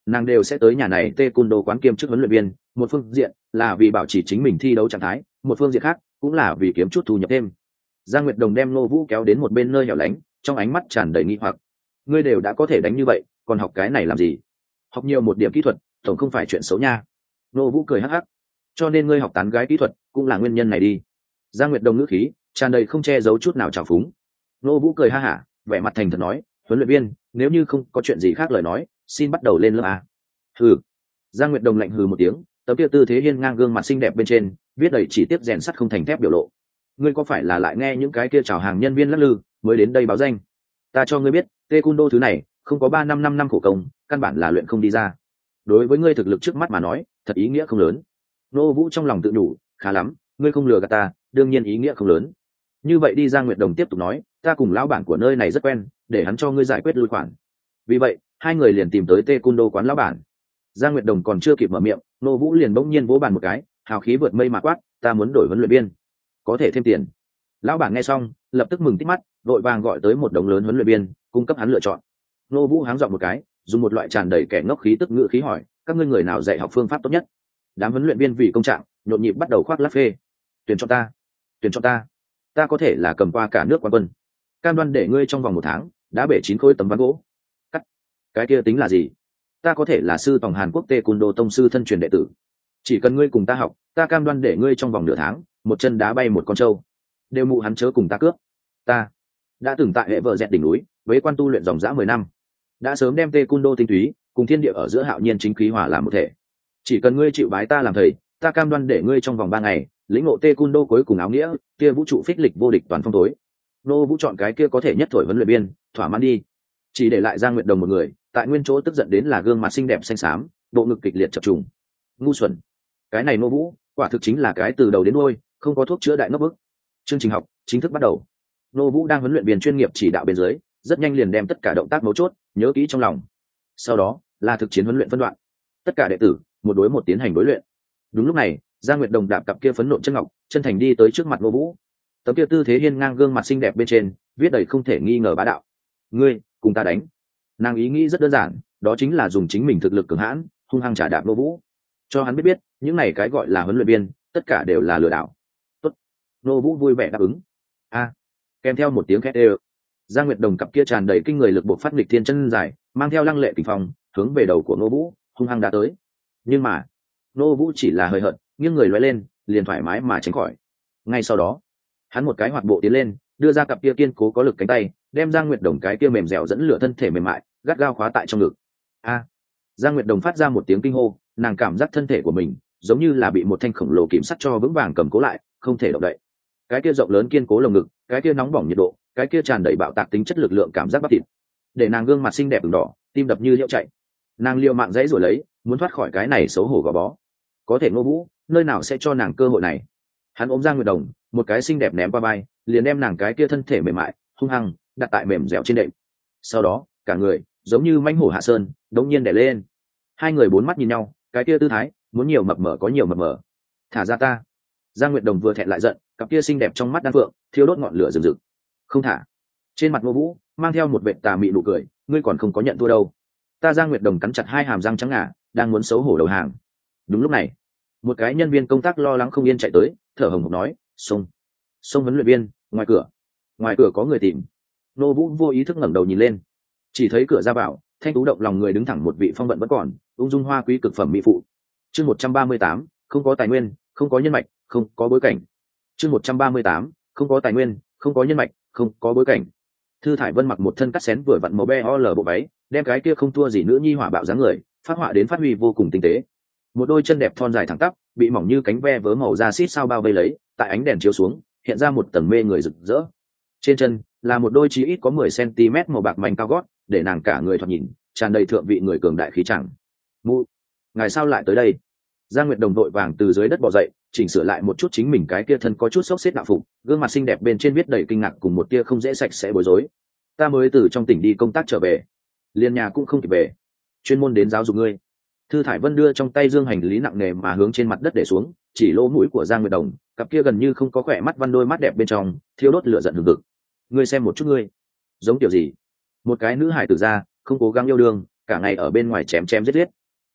nàng đều sẽ tới nhà này tê cung đô quán kiêm chức huấn luyện viên, một phương diện là vì bảo trì chính mình thi đấu trạng thái, một phương diện khác cũng là vì kiếm chút thu nhập thêm. Giang Nguyệt Đồng đem Ngô Vũ kéo đến một bên nơi hẻo lánh, trong ánh mắt tràn đầy nghi hoặc. Ngươi đều đã có thể đánh như vậy, còn học cái này làm gì? Học nhiều một điểm kỹ thuật, tổng không phải chuyện xấu nha. Ngô Vũ cười hắc hắc. Cho nên ngươi học tán gái kỹ thuật cũng là nguyên nhân này đi. Giang Nguyệt Đồng ngữ khí tràn đầy không che giấu chút nào trào phúng. Ngô Vũ cười ha hả, vẻ mặt thành thật nói, huấn luyện viên, nếu như không có chuyện gì khác lời nói, xin bắt đầu lên lớp a. Hừ. Giang Nguyệt Đồng lạnh hừ một tiếng, tấm kia tư thế hiên ngang gương mặt xinh đẹp bên trên viết đầy chỉ tiếp rèn sắt không thành thép biểu lộ. Ngươi có phải là lại nghe những cái kia chào hàng nhân viên lắc lư mới đến đây báo danh? Ta cho ngươi biết, taekwondo thứ này không có ba năm năm năm khổ công, căn bản là luyện không đi ra. Đối với ngươi thực lực trước mắt mà nói, thật ý nghĩa không lớn. Nô Vũ trong lòng tự nhủ, khá lắm, ngươi không lừa gạt ta, đương nhiên ý nghĩa không lớn. Như vậy đi, Giang Nguyệt Đồng tiếp tục nói, ta cùng lão bản của nơi này rất quen, để hắn cho ngươi giải quyết lui khoản. Vì vậy, hai người liền tìm tới taekwondo quán lão bản. Giang Nguyệt Đồng còn chưa kịp mở miệng, Nô Vũ liền bỗng nhiên vỗ bàn một cái, hào khí vượt mây mà quát, ta muốn đổi huấn luyện viên, có thể thêm tiền. Lão bản nghe xong, lập tức mừng tít mắt, vội vàng gọi tới một đống lớn huấn luyện viên, cung cấp hắn lựa chọn. Nô Vũ háng giọng một cái, dùng một loại tràn đầy kẻ ngốc khí tức ngữ khí hỏi, các ngươi người nào dạy học phương pháp tốt nhất? Đám huấn luyện viên vì công trạng, nhộn nhịp bắt đầu khoác lác phê. Tuyển cho ta, tuyển cho ta, ta có thể là cầm qua cả nước quán quân. Cam đoan để ngươi trong vòng một tháng đã bể chín khối tấm ván gỗ. Cắt. Cái kia tính là gì? Ta có thể là sư tòng Hàn Quốc taekwondo tông sư thân truyền đệ tử. Chỉ cần ngươi cùng ta học, ta cam đoan để ngươi trong vòng nửa tháng một chân đá bay một con trâu. Đều mụ hắn chớ cùng ta cướp. Ta đã từng tại hệ vợ dẹt đỉnh núi với quan tu luyện dòng dã mười năm, đã sớm đem taekwondo tinh túy cùng thiên địa ở giữa hạo nhiên chính khí hòa làm một thể. Chỉ cần ngươi chịu bái ta làm thầy, ta cam đoan để ngươi trong vòng ba ngày lĩnh ngộ taekwondo cuối cùng áo nghĩa, kia vũ trụ phích lịch vô địch toàn phong tối. Nô Vũ chọn cái kia có thể nhất thổi huấn luyện viên, thỏa mãn đi. Chỉ để lại Giang Nguyệt Đồng một người, tại nguyên chỗ tức giận đến là gương mặt xinh đẹp xanh xám, bộ ngực kịch liệt chập trùng. Ngu xuẩn, cái này Nô Vũ, quả thực chính là cái từ đầu đến đuôi không có thuốc chữa đại ngốc bức. Chương trình học chính thức bắt đầu. Nô Vũ đang huấn luyện viên chuyên nghiệp chỉ đạo bên dưới, rất nhanh liền đem tất cả động tác mấu chốt nhớ kỹ trong lòng. Sau đó là thực chiến huấn luyện phân đoạn. Tất cả đệ tử một đối một tiến hành đối luyện. Đúng lúc này, Giang Nguyệt Đồng đạp cặp kia phấn nộn chân ngọc, chân thành đi tới trước mặt Nô Vũ. Tấm kia tư thế hiên ngang gương mặt xinh đẹp bên trên, viết đầy không thể nghi ngờ bá đạo. Ngươi, cùng ta đánh. Nàng ý nghĩ rất đơn giản, đó chính là dùng chính mình thực lực cường hãn, hung hăng trả đạp Nô Vũ. Cho hắn biết biết, những này cái gọi là huấn luyện viên, tất cả đều là lừa đảo. Tốt. Nô Vũ vui vẻ đáp ứng. A. Kèm theo một tiếng khét ê. Giang Nguyệt Đồng cặp kia tràn đầy kinh người lực bộc phát nghịch thiên chân dài, mang theo lăng lệ kình phong, hướng về đầu của Nô Vũ, hung hăng đã tới. Nhưng mà, Nô Vũ chỉ là hơi hận, nghiêng người lóe lên, liền thoải mái mà tránh khỏi. Ngay sau đó, hắn một cái hoạt bộ tiến lên, đưa ra cặp kia kiên cố có lực cánh tay, đem Giang Nguyệt Đồng cái kia mềm dẻo dẫn lửa thân thể mềm mại, gắt gao khóa tại trong ngực. A. Giang Nguyệt Đồng phát ra một tiếng kinh hô, nàng cảm giác thân thể của mình giống như là bị một thanh khổng lồ kìm sắt cho vững vàng cầm cố lại, không thể động đậy. Cái kia rộng lớn kiên cố lồng ngực, cái kia nóng bỏng nhiệt độ, cái kia tràn đầy bạo tạc tính chất lực lượng cảm giác bắp thịt, để nàng gương mặt xinh đẹp ửng đỏ, tim đập như liễu chạy. Nàng liều mạng dãy rồi lấy, muốn thoát khỏi cái này xấu hổ gò bó. Có thể Ngô Vũ, nơi nào sẽ cho nàng cơ hội này? Hắn ôm Giang Nguyệt Đồng, một cái xinh đẹp ném qua vai, liền đem nàng cái kia thân thể mềm mại, hung hăng đặt tại mềm dẻo trên đệm. Sau đó, cả người giống như mãnh hổ hạ sơn, đống nhiên đè lên. Hai người bốn mắt nhìn nhau, cái kia tư thái, muốn nhiều mập mờ có nhiều mập mờ. Thả ra ta. Giang Nguyệt Đồng vừa thẹn lại giận, cặp kia xinh đẹp trong mắt đan phượng thiêu đốt ngọn lửa rừng rực. Không thả. Trên mặt Ngô Vũ mang theo một vệt tà mị nụ cười, ngươi còn không có nhận thua đâu. Ta. Giang Nguyệt Đồng cắn chặt hai hàm răng trắng ngà, đang muốn xấu hổ đầu hàng. Đúng lúc này, một cái nhân viên công tác lo lắng không yên chạy tới, thở hồng hộc nói, xông xông huấn luyện viên, ngoài cửa ngoài cửa có người tìm. Ngô Vũ vô ý thức ngẩng đầu nhìn lên, chỉ thấy cửa ra vào, thanh tú động lòng người đứng thẳng một vị phong vận vẫn còn, ung dung hoa quý cực phẩm mỹ phụ. Chương một trăm ba mươi tám, không có tài nguyên, không có nhân mạch, không có bối cảnh. Chương một trăm ba mươi tám, không có tài nguyên, không có nhân mạch, không có bối cảnh. Thư Thải Vân mặc một thân cắt xén vừa vặn màu be ol bộ váy, đem cái kia không thua gì nữ nhi hỏa bạo dáng người, phát họa đến phát huy vô cùng tinh tế. Một đôi chân đẹp thon dài thẳng tắp, bị mỏng như cánh ve vớ màu da xít sao bao vây lấy, tại ánh đèn chiếu xuống, hiện ra một tầng mê người rực rỡ. Trên chân là một đôi chí ít có mười xăng-ti-mét màu bạc mảnh cao gót, để nàng cả người thoạt nhìn tràn đầy thượng vị người cường đại khí chẳng. Mu, ngài sao lại tới đây? Giang Nguyệt Đồng vội vàng từ dưới đất bò dậy, chỉnh sửa lại một chút chính mình cái kia thân có chút xốc xếp đạo phục, gương mặt xinh đẹp bên trên viết đầy kinh ngạc cùng một tia không dễ sạch sẽ bối rối. Ta mới từ trong tỉnh đi công tác trở về, liền nhà cũng không kịp về, chuyên môn đến giáo dục ngươi. Thư Thải Vân đưa trong tay dương hành lý nặng nề mà hướng trên mặt đất để xuống, chỉ lỗ mũi của Giang Nguyệt Đồng, cặp kia gần như không có khỏe mắt văn đôi mắt đẹp bên trong thiêu đốt lửa giận hừng hực. Ngươi xem một chút ngươi, giống kiểu gì? Một cái nữ hải tử ra, không cố gắng yêu đương, cả ngày ở bên ngoài chém chém giết giết,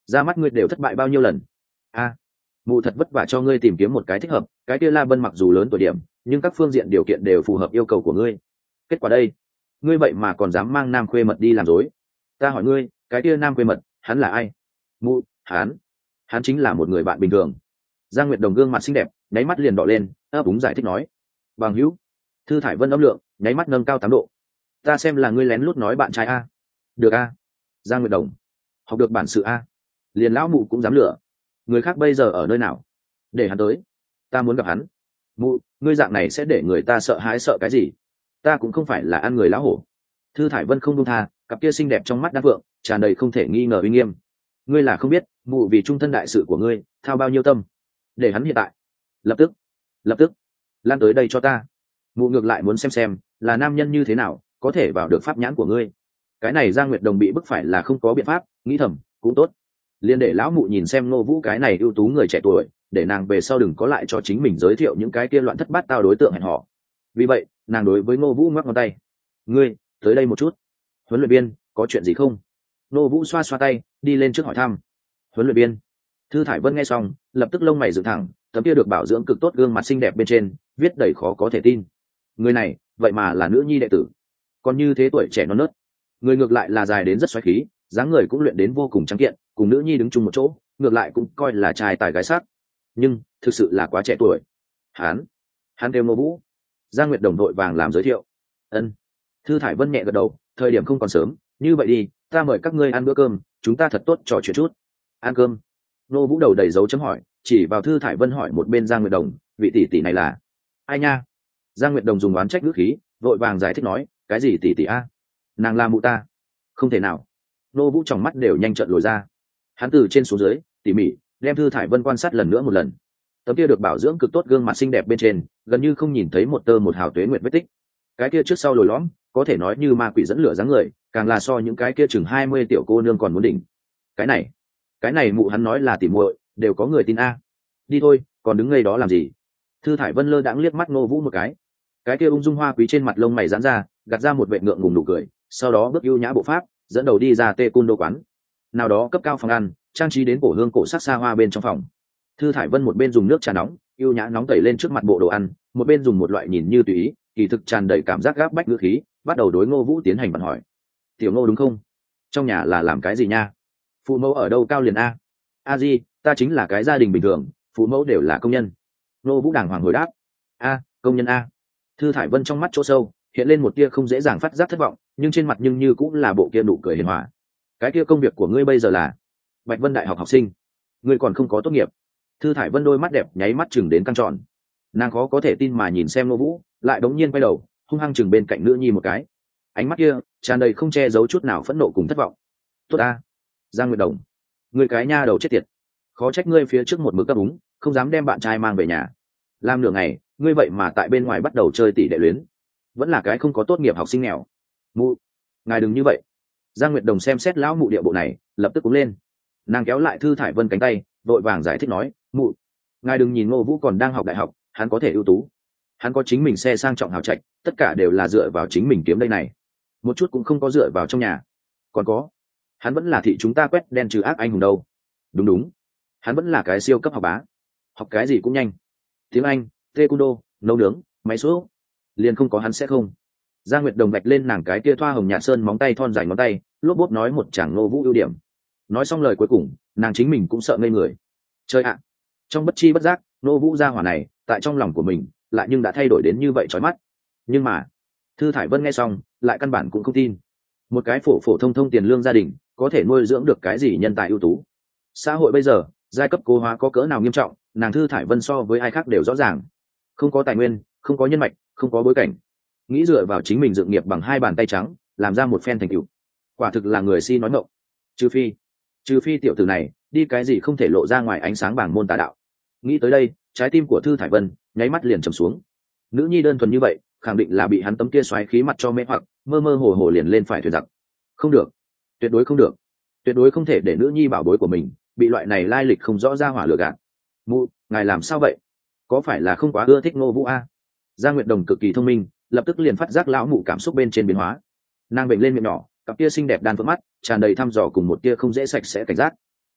ra mắt ngươi đều thất bại bao nhiêu lần. A, mụ thật vất vả cho ngươi tìm kiếm một cái thích hợp, cái kia La Vân mặc dù lớn tuổi điểm nhưng các phương diện điều kiện đều phù hợp yêu cầu của ngươi. Kết quả đây, ngươi vậy mà còn dám mang nam khuê mật đi làm dối. Ta hỏi ngươi, cái kia nam khuê mật hắn là ai? Mụ, hắn hắn chính là một người bạn bình thường. Giang Nguyệt Đồng gương mặt xinh đẹp nháy mắt liền đỏ lên, ấp úng giải thích nói. Bằng hữu. Thư Thải Vân âm lượng nháy mắt nâng cao tám độ. Ta xem là ngươi lén lút nói bạn trai a. Được a. Giang Nguyệt Đồng, học được bản sự a. Liền lão mụ cũng dám lừa. Người khác bây giờ ở nơi nào? Để hắn tới, ta muốn gặp hắn. Mụ, ngươi dạng này sẽ để người ta sợ hãi sợ cái gì? Ta cũng không phải là ăn người lão hổ. Thư Thải Vân không buông tha, cặp kia xinh đẹp trong mắt đan phượng tràn đầy không thể nghi ngờ uy nghiêm. Ngươi là không biết, mụ vì trung thân đại sự của ngươi thao bao nhiêu tâm. Để hắn hiện tại, lập tức lập tức lan tới đây cho ta. Mụ ngược lại muốn xem xem là nam nhân như thế nào có thể vào được pháp nhãn của ngươi. Cái này Giang Nguyệt Đồng bị bức phải là không có biện pháp, nghĩ thầm cũng tốt, liền để lão mụ nhìn xem Ngô Vũ cái này ưu tú người trẻ tuổi, để nàng về sau đừng có lại cho chính mình giới thiệu những cái kia loạn thất bát tao đối tượng hẹn họ. Vì vậy nàng đối với Ngô Vũ ngoắc ngón tay. Ngươi tới đây một chút. Huấn luyện viên có chuyện gì không? Ngô Vũ xoa xoa tay đi lên trước hỏi thăm. Huấn luyện viên. Thư Thải Vân nghe xong lập tức lông mày dựng thẳng, tấm kia được bảo dưỡng cực tốt gương mặt xinh đẹp bên trên viết đầy khó có thể tin. Người này vậy mà là nữ nhi đệ tử, còn như thế tuổi trẻ non nớt. Người ngược lại là dài đến rất xoáy khí, dáng người cũng luyện đến vô cùng trắng kiện, cùng nữ nhi đứng chung một chỗ ngược lại cũng coi là trai tài gái sắc, nhưng thực sự là quá trẻ tuổi. Hán hắn kêu Ngô Vũ. Giang Nguyệt Đồng đội vàng làm giới thiệu. Ân. Thư Thải Vân nhẹ gật đầu, thời điểm không còn sớm, như vậy đi, ta mời các ngươi ăn bữa cơm, chúng ta thật tốt trò chuyện chút. Ăn cơm? Ngô Vũ đầu đầy dấu chấm hỏi, chỉ vào Thư Thải Vân hỏi một bên Giang Nguyệt Đồng, vị tỷ tỷ này là ai nha? Giang Nguyệt Đồng dùng oán trách ngữ khí vội vàng giải thích nói, cái gì tỷ tỷ a? Nàng là mụ ta. Không thể nào. Ngô Vũ tròng mắt đều nhanh trợn lồi ra. Hắn từ trên xuống dưới tỉ mỉ đem Thư Thải Vân quan sát lần nữa một lần. Tấm kia được bảo dưỡng cực tốt gương mặt xinh đẹp bên trên gần như không nhìn thấy một tơ một hào tuế nguyệt vết tích. Cái kia trước sau lồi lõm có thể nói như ma quỷ dẫn lửa dáng người, càng là so những cái kia chừng hai mươi tiểu cô nương còn muốn đỉnh. Cái này cái này mụ hắn nói là tỉ muội đều có người tin a. Đi thôi, còn đứng ngây đó làm gì? Thư Thải Vân lơ đãng liếc mắt Ngô Vũ một cái. Cái kia ung dung hoa quý trên mặt lông mày giãn ra, gạt ra một vệt ngượng ngùng nụ cười, sau đó bước ưu nhã bộ pháp dẫn đầu đi ra Tê Cun Đô quán. Nào đó cấp cao phòng ăn, trang trí đến cổ hương cổ sắc xa hoa bên trong phòng. Thư Thải Vân một bên dùng nước trà nóng ưu nhã nóng tẩy lên trước mặt bộ đồ ăn, một bên dùng một loại nhìn như tùy ý kỳ thực tràn đầy cảm giác gáp bách ngữ khí bắt đầu đối Ngô Vũ tiến hành bàn hỏi. Tiểu Ngô đúng không? Trong nhà là làm cái gì nha? Phụ mẫu ở đâu cao liền a? A di, ta chính là cái gia đình bình thường, phụ mẫu đều là công nhân. Ngô Vũ đàng hoàng hồi đáp. A, công nhân a. Thư Thải Vân trong mắt chỗ sâu hiện lên một tia không dễ dàng phát giác thất vọng, nhưng trên mặt nhưng như cũng là bộ kia nụ cười hiền hòa. Cái kia công việc của ngươi bây giờ là Bạch Vân Đại học học sinh, ngươi còn không có tốt nghiệp. Thư Thải Vân đôi mắt đẹp nháy mắt chừng đến căng tròn, nàng khó có thể tin mà nhìn xem Ngô Vũ, lại đống nhiên quay đầu hung hăng chừng bên cạnh nữ nhi một cái, ánh mắt kia tràn đầy không che giấu chút nào phẫn nộ cùng thất vọng. Tốt a, Giang Nguyệt Đồng, ngươi cái nha đầu chết tiệt, khó trách ngươi phía trước một mực cấp úng không dám đem bạn trai mang về nhà, làm nửa ngày ngươi vậy mà tại bên ngoài bắt đầu chơi tỷ đệ luyến, vẫn là cái không có tốt nghiệp học sinh nghèo. Mụ, ngài đừng như vậy. Giang Nguyệt Đồng xem xét lão mụ địa bộ này lập tức cúng lên, nàng kéo lại Thư Thải Vân cánh tay vội vàng giải thích nói, mụ, ngài đừng nhìn Ngô Vũ còn đang học đại học, hắn có thể ưu tú, hắn có chính mình xe sang trọng hào trạch, tất cả đều là dựa vào chính mình kiếm đây này, một chút cũng không có dựa vào trong nhà. Còn có, hắn vẫn là thị chúng ta quét đen trừ ác anh hùng đâu. Đúng đúng, hắn vẫn là cái siêu cấp học bá, học cái gì cũng nhanh, tiếng Anh, taekwondo, nấu nướng, máy số, liền không có hắn sẽ không. Giang Nguyệt Đồng vạch lên nàng cái kia thoa hồng nhạt sơn móng tay thon dài ngón tay, lốp bốp nói một chàng Ngô Vũ ưu điểm. Nói xong lời cuối cùng nàng chính mình cũng sợ ngây người. Chơi ạ, trong bất chi bất giác Ngô Vũ gia hỏa này tại trong lòng của mình lại nhưng đã thay đổi đến như vậy chói mắt. Nhưng mà Thư Thải Vân nghe xong lại căn bản cũng không tin, một cái phổ phổ thông thông tiền lương gia đình có thể nuôi dưỡng được cái gì nhân tài ưu tú. Xã hội bây giờ giai cấp cố hóa có cỡ nào nghiêm trọng, nàng Thư Thải Vân so với ai khác đều rõ ràng. Không có tài nguyên, không có nhân mạch, không có bối cảnh, nghĩ dựa vào chính mình dựng nghiệp bằng hai bàn tay trắng làm ra một phen thành tựu, quả thực là người si nói ngọng. Trừ phi trừ phi tiểu tử này đi cái gì không thể lộ ra ngoài ánh sáng bảng môn tà đạo. Nghĩ tới đây trái tim của Thư Thải Vân nháy mắt liền trầm xuống. Nữ nhi đơn thuần như vậy khẳng định là bị hắn tấm kia xoáy khí mặt cho mê hoặc, mơ mơ hồ hồ liền lên phải thuyền giặc. Không được, tuyệt đối không được, tuyệt đối không thể để nữ nhi bảo bối của mình bị loại này lai lịch không rõ ra hỏa lừa gạt. Mụ, ngài làm sao vậy? Có phải là không quá ưa thích Ngô Vũ a? Giang Nguyệt Đồng cực kỳ thông minh, lập tức liền phát giác lão mụ cảm xúc bên trên biến hóa. Nàng bệnh lên miệng nhỏ, cặp kia xinh đẹp đan phượng mắt tràn đầy thăm dò cùng một tia không dễ sạch sẽ cảnh giác.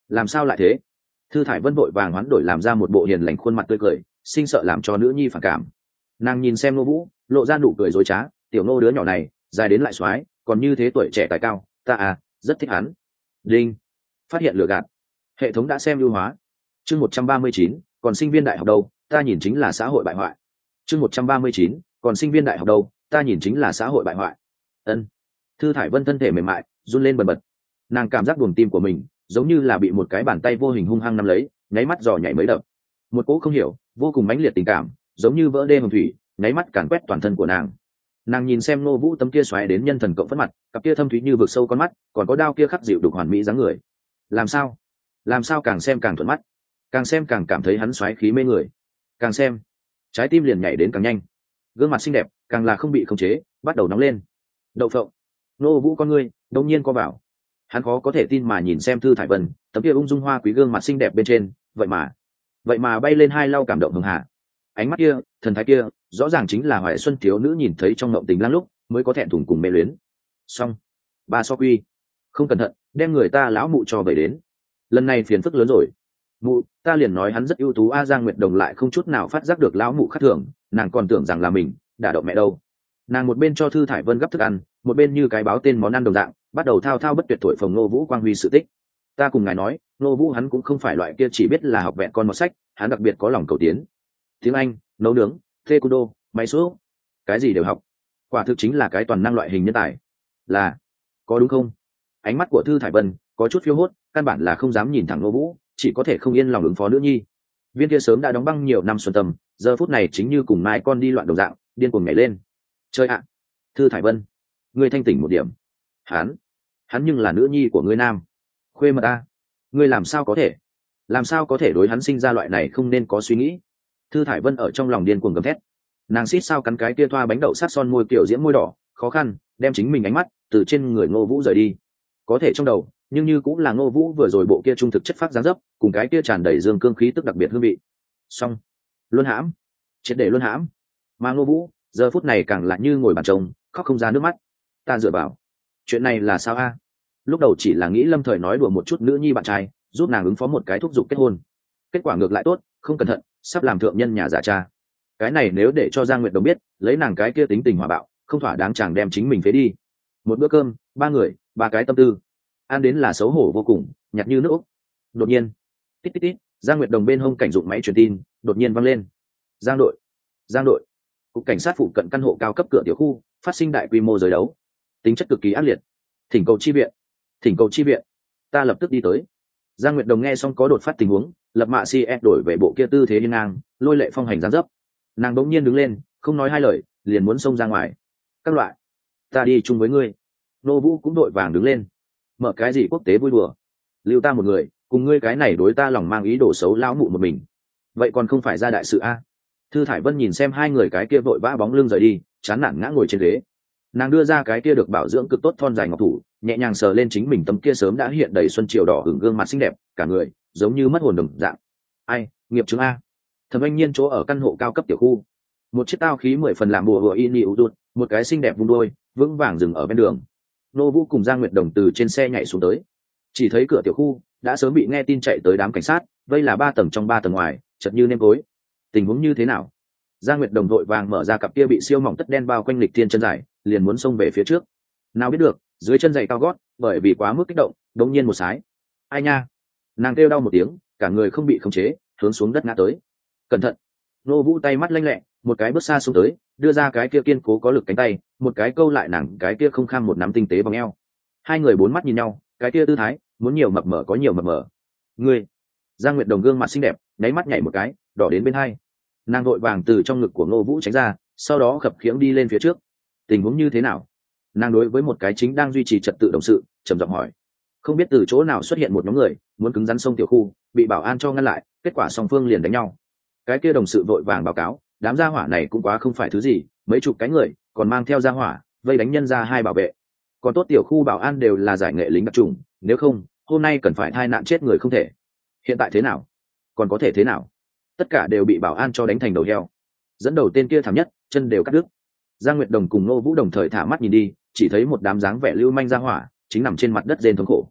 làm sao lại thế? Thư Thải Vân vội vàng hoán đổi làm ra một bộ hiền lành khuôn mặt tươi cười, sinh sợ làm cho nữ nhi phản cảm. Nàng nhìn xem Nô Vũ, lộ ra nụ cười dối trá, tiểu Nô đứa nhỏ này dài đến lại xoái, còn như thế tuổi trẻ tài cao, ta à rất thích hắn. Đinh, phát hiện lừa gạt, hệ thống đã xem ưu hóa. Chương một trăm ba mươi chín, còn sinh viên đại học đâu, ta nhìn chính là xã hội bại hoại. Chương một trăm ba mươi chín, còn sinh viên đại học đâu, ta nhìn chính là xã hội bại hoại. Ân. Thư Thải Vân thân thể mềm mại run lên bần bật, nàng cảm giác buồng tim của mình giống như là bị một cái bàn tay vô hình hung hăng nắm lấy, nháy mắt dò nhảy mấy đập. Một cỗ không hiểu vô cùng mãnh liệt tình cảm giống như vỡ đê hồng thủy, nháy mắt càn quét toàn thân của nàng. Nàng nhìn xem Nô Vũ tấm kia xoáy đến nhân thần cộng phất mặt, cặp kia thâm thúy như vực sâu con mắt, còn có đao kia khắc dịu đục hoàn mỹ dáng người. Làm sao? Làm sao càng xem càng thuận mắt, càng xem càng cảm thấy hắn xoáy khí mê người, càng xem trái tim liền nhảy đến càng nhanh, gương mặt xinh đẹp càng là không bị khống chế bắt đầu nóng lên. Đậu phộng. Nô Vũ con ngươi đột nhiên co vào, hắn khó có thể tin mà nhìn xem Thư Thải Vân tấm kia ung dung hoa quý gương mặt xinh đẹp bên trên, vậy mà vậy mà bay lên hai lau cảm động hường hà. Ánh mắt kia, thần thái kia, rõ ràng chính là Hoài Xuân thiếu nữ nhìn thấy trong mộng tình lang lúc mới có thẹn thùng cùng mê luyến. Xong, ba so quy, không cẩn thận đem người ta lão mụ cho về đến, lần này phiền phức lớn rồi. Mụ, ta liền nói hắn rất ưu tú. A Giang Nguyệt Đồng lại không chút nào phát giác được lão mụ khác thường, nàng còn tưởng rằng là mình đả động mẹ đâu. Nàng một bên cho Thư Thải Vân gấp thức ăn, một bên như cái báo tên món ăn đồng dạng bắt đầu thao thao bất tuyệt thổi phồng Nô Vũ quang huy sự tích. Ta cùng ngài nói, Nô Vũ hắn cũng không phải loại kia chỉ biết là học vẹn con một sách, hắn đặc biệt có lòng cầu tiến, tiếng Anh, nấu nướng, taekwondo, máy số, cái gì đều học, quả thực chính là cái toàn năng loại hình nhân tài. Là, có đúng không? Ánh mắt của Thư Thải Vân có chút phiêu hốt, căn bản là không dám nhìn thẳng Nô Vũ, chỉ có thể không yên lòng ứng phó nữ nhi. Viên kia sớm đã đóng băng nhiều năm xuân tâm, giờ phút này chính như cùng mai con đi loạn đồng dạng, điên cuồng nhảy lên. Chơi ạ! Thư Thải Vân, ngươi thanh tỉnh một điểm. Hắn, hắn nhưng là nữ nhi của ngươi nam khuê mật a, ngươi làm sao có thể, làm sao có thể đối hắn sinh ra loại này không nên có suy nghĩ. Thư Thải Vân ở trong lòng điên cuồng gầm thét, nàng xít sao cắn cái kia thoa bánh đậu sát son môi kiểu diễm môi đỏ, khó khăn đem chính mình ánh mắt từ trên người Ngô Vũ rời đi. Có thể trong đầu, nhưng như cũng là Ngô Vũ vừa rồi bộ kia trung thực chất phát dáng dấp, cùng cái kia tràn đầy dương cương khí tức đặc biệt hương vị. Xong, luân hãm, triệt để luân hãm. Mà Ngô Vũ giờ phút này càng lại như ngồi bàn trông, khóc không ra nước mắt. Ta dựa vào, chuyện này là sao a? Lúc đầu chỉ là nghĩ lâm thời nói đùa một chút nữ nhi bạn trai, giúp nàng ứng phó một cái thúc giục kết hôn, kết quả ngược lại tốt, không cẩn thận sắp làm thượng nhân nhà giả cha. Cái này nếu để cho Giang Nguyệt Đồng biết, lấy nàng cái kia tính tình hòa bạo, không thỏa đáng chàng đem chính mình phế đi. Một bữa cơm, ba người, ba cái tâm tư, ăn đến là xấu hổ vô cùng, nhạt như nước úc. Đột nhiên, tít tít tít, Giang Nguyệt Đồng bên hông cảnh dụng máy truyền tin đột nhiên văng lên. Giang đội, Giang đội, cục cảnh sát phụ cận căn hộ cao cấp cửa tiểu khu phát sinh đại quy mô giới đấu, tính chất cực kỳ ác liệt, thỉnh cầu chi viện, thỉnh cầu chi viện, ta lập tức đi tới. Giang Nguyệt Đồng nghe xong có đột phát tình huống, lập mạ si ép đổi về bộ kia tư thế hiên ngang, lôi lệ phong hành giáng dấp. Nàng bỗng nhiên đứng lên, không nói hai lời, liền muốn xông ra ngoài. Các loại, ta đi chung với ngươi. Nô Vũ cũng đội vàng đứng lên. Mở cái gì quốc tế vui đùa, lưu ta một người, cùng ngươi cái này đối ta lòng mang ý đồ xấu lão mụ một mình, vậy còn không phải ra đại sự a? Thư Thải Vân nhìn xem hai người cái kia vội vã bóng lưng rời đi, chán nản ngã ngồi trên ghế. Nàng đưa ra cái kia được bảo dưỡng cực tốt thon dài ngọc thủ, nhẹ nhàng sờ lên chính mình tấm kia sớm đã hiện đầy xuân chiều đỏ hửng gương mặt xinh đẹp, cả người giống như mất hồn đồng dạng. Ai, nghiệp chứng a? Thẩm Anh Nhiên chỗ ở căn hộ cao cấp tiểu khu, một chiếc tao khí mười phần làm bùa hựa in ưu đột, một cái xinh đẹp vung đôi vững vàng dừng ở bên đường. Nô Vũ cùng Giang Nguyệt Đồng từ trên xe nhảy xuống tới, chỉ thấy cửa tiểu khu đã sớm bị nghe tin chạy tới đám cảnh sát, vây là ba tầng trong ba tầng ngoài, chật như nêm tối. Tình huống như thế nào? Giang Nguyệt Đồng vội vàng mở ra cặp kia bị siêu mỏng tất đen bao quanh lịch thiên chân dài, liền muốn xông về phía trước. Nào biết được, dưới chân giày cao gót, bởi vì quá mức kích động, đống nhiên một sái. Ai nha! Nàng kêu đau một tiếng, cả người không bị khống chế, hướng xuống đất ngã tới. Cẩn thận! Nô Vũ tay mắt lanh lẹ, một cái bước xa xuống tới, đưa ra cái kia kiên cố có lực cánh tay, một cái câu lại nàng cái kia không kham một nắm tinh tế bằng eo. Hai người bốn mắt nhìn nhau, cái kia tư thái, muốn nhiều mập mờ có nhiều mập mờ. Ngươi! Giang Nguyệt Đồng gương mặt xinh đẹp, nháy mắt nhảy một cái, đỏ đến bên hai. Nàng vội vàng từ trong ngực của Ngô Vũ tránh ra, sau đó khập khiễng đi lên phía trước. Tình huống như thế nào? Nàng đối với một cái chính đang duy trì trật tự đồng sự trầm giọng hỏi. Không biết từ chỗ nào xuất hiện một nhóm người muốn cứng rắn sông tiểu khu, bị bảo an cho ngăn lại, kết quả song phương liền đánh nhau. Cái kia đồng sự vội vàng báo cáo, đám gia hỏa này cũng quá không phải thứ gì, mấy chục cái người còn mang theo gia hỏa vây đánh nhân ra hai bảo vệ. Còn tốt tiểu khu bảo an đều là giải nghệ lính đặc trùng, nếu không hôm nay cần phải thai nạn chết người không thể. Hiện tại thế nào? Còn có thể thế nào? Tất cả đều bị bảo an cho đánh thành đầu heo. Dẫn đầu tên kia thảm nhất, chân đều cắt đứt. Giang Nguyệt Đồng cùng Nô Vũ đồng thời thả mắt nhìn đi, chỉ thấy một đám dáng vẻ lưu manh gia hỏa chính nằm trên mặt đất rên thống khổ.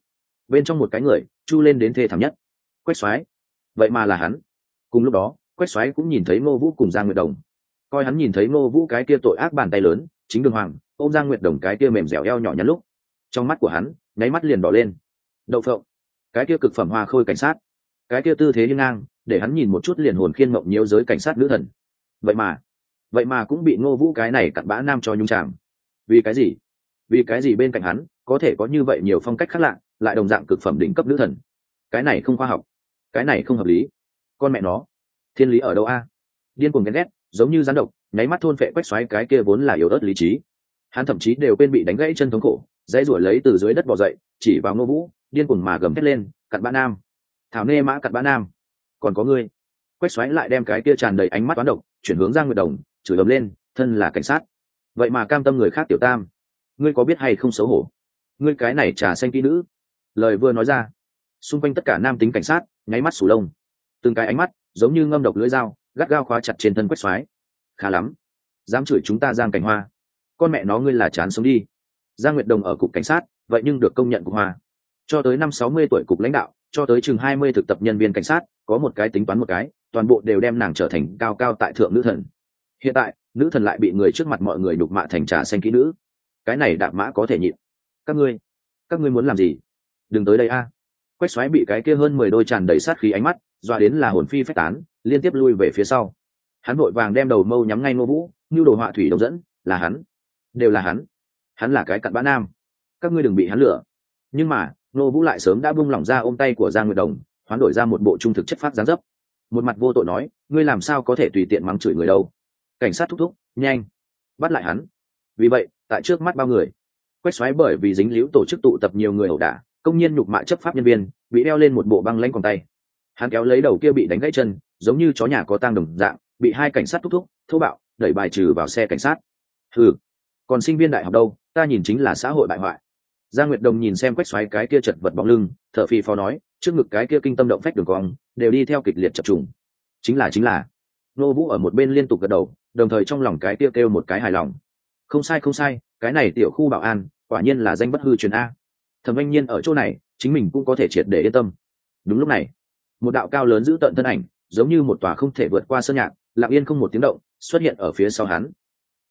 bên trong một cái người chu lên đến thê thảm nhất. Quách Soái, vậy mà là hắn. Cùng lúc đó Quách Soái cũng nhìn thấy Ngô Vũ cùng Giang Nguyệt Đồng, coi hắn nhìn thấy Ngô Vũ cái kia tội ác bàn tay lớn chính đường hoàng ôm Giang Nguyệt Đồng cái kia mềm dẻo eo nhỏ nhắn lúc, trong mắt của hắn nháy mắt liền đỏ lên. Đậu phộng, cái kia cực phẩm hoa khôi cảnh sát, cái kia tư thế hiên ngang để hắn nhìn một chút liền hồn khiên mộng nhiễu giới cảnh sát nữ thần, vậy mà vậy mà cũng bị Ngô Vũ cái này cặn bã nam cho nhúng chàm. Vì cái gì? Vì cái gì bên cạnh hắn có thể có như vậy nhiều phong cách khác lạ, lại đồng dạng cực phẩm đỉnh cấp nữ thần? Cái này không khoa học, cái này không hợp lý. Con mẹ nó, thiên lý ở đâu a? Điên cuồng ghen ghét giống như rắn độc nháy mắt thôn phệ Quách Soái cái kia vốn là yếu ớt lý trí. Hắn thậm chí đều quên bị đánh gãy chân thống khổ, dãy ruổi lấy từ dưới đất bò dậy, chỉ vào Ngô Vũ điên cuồng mà gầm thét lên, cặn bã nam, thảo nê mã cặn bã nam, còn có ngươi. Quách Soái lại đem cái kia tràn đầy ánh mắt toán độc chuyển hướng Giang Nguyệt Đồng, chửi ầm lên, thân là cảnh sát vậy mà cam tâm người khác tiểu tam, ngươi có biết hay không xấu hổ? Ngươi cái này trà xanh kỹ nữ. Lời vừa nói ra, xung quanh tất cả nam tính cảnh sát nháy mắt sù lông, từng cái ánh mắt giống như ngâm độc lưỡi dao gắt gao khóa chặt trên thân Quách Soái. Khá lắm, dám chửi chúng ta Giang Cảnh Hoa, con mẹ nó ngươi là chán sống đi. Giang Nguyệt Đồng ở cục cảnh sát vậy nhưng được công nhận cục Hoa, cho tới năm sáu mươi tuổi cục lãnh đạo, cho tới chừng hai mươi thực tập nhân viên cảnh sát, có một cái tính toán một cái, toàn bộ đều đem nàng trở thành cao cao tại thượng nữ thần. Hiện tại nữ thần lại bị người trước mặt mọi người đục mạ thành trà xanh kỹ nữ, cái này đạp mã có thể nhịn. Các ngươi các ngươi muốn làm gì? Đừng tới đây a. Quách Soái bị cái kia hơn mười đôi tràn đầy sát khí ánh mắt dọa đến là hồn phi phách tán, liên tiếp lui về phía sau. Hắn vội vàng đem đầu mâu nhắm ngay Ngô Vũ, như đồ họa thủy đông dẫn, là hắn, đều là hắn, hắn là cái cặn bã nam, các ngươi đừng bị hắn lừa. Nhưng mà Ngô Vũ lại sớm đã buông lỏng ra ôm tay của Giang Nguyệt Đồng, hoán đổi ra một bộ trung thực chất phát dáng dấp, một mặt vô tội nói, ngươi làm sao có thể tùy tiện mắng chửi người đâu? Cảnh sát thúc thúc, nhanh bắt lại hắn. Vì vậy tại trước mắt bao người, Quách Soái bởi vì dính líu tổ chức tụ tập nhiều người ẩu đả, công nhiên nhục mạ chấp pháp nhân viên, bị đeo lên một bộ băng lãnh còng tay. Hắn kéo lấy đầu kia bị đánh gãy chân, giống như chó nhà có tang đồng dạng, bị hai cảnh sát thúc thúc thô bạo đẩy bài trừ vào xe cảnh sát. Ừ, còn sinh viên đại học đâu, ta nhìn chính là xã hội bại hoại. Giang Nguyệt Đồng nhìn xem Quách Soái cái kia chật vật bóng lưng, thở phì phò nói, trước ngực cái kia kinh tâm động phách đường cong đều đi theo kịch liệt chập trùng. Chính là chính là. Nô Vũ ở một bên liên tục gật đầu, đồng thời trong lòng cái kia kêu một cái hài lòng. Không sai không sai, cái này tiểu khu bảo an quả nhiên là danh bất hư truyền a. Thẩm Anh Nhiên ở chỗ này, chính mình cũng có thể triệt để yên tâm. Đúng lúc này, một đạo cao lớn giữ tận thân ảnh, giống như một tòa không thể vượt qua sơn nhạc, lặng yên không một tiếng động, xuất hiện ở phía sau hắn.